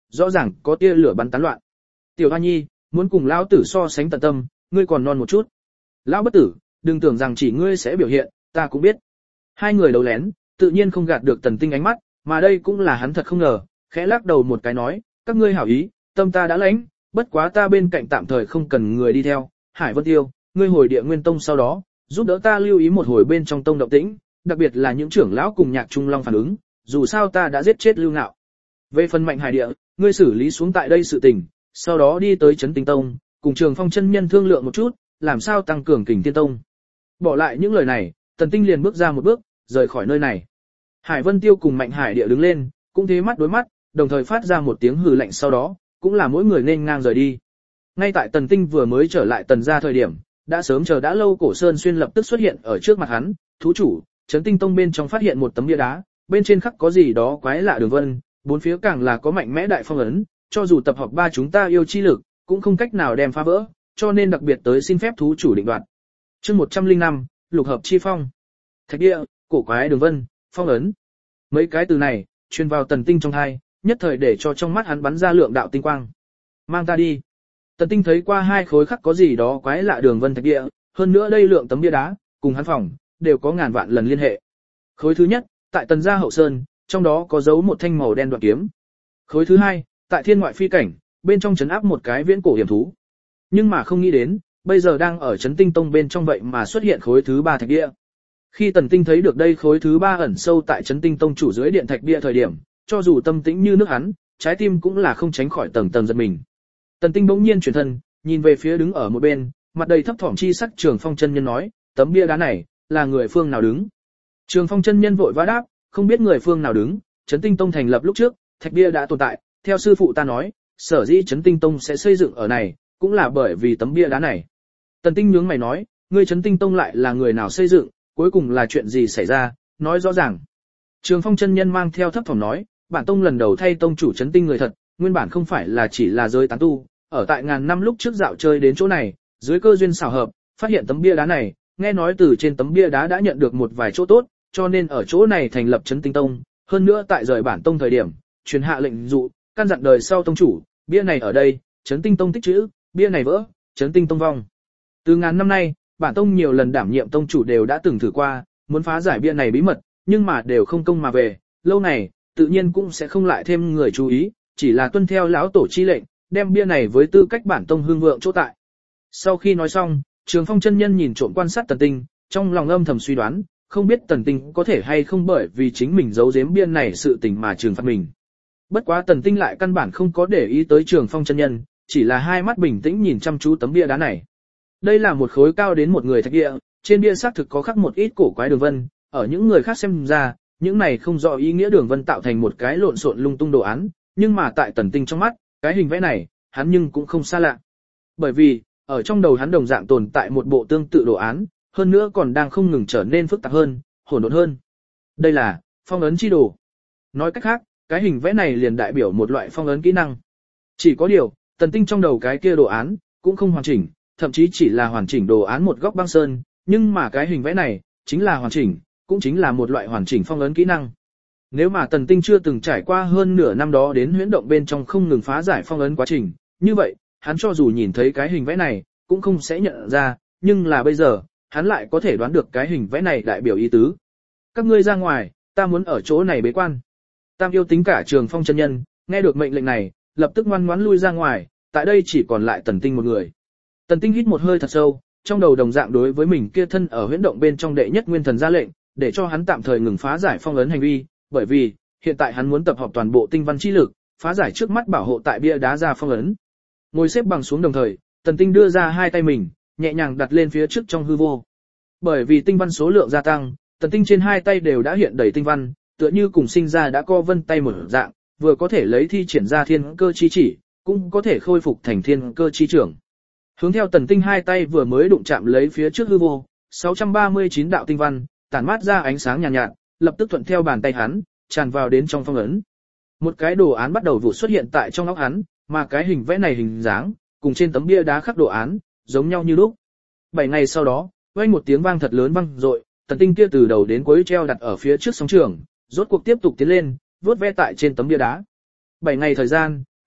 rõ ràng có tia lửa bắn tán loạn. Tiểu Hoa Nhi, muốn cùng lão tử so sánh tận tâm, ngươi còn non một chút. Lão bất tử, đừng tưởng rằng chỉ ngươi sẽ biểu hiện, ta cũng biết. Hai người đấu lén, tự nhiên không gạt được Tần Tinh ánh mắt, mà đây cũng là hắn thật không ngờ, khẽ lắc đầu một cái nói, các ngươi hảo ý, tâm ta đã lãnh, bất quá ta bên cạnh tạm thời không cần người đi theo. Hải Vân Tiêu, ngươi hồi Địa Nguyên Tông sau đó, giúp đỡ ta lưu ý một hồi bên trong tông động tĩnh, đặc biệt là những trưởng lão cùng Nhạc Trung Long phản ứng, dù sao ta đã giết chết Lưu Nạo. Về phần Mạnh Hải Địa, ngươi xử lý xuống tại đây sự tình, sau đó đi tới Chấn Tinh Tông, cùng Trường Phong chân nhân thương lượng một chút, làm sao tăng cường Kình Tiên Tông. Bỏ lại những lời này, Tần Tinh liền bước ra một bước, rời khỏi nơi này. Hải Vân Tiêu cùng Mạnh Hải Địa đứng lên, cũng thế mắt đối mắt, đồng thời phát ra một tiếng hừ lạnh, sau đó, cũng là mỗi người nên ngang rời đi. Ngay tại Tần Tinh vừa mới trở lại Tần gia thời điểm, đã sớm chờ đã lâu Cổ Sơn Xuyên lập tức xuất hiện ở trước mặt hắn, thú chủ, Chấn Tinh Tông bên trong phát hiện một tấm bia đá, bên trên khắc có gì đó quái lạ đường vân, bốn phía càng là có mạnh mẽ đại phong ấn, cho dù tập hợp ba chúng ta yêu chi lực, cũng không cách nào đem phá vỡ, cho nên đặc biệt tới xin phép thú chủ định đoạt. Chương một trăm lẻ năm, lục hợp chi phong. Thạch địa, cổ quái đường vân, phong ấn. Mấy cái từ này, truyền vào Tần Tinh trong tai, nhất thời để cho trong mắt hắn bắn ra lượng đạo tinh quang. Mang ta đi. Tần Tinh thấy qua hai khối khắc có gì đó quái lạ đường vân thạch địa, hơn nữa đây lượng tấm bia đá, cùng hắn phòng, đều có ngàn vạn lần liên hệ. Khối thứ nhất, tại Tần gia hậu sơn, trong đó có dấu một thanh màu đen đoạn kiếm. Khối thứ hai, tại thiên ngoại phi cảnh, bên trong trấn áp một cái viễn cổ hiểm thú. Nhưng mà không nghĩ đến, bây giờ đang ở Chấn Tinh Tông bên trong vậy mà xuất hiện khối thứ ba thạch địa. Khi Tần Tinh thấy được đây khối thứ ba ẩn sâu tại Chấn Tinh Tông chủ dưới điện thạch địa thời điểm, cho dù tâm tĩnh như nước hắn, trái tim cũng là không tránh khỏi tầng tầng giật mình. Tần Tinh bỗng nhiên chuyển thân, nhìn về phía đứng ở một bên, mặt đầy thấp thỏm chi sắc Trường Phong chân nhân nói, tấm bia đá này là người phương nào đứng? Trường Phong chân nhân vội vã đáp, không biết người phương nào đứng, Chấn Tinh Tông thành lập lúc trước, thạch bia đã tồn tại, theo sư phụ ta nói, sở dĩ Chấn Tinh Tông sẽ xây dựng ở này, cũng là bởi vì tấm bia đá này. Tần Tinh nhướng mày nói, ngươi Chấn Tinh Tông lại là người nào xây dựng, cuối cùng là chuyện gì xảy ra, nói rõ ràng. Trường Phong chân nhân mang theo thấp thỏm nói, bản tông lần đầu thay tông chủ Chấn Tinh người thật, nguyên bản không phải là chỉ là giới tán tu, ở tại ngàn năm lúc trước dạo chơi đến chỗ này, dưới cơ duyên xảo hợp, phát hiện tấm bia đá này, nghe nói từ trên tấm bia đá đã nhận được một vài chỗ tốt, cho nên ở chỗ này thành lập Chấn Tinh Tông, hơn nữa tại rời bản tông thời điểm, truyền hạ lệnh dụ, căn dặn đời sau tông chủ, bia này ở đây, Chấn Tinh Tông tích trữ, bia này vỡ, Chấn Tinh Tông vong. Từ ngàn năm nay, bản tông nhiều lần đảm nhiệm tông chủ đều đã từng thử qua, muốn phá giải bia này bí mật, nhưng mà đều không công mà về, lâu này, tự nhiên cũng sẽ không lại thêm người chú ý, chỉ là tuân theo lão tổ chi lệnh, đem bia này với tư cách bản tông hương vượng chỗ tại. Sau khi nói xong, Trường Phong chân nhân nhìn trộm quan sát Tần Tinh, trong lòng âm thầm suy đoán, không biết Tần Tinh có thể hay không bởi vì chính mình giấu giếm bia này sự tình mà trừng phạt mình. Bất quá Tần Tinh lại căn bản không có để ý tới Trường Phong chân nhân, chỉ là hai mắt bình tĩnh nhìn chăm chú tấm bia đá này. Đây là một khối cao đến một người thạch địa, trên bia xác thực có khắc một ít cổ quái đường vân, ở những người khác xem ra, những này không rõ ý nghĩa đường vân tạo thành một cái lộn xộn lung tung đồ án, nhưng mà tại Tần Tinh trong mắt, cái hình vẽ này, hắn nhưng cũng không xa lạ. Bởi vì, ở trong đầu hắn đồng dạng tồn tại một bộ tương tự đồ án, hơn nữa còn đang không ngừng trở nên phức tạp hơn, hỗn độn hơn. Đây là phong ấn chi đồ. Nói cách khác, cái hình vẽ này liền đại biểu một loại phong ấn kỹ năng. Chỉ có điều, Tần Tinh trong đầu cái kia đồ án cũng không hoàn chỉnh, thậm chí chỉ là hoàn chỉnh đồ án một góc băng sơn, nhưng mà cái hình vẽ này chính là hoàn chỉnh, cũng chính là một loại hoàn chỉnh phong ấn kỹ năng. Nếu mà Tần Tinh chưa từng trải qua hơn nửa năm đó đến huyễn động bên trong không ngừng phá giải phong ấn quá trình, như vậy, hắn cho dù nhìn thấy cái hình vẽ này, cũng không sẽ nhận ra, nhưng là bây giờ, hắn lại có thể đoán được cái hình vẽ này đại biểu ý tứ. Các ngươi ra ngoài, ta muốn ở chỗ này bế quan. Tam yêu tính cả Trường Phong chân nhân, nghe được mệnh lệnh này, lập tức ngoan ngoãn lui ra ngoài, tại đây chỉ còn lại Tần Tinh một người. Tần Tinh hít một hơi thật sâu, trong đầu đồng dạng đối với mình kia thân ở huyễn động bên trong đệ nhất nguyên thần ra lệnh, để cho hắn tạm thời ngừng phá giải phong ấn hành vi, bởi vì, hiện tại hắn muốn tập hợp toàn bộ tinh văn chi lực, phá giải trước mắt bảo hộ tại bia đá ra phong ấn. Ngồi xếp bằng xuống đồng thời, Tần Tinh đưa ra hai tay mình, nhẹ nhàng đặt lên phía trước trong hư vô. Bởi vì tinh văn số lượng gia tăng, Tần Tinh trên hai tay đều đã hiện đầy tinh văn, tựa như cùng sinh ra đã co vân tay một dạng, vừa có thể lấy thi triển ra thiên cơ chi chỉ, cũng có thể khôi phục thành thiên cơ chi trưởng. Hướng theo Tần Tinh hai tay vừa mới đụng chạm lấy phía trước hư vô, sáu trăm ba mươi chín đạo tinh văn, tản mát ra ánh sáng nhàn nhạt, nhạt, lập tức thuận theo bàn tay hắn, tràn vào đến trong phong ấn. Một cái đồ án bắt đầu vụ xuất hiện tại trong óc hắn, mà cái hình vẽ này hình dáng, cùng trên tấm bia đá khắc đồ án, giống nhau như lúc. Bảy ngày sau đó, vang một tiếng vang thật lớn vang dội, Tần Tinh kia từ đầu đến cuối treo đặt ở phía trước sóng trường, rốt cuộc tiếp tục tiến lên, vuốt ve tại trên tấm bia đá. Bảy ngày thời gian,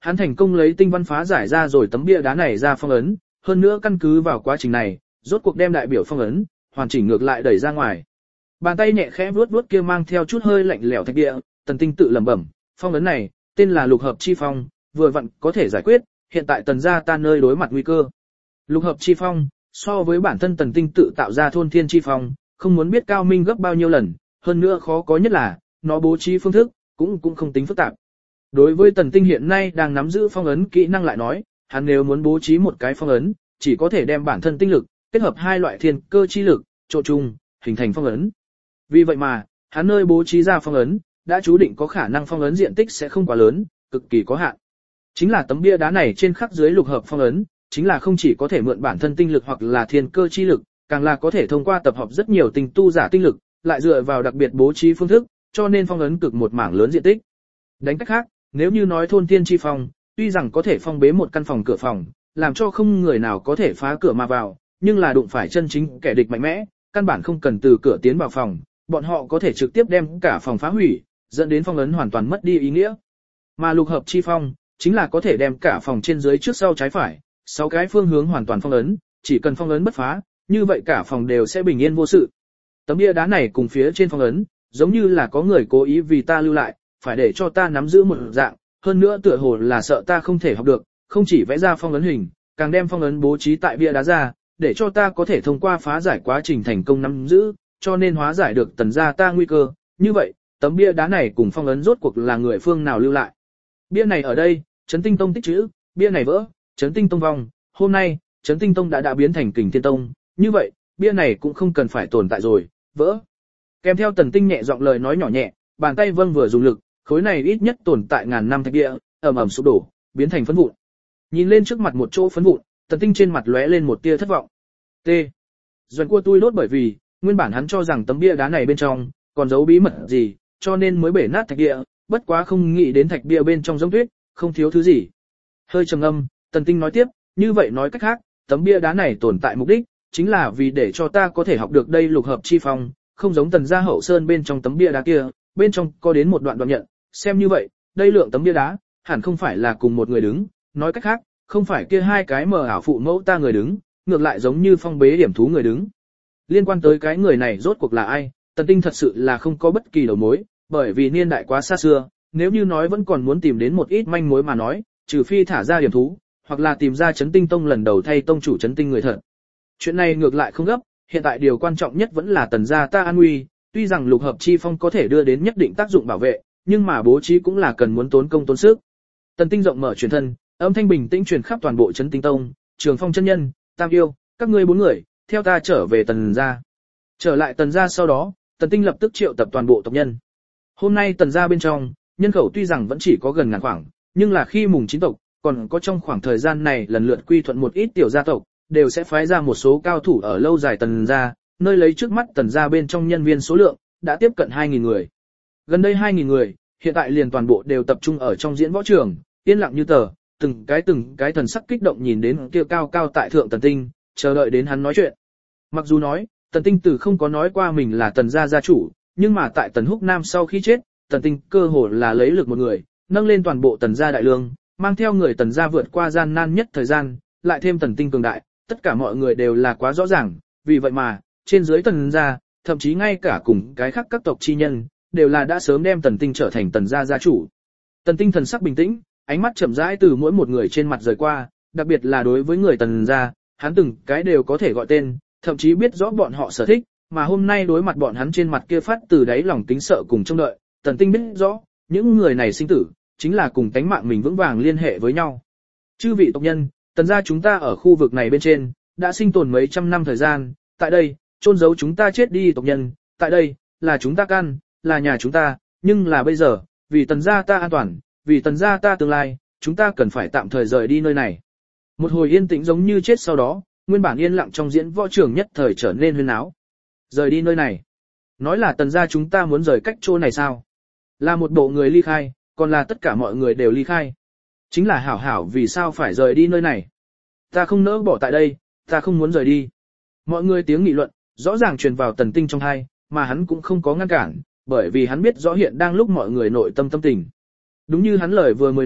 Hắn thành công lấy tinh văn phá giải ra rồi tấm bia đá này ra phong ấn, hơn nữa căn cứ vào quá trình này, rốt cuộc đem đại biểu phong ấn, hoàn chỉnh ngược lại đẩy ra ngoài. Bàn tay nhẹ khẽ vuốt vuốt kia mang theo chút hơi lạnh lẽo thạch địa, Tần Tinh tự lẩm bẩm, phong ấn này, tên là lục hợp chi phong, vừa vặn có thể giải quyết, hiện tại Tần gia ta nơi đối mặt nguy cơ. Lục hợp chi phong, so với bản thân Tần Tinh tự tạo ra thôn thiên chi phong, không muốn biết cao minh gấp bao nhiêu lần, hơn nữa khó có nhất là, nó bố trí phương thức, cũng cũng không tính phức tạp. Đối với Tần Tinh hiện nay đang nắm giữ phong ấn kỹ năng lại nói, hắn nếu muốn bố trí một cái phong ấn, chỉ có thể đem bản thân tinh lực, kết hợp hai loại thiên cơ chi lực, trộn chung, hình thành phong ấn. Vì vậy mà, hắn nơi bố trí ra phong ấn, đã chú định có khả năng phong ấn diện tích sẽ không quá lớn, cực kỳ có hạn. Chính là tấm bia đá này trên khắc dưới lục hợp phong ấn, chính là không chỉ có thể mượn bản thân tinh lực hoặc là thiên cơ chi lực, càng là có thể thông qua tập hợp rất nhiều tinh tu giả tinh lực, lại dựa vào đặc biệt bố trí phương thức, cho nên phong ấn cực một mảng lớn diện tích. Đánh cách khác, nếu như nói thôn thiên chi phong, tuy rằng có thể phong bế một căn phòng cửa phòng, làm cho không người nào có thể phá cửa mà vào, nhưng là đụng phải chân chính kẻ địch mạnh mẽ, căn bản không cần từ cửa tiến vào phòng, bọn họ có thể trực tiếp đem cả phòng phá hủy, dẫn đến phong ấn hoàn toàn mất đi ý nghĩa. Mà lục hợp chi phong, chính là có thể đem cả phòng trên dưới trước sau trái phải, sáu cái phương hướng hoàn toàn phong ấn, chỉ cần phong ấn bất phá, như vậy cả phòng đều sẽ bình yên vô sự. Tấm bia đá này cùng phía trên phong ấn, giống như là có người cố ý vì ta lưu lại, phải để cho ta nắm giữ một dạng, hơn nữa tựa hồ là sợ ta không thể học được, không chỉ vẽ ra phong ấn hình, càng đem phong ấn bố trí tại bia đá ra, để cho ta có thể thông qua phá giải quá trình thành công nắm giữ, cho nên hóa giải được Tần gia ta nguy cơ. Như vậy, tấm bia đá này cùng phong ấn rốt cuộc là người phương nào lưu lại? Bia này ở đây, Chấn Tinh Tông tích chữ, bia này vỡ, Chấn Tinh Tông vong, hôm nay, Chấn Tinh Tông đã đã biến thành Kình Thiên Tông, như vậy, bia này cũng không cần phải tồn tại rồi, vỡ. Kèm theo Tần Tinh nhẹ giọng lời nói nhỏ nhẹ, bàn tay vâng vừa dùng lực, khối này ít nhất tồn tại ngàn năm thạch địa, ầm ầm sụp đổ, biến thành phấn vụn. Nhìn lên trước mặt một chỗ phấn vụn, Tần Tinh trên mặt lóe lên một tia thất vọng. T. Doãn cua tui đốt bởi vì, nguyên bản hắn cho rằng tấm bia đá này bên trong còn giấu bí mật gì, cho nên mới bể nát thạch địa, bất quá không nghĩ đến thạch bia bên trong giống tuyết, không thiếu thứ gì. Hơi trầm ngâm, Tần Tinh nói tiếp, như vậy nói cách khác, tấm bia đá này tồn tại mục đích, chính là vì để cho ta có thể học được đây lục hợp chi phong, không giống Tần gia hậu sơn bên trong tấm bia đá kia, bên trong có đến một đoạn đoạn nhận, xem như vậy, đây lượng tấm bia đá, hẳn không phải là cùng một người đứng, nói cách khác, không phải kia hai cái mờ ảo phụ mẫu ta người đứng, ngược lại giống như phong bế điểm thú người đứng. Liên quan tới cái người này rốt cuộc là ai, Tần Tinh thật sự là không có bất kỳ đầu mối, bởi vì niên đại quá xa xưa, nếu như nói vẫn còn muốn tìm đến một ít manh mối mà nói, trừ phi thả ra điểm thú, hoặc là tìm ra Chấn Tinh Tông lần đầu thay tông chủ Chấn Tinh người thật. Chuyện này ngược lại không gấp, hiện tại điều quan trọng nhất vẫn là Tần gia ta an nguy, tuy rằng lục hợp chi phong có thể đưa đến nhất định tác dụng bảo vệ, nhưng mà bố trí cũng là cần muốn tốn công tốn sức. Tần Tinh rộng mở truyền thân, âm thanh bình tĩnh truyền khắp toàn bộ Chấn Tinh Tông, Trường Phong chân nhân, Tam yêu, các ngươi bốn người, theo ta trở về Tần gia. Trở lại Tần gia sau đó, Tần Tinh lập tức triệu tập toàn bộ tộc nhân. Hôm nay Tần gia bên trong, nhân khẩu tuy rằng vẫn chỉ có gần ngàn khoảng, nhưng là khi mùng chín tộc, còn có trong khoảng thời gian này lần lượt quy thuận một ít tiểu gia tộc, đều sẽ phái ra một số cao thủ ở lâu dài Tần gia, nơi lấy trước mắt Tần gia bên trong nhân viên số lượng đã tiếp cận hai nghìn người. Gần đây hai nghìn người, hiện tại liền toàn bộ đều tập trung ở trong diễn võ trường, yên lặng như tờ, từng cái từng cái thần sắc kích động nhìn đến kia cao cao tại thượng Tần Tinh, chờ đợi đến hắn nói chuyện. Mặc dù nói, Tần Tinh từ không có nói qua mình là Tần gia gia chủ, nhưng mà tại Tần Húc Nam sau khi chết, Tần Tinh cơ hồ là lấy lực một người, nâng lên toàn bộ Tần gia đại lương, mang theo người Tần gia vượt qua gian nan nhất thời gian, lại thêm Tần Tinh cường đại, tất cả mọi người đều là quá rõ ràng, vì vậy mà, trên dưới Tần gia, thậm chí ngay cả cùng cái khác các tộc chi nhân, đều là đã sớm đem Tần Tinh trở thành Tần gia gia chủ. Tần Tinh thần sắc bình tĩnh, ánh mắt chậm rãi từ mỗi một người trên mặt rời qua, đặc biệt là đối với người Tần gia, hắn từng cái đều có thể gọi tên, thậm chí biết rõ bọn họ sở thích, mà hôm nay đối mặt bọn hắn trên mặt kia phát từ đáy lòng kính sợ cùng trông đợi, Tần Tinh biết rõ, những người này sinh tử, chính là cùng tánh mạng mình vững vàng liên hệ với nhau. Chư vị tộc nhân, Tần gia chúng ta ở khu vực này bên trên, đã sinh tồn mấy trăm năm thời gian, tại đây, chôn giấu chúng ta chết đi tộc nhân, tại đây, là chúng ta căn, là nhà chúng ta, nhưng là bây giờ, vì Tần gia ta an toàn, vì Tần gia ta tương lai, chúng ta cần phải tạm thời rời đi nơi này. Một hồi yên tĩnh giống như chết sau đó, nguyên bản yên lặng trong diễn võ trường nhất thời trở nên huyên náo. Rời đi nơi này. Nói là Tần gia chúng ta muốn rời cách chỗ này sao? Là một bộ người ly khai, còn là tất cả mọi người đều ly khai. Chính là hảo hảo vì sao phải rời đi nơi này. Ta không nỡ bỏ tại đây, ta không muốn rời đi. Mọi người tiếng nghị luận, rõ ràng truyền vào Tần Tinh trong tai, mà hắn cũng không có ngăn cản, bởi vì hắn biết rõ hiện đang lúc mọi người nội tâm tâm tình. Đúng như hắn lời vừa mới nói,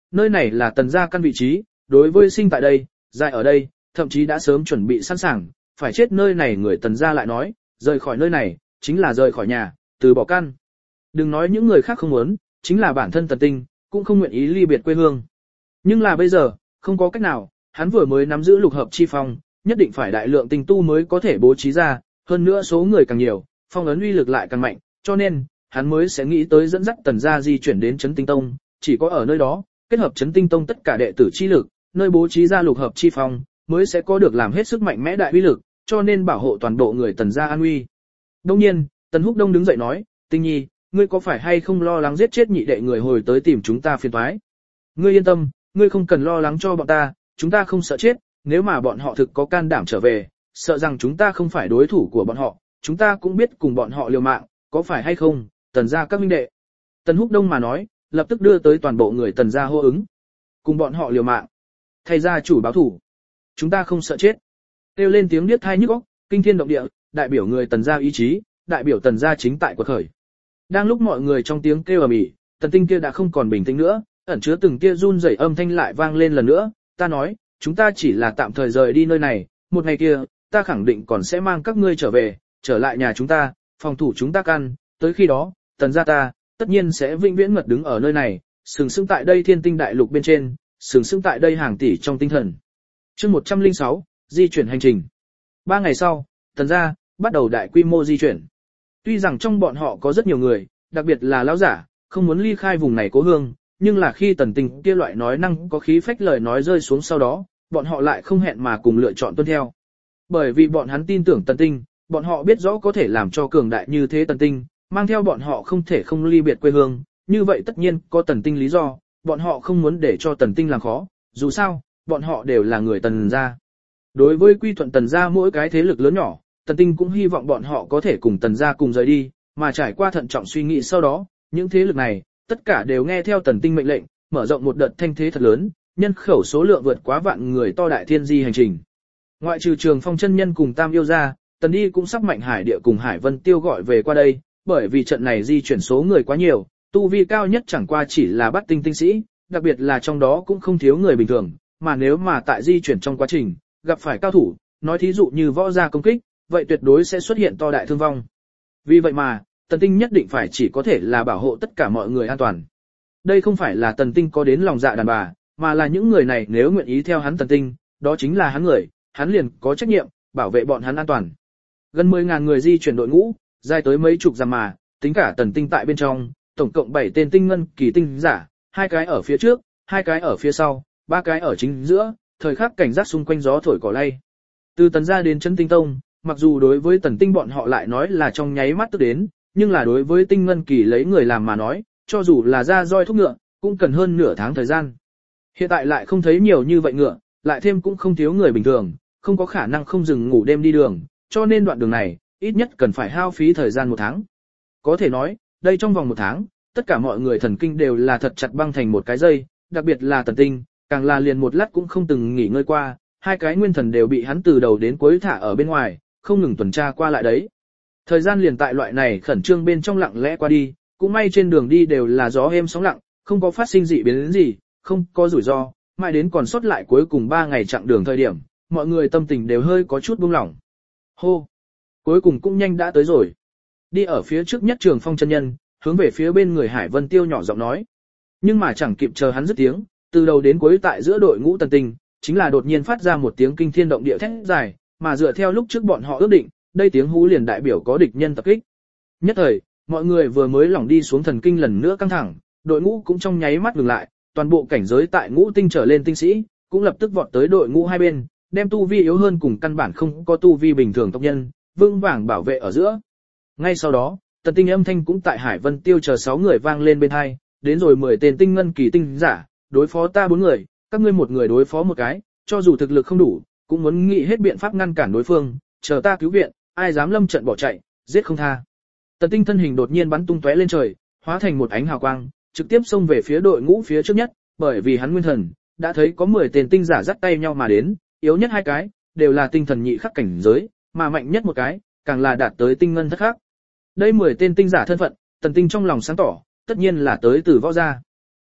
nơi này là tần gia căn vị trí, đối với sinh tại đây, dài ở đây, thậm chí đã sớm chuẩn bị sẵn sàng, phải chết nơi này người tần gia lại nói, rời khỏi nơi này, chính là rời khỏi nhà, từ bỏ căn. Đừng nói những người khác không muốn, chính là bản thân Tần Tinh, cũng không nguyện ý ly biệt quê hương. Nhưng là bây giờ, không có cách nào, hắn vừa mới nắm giữ lục hợp chi phong, nhất định phải đại lượng tinh tu mới có thể bố trí ra, hơn nữa số người càng nhiều, phong ấn uy lực lại càng mạnh, cho nên, hắn mới sẽ nghĩ tới dẫn dắt Tần gia di chuyển đến Trấn Tinh Tông, chỉ có ở nơi đó, kết hợp Trấn Tinh Tông tất cả đệ tử chi lực, nơi bố trí ra lục hợp chi phong, mới sẽ có được làm hết sức mạnh mẽ đại uy lực, cho nên bảo hộ toàn bộ người Tần gia an uy. Đông nhiên, Tần Húc Đông đứng dậy nói, Tinh Nhi, ngươi có phải hay không lo lắng giết chết nhị đệ người hồi tới tìm chúng ta phiền toái? Ngươi yên tâm, ngươi không cần lo lắng cho bọn ta, chúng ta không sợ chết, nếu mà bọn họ thực có can đảm trở về, sợ rằng chúng ta không phải đối thủ của bọn họ, chúng ta cũng biết cùng bọn họ liều mạng, có phải hay không, Tần gia các huynh đệ. Tần Húc Đông mà nói, lập tức đưa tới toàn bộ người Tần gia hô ứng. Cùng bọn họ liều mạng. Thay gia chủ báo thủ. Chúng ta không sợ chết. Kêu lên tiếng điếc tai nhức óc, kinh thiên động địa, đại biểu người Tần gia ý chí, đại biểu Tần gia chính tại quật khởi. Đang lúc mọi người trong tiếng kêu ầm ĩ, Tần Tinh kia đã không còn bình tĩnh nữa, ẩn chứa từng tia run rẩy âm thanh lại vang lên lần nữa, ta nói, chúng ta chỉ là tạm thời rời đi nơi này, một ngày kia, ta khẳng định còn sẽ mang các ngươi trở về, trở lại nhà chúng ta, phòng thủ chúng ta căn, tới khi đó, Tần gia ta, tất nhiên sẽ vĩnh viễn ngật đứng ở nơi này, sừng sững tại đây thiên tinh đại lục bên trên, sừng sững tại đây hàng tỷ trong tinh thần. Chương một trăm lẻ sáu, di chuyển hành trình. Ba ngày sau, Tần gia bắt đầu đại quy mô di chuyển. Tuy rằng trong bọn họ có rất nhiều người, đặc biệt là lão giả, không muốn ly khai vùng này cố hương, nhưng là khi Tần Tinh kia loại nói năng có khí phách lời nói rơi xuống sau đó, bọn họ lại không hẹn mà cùng lựa chọn tuân theo. Bởi vì bọn hắn tin tưởng Tần Tinh, bọn họ biết rõ có thể làm cho cường đại như thế Tần Tinh, mang theo bọn họ không thể không ly biệt quê hương, như vậy tất nhiên có Tần Tinh lý do, bọn họ không muốn để cho Tần Tinh làm khó, dù sao, bọn họ đều là người Tần gia. Đối với quy thuận Tần gia mỗi cái thế lực lớn nhỏ, Tần Tinh cũng hy vọng bọn họ có thể cùng Tần gia cùng rời đi, mà trải qua thận trọng suy nghĩ sau đó, những thế lực này, tất cả đều nghe theo Tần Tinh mệnh lệnh, mở rộng một đợt thanh thế thật lớn, nhân khẩu số lượng vượt quá vạn người to đại thiên di hành trình. Ngoại trừ Trường Phong chân nhân cùng Tam yêu gia, Tần đi cũng sắp Mạnh Hải địa cùng Hải Vân Tiêu gọi về qua đây, bởi vì trận này di chuyển số người quá nhiều, tu vi cao nhất chẳng qua chỉ là bắt tinh tinh sĩ, đặc biệt là trong đó cũng không thiếu người bình thường, mà nếu mà tại di chuyển trong quá trình, gặp phải cao thủ, nói thí dụ như võ gia công kích, vậy tuyệt đối sẽ xuất hiện to đại thương vong. Vì vậy mà, Tần Tinh nhất định phải chỉ có thể là bảo hộ tất cả mọi người an toàn. Đây không phải là Tần Tinh có đến lòng dạ đàn bà, mà là những người này nếu nguyện ý theo hắn Tần Tinh, đó chính là hắn người, hắn liền có trách nhiệm, bảo vệ bọn hắn an toàn. Gần mười nghìn người di chuyển đội ngũ, dài tới mấy chục dặm mà, tính cả Tần Tinh tại bên trong, tổng cộng bảy tên tinh ngân kỳ tinh giả, hai cái ở phía trước, hai cái ở phía sau, ba cái ở chính giữa, thời khắc cảnh giác xung quanh gió thổi cỏ lay. Từ Tần gia đến Trấn Tinh Tông, mặc dù đối với Tần Tinh bọn họ lại nói là trong nháy mắt tức đến, nhưng là đối với tinh ngân kỳ lấy người làm mà nói, cho dù là ra roi thúc ngựa, cũng cần hơn nửa tháng thời gian. Hiện tại lại không thấy nhiều như vậy ngựa, lại thêm cũng không thiếu người bình thường, không có khả năng không dừng ngủ đêm đi đường, cho nên đoạn đường này, ít nhất cần phải hao phí thời gian một tháng. Có thể nói, đây trong vòng một tháng, tất cả mọi người thần kinh đều là thật chặt băng thành một cái dây, đặc biệt là Tần Tinh, càng là liền một lát cũng không từng nghỉ ngơi qua, hai cái nguyên thần đều bị hắn từ đầu đến cuối thả ở bên ngoài, không ngừng tuần tra qua lại đấy. Thời gian liền tại loại này khẩn trương bên trong lặng lẽ qua đi, cũng may trên đường đi đều là gió êm sóng lặng, không có phát sinh dị biến đến gì, không có rủi ro, mãi đến còn sót lại cuối cùng ba ngày chặng đường thời điểm, mọi người tâm tình đều hơi có chút buông lỏng. Hô! Cuối cùng cũng nhanh đã tới rồi. Đi ở phía trước nhất Trường Phong chân nhân, hướng về phía bên người Hải Vân Tiêu nhỏ giọng nói. Nhưng mà chẳng kịp chờ hắn dứt tiếng, từ đầu đến cuối tại giữa đội ngũ Tần Tinh, chính là đột nhiên phát ra một tiếng kinh thiên động địa thét dài, mà dựa theo lúc trước bọn họ ước định, đây tiếng hú liền đại biểu có địch nhân tập kích. Nhất thời, mọi người vừa mới lỏng đi xuống thần kinh lần nữa căng thẳng, đội ngũ cũng trong nháy mắt ngừng lại, toàn bộ cảnh giới tại ngũ tinh trở lên tinh sĩ, cũng lập tức vọt tới đội ngũ hai bên, đem tu vi yếu hơn cùng căn bản không có tu vi bình thường tộc nhân, vững vàng bảo vệ ở giữa. Ngay sau đó, Tần Tinh âm thanh cũng tại Hải Vân Tiêu chờ sáu người vang lên bên hai, đến rồi mười tên tinh ngân kỳ tinh giả, đối phó ta bốn người, các ngươi một người đối phó một cái, cho dù thực lực không đủ, cũng muốn nghĩ hết biện pháp ngăn cản đối phương, chờ ta cứu viện, ai dám lâm trận bỏ chạy, giết không tha. Tần Tinh thân hình đột nhiên bắn tung tóe lên trời, hóa thành một ánh hào quang, trực tiếp xông về phía đội ngũ phía trước nhất, bởi vì hắn nguyên thần đã thấy có mười tên tinh giả dắt tay nhau mà đến, yếu nhất hai cái đều là tinh thần nhị khắc cảnh giới, mà mạnh nhất một cái càng là đạt tới tinh ngân thất khắc. Đây mười tên tinh giả thân phận, Tần Tinh trong lòng sáng tỏ, tất nhiên là tới từ võ gia.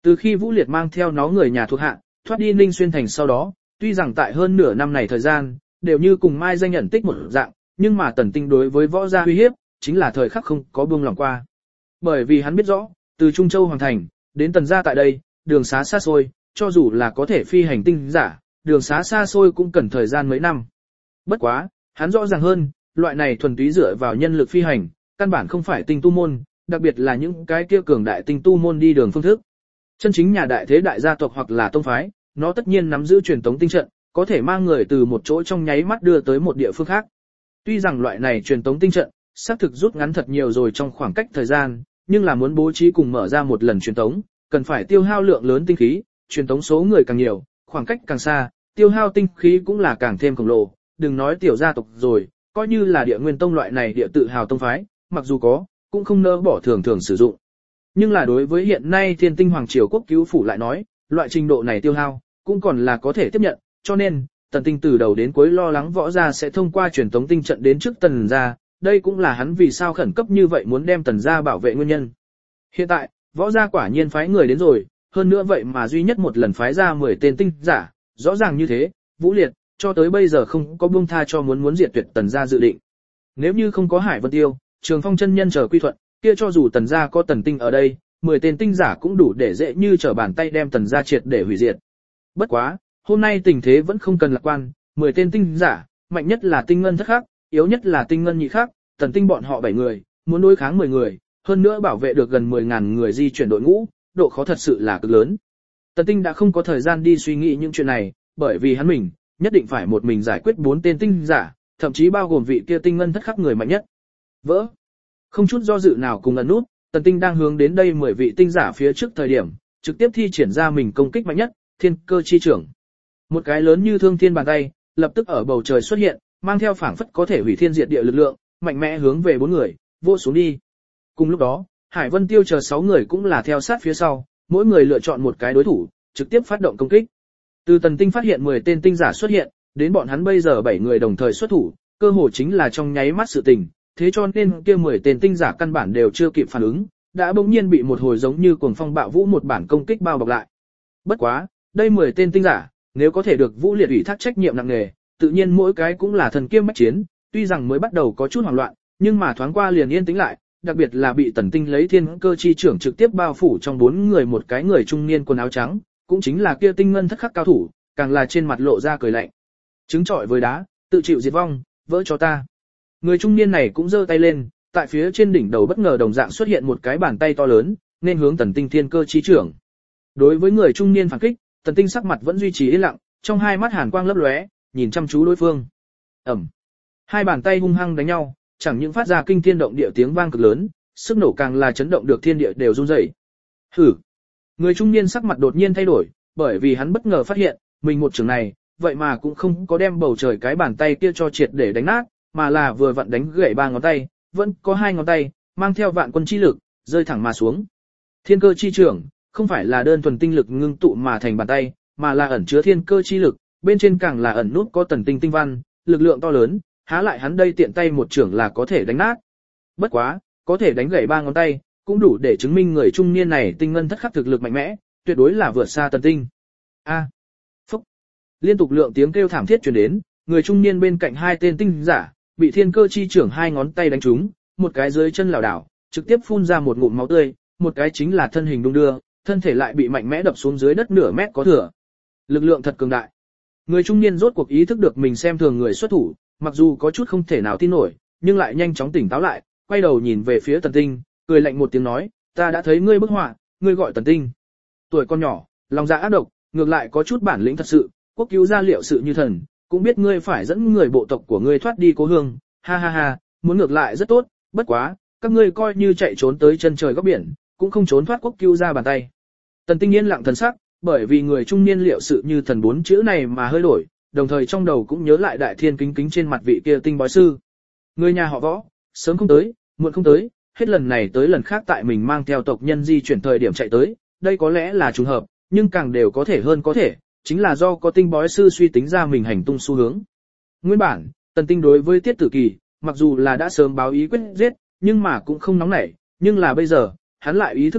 Từ khi Vũ Liệt mang theo nó người nhà thuộc hạ, thoát đi Ninh Xuyên thành sau đó, tuy rằng tại hơn nửa năm này thời gian, đều như cùng Mai Danh nhận tích một dạng, nhưng mà Tần Tinh đối với võ gia uy hiếp, chính là thời khắc không có buông lòng qua. Bởi vì hắn biết rõ, từ Trung Châu Hoàng Thành, đến Tần gia tại đây, đường xá xa xôi, cho dù là có thể phi hành tinh giả, đường xá xa xôi cũng cần thời gian mấy năm. Bất quá, hắn rõ ràng hơn, loại này thuần túy dựa vào nhân lực phi hành, căn bản không phải tinh tu môn, đặc biệt là những cái kia cường đại tinh tu môn đi đường phương thức. Chân chính nhà đại thế đại gia tộc hoặc là tông phái, nó tất nhiên nắm giữ truyền tống tinh trận, có thể mang người từ một chỗ trong nháy mắt đưa tới một địa phương khác. Tuy rằng loại này truyền tống tinh trận, xác thực rút ngắn thật nhiều rồi trong khoảng cách thời gian, nhưng là muốn bố trí cùng mở ra một lần truyền tống, cần phải tiêu hao lượng lớn tinh khí, truyền tống số người càng nhiều, khoảng cách càng xa, tiêu hao tinh khí cũng là càng thêm khổng lồ, đừng nói tiểu gia tộc rồi, coi như là địa nguyên tông loại này địa tự hào tông phái, mặc dù có, cũng không nỡ bỏ thường thường sử dụng. Nhưng là đối với hiện nay Thiên Tinh Hoàng Triều quốc cứu phủ lại nói, loại trình độ này tiêu hao, cũng còn là có thể tiếp nhận, cho nên, Tần Tinh từ đầu đến cuối lo lắng võ gia sẽ thông qua truyền tống tinh trận đến trước Tần gia, đây cũng là hắn vì sao khẩn cấp như vậy muốn đem Tần gia bảo vệ nguyên nhân. Hiện tại, võ gia quả nhiên phái người đến rồi, hơn nữa vậy mà duy nhất một lần phái ra mười tên tinh giả, rõ ràng như thế, Vũ Liệt, cho tới bây giờ không có buông tha cho muốn muốn diệt tuyệt Tần gia dự định. Nếu như không có Hải Vân Tiêu, Trường Phong chân nhân chờ quy thuận, kia cho dù Tần gia có Tần Tinh ở đây, mười tên tinh giả cũng đủ để dễ như trở bàn tay đem Tần gia triệt để hủy diệt. Bất quá, hôm nay tình thế vẫn không cần lạc quan, mười tên tinh giả, mạnh nhất là tinh ngân thất khắc, yếu nhất là tinh ngân nhị khắc, Tần Tinh bọn họ bảy người, muốn đối kháng mười người, hơn nữa bảo vệ được gần mười nghìn người di chuyển đội ngũ, độ khó thật sự là cực lớn. Tần Tinh đã không có thời gian đi suy nghĩ những chuyện này, bởi vì hắn mình, nhất định phải một mình giải quyết bốn tên tinh giả, thậm chí bao gồm vị kia tinh ngân thất khắc người mạnh nhất. Vỡ. Không chút do dự nào cùng ẩn nút, Tần Tinh đang hướng đến đây mười vị tinh giả phía trước thời điểm, trực tiếp thi triển ra mình công kích mạnh nhất, Thiên Cơ Chi Trưởng. Một cái lớn như thương thiên bàn tay, lập tức ở bầu trời xuất hiện, mang theo phảng phất có thể hủy thiên diệt địa lực lượng, mạnh mẽ hướng về bốn người, vỗ xuống đi. Cùng lúc đó, Hải Vân Tiêu chờ sáu người cũng là theo sát phía sau, mỗi người lựa chọn một cái đối thủ, trực tiếp phát động công kích. Từ Tần Tinh phát hiện mười tên tinh giả xuất hiện, đến bọn hắn bây giờ bảy người đồng thời xuất thủ, cơ hồ chính là trong nháy mắt sự tình, thế cho nên kia mười tên tinh giả căn bản đều chưa kịp phản ứng, đã bỗng nhiên bị một hồi giống như cuồng phong bạo vũ một bản công kích bao bọc lại. Bất quá, đây mười tên tinh giả, nếu có thể được Vũ Liệt ủy thác trách nhiệm nặng nề, tự nhiên mỗi cái cũng là thần kiêm bách chiến, tuy rằng mới bắt đầu có chút hoảng loạn, nhưng mà thoáng qua liền yên tĩnh lại, đặc biệt là bị Tần Tinh lấy Thiên Cơ Chi Trưởng trực tiếp bao phủ trong bốn người một cái người trung niên quần áo trắng, cũng chính là kia tinh ngân thất khắc cao thủ, càng là trên mặt lộ ra cười lạnh. Trứng trọi với đá, tự chịu diệt vong, vỡ cho ta. Người trung niên này cũng giơ tay lên, tại phía trên đỉnh đầu bất ngờ đồng dạng xuất hiện một cái bàn tay to lớn, nên hướng Tần Tinh Thiên Cơ Chi Trưởng. Đối với người trung niên phản kích, Tần Tinh sắc mặt vẫn duy trì yên lặng, trong hai mắt hàn quang lấp lóe, nhìn chăm chú đối phương. Ầm. Hai bàn tay hung hăng đánh nhau, chẳng những phát ra kinh thiên động địa tiếng vang cực lớn, sức nổ càng là chấn động được thiên địa đều run rẩy. Hử. Người trung niên sắc mặt đột nhiên thay đổi, bởi vì hắn bất ngờ phát hiện, mình một trường này, vậy mà cũng không có đem bầu trời cái bàn tay kia cho triệt để đánh nát, mà là vừa vặn đánh gãy ba ngón tay, vẫn có hai ngón tay, mang theo vạn quân chi lực, rơi thẳng mà xuống. Thiên Cơ Chi Trưởng, không phải là đơn thuần tinh lực ngưng tụ mà thành bàn tay, mà là ẩn chứa thiên cơ chi lực, bên trên càng là ẩn nút có Tần Tinh tinh văn, lực lượng to lớn, há lại hắn đây tiện tay một trưởng là có thể đánh nát. Bất quá, có thể đánh gãy ba ngón tay, cũng đủ để chứng minh người trung niên này tinh ngân thất khắc thực lực mạnh mẽ, tuyệt đối là vượt xa Tần Tinh. A. À. Phúc. Liên tục lượng tiếng kêu thảm thiết truyền đến, người trung niên bên cạnh hai tên tinh giả, bị Thiên Cơ Chi Trưởng hai ngón tay đánh trúng, một cái dưới chân lảo đảo, trực tiếp phun ra một ngụm máu tươi, một cái chính là thân hình đung đưa, thân thể lại bị mạnh mẽ đập xuống dưới đất nửa mét có thừa. Lực lượng thật cường đại. Người trung niên rốt cuộc ý thức được mình xem thường người xuất thủ, mặc dù có chút không thể nào tin nổi, nhưng lại nhanh chóng tỉnh táo lại, quay đầu nhìn về phía Tần Tinh, cười lạnh một tiếng nói, ta đã thấy ngươi bức họa, ngươi gọi Tần Tinh. Tuổi con nhỏ, lòng dạ ác độc, ngược lại có chút bản lĩnh thật sự, quốc cứu gia liệu sự như thần, cũng biết ngươi phải dẫn người bộ tộc của ngươi thoát đi cố hương, ha ha ha, muốn ngược lại rất tốt, bất quá, các ngươi coi như chạy trốn tới chân trời góc biển, cũng không trốn thoát quốc cứu gia bàn tay. Tần Tinh yên lặng thần sắc, bởi vì người trung niên liệu sự như thần bốn chữ này mà hơi đổi, đồng thời trong đầu cũng nhớ lại đại thiên kính kính trên mặt vị kia tinh bói sư. Người nhà họ Võ, sớm không tới, muộn không tới, hết lần này tới lần khác tại mình mang theo tộc nhân di chuyển thời điểm chạy tới, đây có lẽ là trùng hợp, nhưng càng đều có thể hơn có thể, chính là do có tinh bói sư suy tính ra mình hành tung xu hướng. Nguyên bản, Tần Tinh đối với Tiết Tử Kỳ, mặc dù là đã sớm báo ý quyết giết, nhưng mà cũng không nóng nảy, nhưng là bây giờ, hắn lại ý thức được,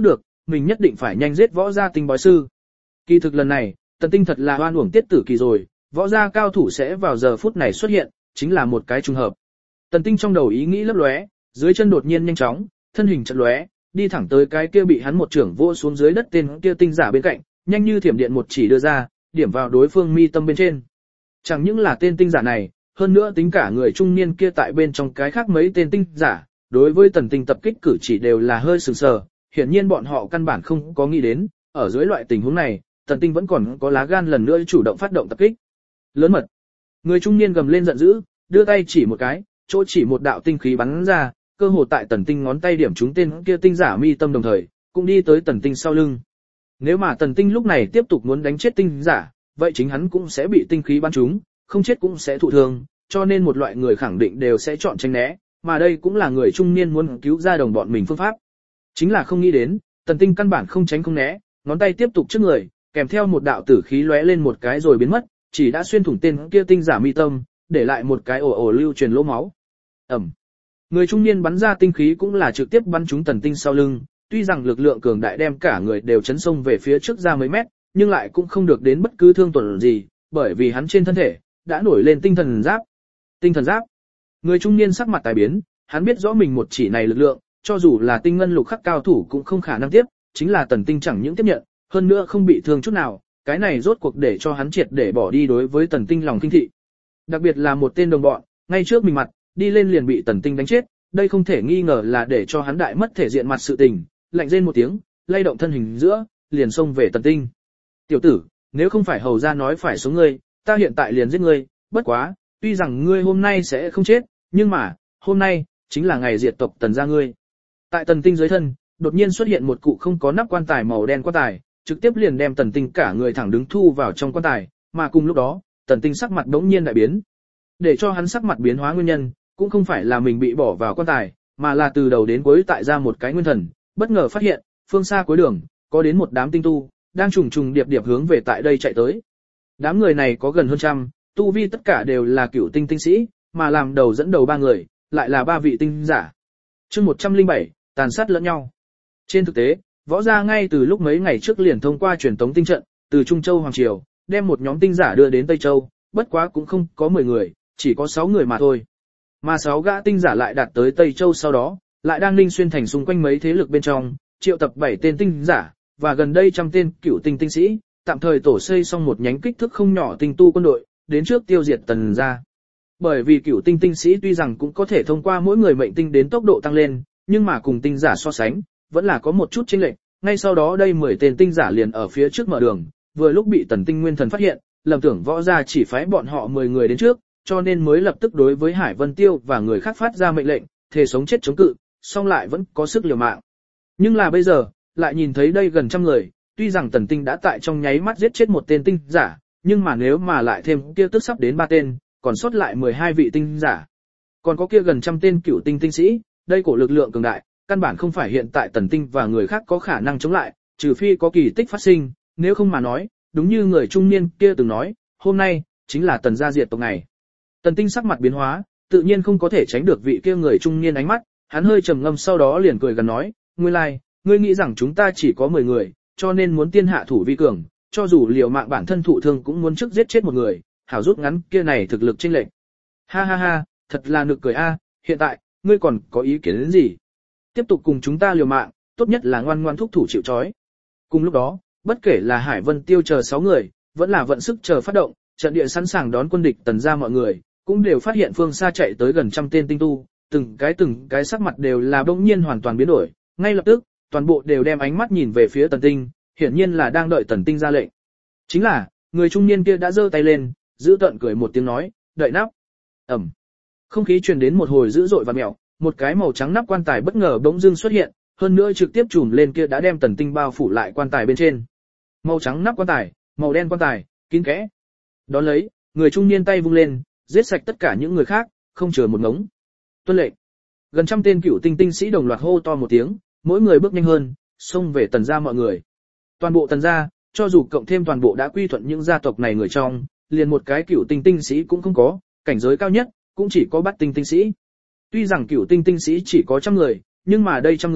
mình nhất định phải nhanh giết võ gia tinh bói sư. Kỳ thực lần này, Tần Tinh thật là oan uổng Tiết Tử Kỳ rồi, võ gia cao thủ sẽ vào giờ phút này xuất hiện, chính là một cái trùng hợp. Tần Tinh trong đầu ý nghĩ lấp lóe, dưới chân đột nhiên nhanh chóng, thân hình chợt lóe, đi thẳng tới cái kia bị hắn một trưởng vỗ xuống dưới đất tên kia tinh giả bên cạnh, nhanh như thiểm điện một chỉ đưa ra, điểm vào đối phương mi tâm bên trên. Chẳng những là tên tinh giả này, hơn nữa tính cả người trung niên kia tại bên trong cái khác mấy tên tinh giả, đối với Tần Tinh tập kích cử chỉ đều là hơi sừng sờ, hiển nhiên bọn họ căn bản không có nghĩ đến, ở dưới loại tình huống này, Tần Tinh vẫn còn có lá gan lần nữa chủ động phát động tập kích. Lớn mật. Người trung niên gầm lên giận dữ, đưa tay chỉ một cái, chỗ chỉ một đạo tinh khí bắn ra, cơ hồ tại Tần Tinh ngón tay điểm trúng tên kia tinh giả mi tâm đồng thời, cũng đi tới Tần Tinh sau lưng. Nếu mà Tần Tinh lúc này tiếp tục muốn đánh chết tinh giả, vậy chính hắn cũng sẽ bị tinh khí bắn trúng, không chết cũng sẽ thụ thương, cho nên một loại người khẳng định đều sẽ chọn tránh né, mà đây cũng là người trung niên muốn cứu ra đồng bọn mình phương pháp. Chính là không nghĩ đến, Tần Tinh căn bản không tránh không né, ngón tay tiếp tục trước người, kèm theo một đạo tử khí lóe lên một cái rồi biến mất, chỉ đã xuyên thủng tên kia tinh giả mi tâm, để lại một cái ồ ồ lưu truyền lỗ máu. Ầm. Người trung niên bắn ra tinh khí cũng là trực tiếp bắn trúng Tần Tinh sau lưng, tuy rằng lực lượng cường đại đem cả người đều chấn xông về phía trước ra mấy mét, nhưng lại cũng không được đến bất cứ thương tổn gì, bởi vì hắn trên thân thể đã nổi lên tinh thần giáp. Tinh thần giáp. Người trung niên sắc mặt tài biến, hắn biết rõ mình một chỉ này lực lượng, cho dù là tinh ngân lục khắc cao thủ cũng không khả năng tiếp, chính là Tần Tinh chẳng những tiếp nhận, hơn nữa không bị thương chút nào, cái này rốt cuộc để cho hắn triệt để bỏ đi đối với Tần Tinh lòng kinh thị. Đặc biệt là một tên đồng bọn, ngay trước mình mặt, đi lên liền bị Tần Tinh đánh chết, đây không thể nghi ngờ là để cho hắn đại mất thể diện mặt sự tình, lạnh rên một tiếng, lay động thân hình giữa, liền xông về Tần Tinh. Tiểu tử, nếu không phải hầu gia nói phải xuống ngươi, ta hiện tại liền giết ngươi, bất quá, tuy rằng ngươi hôm nay sẽ không chết, nhưng mà, hôm nay, chính là ngày diệt tộc Tần gia ngươi. Tại Tần Tinh dưới thân, đột nhiên xuất hiện một cụ không có nắp quan tài màu đen quan tài, trực tiếp liền đem Tần Tinh cả người thẳng đứng thu vào trong quan tài, mà cùng lúc đó, Tần Tinh sắc mặt đống nhiên đại biến. Để cho hắn sắc mặt biến hóa nguyên nhân, cũng không phải là mình bị bỏ vào quan tài, mà là từ đầu đến cuối tại ra một cái nguyên thần, bất ngờ phát hiện, phương xa cuối đường, có đến một đám tinh tu, đang trùng trùng điệp điệp hướng về tại đây chạy tới. Đám người này có gần hơn trăm, tu vi tất cả đều là cửu tinh tinh sĩ, mà làm đầu dẫn đầu ba người, lại là ba vị tinh giả. Chương một trăm lẻ bảy, tàn sát lẫn nhau. Trên thực tế, võ gia ngay từ lúc mấy ngày trước liền thông qua truyền tống tinh trận, từ Trung Châu Hoàng Triều, đem một nhóm tinh giả đưa đến Tây Châu, bất quá cũng không có mười người, chỉ có sáu người mà thôi. Mà sáu gã tinh giả lại đạt tới Tây Châu sau đó, lại đang Ninh Xuyên thành xung quanh mấy thế lực bên trong, triệu tập bảy tên tinh giả, và gần đây trăm tên cửu tinh tinh sĩ, tạm thời tổ xây xong một nhánh kích thước không nhỏ tinh tu quân đội, đến trước tiêu diệt Tần gia. Bởi vì cửu tinh tinh sĩ tuy rằng cũng có thể thông qua mỗi người mệnh tinh đến tốc độ tăng lên, nhưng mà cùng tinh giả so sánh, vẫn là có một chút chênh lệch. Ngay sau đó đây mười tên tinh giả liền ở phía trước mở đường, vừa lúc bị Tần Tinh Nguyên Thần phát hiện, lầm tưởng võ gia chỉ phái bọn họ mười người đến trước, cho nên mới lập tức đối với Hải Vân Tiêu và người khác phát ra mệnh lệnh, thề sống chết chống cự, song lại vẫn có sức liều mạng. Nhưng là bây giờ, lại nhìn thấy đây gần trăm người, tuy rằng Tần Tinh đã tại trong nháy mắt giết chết một tên tinh giả, nhưng mà nếu mà lại thêm kia tức sắp đến ba tên, còn sót lại mười hai vị tinh giả. Còn có kia gần trăm tên cửu tinh tinh sĩ, đây cổ lực lượng cường đại, căn bản không phải hiện tại Tần Tinh và người khác có khả năng chống lại, trừ phi có kỳ tích phát sinh, nếu không mà nói, đúng như người trung niên kia từng nói, hôm nay chính là Tần gia diệt tộc ngày. Tần Tinh sắc mặt biến hóa, tự nhiên không có thể tránh được vị kia người trung niên ánh mắt, hắn hơi trầm ngâm sau đó liền cười gần nói, nguyên lai, like, ngươi nghĩ rằng chúng ta chỉ có mười người, cho nên muốn tiên hạ thủ vi cường, cho dù liều mạng bản thân thụ thương cũng muốn trước giết chết một người, hảo rút ngắn kia này thực lực chênh lệch. Ha ha ha, thật là nực cười a, hiện tại, ngươi còn có ý kiến đến gì? Tiếp tục cùng chúng ta liều mạng, tốt nhất là ngoan ngoan thúc thủ chịu trói. Cùng lúc đó, bất kể là Hải Vân Tiêu chờ sáu người, vẫn là vận sức chờ phát động, trận địa sẵn sàng đón quân địch Tần gia mọi người, cũng đều phát hiện phương xa chạy tới gần trăm tên tinh tu, từng cái từng cái sắc mặt đều là bỗng nhiên hoàn toàn biến đổi, ngay lập tức, toàn bộ đều đem ánh mắt nhìn về phía Tần Tinh, hiển nhiên là đang đợi Tần Tinh ra lệnh. Chính là, người trung niên kia đã giơ tay lên, giữ tợn cười một tiếng nói, đợi nắp. Ẩm. Không khí truyền đến một hồi dữ dội và mèo, một cái màu trắng nắp quan tài bất ngờ bỗng dưng xuất hiện, hơn nữa trực tiếp trùm lên kia đã đem Tần Tinh bao phủ lại quan tài bên trên. Màu trắng nắp quan tài, màu đen quan tài, kín kẽ. Đón lấy, người trung niên tay vung lên, giết sạch tất cả những người khác, không chừa một ngống. Tuân lệnh. Gần trăm tên cửu tinh tinh sĩ đồng loạt hô to một tiếng, mỗi người bước nhanh hơn, xông về Tần gia mọi người. Toàn bộ Tần gia, cho dù cộng thêm toàn bộ đã quy thuận những gia tộc này người trong, liền một cái cửu tinh tinh sĩ cũng không có, cảnh giới cao nhất cũng chỉ có bát tinh tinh sĩ. Tuy rằng cửu tinh tinh sĩ chỉ có trăm người, nhưng mà đây trăm người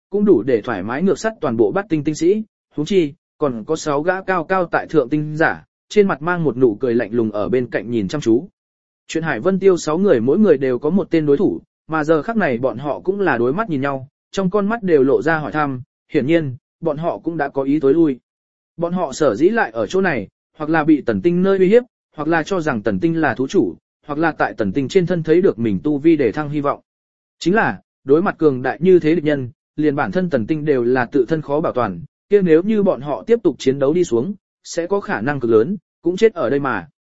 cũng đủ để thoải mái ngược sắt toàn bộ bát tinh tinh sĩ, huống chi, còn có sáu gã cao cao tại thượng tinh giả, trên mặt mang một nụ cười lạnh lùng ở bên cạnh nhìn chăm chú. Chuyện Hải Vân Tiêu sáu người mỗi người đều có một tên đối thủ, mà giờ khắc này bọn họ cũng là đối mắt nhìn nhau, trong con mắt đều lộ ra hỏi thăm, hiển nhiên, bọn họ cũng đã có ý tối lui. Bọn họ sở dĩ lại ở chỗ này, hoặc là bị Tần Tinh nơi uy hiếp, hoặc là cho rằng Tần Tinh là thú chủ, hoặc là tại Tần Tinh trên thân thấy được mình tu vi để thăng hy vọng. Chính là, đối mặt cường đại như thế địch nhân, liền bản thân Tần Tinh đều là tự thân khó bảo toàn, kia nếu như bọn họ tiếp tục chiến đấu đi xuống, sẽ có khả năng cực lớn, cũng chết ở đây mà.